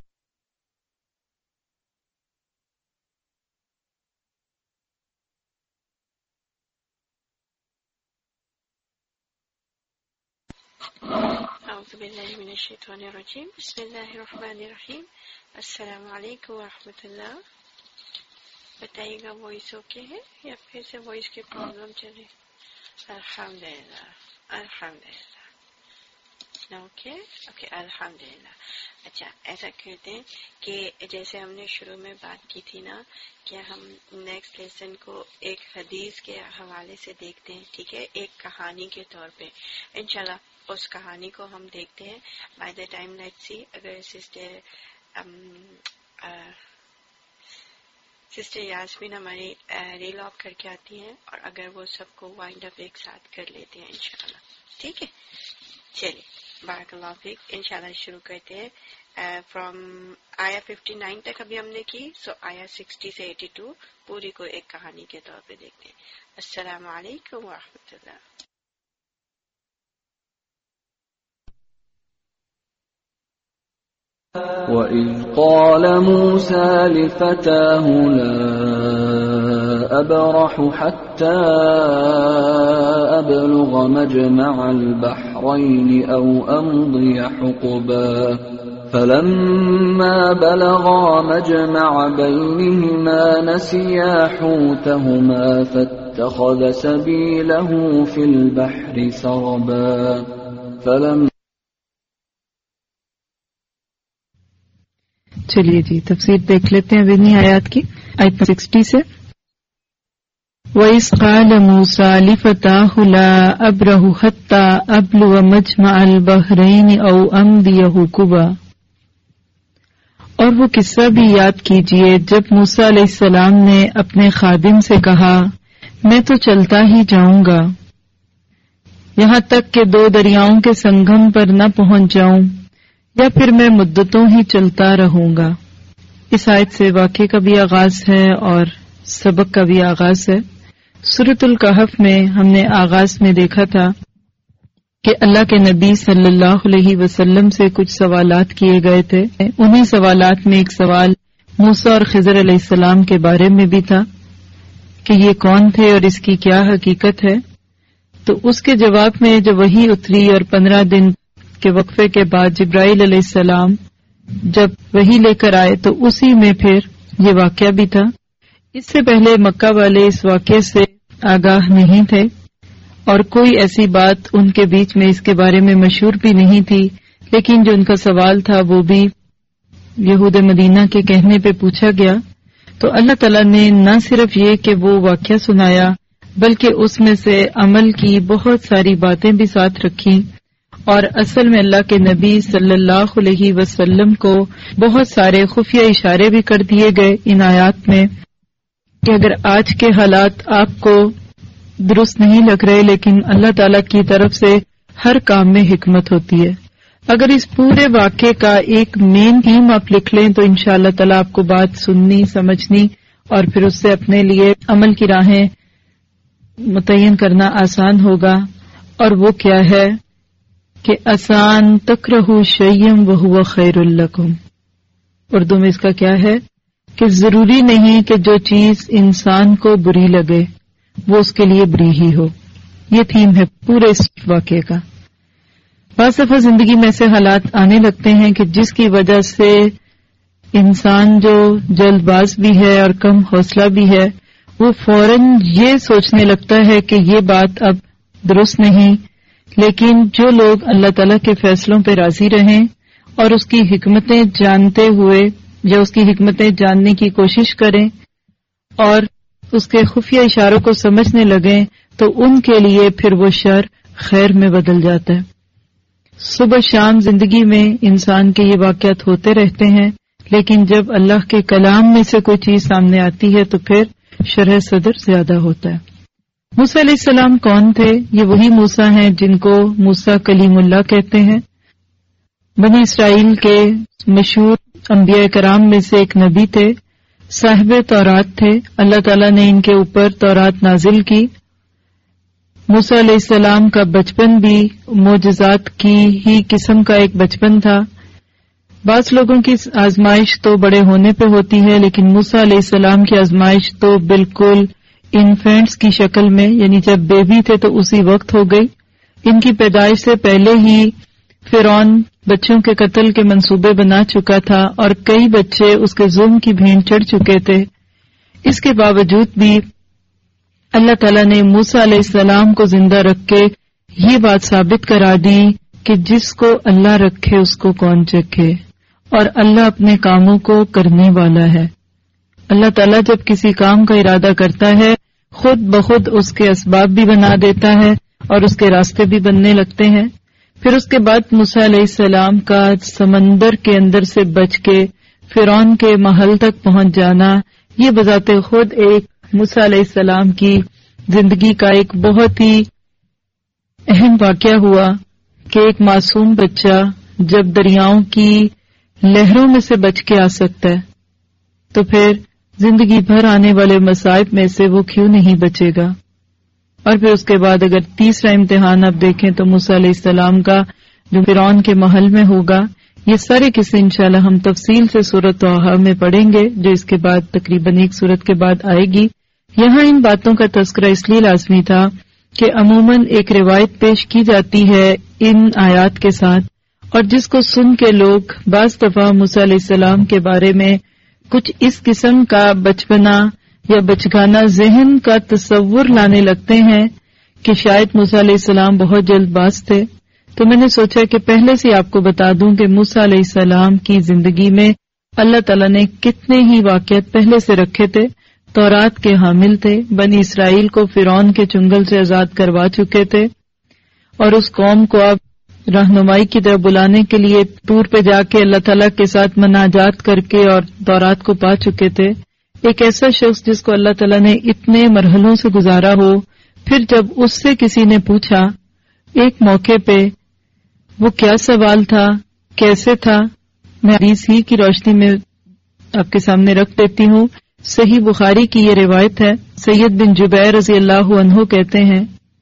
اعوذ باللہ من الشیطان الرجیم. بسم اللہ الرحمن الرحیم. السلام علیکم ورحمۃ اللہ. بتائیے گا وائس اوکے ہے یا پھر سے وائس کی پرابلم چلے؟ الحمدللہ الحمدللہ. اوکے اوکے الحمدللہ. اچھا ایسا کرتے ہیں کہ جیسے ہم نے شروع میں بات کی تھی نا کہ ہم نیکسٹ لیسن کو ایک حدیث کے حوالے سے دیکھتے ہیں، ٹھیک ہے، ایک کہانی کے طور پہ. انشاءاللہ اس کہانی کو ہم دیکھتے ہیں. By the time let see اگر سسٹر سسٹر یاسمین ہماری ریل آف کر کے آتی ہیں اور اگر وہ سب کو وائنڈ اپ ایک ساتھ کر لیتے ہیں انشاءاللہ. ٹھیک ہے، چلیے بارک اللہ فیک. انشاءاللہ شروع کرتے ہیں فرام آیا ففٹی نائن تک ابھی ہم نے کی. سو آیا سکسٹی سے ایٹی ٹو پوری کو ایک کہانی کے طور پہ دیکھتے ہیں. السلام علیکم ورحمۃ اللہ. وَإِذْ قَالَ مُوسَى لِفَتَاهُ لَا أَبْرَحُ حَتَّى أَبْلُغَ مَجْمَعَ الْبَحْرَيْنِ أَوْ أَمْضِيَ حُقُبًا فَلَمَّا بَلَغَا مَجْمَعَ بَيْنِهِمَا نَسِيَا حُوتَهُمَا فَاتَّخَذَ سَبِيلَهُ فِي الْبَحْرِ سَرَبًا فَلَمَّا چلیے جی تفسیر دیکھ لیتے ہیں ابنی آیات کی. آیت سکسٹی سے وَإِذْ قَالَ مُوسَى لِفَتَاهُ لَا أَبْرَحُ حَتَّى أَبْلُغَ مَجْمَعَ الْبَحْرَيْنِ أَوْ أَمْضِيَ حُقُبًا. اور وہ قصہ بھی یاد کیجئے جب موسیٰ علیہ السلام نے اپنے خادم سے کہا میں تو چلتا ہی جاؤں گا یہاں تک کہ دو دریاؤں کے سنگم پر نہ پہنچ جاؤں یا پھر میں مدتوں ہی چلتا رہوں گا. اس آیت سے واقعے کا بھی آغاز ہے اور سبق کا بھی آغاز ہے. سورۃ الکہف میں ہم نے آغاز میں دیکھا تھا کہ اللہ کے نبی صلی اللہ علیہ وسلم سے کچھ سوالات کیے گئے تھے. انہی سوالات میں ایک سوال موسیٰ اور خضر علیہ السلام کے بارے میں بھی تھا کہ یہ کون تھے اور اس کی کیا حقیقت ہے. تو اس کے جواب میں جو وحی اتری اور پندرہ دن کے وقفے کے بعد جبرائیل علیہ السلام جب وحی لے کر آئے تو اسی میں پھر یہ واقعہ بھی تھا. اس سے پہلے مکہ والے اس واقعے سے آگاہ نہیں تھے اور کوئی ایسی بات ان کے بیچ میں اس کے بارے میں مشہور بھی نہیں تھی، لیکن جو ان کا سوال تھا وہ بھی یہود مدینہ کے کہنے پہ پوچھا گیا. تو اللہ تعالیٰ نے نہ صرف یہ کہ وہ واقعہ سنایا بلکہ اس میں سے عمل کی بہت ساری باتیں بھی ساتھ رکھی اور اصل میں اللہ کے نبی صلی اللہ علیہ وسلم کو بہت سارے خفیہ اشارے بھی کر دیے گئے ان آیات میں کہ اگر آج کے حالات آپ کو درست نہیں لگ رہے، لیکن اللہ تعالیٰ کی طرف سے ہر کام میں حکمت ہوتی ہے. اگر اس پورے واقعے کا ایک مین تھیم آپ لکھ لیں تو انشاءاللہ تعالیٰ آپ کو بات سننی، سمجھنی اور پھر اس سے اپنے لیے عمل کی راہیں متعین کرنا آسان ہوگا. اور وہ کیا ہے کہ آسان تکرہو شیئم وہو خیر لکم. اردو میں اس کا کیا ہے کہ ضروری نہیں کہ جو چیز انسان کو بری لگے وہ اس کے لیے بری ہی ہو. یہ تھیم ہے پورے اس واقعے کا. بعض دفعہ زندگی میں ایسے حالات آنے لگتے ہیں کہ جس کی وجہ سے انسان جو جلد باز بھی ہے اور کم حوصلہ بھی ہے وہ فوراً یہ سوچنے لگتا ہے کہ یہ بات اب درست نہیں. لیکن جو لوگ اللہ تعالیٰ کے فیصلوں پہ راضی رہیں اور اس کی حکمتیں جانتے ہوئے یا اس کی حکمتیں جاننے کی کوشش کریں اور اس کے خفیہ اشاروں کو سمجھنے لگیں تو ان کے لیے پھر وہ شر خیر میں بدل جاتا ہے. صبح شام زندگی میں انسان کے یہ واقعات ہوتے رہتے ہیں، لیکن جب اللہ کے کلام میں سے کوئی چیز سامنے آتی ہے تو پھر شرح صدر زیادہ ہوتا ہے. موسیٰ علیہ السلام کون تھے؟ یہ وہی موسیٰ ہیں جن کو موسیٰ کلیم اللہ کہتے ہیں. بنی اسرائیل کے مشہور انبیاء کرام میں سے ایک نبی تھے، صاحب تورات تھے. اللہ تعالیٰ نے ان کے اوپر تورات نازل کی. موسیٰ علیہ السلام کا بچپن بھی معجزات کی ہی قسم کا ایک بچپن تھا. بعض لوگوں کی آزمائش تو بڑے ہونے پہ ہوتی ہے، لیکن موسیٰ علیہ السلام کی آزمائش تو بالکل انفینٹس کی شکل میں، یعنی جب بیبی تھے تو اسی وقت ہو گئی. ان کی پیدائش سے پہلے ہی فرعون بچوں کے قتل کے منصوبے بنا چکا تھا اور کئی بچے اس کے ظلم کی بھین چڑھ چکے تھے. اس کے باوجود بھی اللہ تعالیٰ نے موسیٰ علیہ السلام کو زندہ رکھ کے یہ بات ثابت کرا دی کہ جس کو اللہ رکھے اس کو کون چکھے، اور اللہ اپنے کاموں کو کرنے والا ہے. اللہ تعالیٰ جب کسی کام کا ارادہ کرتا ہے خود بخود اس کے اسباب بھی بنا دیتا ہے اور اس کے راستے بھی بننے لگتے ہیں. پھر اس کے بعد موسیٰ علیہ السلام کا سمندر کے اندر سے بچ کے فرعون کے محل تک پہنچ جانا، یہ بذات خود ایک موسیٰ علیہ السلام کی زندگی کا ایک بہت ہی اہم واقعہ ہوا کہ ایک معصوم بچہ جب دریاؤں کی لہروں میں سے بچ کے آ سکتا ہے تو پھر زندگی بھر آنے والے مصائب میں سے وہ کیوں نہیں بچے گا. اور پھر اس کے بعد اگر تیسرا امتحان آپ دیکھیں تو موسیٰ علیہ السلام کا جو فرعون کے محل میں ہوگا. یہ سارے قصے انشاءاللہ ہم تفصیل سے سورۃ طٰہٰ میں پڑھیں گے جو اس کے بعد تقریباً ایک سورت کے بعد آئے گی. یہاں ان باتوں کا تذکرہ اس لیے لازمی تھا کہ عموماً ایک روایت پیش کی جاتی ہے ان آیات کے ساتھ، اور جس کو سن کے لوگ بعض دفعہ موسیٰ علیہ السلام کے بارے میں کچھ اس قسم کا بچپنا یا بچگانہ ذہن کا تصور لانے لگتے ہیں کہ شاید موسیٰ علیہ السلام بہت جلد باز تھے. تو میں نے سوچا کہ پہلے سے آپ کو بتا دوں کہ موسیٰ علیہ السلام کی زندگی میں اللہ تعالیٰ نے کتنے ہی واقعات پہلے سے رکھے تھے. تورات کے حامل تھے، بنی اسرائیل کو فرعون کے چنگل سے آزاد کروا چکے تھے اور اس قوم کو اب رہنمائی کی طرف بلانے کے لیے ٹور پہ جا کے اللہ تعالیٰ کے ساتھ مناجات کر کے اور تورات کو پا چکے تھے. ایک ایسا شخص جس کو اللہ تعالیٰ نے اتنے مرحلوں سے گزارا ہو، پھر جب اس سے کسی نے پوچھا ایک موقع پہ وہ کیا سوال تھا، کیسے تھا، میں حدیث ہی کی روشنی میں آپ کے سامنے رکھ دیتی ہوں. صحیح بخاری کی یہ روایت ہے. سید بن جبیر رضی اللہ عنہ کہتے ہیں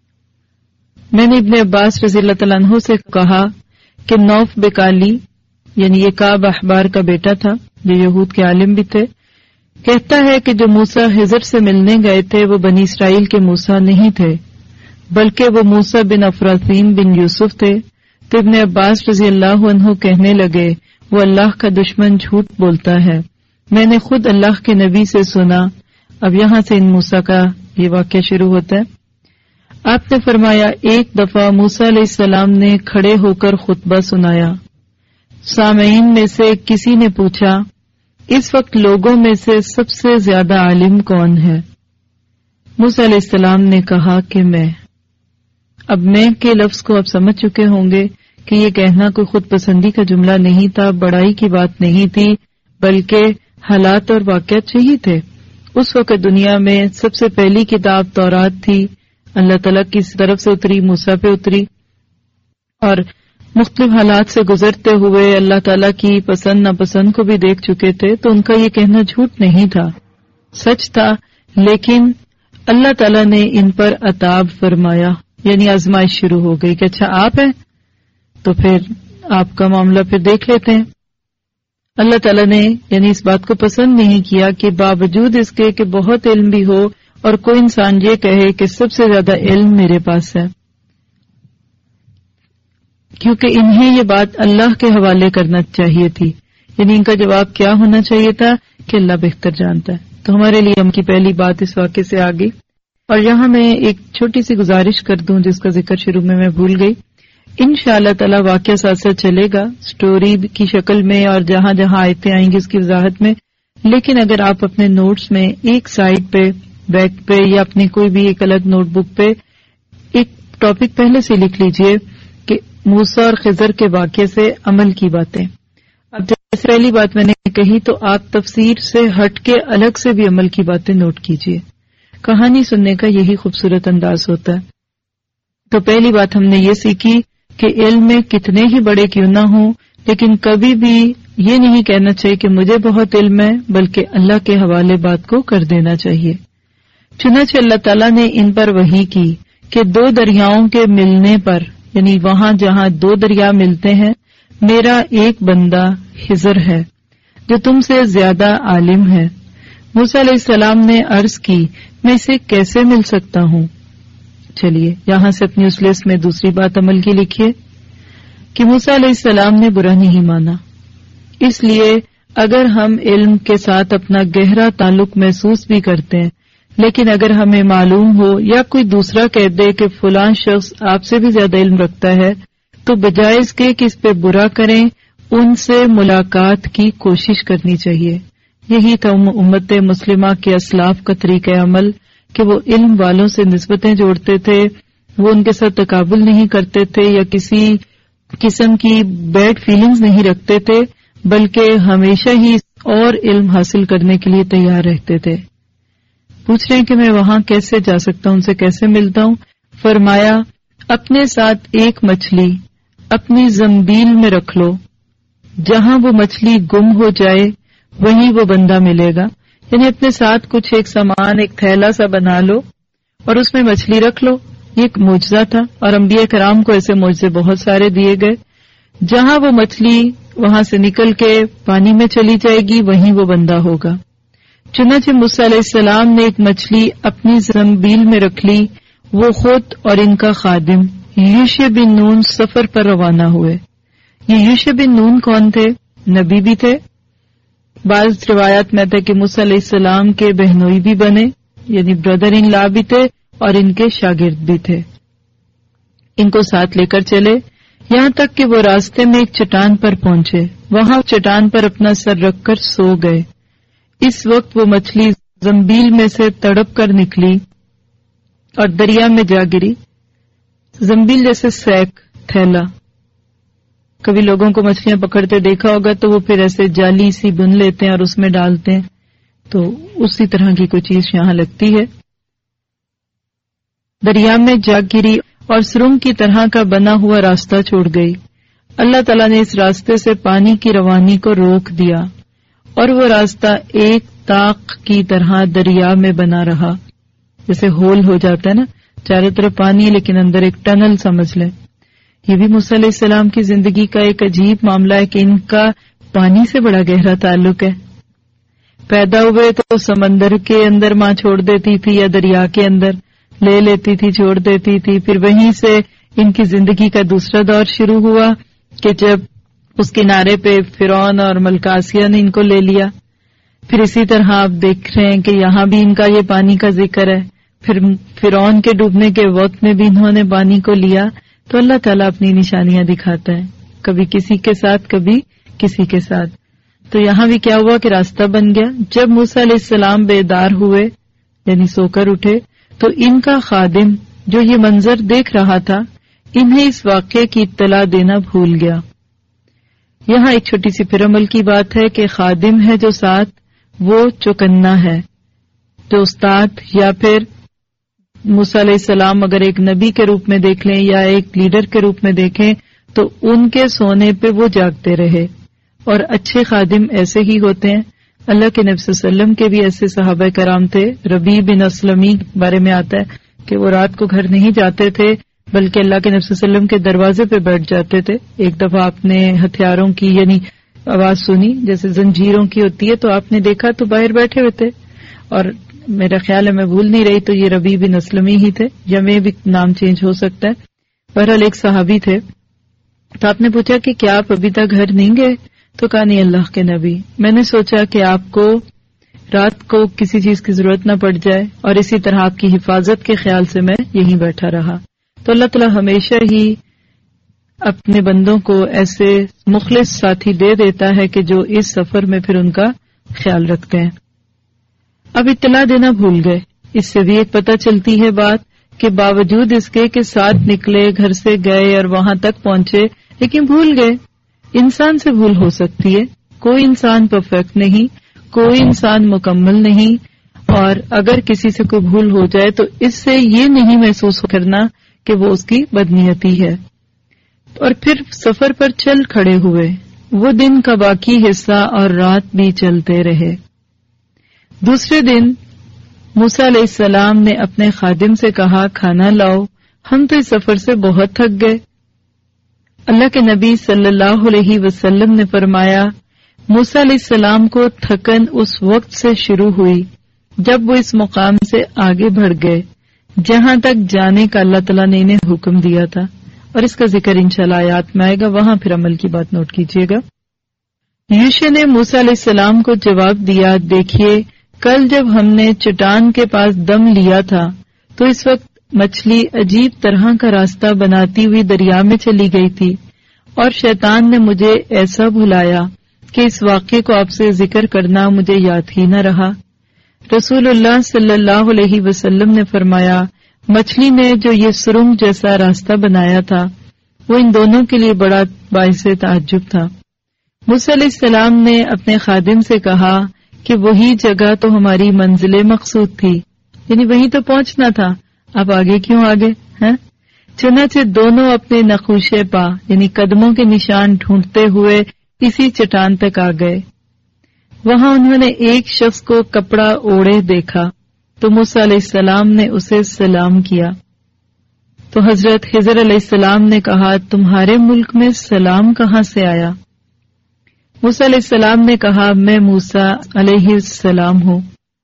میں نے ابن عباس رضی اللہ تعالیٰ عنہ سے کہا کہ نوف بکالی، یعنی یہ کعب احبار کا بیٹا تھا جو یہود کے عالم بھی تھے، کہتا ہے کہ جو موسیٰ خضر سے ملنے گئے تھے وہ بنی اسرائیل کے موسیٰ نہیں تھے بلکہ وہ موسیٰ بن افراطیم بن یوسف تھے. تو ابن عباس رضی اللہ عنہ کہنے لگے وہ اللہ کا دشمن جھوٹ بولتا ہے، میں نے خود اللہ کے نبی سے سنا. اب یہاں سے ان موسیٰ کا یہ واقعہ شروع ہوتا ہے. آپ نے فرمایا ایک دفعہ موسیٰ علیہ السلام نے کھڑے ہو کر خطبہ سنایا. سامعین میں سے کسی نے پوچھا اس وقت لوگوں میں سے سب سے زیادہ عالم کون ہے؟ موسیٰ علیہ السلام نے کہا کہ میں. اب میں کے لفظ کو آپ سمجھ چکے ہوں گے کہ یہ کہنا کوئی خود پسندی کا جملہ نہیں تھا، بڑائی کی بات نہیں تھی، بلکہ حالات اور واقعات یہی تھے. اس وقت دنیا میں سب سے پہلی کتاب تورات تھی. اللہ تعالیٰ کی طرف سے اتری، موسیٰ پہ اتری، اور مختلف حالات سے گزرتے ہوئے اللہ تعالیٰ کی پسند ناپسند کو بھی دیکھ چکے تھے، تو ان کا یہ کہنا جھوٹ نہیں تھا، سچ تھا، لیکن اللہ تعالیٰ نے ان پر عتاب فرمایا، یعنی آزمائش شروع ہو گئی کہ اچھا آپ ہیں تو پھر آپ کا معاملہ پھر دیکھ لیتے ہیں۔ اللہ تعالیٰ نے یعنی اس بات کو پسند نہیں کیا کہ باوجود اس کے کہ بہت علم بھی ہو اور کوئی انسان یہ کہے کہ سب سے زیادہ علم میرے پاس ہے، کیونکہ انہیں یہ بات اللہ کے حوالے کرنا چاہیے تھی، یعنی ان کا جواب کیا ہونا چاہیے تھا کہ اللہ بہتر جانتا ہے۔ تو ہمارے لیے ہم کی پہلی بات اس واقعے سے آ گئی، اور یہاں میں ایک چھوٹی سی گزارش کر دوں جس کا ذکر شروع میں میں بھول گئی۔ انشاءاللہ تعالی واقعہ ساتھ ساتھ چلے گا سٹوری کی شکل میں اور جہاں جہاں آیتیں آئیں گی اس کی وضاحت میں، لیکن اگر آپ اپنے نوٹس میں ایک سائڈ پہ بیک پہ یا اپنی کوئی بھی ایک الگ نوٹ بک پہ ایک ٹاپک پہلے سے لکھ لیجئے کہ موسیٰ اور خضر کے واقعے سے عمل کی باتیں۔ اب جیسے پہلی بات میں نے کہی تو آپ تفسیر سے ہٹ کے الگ سے بھی عمل کی باتیں نوٹ کیجئے، کہانی سننے کا یہی خوبصورت انداز ہوتا ہے۔ تو پہلی بات ہم نے یہ سیکھی کہ علم میں کتنے ہی بڑے کیوں نہ ہوں، لیکن کبھی بھی یہ نہیں کہنا چاہیے کہ مجھے بہت علم ہے، بلکہ اللہ کے حوالے بات کو کر دینا چاہیے۔ چنانچہ اللہ تعالیٰ نے ان پر وحی کی کہ دو دریاؤں کے ملنے پر، یعنی وہاں جہاں دو دریا ملتے ہیں، میرا ایک بندہ خضر ہے جو تم سے زیادہ عالم ہے۔ موسیٰ علیہ السلام نے عرض کی میں اسے کیسے مل سکتا ہوں؟ چلیے یہاں سے اپنی اس لسٹ میں دوسری بات عمل کی لکھیے کہ موسیٰ علیہ السلام نے برا نہیں مانا، اس لیے اگر ہم علم کے ساتھ اپنا گہرا تعلق محسوس بھی کرتے ہیں، لیکن اگر ہمیں معلوم ہو یا کوئی دوسرا کہہ دے کہ فلاں شخص آپ سے بھی زیادہ علم رکھتا ہے، تو بجائے اس کے کہ اس پہ برا کریں، ان سے ملاقات کی کوشش کرنی چاہیے۔ یہی تھا امت مسلمہ کے اسلاف کا طریقہ عمل کہ وہ علم والوں سے نسبتیں جوڑتے تھے، وہ ان کے ساتھ تقابل نہیں کرتے تھے یا کسی قسم کی بیڈ فیلنگز نہیں رکھتے تھے، بلکہ ہمیشہ ہی اور علم حاصل کرنے کے لیے تیار رہتے تھے۔ پوچھ رہے ہیں کہ میں وہاں کیسے جا سکتا ہوں، ان سے کیسے ملتا ہوں؟ فرمایا اپنے ساتھ ایک مچھلی اپنی زنبیل میں رکھ لو، جہاں وہ مچھلی گم ہو جائے وہیں وہ بندہ ملے گا، یعنی اپنے ساتھ کچھ ایک سامان ایک تھیلا سا بنا لو اور اس میں مچھلی رکھ لو۔ یہ ایک معجزہ تھا، اور انبیاء کرام کو ایسے معجزے بہت سارے دیے گئے۔ جہاں وہ مچھلی وہاں سے نکل کے پانی میں چلی جائے گی وہیں وہ بندہ ہوگا۔ چنانچہ موسیٰ علیہ السلام نے ایک مچھلی اپنی زنبیل میں رکھ لی، وہ خود اور ان کا خادم یوشع بن نون سفر پر روانہ ہوئے۔ یہ یوشع بن نون کون تھے؟ نبی بھی تھے، بعض روایات میں تھے کہ موسیٰ علیہ السلام کے بہنوئی بھی بنے، یعنی بردر ان لا بھی تھے، اور ان کے شاگرد بھی تھے۔ ان کو ساتھ لے کر چلے یہاں تک کہ وہ راستے میں ایک چٹان پر پہنچے، وہاں چٹان پر اپنا سر رکھ کر سو گئے۔ اس وقت وہ مچھلی زنبیل میں سے تڑپ کر نکلی اور دریا میں جا گری۔ زنبیل جیسے سیک، تھیلا، کبھی لوگوں کو مچھلیاں پکڑتے دیکھا ہوگا تو وہ پھر ایسے جالی سی بن لیتے ہیں اور اس میں ڈالتے ہیں، تو اسی طرح کی کوئی چیز یہاں لگتی ہے۔ دریا میں جا گری اور سرنگ کی طرح کا بنا ہوا راستہ چھوڑ گئی۔ اللہ تعالیٰ نے اس راستے سے پانی کی روانی کو روک دیا اور وہ راستہ ایک طاق کی طرح دریا میں بنا رہا، جیسے ہول ہو جاتا ہے نا، چاروں طرف پانی لیکن اندر ایک ٹنل سمجھ لیں۔ یہ بھی موسیٰ علیہ السلام کی زندگی کا ایک عجیب معاملہ ہے کہ ان کا پانی سے بڑا گہرا تعلق ہے۔ پیدا ہوئے تو سمندر کے اندر ماں چھوڑ دیتی تھی یا دریا کے اندر لے لیتی تھی، چھوڑ دیتی تھی، پھر وہیں سے ان کی زندگی کا دوسرا دور شروع ہوا کہ جب اس کنارے پہ فرعون اور ملکہ آسیہ نے ان کو لے لیا۔ پھر اسی طرح آپ دیکھ رہے ہیں کہ یہاں بھی ان کا یہ پانی کا ذکر ہے، پھر فرعون کے ڈوبنے کے وقت میں بھی انہوں نے پانی کو لیا۔ تو اللہ تعالیٰ اپنی نشانیاں دکھاتا ہے، کبھی کسی کے ساتھ کبھی کسی کے ساتھ۔ تو یہاں بھی کیا ہوا کہ راستہ بن گیا۔ جب موسیٰ علیہ السلام بیدار ہوئے یعنی سو کر اٹھے تو ان کا خادم جو یہ منظر دیکھ رہا تھا انہیں اس واقعے کی اطلاع دینا بھول گیا۔ یہاں ایک چھوٹی سی پھر عمل کی بات ہے کہ خادم ہے جو ساتھ وہ چوکنا ہے، جو استاد یا پھر موسیٰ علیہ السلام اگر ایک نبی کے روپ میں دیکھ لیں یا ایک لیڈر کے روپ میں دیکھیں تو ان کے سونے پہ وہ جاگتے رہے، اور اچھے خادم ایسے ہی ہوتے ہیں۔ اللہ کے نبی صلی اللہ علیہ وسلم کے بھی ایسے صحابہ کرام تھے۔ ربیع بن اسلمی کے بارے میں آتا ہے کہ وہ رات کو گھر نہیں جاتے تھے بلکہ اللہ کے نبی صلی اللہ علیہ وسلم کے دروازے پہ بیٹھ جاتے تھے۔ ایک دفعہ آپ نے ہتھیاروں کی یعنی آواز سنی جیسے زنجیروں کی ہوتی ہے، تو آپ نے دیکھا تو باہر بیٹھے ہوئے تھے، اور میرا خیال ہے میں بھول نہیں رہی تو یہ ربیع بن اسلمی ہی تھے، یا میں بھی نام چینج ہو سکتا ہے۔ بہرحال ایک صحابی تھے، تو آپ نے پوچھا کہ کیا آپ ابھی تک گھر نہیں گئے؟ تو کہا نہیں اللہ کے نبی، میں نے سوچا کہ آپ کو رات کو کسی چیز کی ضرورت نہ پڑ جائے، اور اسی طرح آپ کی حفاظت کے خیال سے میں یہیں بیٹھا رہا۔ تو اللہ تعالیٰ ہمیشہ ہی اپنے بندوں کو ایسے مخلص ساتھی دے دیتا ہے کہ جو اس سفر میں پھر ان کا خیال رکھتے ہیں۔ اب اطلاع دینا بھول گئے، اس سے بھی ایک پتہ چلتی ہے بات کہ باوجود اس کے کہ ساتھ نکلے، گھر سے گئے اور وہاں تک پہنچے، لیکن بھول گئے۔ انسان سے بھول ہو سکتی ہے، کوئی انسان پرفیکٹ نہیں، کوئی انسان مکمل نہیں، اور اگر کسی سے کوئی بھول ہو جائے تو اس سے یہ نہیں محسوس کرنا کہ وہ اس کی بدنیتی ہے۔ اور پھر سفر پر چل کھڑے ہوئے، وہ دن کا باقی حصہ اور رات بھی چلتے رہے۔ دوسرے دن موسیٰ علیہ السلام نے اپنے خادم سے کہا کھانا لاؤ، ہم تو اس سفر سے بہت تھک گئے۔ اللہ کے نبی صلی اللہ علیہ وسلم نے فرمایا موسیٰ علیہ السلام کو تھکن اس وقت سے شروع ہوئی جب وہ اس مقام سے آگے بڑھ گئے جہاں تک جانے کا اللہ تعالیٰ نے انہیں حکم دیا تھا، اور اس کا ذکر انشاءاللہ آیات میں آئے گا، وہاں پھر عمل کی بات نوٹ کیجیے گا۔ یوشع نے موسیٰ علیہ السلام کو جواب دیا دیکھیے کل جب ہم نے چٹان کے پاس دم لیا تھا تو اس وقت مچھلی عجیب طرح کا راستہ بناتی ہوئی دریا میں چلی گئی تھی، اور شیطان نے مجھے ایسا بھلایا کہ اس واقعے کو آپ سے ذکر کرنا مجھے یاد ہی نہ رہا۔ رسول اللہ صلی اللہ علیہ وسلم نے فرمایا مچھلی نے جو یہ سرنگ جیسا راستہ بنایا تھا وہ ان دونوں کے لیے بڑا باعث تعجب تھا۔ موسیٰ علیہ السلام نے اپنے خادم سے کہا کہ وہی جگہ تو ہماری منزل مقصود تھی، یعنی وہیں تو پہنچنا تھا، اب آگے کیوں آگے ہیں؟ چنانچہ دونوں اپنے نقوشے پا یعنی قدموں کے نشان ڈھونڈتے ہوئے اسی چٹان تک آ گئے۔ وہاں انہوں نے ایک شخص کو کپڑا اوڑے دیکھا تو موسیٰ علیہ السلام نے اسے سلام کیا، تو حضرت خضر علیہ السلام نے کہا تمہارے ملک میں سلام کہاں سے آیا؟ موسیٰ علیہ السلام نے کہا میں موسیٰ علیہ السلام ہوں۔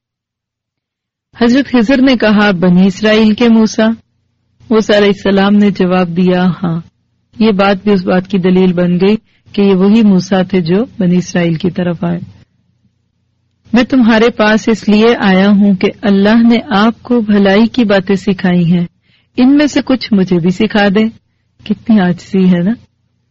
حضرت خضر نے کہا بنی اسرائیل کے موسیٰ؟ موسیٰ علیہ السلام نے جواب دیا ہاں۔ یہ بات بھی اس بات کی دلیل بن گئی کہ یہ وہی موسیٰ تھے جو بنی اسرائیل کی طرف آئے۔ میں تمہارے پاس اس لیے آیا ہوں کہ اللہ نے آپ کو بھلائی کی باتیں سکھائی ہیں، ان میں سے کچھ مجھے بھی سکھا دیں۔ کتنی عاجزی ہے نا۔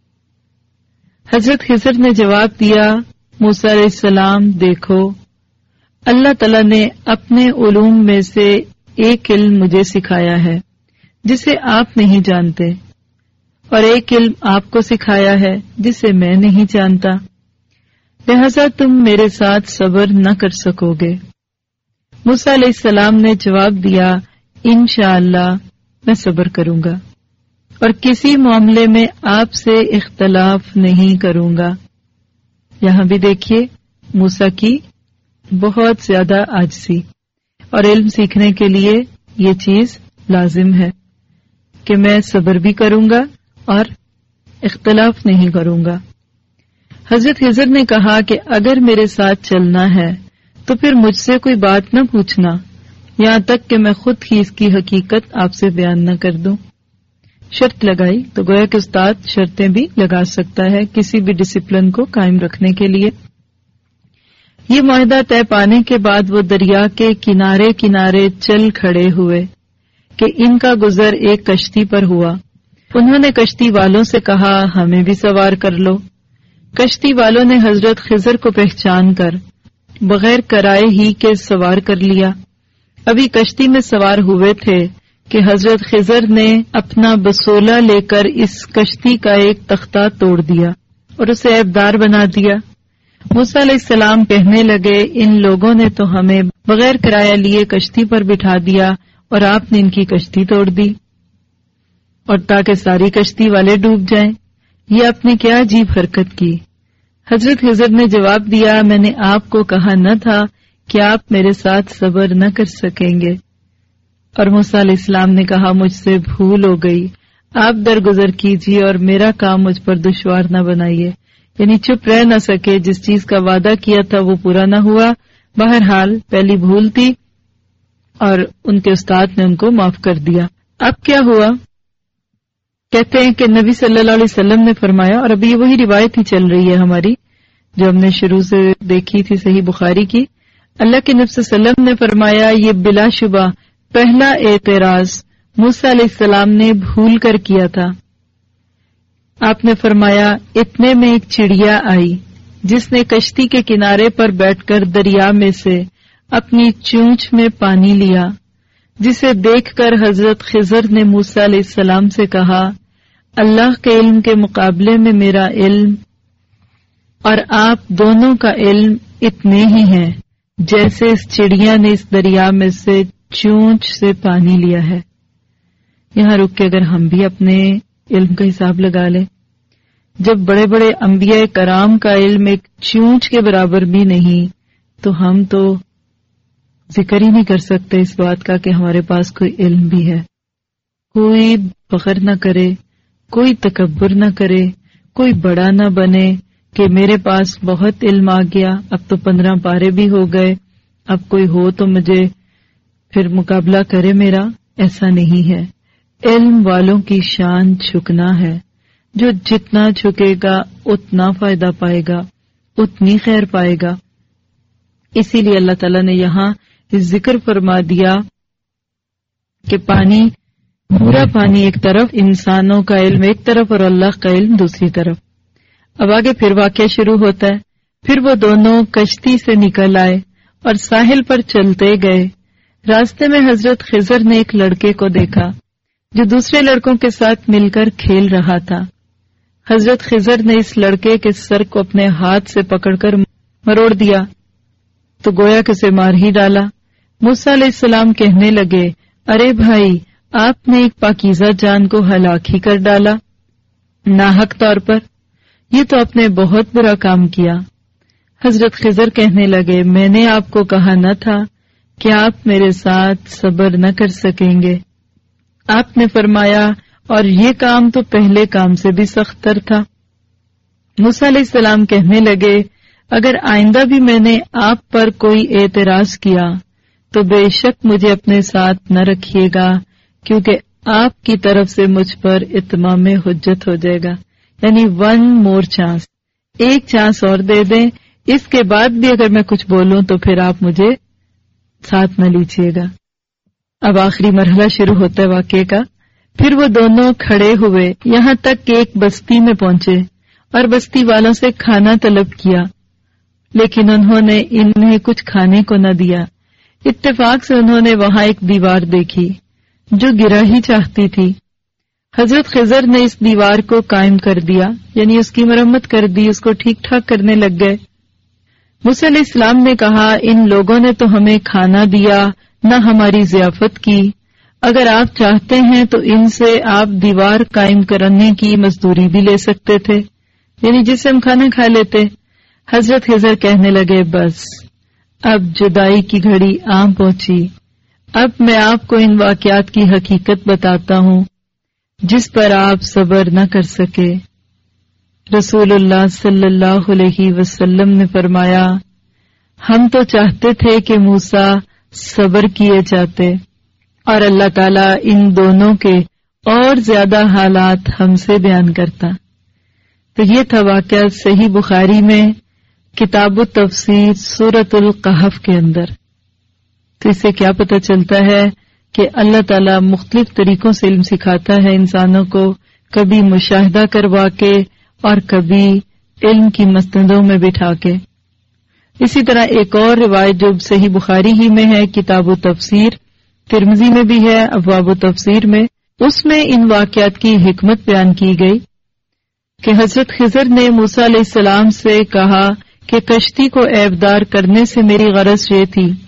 حضرت خضر نے جواب دیا موسیٰ علیہ السلام دیکھو اللہ تعالیٰ نے اپنے علوم میں سے ایک علم مجھے سکھایا ہے جسے آپ نہیں جانتے، اور ایک علم آپ کو سکھایا ہے جسے میں نہیں جانتا، لہذا تم میرے ساتھ صبر نہ کر سکو گے۔ موسیٰ علیہ السلام نے جواب دیا انشاءاللہ میں صبر کروں گا اور کسی معاملے میں آپ سے اختلاف نہیں کروں گا۔ یہاں بھی دیکھیے موسیٰ کی بہت زیادہ عاجزی، اور علم سیکھنے کے لیے یہ چیز لازم ہے کہ میں صبر بھی کروں گا اور اختلاف نہیں کروں گا۔ حضرت خضر نے کہا کہ اگر میرے ساتھ چلنا ہے تو پھر مجھ سے کوئی بات نہ پوچھنا یہاں تک کہ میں خود ہی اس کی حقیقت آپ سے بیان نہ کر دوں۔ شرط لگائی تو گویا کہ استاد شرطیں بھی لگا سکتا ہے کسی بھی ڈسپلن کو قائم رکھنے کے لیے۔ یہ معاہدہ طے پانے کے بعد وہ دریا کے کنارے کنارے چل کھڑے ہوئے کہ ان کا گزر ایک کشتی پر ہوا۔ انہوں نے کشتی والوں سے کہا ہمیں بھی سوار کر لو۔ کشتی والوں نے حضرت خضر کو پہچان کر بغیر کرائے ہی کے سوار کر لیا۔ ابھی کشتی میں سوار ہوئے تھے کہ حضرت خضر نے اپنا بسولہ لے کر اس کشتی کا ایک تختہ توڑ دیا اور اسے عیبدار بنا دیا۔ موسیٰ علیہ السلام کہنے لگے ان لوگوں نے تو ہمیں بغیر کرایہ لیے کشتی پر بٹھا دیا اور آپ نے ان کی کشتی توڑ دی اور تاکہ ساری کشتی والے ڈوب جائیں. یہ آپ نے کیا عجیب حرکت کی. حضرت خضر نے جواب دیا میں نے آپ کو کہا نہ تھا کہ آپ میرے ساتھ صبر نہ کر سکیں گے. اور موسیٰ علیہ السلام نے کہا مجھ سے بھول ہو گئی، آپ درگزر کیجیے اور میرا کام مجھ پر دشوار نہ بنائیے. یعنی چپ رہ نہ سکے، جس چیز کا وعدہ کیا تھا وہ پورا نہ ہوا. بہرحال پہلی بھول تھی اور ان کے استاد نے ان کو معاف کر دیا. اب کیا ہوا؟ کہتے ہیں کہ نبی صلی اللہ علیہ وسلم نے فرمایا، اور ابھی وہی روایت ہی چل رہی ہے ہماری جو ہم نے شروع سے دیکھی تھی صحیح بخاری کی. اللہ کے نبی صلی اللہ علیہ وسلم نے فرمایا یہ بلا شبہ پہلا اعتراض موسیٰ علیہ السلام نے بھول کر کیا تھا. آپ نے فرمایا اتنے میں ایک چڑیا آئی جس نے کشتی کے کنارے پر بیٹھ کر دریا میں سے اپنی چونچ میں پانی لیا، جسے دیکھ کر حضرت خضر نے موسیٰ علیہ السلام سے کہا اللہ کے علم کے مقابلے میں میرا علم اور آپ دونوں کا علم اتنے ہی ہیں جیسے اس چڑیا نے اس دریا میں سے چونچ سے پانی لیا ہے. یہاں رک کے اگر ہم بھی اپنے علم کا حساب لگا لیں، جب بڑے بڑے انبیاء کرام کا علم ایک چونچ کے برابر بھی نہیں تو ہم تو ذکر ہی نہیں کر سکتے اس بات کا کہ ہمارے پاس کوئی علم بھی ہے. کوئی فخر نہ کرے، کوئی تکبر نہ کرے، کوئی بڑا نہ بنے کہ میرے پاس بہت علم آ گیا، اب تو پندرہ پارے بھی ہو گئے، اب کوئی ہو تو مجھے پھر مقابلہ کرے میرا. ایسا نہیں ہے. علم والوں کی شان جھکنا ہے. جو جتنا جھکے گا اتنا فائدہ پائے گا، اتنی خیر پائے گا. اسی لیے اللہ تعالیٰ نے یہاں ذکر فرما دیا کہ پانی پورا پانی ایک طرف، انسانوں کا علم ایک طرف اور اللہ کا علم دوسری طرف. اب آگے پھر واقعہ شروع ہوتا ہے. پھر وہ دونوں کشتی سے نکل آئے اور ساحل پر چلتے گئے. راستے میں حضرت خضر نے ایک لڑکے کو دیکھا جو دوسرے لڑکوں کے ساتھ مل کر کھیل رہا تھا. حضرت خضر نے اس لڑکے کے سر کو اپنے ہاتھ سے پکڑ کر مروڑ دیا تو گویا کہ اسے مار ہی ڈالا. موسیٰ علیہ السلام کہنے لگے ارے بھائی، آپ نے ایک پاکیزہ جان کو ہلاک ہی کر ڈالا ناحق طور پر. یہ تو آپ نے بہت برا کام کیا. حضرت خضر کہنے لگے میں نے آپ کو کہا نہ تھا کہ آپ میرے ساتھ صبر نہ کر سکیں گے. آپ نے فرمایا اور یہ کام تو پہلے کام سے بھی سخت تر تھا. موسیٰ علیہ السلام کہنے لگے اگر آئندہ بھی میں نے آپ پر کوئی اعتراض کیا تو بے شک مجھے اپنے ساتھ نہ رکھیے گا، کیونکہ آپ کی طرف سے مجھ پر اتمام حجت ہو جائے گا. یعنی ون مور چانس، ایک چانس اور دے دیں، اس کے بعد بھی اگر میں کچھ بولوں تو پھر آپ مجھے ساتھ نہ لیجیے گا. اب آخری مرحلہ شروع ہوتا ہے واقعے کا. پھر وہ دونوں کھڑے ہوئے یہاں تک کہ ایک بستی میں پہنچے اور بستی والوں سے کھانا طلب کیا، لیکن انہوں نے انہیں کچھ کھانے کو نہ دیا. اتفاق سے انہوں نے وہاں ایک دیوار دیکھی جو گرا ہی چاہتی تھی. حضرت خضر نے اس دیوار کو قائم کر دیا، یعنی اس کی مرمت کر دی، اس کو ٹھیک ٹھاک کرنے لگ گئے. موسیٰ علیہ السلام نے کہا ان لوگوں نے تو ہمیں کھانا دیا نہ ہماری ضیافت کی، اگر آپ چاہتے ہیں تو ان سے آپ دیوار قائم کرنے کی مزدوری بھی لے سکتے تھے، یعنی جس سے ہم کھانا کھا لیتے. حضرت خضر کہنے لگے بس اب جدائی کی گھڑی آ پہنچی. اب میں آپ کو ان واقعات کی حقیقت بتاتا ہوں جس پر آپ صبر نہ کر سکے. رسول اللہ صلی اللہ علیہ وسلم نے فرمایا ہم تو چاہتے تھے کہ موسیٰ صبر کیے جاتے اور اللہ تعالیٰ ان دونوں کے اور زیادہ حالات ہم سے بیان کرتا. تو یہ تھا واقعہ صحیح بخاری میں کتاب التفسیر سورۃ القحف کے اندر. تو اس سے کیا پتہ چلتا ہے کہ اللہ تعالیٰ مختلف طریقوں سے علم سکھاتا ہے انسانوں کو، کبھی مشاہدہ کروا کے اور کبھی علم کی مستندوں میں بٹھا کے. اسی طرح ایک اور روایت جو صحیح بخاری ہی میں ہے کتاب و تفسیر، ترمذی میں بھی ہے ابواب و تفسیر میں، اس میں ان واقعات کی حکمت بیان کی گئی کہ حضرت خضر نے موسیٰ علیہ السلام سے کہا کہ کشتی کو عیبدار کرنے سے میری غرض یہ تھی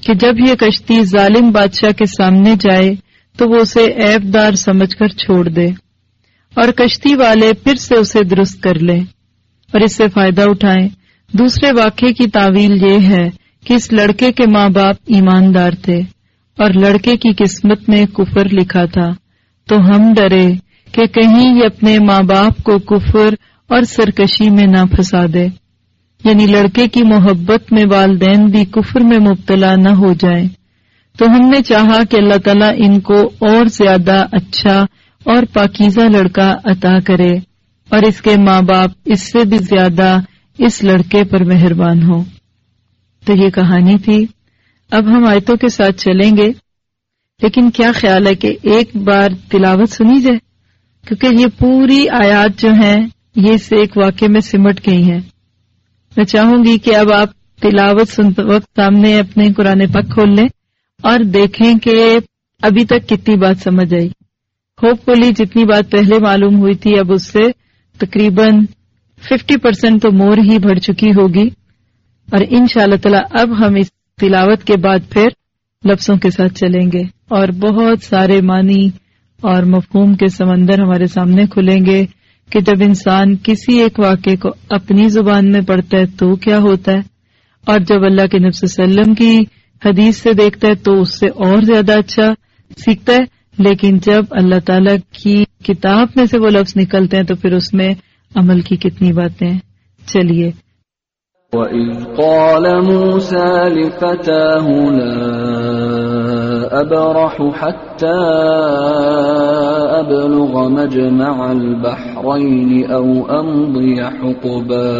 कि जब ये कश्ती जालिम बादशाह के सामने जाए तो वो उसे ऐबदार समझकर छोड़ दे और कश्ती वाले फिर से उसे दुरुस्त कर लें और इससे फायदा उठाएं। दूसरे वाक़े की तावील ये है कि इस लड़के के माँ बाप ईमानदार थे और लड़के की किस्मत में कुफर लिखा था, तो हम डरे कि कहीं ये अपने माँ बाप को कुफर और सरकशी में न फंसा दे, यानी लड़के की मोहब्बत में वालिदैन भी कुफर में मुब्तला न हो जाएं। तो हमने चाहा कि अल्लाह ताला इनको और ज्यादा अच्छा और पाकीज़ा लड़का अता करे और इसके माँ बाप इससे भी ज्यादा इस लड़के पर मेहरबान हो। तो ये कहानी थी। अब हम आयतों के साथ चलेंगे, लेकिन क्या ख्याल है कि एक बार तिलावत सुनी जाए, क्योंकि ये पूरी आयत जो हैं ये इस एक वाक्य में सिमट गई हैं। मैं चाहूंगी कि अब आप तिलावत सुनते वक्त सामने अपने कुरान पाक खोल लें और देखें कि अभी तक कितनी बात समझ आई। होपफुली जितनी बात पहले मालूम हुई थी अब उससे तकरीबन पचास परसेंट तो मोर ही बढ़ चुकी होगी। और इंशाअल्लाह ताला अब हम इस तिलावत के बाद फिर लफ्जों के साथ चलेंगे और बहुत सारे मानी और मफहूम के समंदर हमारे सामने खुलेंगे कि जब इंसान किसी एक वाक़े को अपनी जुबान में पढ़ता है तो क्या होता है, और जब अल्लाह के नबी सल्लल्लाहु अलैहि वसल्लम की हदीस से देखता है तो उससे और ज्यादा अच्छा सीखता है। लेकिन जब अल्लाह ताला की किताब में से वो लफ्ज निकलते हैं तो फिर उसमें अमल की कितनी बातें। चलिए। وَإِذْ قَالَ مُوسَى لِفَتَاهُ لَا أَبْرَحُ حَتَّى أَبْلُغَ مَجْمَعَ الْبَحْرَيْنِ أَوْ أَمْضِيَ حُقُبًا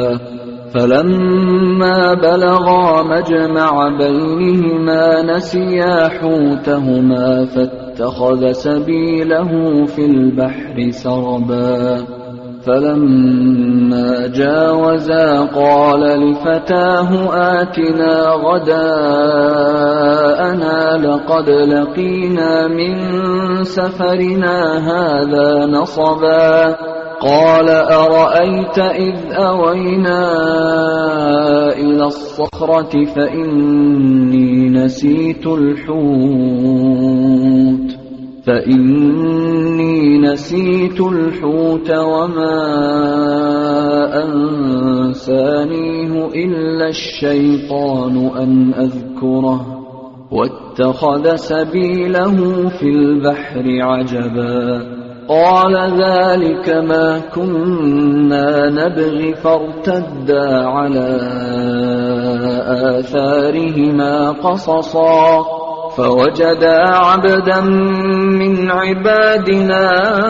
فَلَمَّا بَلَغَا مَجْمَعَ بَيْنِهِمَا نَسِيَا حُوتَهُمَا فَاتَّخَذَ سَبِيلَهُ فِي الْبَحْرِ سَرَبًا فَلَمَّا جَاوَزَا قَالَ لِفَتَاهُ آتِنَا غَدَاءَنَا لَقَدْ لَقِينَا مِنْ سَفَرِنَا هَذَا نَصَبًا قَالَ أَرَأَيْتَ إِذْ أَوَيْنَا إِلَى الصَّخْرَةِ فَإِنِّي نَسِيتُ الْحُوتَ فإني نسيت الحوت وما أنسانيه إلا الشيطان أن أذكره واتخذ سبيله في البحر عجبا قال ذلك ما كنا نبغي فارتدا على آثارهما قصصا فوجدا عبدا من عبادنا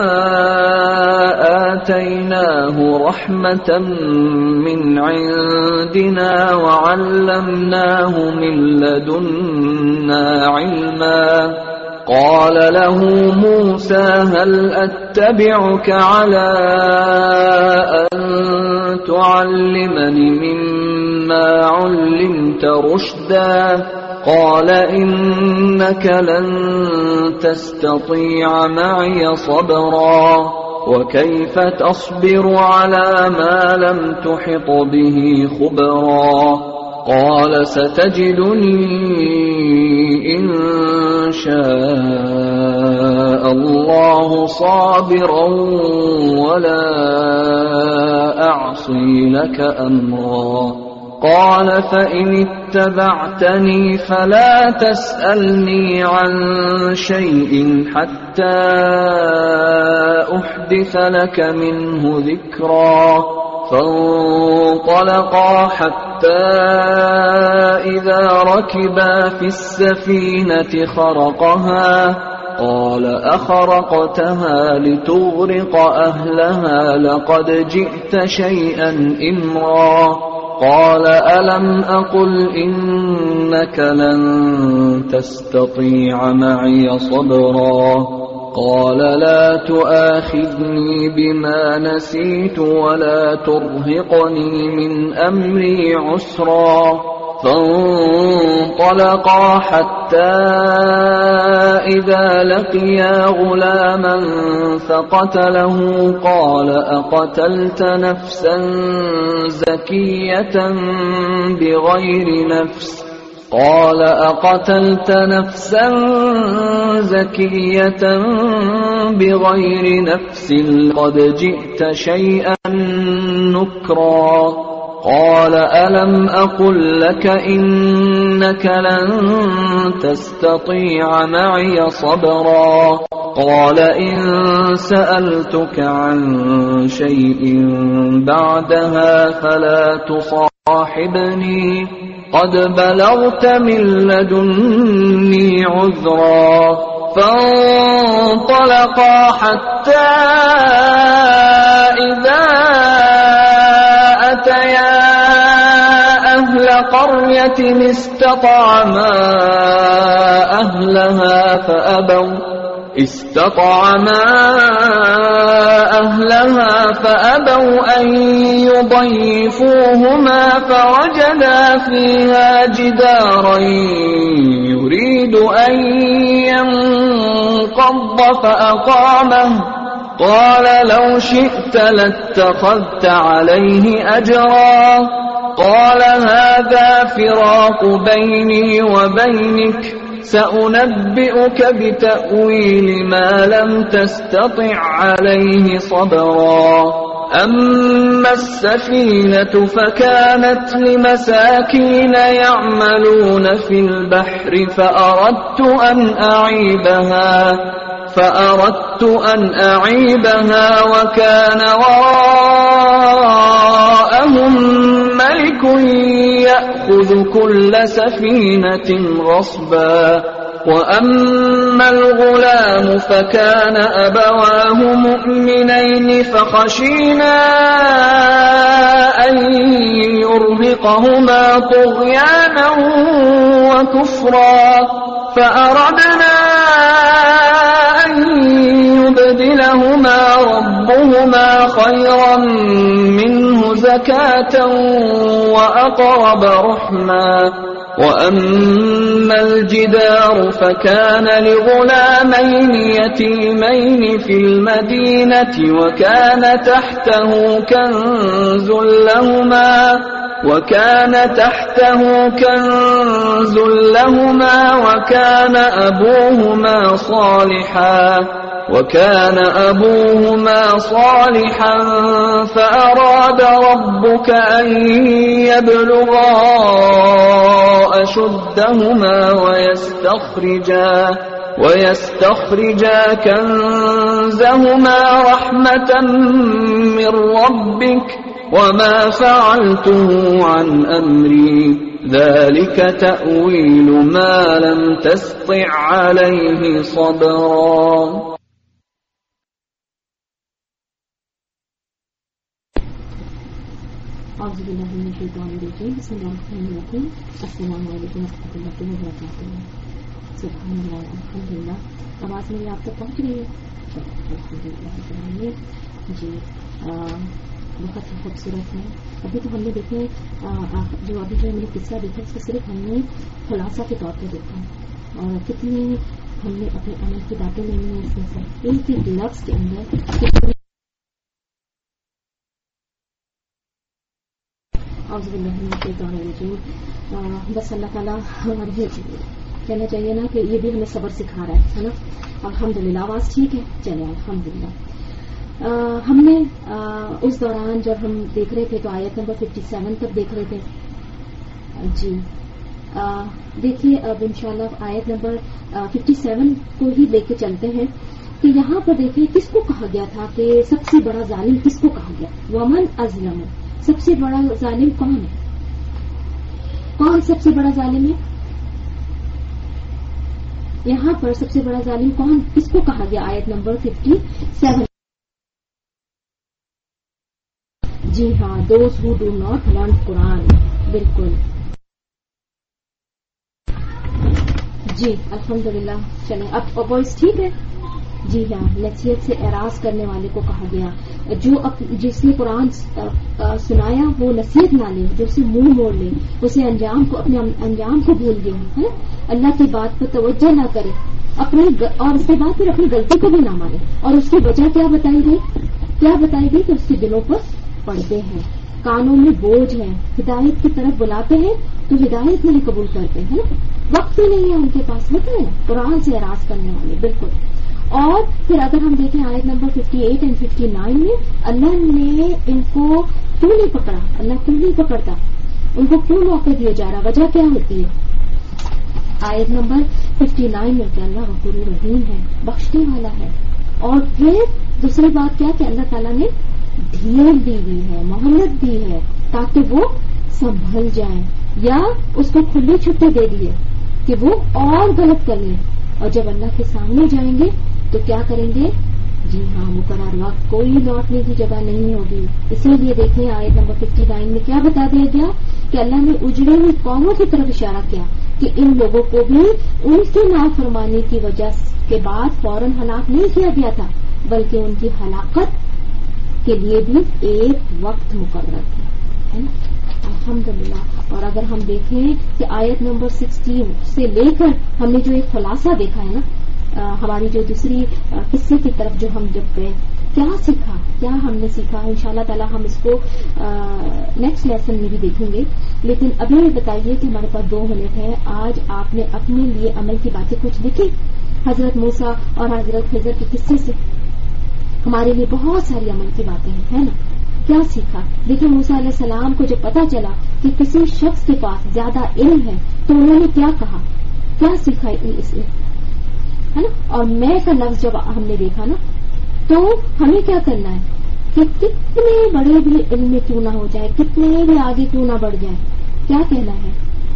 آتيناه رحمة من عندنا وعلمناه من لدنا علما قال له موسى هل أتبعك على أن تعلمني مما علمت رشدا قال إنك لن تستطيع معي صبرا وكيف تصبر على ما لم تحط به خبرا قال ستجدني إن شاء الله صابرا ولا أعصي لك أمرا قال فإن اتبعتني فلا تسألني عن شيء حتى أحدث لك منه ذكرا فانطلقا حتى إذا ركبا في السفينة خرقها قال أخرقتها لتغرق أهلها لقد جئت شيئا إمرا قال ألم أقل إنك لن تستطيع معي صبرا قال لا تؤاخذني بما نسيت ولا ترهقني من أمري عسرا فانطلقا حتى إذا لقيا غلاما فقتله قال أقتلت نفسا زكية بغير نفس قال أقتلت نفسا زكية بغير نفس قد جئت شيئا نكرا قال ألم أقل لك إنك لن تستطيع معي صبرا قال إن سألتك عن شيء بعدها فلا تصاحبني قد بلغت من لدني عذرا فانطلقا حتى إذا أتيا أهل قرية استطعما أهلها فأبوا استطعما أهلها فأبوا أن يضيفوهما فوجدا فيها جدارا يريد أن ينقض فأقامه قال لو شئت لاتخذت عليه أجرا قال هذا فراق بيني وبينك سأنبئك بتأويل ما لم تستطع عليه صبرا أما السفينة فكانت لمساكين يعملون في البحر فأردت أن أعيبها فأردت أن أعيبها وكان وراءهم ملك يأخذ كل سفينة غصبا وأما الغلام فكان أبواه مؤمنين فخشينا أن يرهقهما طغيانا وكفرا فأردنا أن يبدلهما ربهما خيرا منه زكاة وأقرب رحما وأما الجدار فكان لغلامين يتيمين في المدينة وكان تحته كنز لهما وكان تحته كنز لهما وكان أبوهما صالحا وكان أبوهما صالحا فأراد ربك أن يبلغا أشدهما ويستخرجا ويستخرجا كنزهما رحمة من ربك وما فعلته عن أمري ذلك تأويل ما لم تسطع عليه صبرا أعوذ بالله من الشيطان الرجيم بسم الله الرحمن الرحيم السلام عليكم ورحمة الله وبركاته सुभान अल्लाह अल्हम्दुलिल्लाह आवाज़ मेरी आप तक पहुँच रही है अल्हम्दुलिल्लाह जी बहुत ही खूबसूरत है। अभी तो हमने देखे जो अभी जो हमने किस्सा देखा उसको सिर्फ हमने खुलासा के तौर पर देखा और कितनी हमने अपने अमल की बातें लेनी है इसमें से एक एक लफ्ज के अंदर बस अल्लाह ताला हमारे कहना चाहिए ना कि ये भी हमें सब्र सिखा रहा है ना। अल्हम्दुलिल्लाह आवाज़ ठीक है चले अल्हम्दुलिल्लाह। हमने आ, उस दौरान जब हम देख रहे थे तो आयत नंबर सत्तावन तक देख रहे थे जी। देखिए अब इंशाल्लाह आयत नंबर सत्तावन को ही लेके चलते हैं कि यहाँ पर देखिए किसको कहा गया था कि सबसे बड़ा जालिम किसको कहा गया। वमन अज़लम सबसे बड़ा जालिम कौन है? कौन सबसे बड़ा जालिम है? यहाँ पर सबसे बड़ा जालिम कौन किसको कहा गया? आयत नंबर सत्तावन। जी हाँ, those who do not learn कुरान। बिल्कुल जी अल्हम्दुलिल्लाह। चलें अब वॉइस ठीक है जी हाँ। नसीहत से एराज करने वाले को कहा गया जो अप, जिसने कुरान सुनाया वो नसीहत ना ले, जो उसे मुंह मोड़ ले, उसे अंजाम को अपने अंजाम को भूल गया है, अल्लाह की बात पर तवज्जो ना करे अपने और उसके बाद फिर अपनी गलती को भी ना माने। और उसकी वजह क्या बताई गई? क्या बताई गई कि उसके दिलों पर पर्दे हैं। کانوں میں بوجھ ہے، ہدایت کی طرف بلاتے ہیں تو ہدایت نہیں قبول کرتے ہیں نا، وقت ہی نہیں ہے ان کے پاس، ہوتا ہے نا قرآن سے اعراض کرنے والے بالکل. اور پھر اگر ہم دیکھیں آیت number fifty eight and fifty nine میں اللہ نے ان کو کیوں نہیں پکڑا، اللہ کیوں نہیں پکڑتا، ان کو کیوں موقع دیا جا رہا، وجہ کیا ہوتی ہے؟ آیت نمبر ففٹی نائن میں کہ اللہ غفور رحیم ہے، بخشنے والا ہے. اور پھر دوسری بات کیا کہ اللہ تعالیٰ نے ڈھیل دی ہوئی ہے، مہلت دی ہے تاکہ وہ سنبھل جائیں، یا اس کو کھلے چھٹے دے دیے کہ وہ اور غلط کر لیں، اور جب اللہ کے سامنے جائیں گے تو کیا کریں گے؟ جی ہاں مقرر وقت کوئی لوٹنے کی جگہ نہیں ہوگی. اسی لیے دیکھیں آیت نمبر ففٹی نائن میں کیا بتا دیا گیا کہ اللہ نے اجڑے ہوئی قوموں کی طرف اشارہ کیا کہ ان لوگوں کو بھی ان کی نافرمانی کی وجہ کے بعد فوراً ہلاک نہیں کیا گیا تھا، بلکہ ان کی ہلاکت کے لیے بھی ایک وقت مقرر تھا، ہے نا. الحمدللہ. اور اگر ہم دیکھیں کہ آیت نمبر سکسٹین سے لے کر ہم نے جو ایک خلاصہ دیکھا ہے نا، ہماری جو دوسری قصے کی طرف جو ہم جب گئے، کیا سیکھا، کیا ہم نے سیکھا، انشاءاللہ تعالی ہم اس کو نیکسٹ لیسن میں بھی دیکھیں گے. لیکن ابھی بتائیے کہ ہمارے پاس دو منٹ ہے، آج آپ نے اپنے لیے عمل کی باتیں کچھ لکھی حضرت موسیٰ اور حضرت خضر کے قصے سے؟ ہمارے لیے بہت ساری عمل کی باتیں ہیں، ہے نا. کیا سیکھا؟ دیکھیں موسیٰ علیہ السلام کو جب پتا چلا کہ کسی شخص کے پاس زیادہ علم ہے تو انہوں نے کیا کہا، کیا سیکھا اس میں، ہے نا. اور میں کا لفظ جب ہم نے دیکھا نا تو ہمیں کیا کرنا ہے کہ کتنے بڑے بھی علم میں کیوں نہ ہو جائے، کتنے بھی آگے کیوں نہ بڑھ جائے، کیا کہنا ہے؟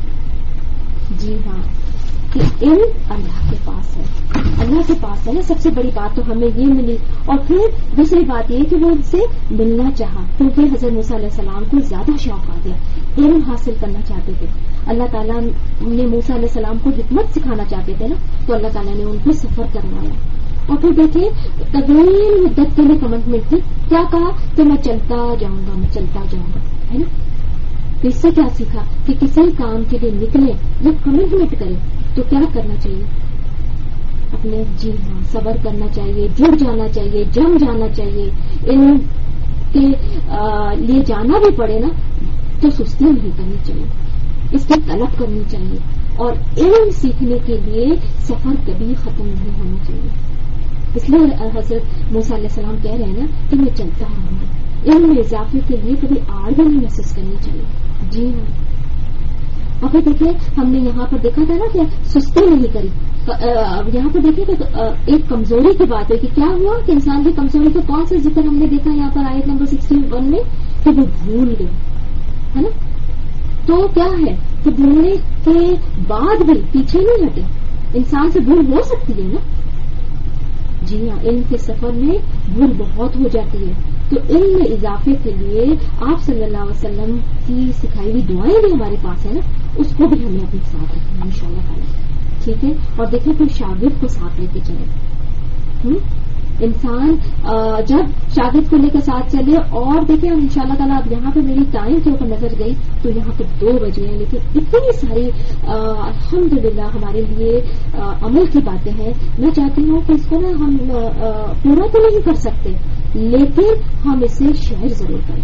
جی ہاں کہ علم اللہ کے پاس ہے، اللہ کے پاس ہے نا. سب سے بڑی بات تو ہمیں یہ ملی. اور پھر دوسری بات یہ کہ وہ ان سے ملنا چاہا کیونکہ حضرت موسیٰ علیہ السلام کو زیادہ شوق آ گیا، علم حاصل کرنا چاہتے تھے. اللہ تعالیٰ نے موسیٰ علیہ السلام کو حکمت سکھانا چاہتے تھے نا، تو اللہ تعالیٰ نے ان کو سفر کروایا. اور پھر دیکھیں طویل مدت کے لیے کمٹمنٹ تھی، کیا کہا کہ میں چلتا جاؤں گا، میں چلتا جاؤں گا، ہے نا. تو اس سے کیا سیکھا کہ کسی کام کے لیے نکلے یا کمٹمنٹ کرے تو کیا کرنا چاہیے، اپنے جی ہاں صبر کرنا چاہیے، جڑ جانا چاہیے، جم جانا چاہیے. علم کے لیے جانا بھی پڑے نا تو سستی نہیں کرنی چاہیے، اس کی طلب کرنی چاہیے. اور علم سیکھنے کے لیے سفر کبھی ختم نہیں ہونا چاہیے. اس لیے حضرت موسیٰ علیہ السلام کہہ رہے ہیں نا کہ میں چلتا رہوں گا. علم میں اضافے کے لیے کبھی آڑ بھی نہیں محسوس کرنی چاہیے. جی ہاں. اور پھر دیکھیں ہم نے یہاں پر دیکھا تھا نا کہ سستی نہیں کری. یہاں پر دیکھیں کہ ایک کمزوری کی بات ہے کہ کیا ہوا کہ انسان کی کمزوری کا کون سا ذکر ہم نے دیکھا یہاں پر آیت نمبر سکسٹی ون میں کہ وہ بھول گئے، ہے نا. تو کیا ہے کہ بھولنے کے بعد بھی پیچھے نہیں ہٹے. انسان سے بھول ہو سکتی ہے نا. جی ہاں علم کے سفر میں بھول بہت ہو جاتی ہے. تو علم میں اضافے کے لیے آپ صلی اللہ علیہ وسلم کی سکھائی ہوئی دعائیں بھی ہمارے پاس ہے نا، اس کو بھی ہمیں اپنے ساتھ رکھنا ان شاء اللہ تعالیٰ. ٹھیک ہے. اور دیکھیں پھر شاگرد کو ساتھ لے کے چلے. انسان جب شاگرد کو لے کے ساتھ چلے. اور دیکھیں ان شاء اللہ تعالیٰ اب یہاں پہ میری ٹائم کے اوپر نظر گئی تو یہاں پہ دو بجے ہیں، لیکن اتنی ساری الحمدللہ ہمارے لیے عمل کی باتیں ہیں. میں چاہتی ہوں کہ اس کو نا ہم پورا تو نہیں کر سکتے لیکن ہم اسے شیئر ضرور کریں.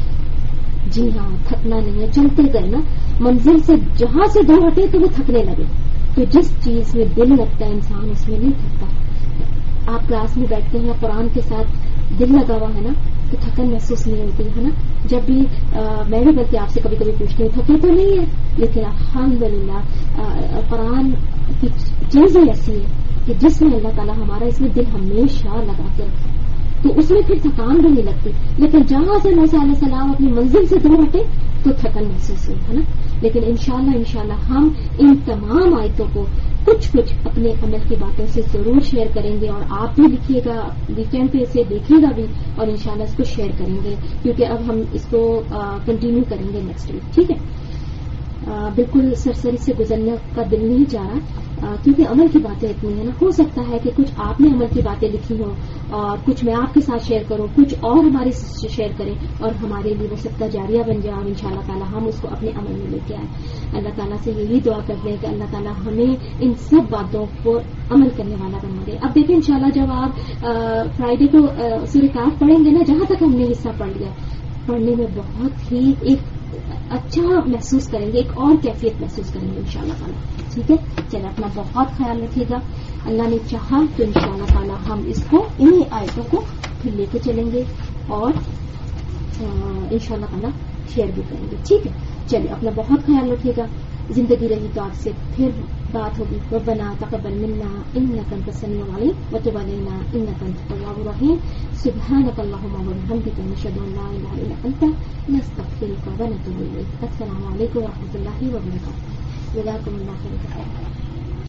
جی ہاں تھکنا نہیں ہے، چلتے گئے نا منزل سے جہاں سے دور ہٹے تو وہ تھکنے لگے. تو جس چیز میں دل لگتا ہے انسان اس میں نہیں تھکتا. آپ کلاس میں بیٹھتے ہیں قرآن کے ساتھ دل لگا ہوا ہے نا تو تھکن محسوس نہیں ہوتی ہے نا. جب بھی میں بھی بلکہ آپ سے کبھی کبھی پوچھتی ہوں تھکے تو نہیں ہے، لیکن الحمدللہ قرآن کی چیز ہی ایسی ہے کہ جس میں اللہ تعالیٰ ہمارا اس میں دل ہمیشہ لگا کے رکھے تو اس میں پھر تھکان بھی نہیں لگتی. لیکن جہاں سے موسیٰ علیہ السلام اپنی منزل سے دور ہٹے تو تھکن محسوس ہوئی ہے نا. لیکن انشاءاللہ انشاءاللہ ہم ان تمام آیتوں کو کچھ کچھ اپنے عمل کی باتوں سے ضرور شیئر کریں گے. اور آپ بھی لکھیے گا، ویکینڈ پہ اسے دیکھیے گا بھی اور انشاءاللہ اس کو شیئر کریں گے کیونکہ اب ہم اس کو کنٹینیو کریں گے نیکسٹ ویک. ٹھیک ہے. بالکل سرسری سے گزرنے کا دل نہیں چاہ رہا کیونکہ عمل کی باتیں اتنی ہیں نا. ہو سکتا ہے کہ کچھ آپ نے عمل کی باتیں لکھی ہوں اور کچھ میں آپ کے ساتھ شیئر کروں، کچھ اور ہمارے سے شیئر کریں اور ہمارے لیے وہ صدقہ جاریہ بن جائے اور انشاءاللہ تعالی ہم اس کو اپنے عمل میں لے کے آئیں. اللہ تعالیٰ سے یہی دعا کرتے ہیں کہ اللہ تعالیٰ ہمیں ان سب باتوں کو عمل کرنے والا بنا دے. اب دیکھیں انشاءاللہ جب آپ فرائیڈے کو سورہ کاف پڑھیں گے نا، جہاں تک ہم نے حصہ پڑھ لیا پڑھنے میں بہت ہی ایک اچھا محسوس کریں گے، ایک اور کیفیت محسوس کریں گے انشاءاللہ تعالیٰ. ٹھیک ہے، چلے اپنا بہت خیال رکھیے گا. اللہ نے چاہا تو انشاءاللہ تعالیٰ ہم اس کو انہی آیتوں کو پھر لے کے چلیں گے اور انشاءاللہ تعالیٰ شیئر بھی کریں گے. ٹھیک ہے، چلیے اپنا بہت خیال رکھیے گا. زندگی رہی تو آپ سے پھر بات ہوگی. ربنا تقبل منا انك انت السميع العليم وتب علينا انك انت التواب الرحيم. سبحانك اللهم وبحمدك نشهد ان لا اله الا انت نستغفرك ونتوب اليك. السلام علیکم ورحمۃ اللہ وبرکاتہ. جزاکم اللہ خیر.